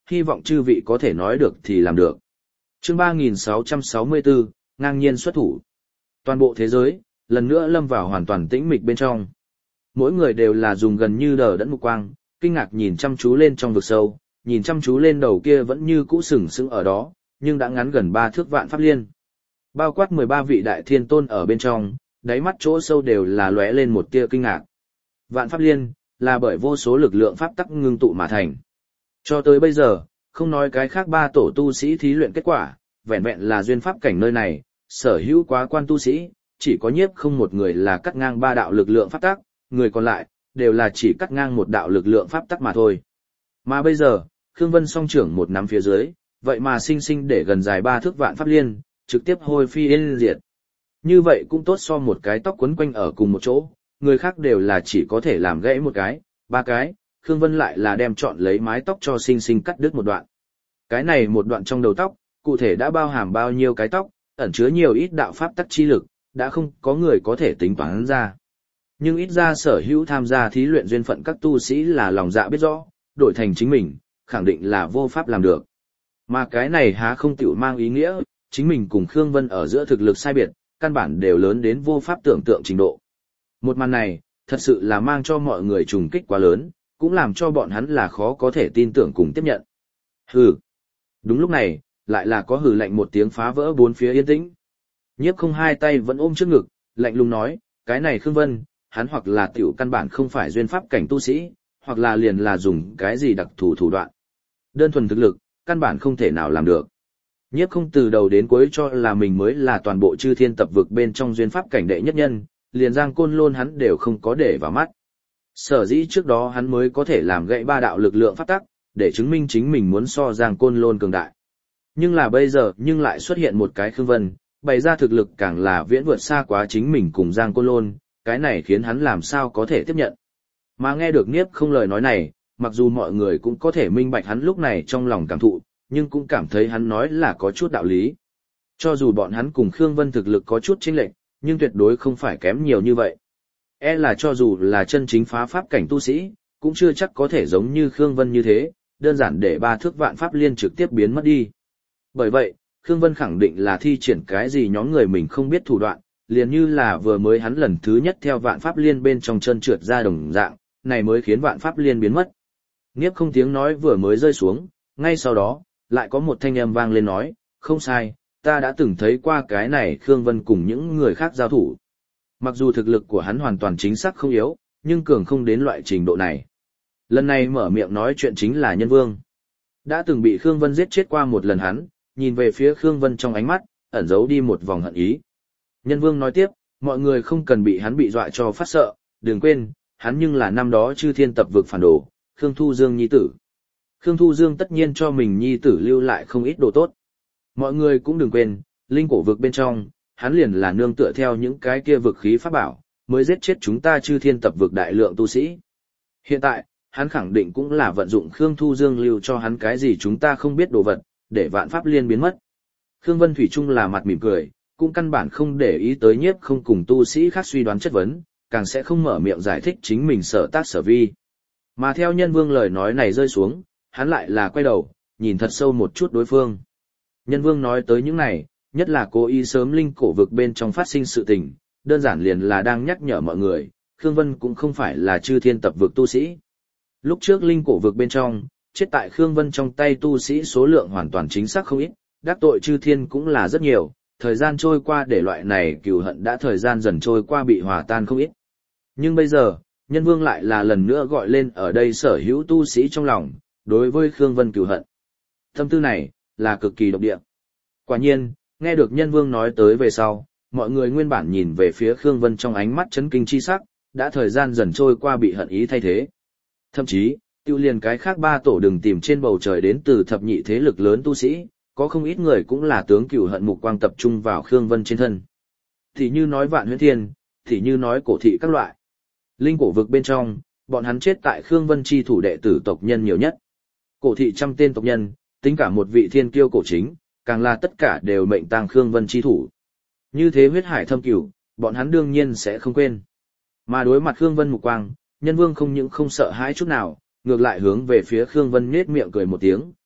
hy vọng chư vị có thể nói được thì làm được. Chương ba nghìn sáu trăm sáu mươi bốn, ngang nhiên xuất thủ. Toàn bộ thế giới, lần nữa lâm vào hoàn toàn tĩnh mịch bên trong. Mỗi người đều là dùng gần như đờ đẫn mục quang, kinh ngạc nhìn chăm chú lên trong vực sâu, nhìn chăm chú lên đầu kia vẫn như cũ sừng sững ở đó, nhưng đã ngắn gần ba thước vạn pháp liên. Bao quát mười ba vị đại thiên tôn ở bên trong, đáy mắt chỗ sâu đều là lóe lên một tia kinh ngạc. Vạn pháp liên, là bởi vô số lực lượng pháp tắc ngưng tụ mà thành. Cho tới bây giờ, không nói cái khác ba tổ tu sĩ thí luyện kết quả, vẹn vẹn là duyên pháp cảnh nơi này, sở hữu quá quan tu sĩ, chỉ có nhiếp không một người là cắt ngang ba đạo lực lượng pháp tắc, người còn lại, đều là chỉ cắt ngang một đạo lực lượng pháp tắc mà thôi. Mà bây giờ, Khương Vân song trưởng một nắm phía dưới, vậy mà sinh sinh để gần dài ba thước vạn pháp liên, trực tiếp hôi phi yên diệt. Như vậy cũng tốt so một cái tóc quấn quanh ở cùng một chỗ, người khác đều là chỉ có thể làm gãy một cái, ba cái, Khương Vân lại là đem chọn lấy mái tóc cho sinh sinh cắt đứt một đoạn. Cái này một đoạn trong đầu tóc, cụ thể đã bao hàm bao nhiêu cái tóc, ẩn chứa nhiều ít đạo pháp tắc chi lực, đã không có người có thể tính toán ra. Nhưng ít ra sở hữu tham gia thí luyện duyên phận các tu sĩ là lòng dạ biết rõ, đổi thành chính mình, khẳng định là vô pháp làm được. Mà cái này há không tiểu mang ý nghĩa, chính mình cùng Khương Vân ở giữa thực lực sai biệt, căn bản đều lớn đến vô pháp tưởng tượng trình độ. Một màn này, thật sự là mang cho mọi người trùng kích quá lớn, cũng làm cho bọn hắn là khó có thể tin tưởng cùng tiếp nhận. Hừ. Đúng lúc này, lại là có hừ lạnh một tiếng phá vỡ bốn phía yên tĩnh. Nhiếp không hai tay vẫn ôm trước ngực, lạnh lùng nói, cái này Khương Vân, hắn hoặc là tiểu căn bản không phải duyên pháp cảnh tu sĩ, hoặc là liền là dùng cái gì đặc thù thủ đoạn. Đơn thuần thực lực, căn bản không thể nào làm được. Nhiếp không từ đầu đến cuối cho là mình mới là toàn bộ chư thiên tập vực bên trong duyên pháp cảnh đệ nhất nhân, liền Giang Côn Lôn hắn đều không có để vào mắt. Sở dĩ trước đó hắn mới có thể làm gãy ba đạo lực lượng pháp tắc, để chứng minh chính mình muốn so Giang Côn Lôn cường đại. Nhưng là bây giờ nhưng lại xuất hiện một cái Khương Vân, bày ra thực lực càng là viễn vượt xa quá chính mình cùng Giang Côn Lôn, cái này khiến hắn làm sao có thể tiếp nhận. Mà nghe được Niếp không lời nói này, mặc dù mọi người cũng có thể minh bạch hắn lúc này trong lòng cảm thụ, nhưng cũng cảm thấy hắn nói là có chút đạo lý. Cho dù bọn hắn cùng Khương Vân thực lực có chút chênh lệch, nhưng tuyệt đối không phải kém nhiều như vậy. E là cho dù là chân chính phá pháp cảnh tu sĩ, cũng chưa chắc có thể giống như Khương Vân như thế, đơn giản để ba thước vạn pháp liên trực tiếp biến mất đi. Bởi vậy, Khương Vân khẳng định là thi triển cái gì nhóm người mình không biết thủ đoạn, liền như là vừa mới hắn lần thứ nhất theo vạn pháp liên bên trong chân trượt ra đồng dạng, này mới khiến vạn pháp liên biến mất. Niếp không tiếng nói vừa mới rơi xuống, ngay sau đó, lại có một thanh âm vang lên nói, không sai, ta đã từng thấy qua cái này Khương Vân cùng những người khác giao thủ. Mặc dù thực lực của hắn hoàn toàn chính xác không yếu, nhưng cường không đến loại trình độ này. Lần này mở miệng nói chuyện chính là Nhân Vương. Đã từng bị Khương Vân giết chết qua một lần hắn, nhìn về phía Khương Vân trong ánh mắt, ẩn giấu đi một vòng hận ý. Nhân Vương nói tiếp, mọi người không cần bị hắn bị dọa cho phát sợ, đừng quên, hắn nhưng là năm đó chư thiên tập vực phản đồ, Khương Thu Dương nhi tử. Khương Thu Dương tất nhiên cho mình nhi tử lưu lại không ít đồ tốt. Mọi người cũng đừng quên, linh cổ vực bên trong, hắn liền là nương tựa theo những cái kia vực khí pháp bảo, mới giết chết chúng ta chư thiên tập vực đại lượng tu sĩ. Hiện tại, hắn khẳng định cũng là vận dụng Khương Thu Dương lưu cho hắn cái gì chúng ta không biết đồ vật, để vạn pháp liên biến mất. Khương Vân Thủy Trung là mặt mỉm cười, cũng căn bản không để ý tới Nhiếp không cùng tu sĩ khác suy đoán chất vấn, càng sẽ không mở miệng giải thích chính mình sở tác sở vi. Mà theo Nhân Vương lời nói này rơi xuống, hắn lại là quay đầu, nhìn thật sâu một chút đối phương. Nhân Vương nói tới những này, nhất là cố ý sớm linh cổ vực bên trong phát sinh sự tình, đơn giản liền là đang nhắc nhở mọi người, Khương Vân cũng không phải là chư thiên tập vực tu sĩ. Lúc trước linh cổ vực bên trong, chết tại Khương Vân trong tay tu sĩ số lượng hoàn toàn chính xác không ít, đắc tội chư thiên cũng là rất nhiều, thời gian trôi qua để loại này cừu hận đã thời gian dần trôi qua bị hòa tan không ít. Nhưng bây giờ, Nhân Vương lại là lần nữa gọi lên ở đây sở hữu tu sĩ trong lòng, đối với Khương Vân cừu hận. Tâm tư này, là cực kỳ độc địa. Quả nhiên, nghe được Nhân Vương nói tới về sau, mọi người nguyên bản nhìn về phía Khương Vân trong ánh mắt chấn kinh chi sắc, đã thời gian dần trôi qua bị hận ý thay thế. Thậm chí, tiêu liền cái khác ba tổ đừng tìm trên bầu trời đến từ thập nhị thế lực lớn tu sĩ, có không ít người cũng là tướng cửu hận mục quang tập trung vào Khương Vân trên thân. Thì như nói Vạn Huyễn Thiên, thì như nói cổ thị các loại. Linh cổ vực bên trong, bọn hắn chết tại Khương Vân chi thủ đệ tử tộc nhân nhiều nhất. Cổ thị trăm tên tộc nhân, tính cả một vị thiên kiêu cổ chính, càng là tất cả đều mệnh tang Khương Vân chi thủ. Như thế huyết hải thâm cửu, bọn hắn đương nhiên sẽ không quên. Mà đối mặt Khương Vân mục quang, Nhân Vương không những không sợ hãi chút nào, ngược lại hướng về phía Khương Vân nhếch miệng cười một tiếng,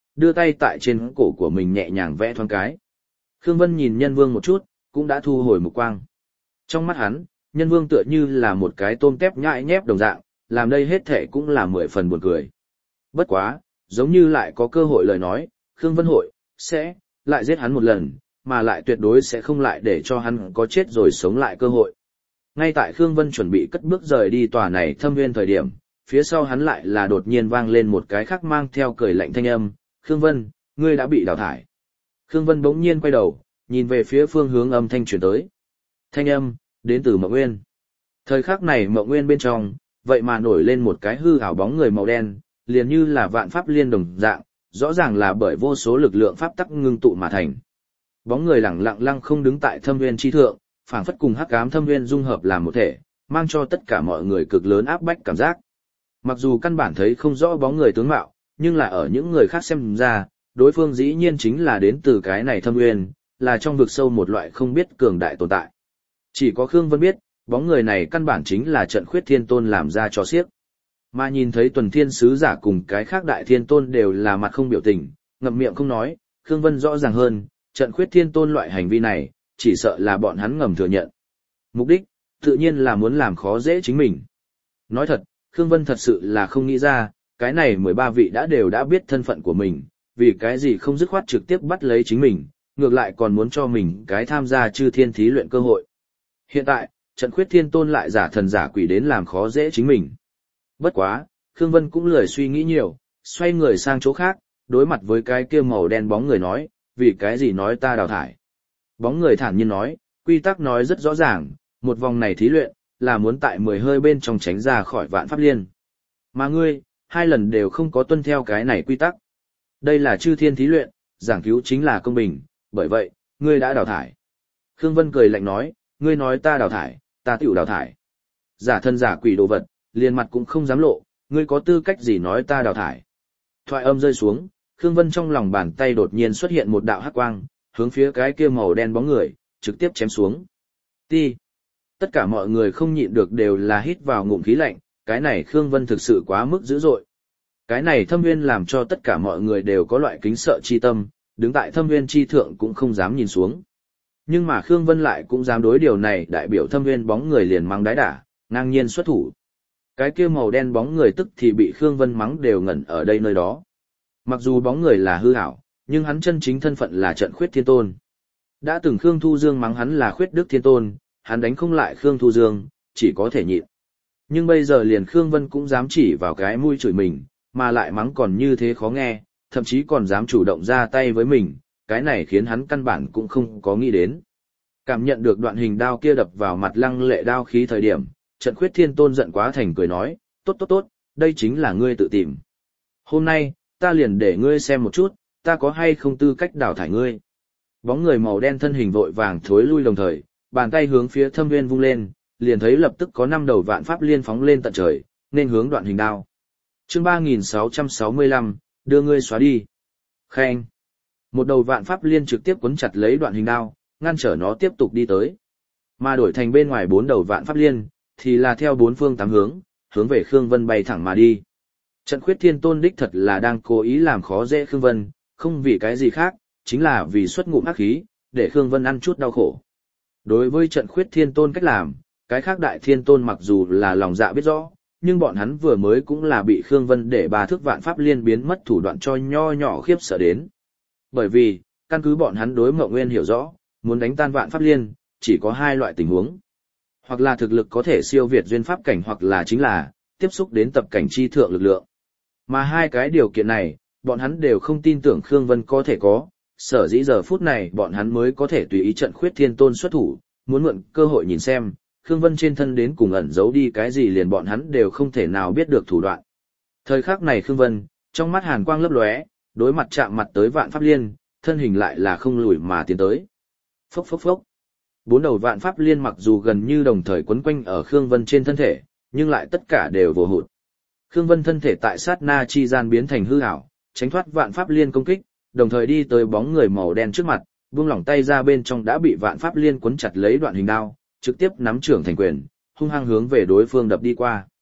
đưa tay tại trên cổ của mình nhẹ nhàng vẽ thoáng cái. Khương Vân nhìn nhân vương một chút, cũng đã thu hồi mục quang. Trong mắt hắn, nhân vương tựa như là một cái tôm tép nhãi nhép đồng dạng, làm đây hết thể cũng là mười phần buồn cười. Bất quá, giống như lại có cơ hội lời nói, Khương Vân hội, sẽ, lại giết hắn một lần, mà lại tuyệt đối sẽ không lại để cho hắn có chết rồi sống lại cơ hội. Ngay tại Khương Vân chuẩn bị cất bước rời đi tòa này thâm nguyên thời điểm, phía sau hắn lại là đột nhiên vang lên một cái khác mang theo cười lạnh thanh âm, Khương Vân, ngươi đã bị đào thải. Khương Vân bỗng nhiên quay đầu, nhìn về phía phương hướng âm thanh truyền tới. Thanh âm, đến từ Mộng Nguyên. Thời khắc này Mộng Nguyên bên trong, vậy mà nổi lên một cái hư ảo bóng người màu đen, liền như là vạn pháp liên đồng dạng, rõ ràng là bởi vô số lực lượng pháp tắc ngưng tụ mà thành. Bóng người lẳng lặng lăng không đứng tại thâm nguyên chi thượng, phảng phất cùng hắc ám thâm nguyên dung hợp làm một thể, mang cho tất cả mọi người cực lớn áp bách cảm giác. Mặc dù căn bản thấy không rõ bóng người tướng mạo, nhưng là ở những người khác xem ra, đối phương dĩ nhiên chính là đến từ cái này thâm nguyên, là trong vực sâu một loại không biết cường đại tồn tại. Chỉ có Khương Vân biết, bóng người này căn bản chính là trận khuyết thiên tôn làm ra cho xiếc. Mà nhìn thấy tuần thiên sứ giả cùng cái khác đại thiên tôn đều là mặt không biểu tình, ngậm miệng không nói, Khương Vân rõ ràng hơn, trận khuyết thiên tôn loại hành vi này, chỉ sợ là bọn hắn ngầm thừa nhận. Mục đích, tự nhiên là muốn làm khó dễ chính mình. Nói thật, Khương Vân thật sự là không nghĩ ra, cái này mười ba vị đã đều đã biết thân phận của mình, vì cái gì không dứt khoát trực tiếp bắt lấy chính mình, ngược lại còn muốn cho mình cái tham gia chư thiên thí luyện cơ hội. Hiện tại, trận khuyết thiên tôn lại giả thần giả quỷ đến làm khó dễ chính mình. Bất quá, Khương Vân cũng lười suy nghĩ nhiều, xoay người sang chỗ khác, đối mặt với cái kia màu đen bóng người nói, vì cái gì nói ta đào thải. Bóng người thản nhiên nói, quy tắc nói rất rõ ràng, một vòng này thí luyện, là muốn tại mười hơi bên trong tránh ra khỏi vạn pháp liên. Mà ngươi, hai lần đều không có tuân theo cái này quy tắc. Đây là chư thiên thí luyện, giảng cứu chính là công bình, bởi vậy, ngươi đã đào thải. Khương Vân cười lạnh nói, ngươi nói ta đào thải, ta tiểu đào thải. Giả thân giả quỷ đồ vật, liền mặt cũng không dám lộ, ngươi có tư cách gì nói ta đào thải. Thoại âm rơi xuống, Khương Vân trong lòng bàn tay đột nhiên xuất hiện một đạo hắc quang, hướng phía cái kia màu đen bóng người, trực tiếp chém xuống. Ti. Tất cả mọi người không nhịn được đều là hít vào ngụm khí lạnh, cái này Khương Vân thực sự quá mức dữ dội. Cái này thâm nguyên làm cho tất cả mọi người đều có loại kính sợ chi tâm, đứng tại thâm nguyên chi thượng cũng không dám nhìn xuống. Nhưng mà Khương Vân lại cũng dám đối điều này đại biểu thâm nguyên bóng người liền mang đái đả, ngang nhiên xuất thủ. Cái kia màu đen bóng người tức thì bị Khương Vân mắng đều ngẩn ở đây nơi đó. Mặc dù bóng người là hư ảo, nhưng hắn chân chính thân phận là trận khuyết thiên tôn. Đã từng Khương Thu Dương mắng hắn là khuyết đức thiên tôn, hắn đánh không lại Khương Thu Dương, chỉ có thể nhịn. Nhưng bây giờ liền Khương Vân cũng dám chỉ vào cái mũi chửi mình, mà lại mắng còn như thế khó nghe, thậm chí còn dám chủ động ra tay với mình, cái này khiến hắn căn bản cũng không có nghĩ đến. Cảm nhận được đoạn hình đao kia đập vào mặt lăng lệ đao khí thời điểm, trận khuyết thiên tôn giận quá thành cười nói, tốt tốt tốt, đây chính là ngươi tự tìm. Hôm nay, ta liền để ngươi xem một chút, ta có hay không tư cách đào thải ngươi. Bóng người màu đen thân hình vội vàng thối lui đồng thời, bàn tay hướng phía thâm nguyên vung lên, liền thấy lập tức có năm đầu vạn pháp liên phóng lên tận trời, nên hướng đoạn hình đao. Chương ba nghìn sáu trăm sáu mươi lăm, đưa ngươi xóa đi. Khen. Một đầu vạn pháp liên trực tiếp cuốn chặt lấy đoạn hình đao, ngăn trở nó tiếp tục đi tới. Mà đổi thành bên ngoài bốn đầu vạn pháp liên, thì là theo bốn phương tám hướng, hướng về Khương Vân bay thẳng mà đi. Trận khuyết thiên tôn đích thật là đang cố ý làm khó dễ Khương Vân, không vì cái gì khác, chính là vì xuất ngụm ác khí, để Khương Vân ăn chút đau khổ. Đối với trận khuyết thiên tôn cách làm, cái khác đại thiên tôn mặc dù là lòng dạ biết rõ, nhưng bọn hắn vừa mới cũng là bị Khương Vân để bà thước vạn pháp liên biến mất thủ đoạn cho nho nhỏ khiếp sợ đến. Bởi vì, căn cứ bọn hắn đối Mộng Nguyên hiểu rõ, muốn đánh tan vạn pháp liên, chỉ có hai loại tình huống. Hoặc là thực lực có thể siêu việt duyên pháp cảnh hoặc là chính là, tiếp xúc đến tập cảnh chi thượng lực lượng. Mà hai cái điều kiện này, bọn hắn đều không tin tưởng Khương Vân có thể có, sở dĩ giờ phút này bọn hắn mới có thể tùy ý trận khuyết thiên tôn xuất thủ, muốn mượn cơ hội nhìn xem, Khương Vân trên thân đến cùng ẩn giấu đi cái gì liền bọn hắn đều không thể nào biết được thủ đoạn. Thời khắc này Khương Vân, trong mắt hàn quang lấp lóe, đối mặt chạm mặt tới vạn pháp liên, thân hình lại là không lùi mà tiến tới. Phốc phốc phốc. Bốn đầu vạn pháp liên mặc dù gần như đồng thời quấn quanh ở Khương Vân trên thân thể, nhưng lại tất cả đều vô hụt. Khương Vân thân thể tại sát na chi gian biến thành hư ảo, tránh thoát vạn pháp liên công kích, đồng thời đi tới bóng người màu đen trước mặt, buông lỏng tay ra bên trong đã bị vạn pháp liên quấn chặt lấy đoạn hình đao, trực tiếp nắm trưởng thành quyền, hung hăng hướng về đối phương đập đi qua.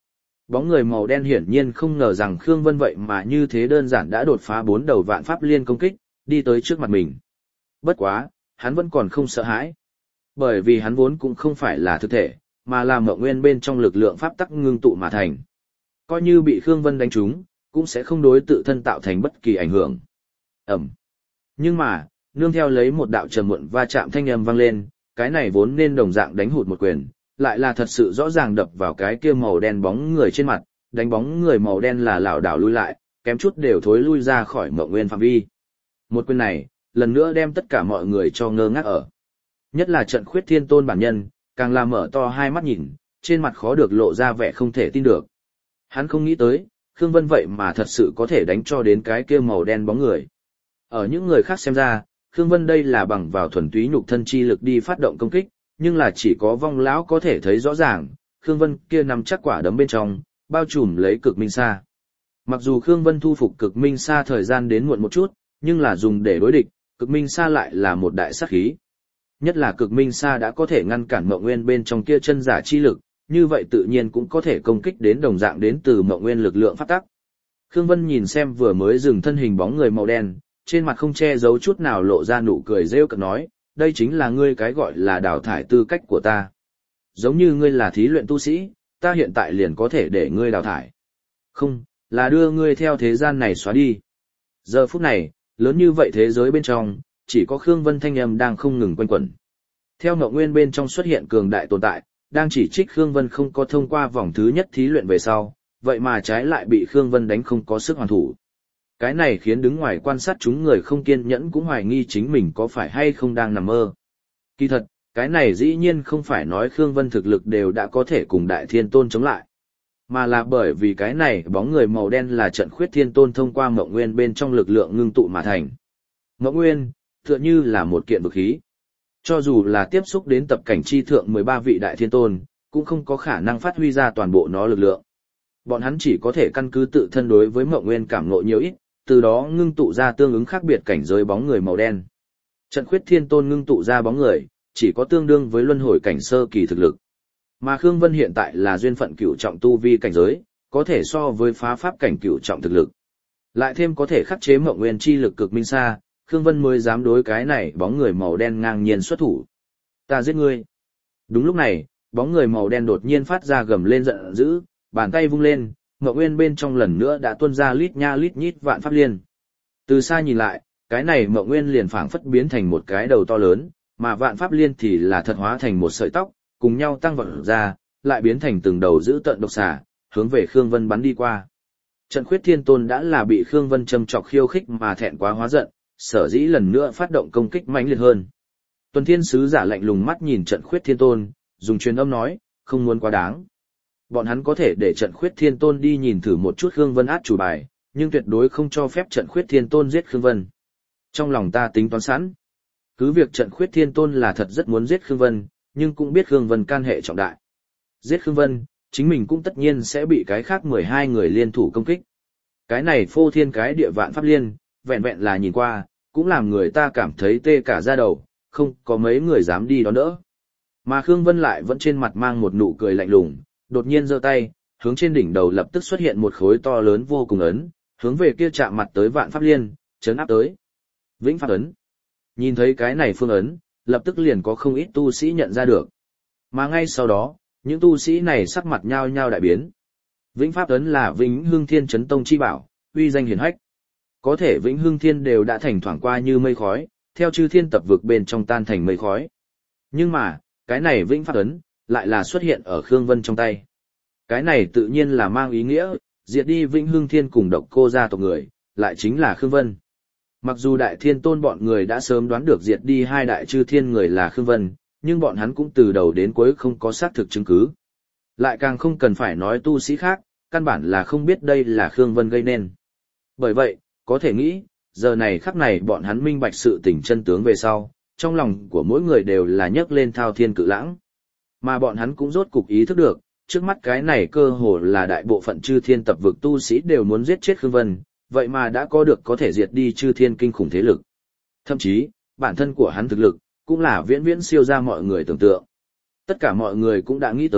Bóng người màu đen hiển nhiên không ngờ rằng Khương Vân vậy mà như thế đơn giản đã đột phá bốn đầu vạn pháp liên công kích, đi tới trước mặt mình. Bất quá, hắn vẫn còn không sợ hãi. Bởi vì hắn vốn cũng không phải là thực thể, mà là mộng nguyên bên trong lực lượng pháp tắc ngưng tụ mà thành. Coi như bị Khương Vân đánh trúng, cũng sẽ không đối tự thân tạo thành bất kỳ ảnh hưởng. Ẩm. Nhưng mà, nương theo lấy một đạo trầm muộn va chạm thanh âm vang lên, cái này vốn nên đồng dạng đánh hụt một quyền, lại là thật sự rõ ràng đập vào cái kia màu đen bóng người trên mặt, đánh bóng người màu đen là lảo đảo lui lại, kém chút đều thối lui ra khỏi mộng nguyên phạm vi. Một quyền này, lần nữa đem tất cả mọi người cho ngơ ngác ở. Nhất là Trận Khuyết Thiên Tôn bản nhân, càng là mở to hai mắt nhìn, trên mặt khó được lộ ra vẻ không thể tin được. Hắn không nghĩ tới, Khương Vân vậy mà thật sự có thể đánh cho đến cái kia màu đen bóng người. Ở những người khác xem ra, Khương Vân đây là bằng vào thuần túy nhục thân chi lực đi phát động công kích, nhưng là chỉ có vong lão có thể thấy rõ ràng, Khương Vân kia nằm chắc quả đấm bên trong, bao trùm lấy cực minh sa. Mặc dù Khương Vân thu phục cực minh sa thời gian đến muộn một chút, nhưng là dùng để đối địch, cực minh sa lại là một đại sát khí. Nhất là cực minh sa đã có thể ngăn cản mộng nguyên bên trong kia chân giả chi lực, như vậy tự nhiên cũng có thể công kích đến đồng dạng đến từ mộng nguyên lực lượng phát tắc. Khương Vân nhìn xem vừa mới dừng thân hình bóng người màu đen, trên mặt không che giấu chút nào lộ ra nụ cười rêu cợt nói, đây chính là ngươi cái gọi là đào thải tư cách của ta. Giống như ngươi là thí luyện tu sĩ, ta hiện tại liền có thể để ngươi đào thải. Không, là đưa ngươi theo thế gian này xóa đi. Giờ phút này, lớn như vậy thế giới bên trong, chỉ có Khương Vân thanh âm đang không ngừng quanh quẩn. Theo Ngộ Nguyên bên trong xuất hiện cường đại tồn tại, đang chỉ trích Khương Vân không có thông qua vòng thứ nhất thí luyện về sau, vậy mà trái lại bị Khương Vân đánh không có sức hoàn thủ. Cái này khiến đứng ngoài quan sát chúng người không kiên nhẫn cũng hoài nghi chính mình có phải hay không đang nằm mơ. Kỳ thật, cái này dĩ nhiên không phải nói Khương Vân thực lực đều đã có thể cùng Đại Thiên Tôn chống lại, mà là bởi vì cái này bóng người màu đen là Trận Khuyết Thiên Tôn thông qua Ngộ Nguyên bên trong lực lượng ngưng tụ mà thành. Ngộ Nguyên, tựa như là một kiện vực khí. Cho dù là tiếp xúc đến tập cảnh chi thượng mười ba vị Đại Thiên Tôn, cũng không có khả năng phát huy ra toàn bộ nó lực lượng. Bọn hắn chỉ có thể căn cứ tự thân đối với Ngộ Nguyên cảm ngộ nhiều ít, từ đó ngưng tụ ra tương ứng khác biệt cảnh giới bóng người màu đen. Trận Khuyết Thiên Tôn ngưng tụ ra bóng người, chỉ có tương đương với luân hồi cảnh sơ kỳ thực lực. Mà Khương Vân hiện tại là duyên phận cửu trọng tu vi cảnh giới, có thể so với phá pháp cảnh cửu trọng thực lực. Lại thêm có thể khắc chế Ngộ Nguyên chi lực cực minh xa, Khương Vân mới dám đối cái này bóng người màu đen ngang nhiên xuất thủ. Ta giết ngươi. Đúng lúc này, bóng người màu đen đột nhiên phát ra gầm lên giận dữ, bàn tay vung lên, Ngộ Nguyên bên trong lần nữa đã tuôn ra lít nha lít nhít vạn pháp liên. Từ xa nhìn lại, cái này Ngộ Nguyên liền phảng phất biến thành một cái đầu to lớn, mà vạn pháp liên thì là thật hóa thành một sợi tóc, cùng nhau tăng vọt ra, lại biến thành từng đầu dữ tợn độc xà, hướng về Khương Vân bắn đi qua. Trận Khuyết Thiên Tôn đã là bị Khương Vân châm chọc khiêu khích mà thẹn quá hóa giận, sở dĩ lần nữa phát động công kích mãnh liệt hơn. Tuần Thiên Sứ giả lạnh lùng mắt nhìn Trận Khuyết Thiên Tôn, dùng truyền âm nói, không muốn quá đáng. Bọn hắn có thể để Trận Khuyết Thiên Tôn đi nhìn thử một chút Khương Vân át chủ bài, nhưng tuyệt đối không cho phép Trận Khuyết Thiên Tôn giết Khương Vân. Trong lòng ta tính toán sẵn. Cứ việc Trận Khuyết Thiên Tôn là thật rất muốn giết Khương Vân, nhưng cũng biết Khương Vân can hệ trọng đại. Giết Khương Vân, chính mình cũng tất nhiên sẽ bị cái khác mười hai người liên thủ công kích. Cái này phô thiên cái địa vạn pháp liên, vẹn vẹn là nhìn qua, cũng làm người ta cảm thấy tê cả da đầu, không có mấy người dám đi đón đỡ. Mà Khương Vân lại vẫn trên mặt mang một nụ cười lạnh lùng, đột nhiên giơ tay, hướng trên đỉnh đầu lập tức xuất hiện một khối to lớn vô cùng ấn, hướng về kia chạm mặt tới vạn pháp liên, chấn áp tới. Vĩnh pháp ấn. Nhìn thấy cái này phương ấn, lập tức liền có không ít tu sĩ nhận ra được. Mà ngay sau đó, những tu sĩ này sắc mặt nhao nhao đại biến. Vĩnh pháp ấn là Vĩnh Hưng Thiên Chấn Tông chi bảo, uy danh hiển hách. Có thể Vĩnh Hưng Thiên đều đã thành thoảng qua như mây khói, theo chư thiên tập vực bên trong tan thành mây khói. Nhưng mà, cái này Vĩnh pháp ấn lại là xuất hiện ở Khương Vân trong tay. Cái này tự nhiên là mang ý nghĩa, diệt đi Vĩnh Hưng Thiên cùng Độc Cô gia tộc người, lại chính là Khương Vân. Mặc dù Đại Thiên Tôn bọn người đã sớm đoán được diệt đi hai đại chư thiên người là Khương Vân, nhưng bọn hắn cũng từ đầu đến cuối không có xác thực chứng cứ. Lại càng không cần phải nói tu sĩ khác, căn bản là không biết đây là Khương Vân gây nên. Bởi vậy, có thể nghĩ, giờ này khắc này bọn hắn minh bạch sự tình chân tướng về sau, trong lòng của mỗi người đều là nhấc lên thao thiên cự lãng. Mà bọn hắn cũng rốt cục ý thức được, trước mắt cái này cơ hồ là đại bộ phận chư thiên tập vực tu sĩ đều muốn giết chết Khương Vân, vậy mà đã có được có thể diệt đi chư thiên kinh khủng thế lực. Thậm chí, bản thân của hắn thực lực, cũng là viễn viễn siêu ra mọi người tưởng tượng. Tất cả mọi người cũng đã nghĩ tới,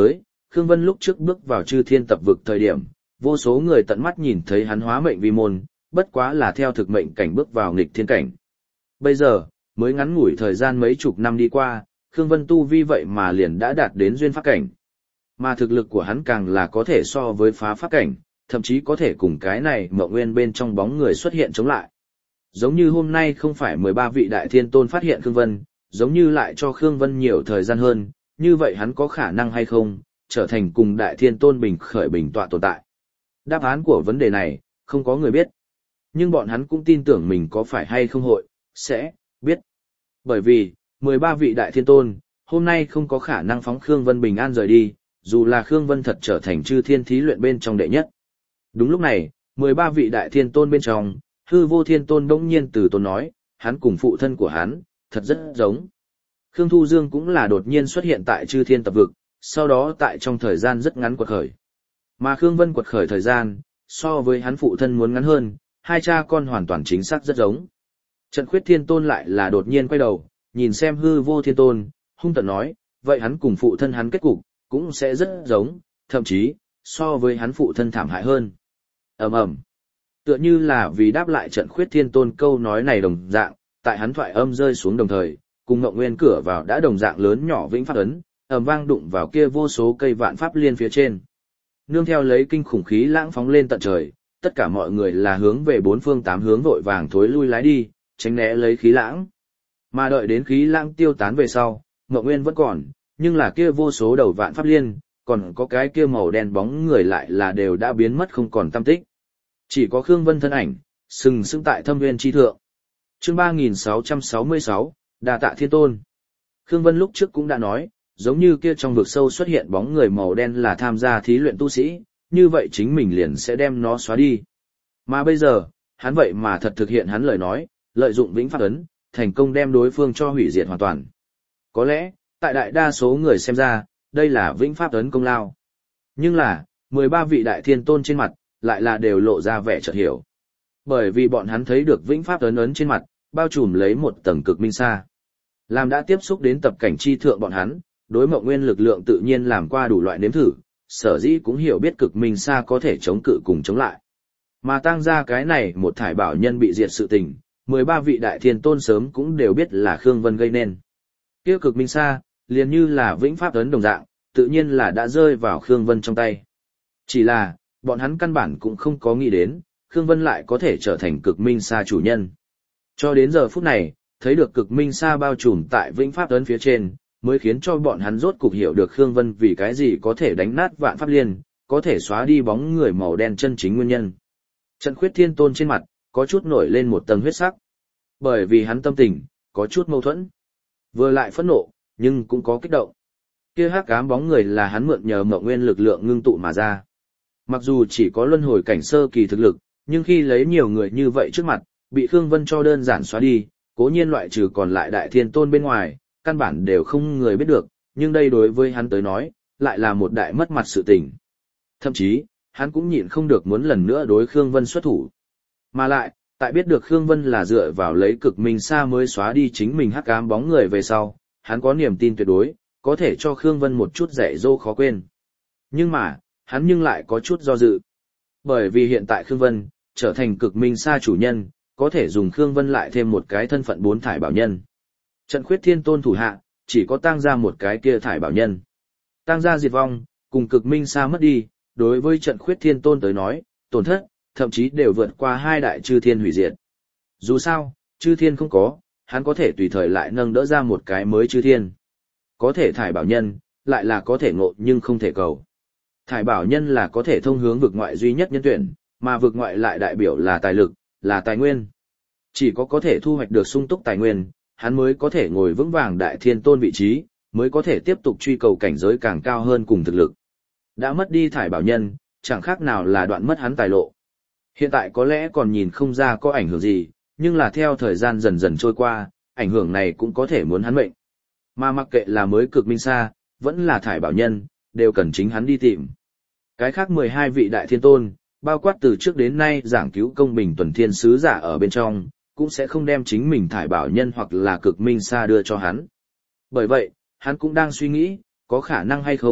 Khương Vân lúc trước bước vào chư thiên tập vực thời điểm, vô số người tận mắt nhìn thấy hắn hóa mệnh vi môn, bất quá là theo thực mệnh cảnh bước vào nghịch thiên cảnh. Bây giờ, mới ngắn ngủi thời gian mấy chục năm đi qua, Khương Vân tu vi vậy mà liền đã đạt đến duyên pháp cảnh. Mà thực lực của hắn càng là có thể so với phá pháp cảnh, thậm chí có thể cùng cái này Mộng Nguyên bên trong bóng người xuất hiện chống lại. Giống như hôm nay không phải mười ba vị đại thiên tôn phát hiện Khương Vân, giống như lại cho Khương Vân nhiều thời gian hơn, như vậy hắn có khả năng hay không, trở thành cùng đại thiên tôn bình khởi bình tọa tồn tại. Đáp án của vấn đề này, không có người biết. Nhưng bọn hắn cũng tin tưởng mình có phải hay không hội, sẽ, biết. Bởi vì, mười ba vị đại thiên tôn, hôm nay không có khả năng phóng Khương Vân bình an rời đi, dù là Khương Vân thật trở thành chư thiên thí luyện bên trong đệ nhất. Đúng lúc này, mười ba vị đại thiên tôn bên trong, hư vô thiên tôn đống nhiên từ tôn nói, hắn cùng phụ thân của hắn, thật rất giống. Khương Thu Dương cũng là đột nhiên xuất hiện tại chư thiên tập vực, sau đó tại trong thời gian rất ngắn quật khởi. Mà Khương Vân quật khởi thời gian, so với hắn phụ thân muốn ngắn hơn, hai cha con hoàn toàn chính xác rất giống. Trận Khuyết Thiên Tôn lại là đột nhiên quay đầu, nhìn xem hư vô thiên tôn, hung tợn nói, vậy hắn cùng phụ thân hắn kết cục, cũng sẽ rất giống, thậm chí, so với hắn phụ thân thảm hại hơn. Ầm ầm. Tựa như là vì đáp lại Trận Khuyết Thiên Tôn câu nói này đồng dạng, tại hắn thoại âm rơi xuống đồng thời, cùng Ngộng Nguyên cửa vào đã đồng dạng lớn nhỏ vĩnh pháp ấn, ầm vang đụng vào kia vô số cây vạn pháp liên phía trên. Nương theo lấy kinh khủng khí lãng phóng lên tận trời, tất cả mọi người là hướng về bốn phương tám hướng vội vàng thối lui lái đi, tránh né lấy khí lãng. Mà đợi đến khí lãng tiêu tán về sau, Ngộng Nguyên vẫn còn, nhưng là kia vô số đầu vạn pháp liên, còn có cái kia màu đen bóng người lại là đều đã biến mất không còn tăm tích. Chỉ có Khương Vân thân ảnh, sừng sững tại thâm nguyên chi thượng. Chương ba nghìn sáu trăm sáu mươi sáu, Đa Tạ Thiên Tôn. Khương Vân lúc trước cũng đã nói, giống như kia trong vực sâu xuất hiện bóng người màu đen là tham gia thí luyện tu sĩ, như vậy chính mình liền sẽ đem nó xóa đi. Mà bây giờ, hắn vậy mà thật thực hiện hắn lời nói, lợi dụng vĩnh pháp ấn, thành công đem đối phương cho hủy diệt hoàn toàn. Có lẽ, tại đại đa số người xem ra, đây là vĩnh pháp ấn công lao. Nhưng là, mười ba vị đại thiên tôn trên mặt, lại là đều lộ ra vẻ chợt hiểu. Bởi vì bọn hắn thấy được vĩnh pháp ấn ấn trên mặt, bao trùm lấy một tầng cực minh sa. Làm đã tiếp xúc đến tập cảnh chi thượng bọn hắn, đối Mộng Nguyên lực lượng tự nhiên làm qua đủ loại nếm thử, sở dĩ cũng hiểu biết cực minh sa có thể chống cự cùng chống lại. Mà tăng ra cái này một thải bảo nhân bị diệt sự tình, mười ba vị đại thiên tôn sớm cũng đều biết là Khương Vân gây nên. Kia cực minh sa, liền như là vĩnh pháp ấn đồng dạng, tự nhiên là đã rơi vào Khương Vân trong tay. Chỉ là, bọn hắn căn bản cũng không có nghĩ đến, Khương Vân lại có thể trở thành cực minh sa chủ nhân. Cho đến giờ phút này, thấy được cực minh sa bao trùm tại vĩnh pháp ấn phía trên, mới khiến cho bọn hắn rốt cục hiểu được Khương Vân vì cái gì có thể đánh nát vạn pháp liên, có thể xóa đi bóng người màu đen chân chính nguyên nhân. Trận Khuyết Thiên Tôn trên mặt, có chút nổi lên một tầng huyết sắc. Bởi vì hắn tâm tình, có chút mâu thuẫn. Vừa lại phẫn nộ, nhưng cũng có kích động. Kia hắc ám bóng người là hắn mượn nhờ Mộng Nguyên lực lượng ngưng tụ mà ra. Mặc dù chỉ có luân hồi cảnh sơ kỳ thực lực, nhưng khi lấy nhiều người như vậy trước mặt, bị Khương Vân cho đơn giản xóa đi, cố nhiên loại trừ còn lại đại thiên tôn bên ngoài, căn bản đều không người biết được, nhưng đây đối với hắn tới nói, lại là một đại mất mặt sự tình. Thậm chí, hắn cũng nhịn không được muốn lần nữa đối Khương Vân xuất thủ. Mà lại, tại biết được Khương Vân là dựa vào lấy cực minh sa mới xóa đi chính mình hắc ám bóng người về sau, hắn có niềm tin tuyệt đối, có thể cho Khương Vân một chút dạy dỗ khó quên. Nhưng mà, hắn nhưng lại có chút do dự. Bởi vì hiện tại Khương Vân, trở thành cực minh sa chủ nhân, có thể dùng Khương Vân lại thêm một cái thân phận bốn thải bảo nhân. Trận Khuyết Thiên Tôn thủ hạ, chỉ có tăng ra một cái kia thải bảo nhân. Tăng ra diệt vong, cùng cực minh sa mất đi, đối với Trận Khuyết Thiên Tôn tới nói, tổn thất, thậm chí đều vượt qua hai đại chư thiên hủy diệt. Dù sao, chư thiên không có, hắn có thể tùy thời lại nâng đỡ ra một cái mới chư thiên. Có thể thải bảo nhân, lại là có thể ngộ nhưng không thể cầu. Thải bảo nhân là có thể thông hướng vực ngoại duy nhất nhân tuyển, mà vực ngoại lại đại biểu là tài lực, là tài nguyên. Chỉ có có thể thu hoạch được sung túc tài nguyên, hắn mới có thể ngồi vững vàng đại thiên tôn vị trí, mới có thể tiếp tục truy cầu cảnh giới càng cao hơn cùng thực lực. Đã mất đi thải bảo nhân, chẳng khác nào là đoạn mất hắn tài lộ. Hiện tại có lẽ còn nhìn không ra có ảnh hưởng gì, nhưng là theo thời gian dần dần trôi qua, ảnh hưởng này cũng có thể muốn hắn mệnh. Mà mặc kệ là mới cực minh sa, vẫn là thải bảo nhân, đều cần chính hắn đi tìm. Cái khác mười hai vị đại thiên tôn, bao quát từ trước đến nay giảng cứu công bình tuần thiên sứ giả ở bên trong, cũng sẽ không đem chính mình thải bảo nhân hoặc là cực minh sa đưa cho hắn. Bởi vậy, hắn cũng đang suy nghĩ, có khả năng hay không,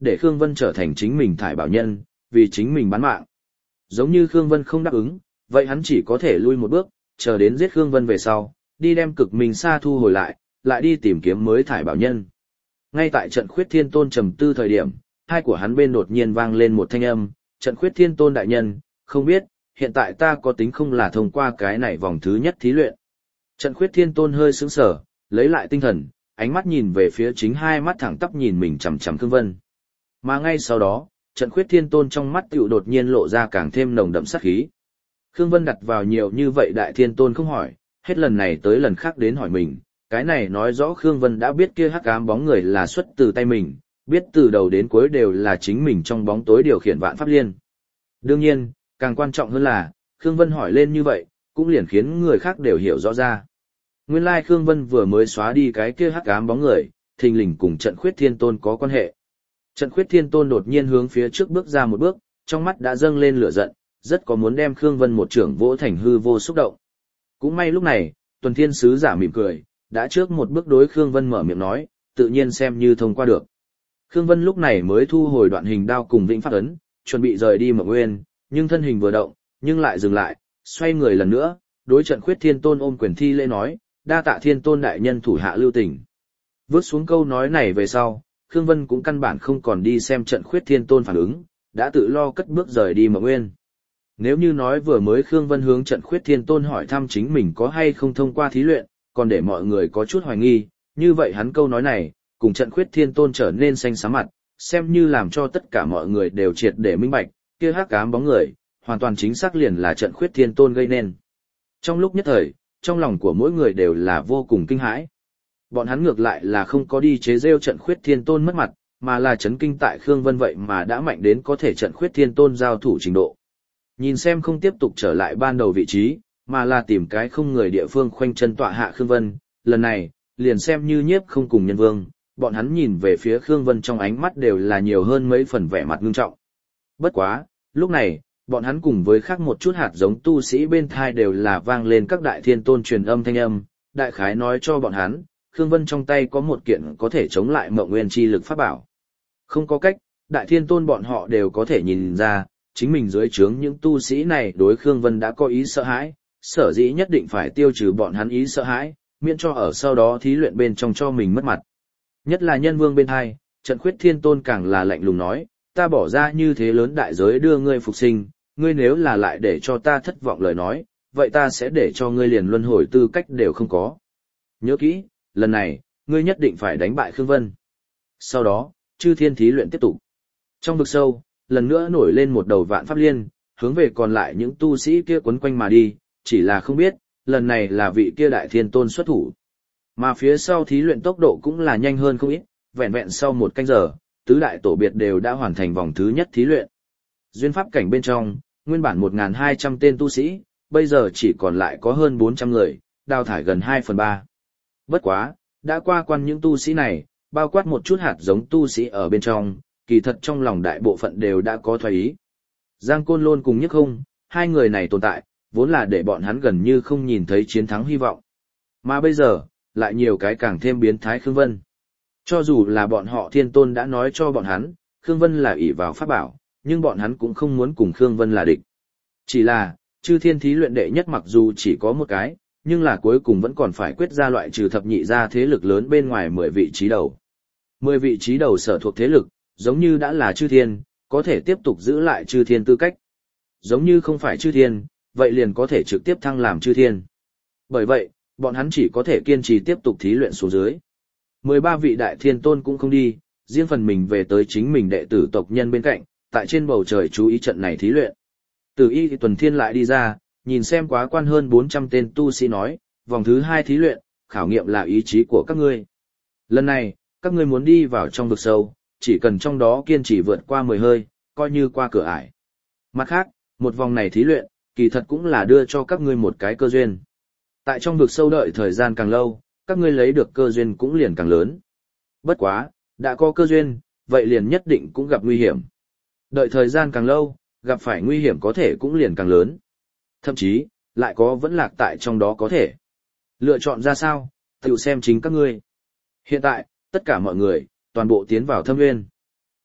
để Khương Vân trở thành chính mình thải bảo nhân, vì chính mình bán mạng. Giống như Khương Vân không đáp ứng, vậy hắn chỉ có thể lui một bước, chờ đến giết Khương Vân về sau, đi đem cực mình xa thu hồi lại, lại đi tìm kiếm mới thải bảo nhân. Ngay tại trận Khuyết Thiên Tôn trầm tư thời điểm, hai của hắn bên đột nhiên vang lên một thanh âm, trận Khuyết Thiên Tôn đại nhân, không biết, hiện tại ta có tính không là thông qua cái này vòng thứ nhất thí luyện. Trận Khuyết Thiên Tôn hơi sững sờ, lấy lại tinh thần, ánh mắt nhìn về phía chính hai mắt thẳng tắp nhìn mình chằm chằm Khương Vân. Mà ngay sau đó, trận Khuyết Thiên Tôn trong mắt tựu đột nhiên lộ ra càng thêm nồng đậm sát khí. Khương Vân đặt vào nhiều như vậy Đại Thiên Tôn không hỏi, hết lần này tới lần khác đến hỏi mình, cái này nói rõ Khương Vân đã biết kia hắc ám bóng người là xuất từ tay mình, biết từ đầu đến cuối đều là chính mình trong bóng tối điều khiển vạn pháp liên. Đương nhiên, càng quan trọng hơn là, Khương Vân hỏi lên như vậy, cũng liền khiến người khác đều hiểu rõ ra. Nguyên lai Khương Vân vừa mới xóa đi cái kia hắc ám bóng người, thình lình cùng trận Khuyết Thiên Tôn có quan hệ. Trận Khuyết Thiên Tôn đột nhiên hướng phía trước bước ra một bước, trong mắt đã dâng lên lửa giận, rất có muốn đem Khương Vân một trưởng vỗ thành hư vô xúc động. Cũng may lúc này, Tuần Thiên Sứ giả mỉm cười, đã trước một bước đối Khương Vân mở miệng nói, tự nhiên xem như thông qua được. Khương Vân lúc này mới thu hồi đoạn hình đao cùng vĩnh pháp ấn, chuẩn bị rời đi Mộng Nguyên, nhưng thân hình vừa động, nhưng lại dừng lại, xoay người lần nữa, đối trận Khuyết Thiên Tôn ôm quyền thi lễ nói, đa tạ Thiên Tôn đại nhân thủ hạ lưu tình. Vớt xuống câu nói này về sau, Khương Vân cũng căn bản không còn đi xem trận Khuyết Thiên Tôn phản ứng, đã tự lo cất bước rời đi Mộng Nguyên. Nếu như nói vừa mới Khương Vân hướng trận Khuyết Thiên Tôn hỏi thăm chính mình có hay không thông qua thí luyện, còn để mọi người có chút hoài nghi, như vậy hắn câu nói này, cùng trận Khuyết Thiên Tôn trở nên xanh xám mặt, xem như làm cho tất cả mọi người đều triệt để minh bạch, kia hắc ám bóng người, hoàn toàn chính xác liền là trận Khuyết Thiên Tôn gây nên. Trong lúc nhất thời, trong lòng của mỗi người đều là vô cùng kinh hãi. Bọn hắn ngược lại là không có đi chế rêu trận Khuyết Thiên Tôn mất mặt, mà là chấn kinh tại Khương Vân vậy mà đã mạnh đến có thể trận Khuyết Thiên Tôn giao thủ trình độ. Nhìn xem không tiếp tục trở lại ban đầu vị trí, mà là tìm cái không người địa phương khoanh chân tọa hạ Khương Vân, lần này, liền xem như nhiếp không cùng nhân vương, bọn hắn nhìn về phía Khương Vân trong ánh mắt đều là nhiều hơn mấy phần vẻ mặt ngưng trọng. Bất quá, lúc này, bọn hắn cùng với khác một chút hạt giống tu sĩ bên thai đều là vang lên các đại thiên tôn truyền âm thanh âm, đại khái nói cho bọn hắn, Khương Vân trong tay có một kiện có thể chống lại Mộng Nguyên chi lực pháp bảo. Không có cách, đại thiên tôn bọn họ đều có thể nhìn ra, chính mình dưới trướng những tu sĩ này đối Khương Vân đã có ý sợ hãi, sở dĩ nhất định phải tiêu trừ bọn hắn ý sợ hãi, miễn cho ở sau đó thí luyện bên trong cho mình mất mặt. Nhất là nhân vương bên hai, trận Khuyết Thiên Tôn càng là lạnh lùng nói, ta bỏ ra như thế lớn đại giới đưa ngươi phục sinh, ngươi nếu là lại để cho ta thất vọng lời nói, vậy ta sẽ để cho ngươi liền luân hồi tư cách đều không có. Nhớ kỹ, lần này, ngươi nhất định phải đánh bại Khương Vân. Sau đó, chư thiên thí luyện tiếp tục. Trong vực sâu, lần nữa nổi lên một đầu vạn pháp liên, hướng về còn lại những tu sĩ kia quấn quanh mà đi, chỉ là không biết, lần này là vị kia đại thiên tôn xuất thủ. Mà phía sau thí luyện tốc độ cũng là nhanh hơn không ít, vẹn vẹn sau một canh giờ, tứ đại tổ biệt đều đã hoàn thành vòng thứ nhất thí luyện. Duyên pháp cảnh bên trong, nguyên bản một nghìn hai trăm tên tu sĩ, bây giờ chỉ còn lại có hơn bốn trăm người, đào thải gần hai phần ba. Bất quá, đã qua quan những tu sĩ này, bao quát một chút hạt giống tu sĩ ở bên trong, kỳ thật trong lòng đại bộ phận đều đã có thoái ý. Giang Côn Lôn cùng Nhất Không, hai người này tồn tại, vốn là để bọn hắn gần như không nhìn thấy chiến thắng hy vọng. Mà bây giờ, lại nhiều cái càng thêm biến thái Khương Vân. Cho dù là bọn họ thiên tôn đã nói cho bọn hắn, Khương Vân là ỷ vào pháp bảo, nhưng bọn hắn cũng không muốn cùng Khương Vân là địch. Chỉ là, chư thiên thí luyện đệ nhất mặc dù chỉ có một cái, nhưng là cuối cùng vẫn còn phải quyết ra loại trừ thập nhị ra thế lực lớn bên ngoài mười vị trí đầu. mười vị trí đầu sở thuộc thế lực, giống như đã là chư thiên, có thể tiếp tục giữ lại chư thiên tư cách. Giống như không phải chư thiên, vậy liền có thể trực tiếp thăng làm chư thiên. Bởi vậy, bọn hắn chỉ có thể kiên trì tiếp tục thí luyện xuống dưới. mười ba vị đại thiên tôn cũng không đi, riêng phần mình về tới chính mình đệ tử tộc nhân bên cạnh, tại trên bầu trời chú ý trận này thí luyện. Từ Y thì Tuần Thiên lại đi ra, nhìn xem quá quan hơn bốn trăm tên tu sĩ nói, vòng thứ hai thí luyện, khảo nghiệm là ý chí của các ngươi. Lần này, các ngươi muốn đi vào trong vực sâu, chỉ cần trong đó kiên trì vượt qua mười hơi, coi như qua cửa ải. Mặt khác, một vòng này thí luyện, kỳ thật cũng là đưa cho các ngươi một cái cơ duyên. Tại trong vực sâu đợi thời gian càng lâu, các ngươi lấy được cơ duyên cũng liền càng lớn. Bất quá, đã có cơ duyên, vậy liền nhất định cũng gặp nguy hiểm. Đợi thời gian càng lâu, gặp phải nguy hiểm có thể cũng liền càng lớn. Thậm chí, lại có vẫn lạc tại trong đó có thể. Lựa chọn ra sao, tự xem chính các ngươi. Hiện tại, tất cả mọi người, toàn bộ tiến vào thâm nguyên.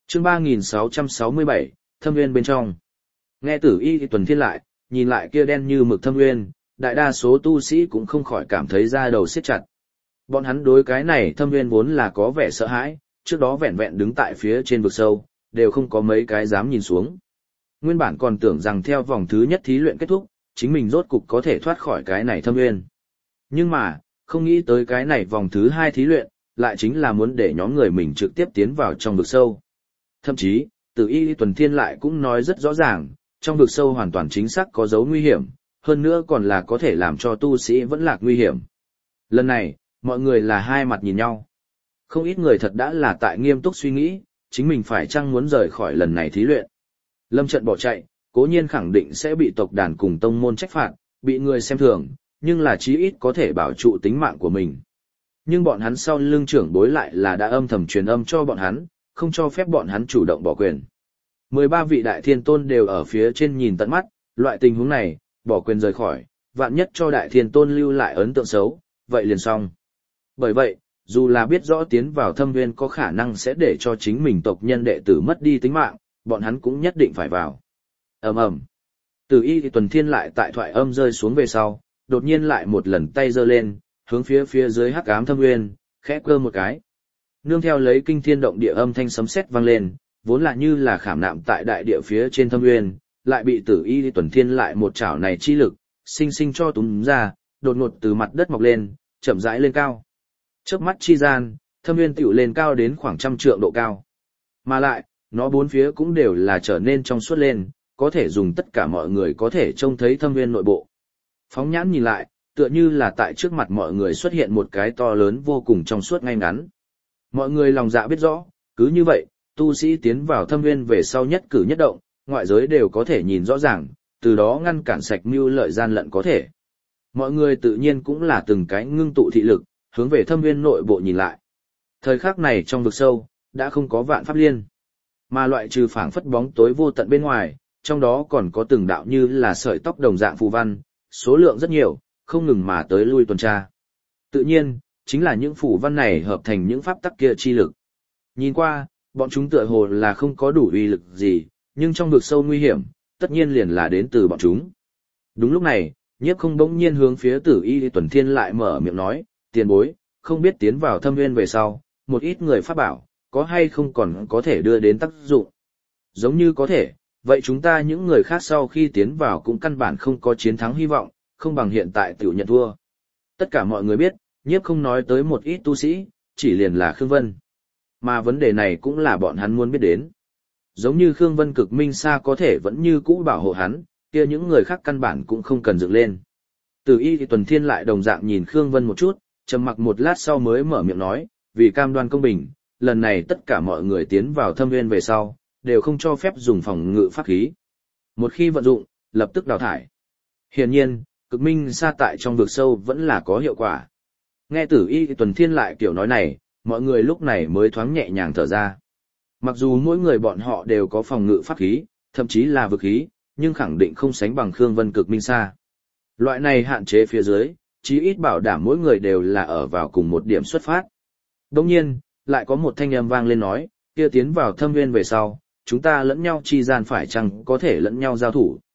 Chương ba nghìn sáu trăm sáu mươi bảy, Thâm Nguyên bên trong. Nghe Tử Y Tuần Thiên lại, nhìn lại kia đen như mực thâm nguyên, đại đa số tu sĩ cũng không khỏi cảm thấy da đầu siết chặt. Bọn hắn đối cái này thâm nguyên vốn là có vẻ sợ hãi, trước đó vẹn vẹn đứng tại phía trên vực sâu, đều không có mấy cái dám nhìn xuống. Nguyên bản còn tưởng rằng theo vòng thứ nhất thí luyện kết thúc, chính mình rốt cục có thể thoát khỏi cái này thâm nguyên. Nhưng mà, không nghĩ tới cái này vòng thứ hai thí luyện, lại chính là muốn để nhóm người mình trực tiếp tiến vào trong vực sâu. Thậm chí, Tử Y Tuần Thiên lại cũng nói rất rõ ràng, trong vực sâu hoàn toàn chính xác có dấu nguy hiểm, hơn nữa còn là có thể làm cho tu sĩ vẫn lạc nguy hiểm. Lần này, mọi người là hai mặt nhìn nhau. Không ít người thật đã là tại nghiêm túc suy nghĩ, chính mình phải chăng muốn rời khỏi lần này thí luyện. Lâm trận bỏ chạy, cố nhiên khẳng định sẽ bị tộc đàn cùng tông môn trách phạt, bị người xem thường, nhưng là chí ít có thể bảo trụ tính mạng của mình. Nhưng bọn hắn sau lưng trưởng bối lại là đã âm thầm truyền âm cho bọn hắn, không cho phép bọn hắn chủ động bỏ quyền. mười ba vị đại thiên tôn đều ở phía trên nhìn tận mắt, loại tình huống này, bỏ quyền rời khỏi, vạn nhất cho đại thiên tôn lưu lại ấn tượng xấu, vậy liền xong. Bởi vậy, dù là biết rõ tiến vào thâm nguyên có khả năng sẽ để cho chính mình tộc nhân đệ tử mất đi tính mạng, bọn hắn cũng nhất định phải vào. Ầm ầm. Tử Y thì Tuần Thiên lại tại thoại âm rơi xuống về sau, đột nhiên lại một lần tay giơ lên, hướng phía phía dưới hắc ám thâm nguyên, khẽ cơ một cái. Nương theo lấy kinh thiên động địa âm thanh sấm sét vang lên, vốn là như là khảm nạm tại đại địa phía trên thâm nguyên, lại bị Tử Y Tuần Thiên lại một chảo này chi lực, sinh sinh cho túm ra, đột ngột từ mặt đất mọc lên, chậm rãi lên cao. Chớp mắt chi gian, thâm nguyên tiểu lên cao đến khoảng trăm trượng độ cao. Mà lại, nó bốn phía cũng đều là trở nên trong suốt lên, có thể dùng tất cả mọi người có thể trông thấy thâm nguyên nội bộ. Phóng nhãn nhìn lại, tựa như là tại trước mặt mọi người xuất hiện một cái to lớn vô cùng trong suốt ngay ngắn. Mọi người lòng dạ biết rõ, cứ như vậy, tu sĩ tiến vào thâm nguyên về sau nhất cử nhất động, ngoại giới đều có thể nhìn rõ ràng, từ đó ngăn cản sạch mưu lợi gian lận có thể. Mọi người tự nhiên cũng là từng cái ngưng tụ thị lực, hướng về thâm nguyên nội bộ nhìn lại. Thời khắc này trong vực sâu, đã không có vạn pháp liên, mà loại trừ phảng phất bóng tối vô tận bên ngoài, trong đó còn có từng đạo như là sợi tóc đồng dạng phù văn, số lượng rất nhiều, không ngừng mà tới lui tuần tra. Tự nhiên, chính là những phù văn này hợp thành những pháp tắc kia chi lực. Nhìn qua, bọn chúng tựa hồ là không có đủ uy lực gì, nhưng trong vực sâu nguy hiểm, tất nhiên liền là đến từ bọn chúng. Đúng lúc này, Nhiếp Không bỗng nhiên hướng phía Tử Y Tuần Thiên lại mở miệng nói, tiền bối, không biết tiến vào thâm nguyên về sau, một ít người pháp bảo, có hay không còn có thể đưa đến tác dụng. Giống như có thể, vậy chúng ta những người khác sau khi tiến vào cũng căn bản không có chiến thắng hy vọng, không bằng hiện tại tiểu nhận thua. Tất cả mọi người biết, Nhiếp Không nói tới một ít tu sĩ, chỉ liền là Khương Vân. Mà vấn đề này cũng là bọn hắn muốn biết đến. Giống như Khương Vân cực minh xa có thể vẫn như cũ bảo hộ hắn, kia những người khác căn bản cũng không cần dựng lên. Tử Y thì Tuần Thiên lại đồng dạng nhìn Khương Vân một chút, trầm mặc một lát sau mới mở miệng nói, vì cam đoan công bình, lần này tất cả mọi người tiến vào thâm nguyên về sau, đều không cho phép dùng phòng ngự pháp khí. Một khi vận dụng, lập tức đào thải. Hiển nhiên, cực minh xa tại trong vực sâu vẫn là có hiệu quả. Nghe Tử Y thì Tuần Thiên lại kiểu nói này, mọi người lúc này mới thoáng nhẹ nhàng thở ra. Mặc dù mỗi người bọn họ đều có phòng ngự pháp khí, thậm chí là vực khí, nhưng khẳng định không sánh bằng Khương Vân cực minh xa. Loại này hạn chế phía dưới, chí ít bảo đảm mỗi người đều là ở vào cùng một điểm xuất phát. Đồng nhiên, lại có một thanh âm vang lên nói, kia tiến vào thâm nguyên về sau, chúng ta lẫn nhau chi gian phải chăng có thể lẫn nhau giao thủ.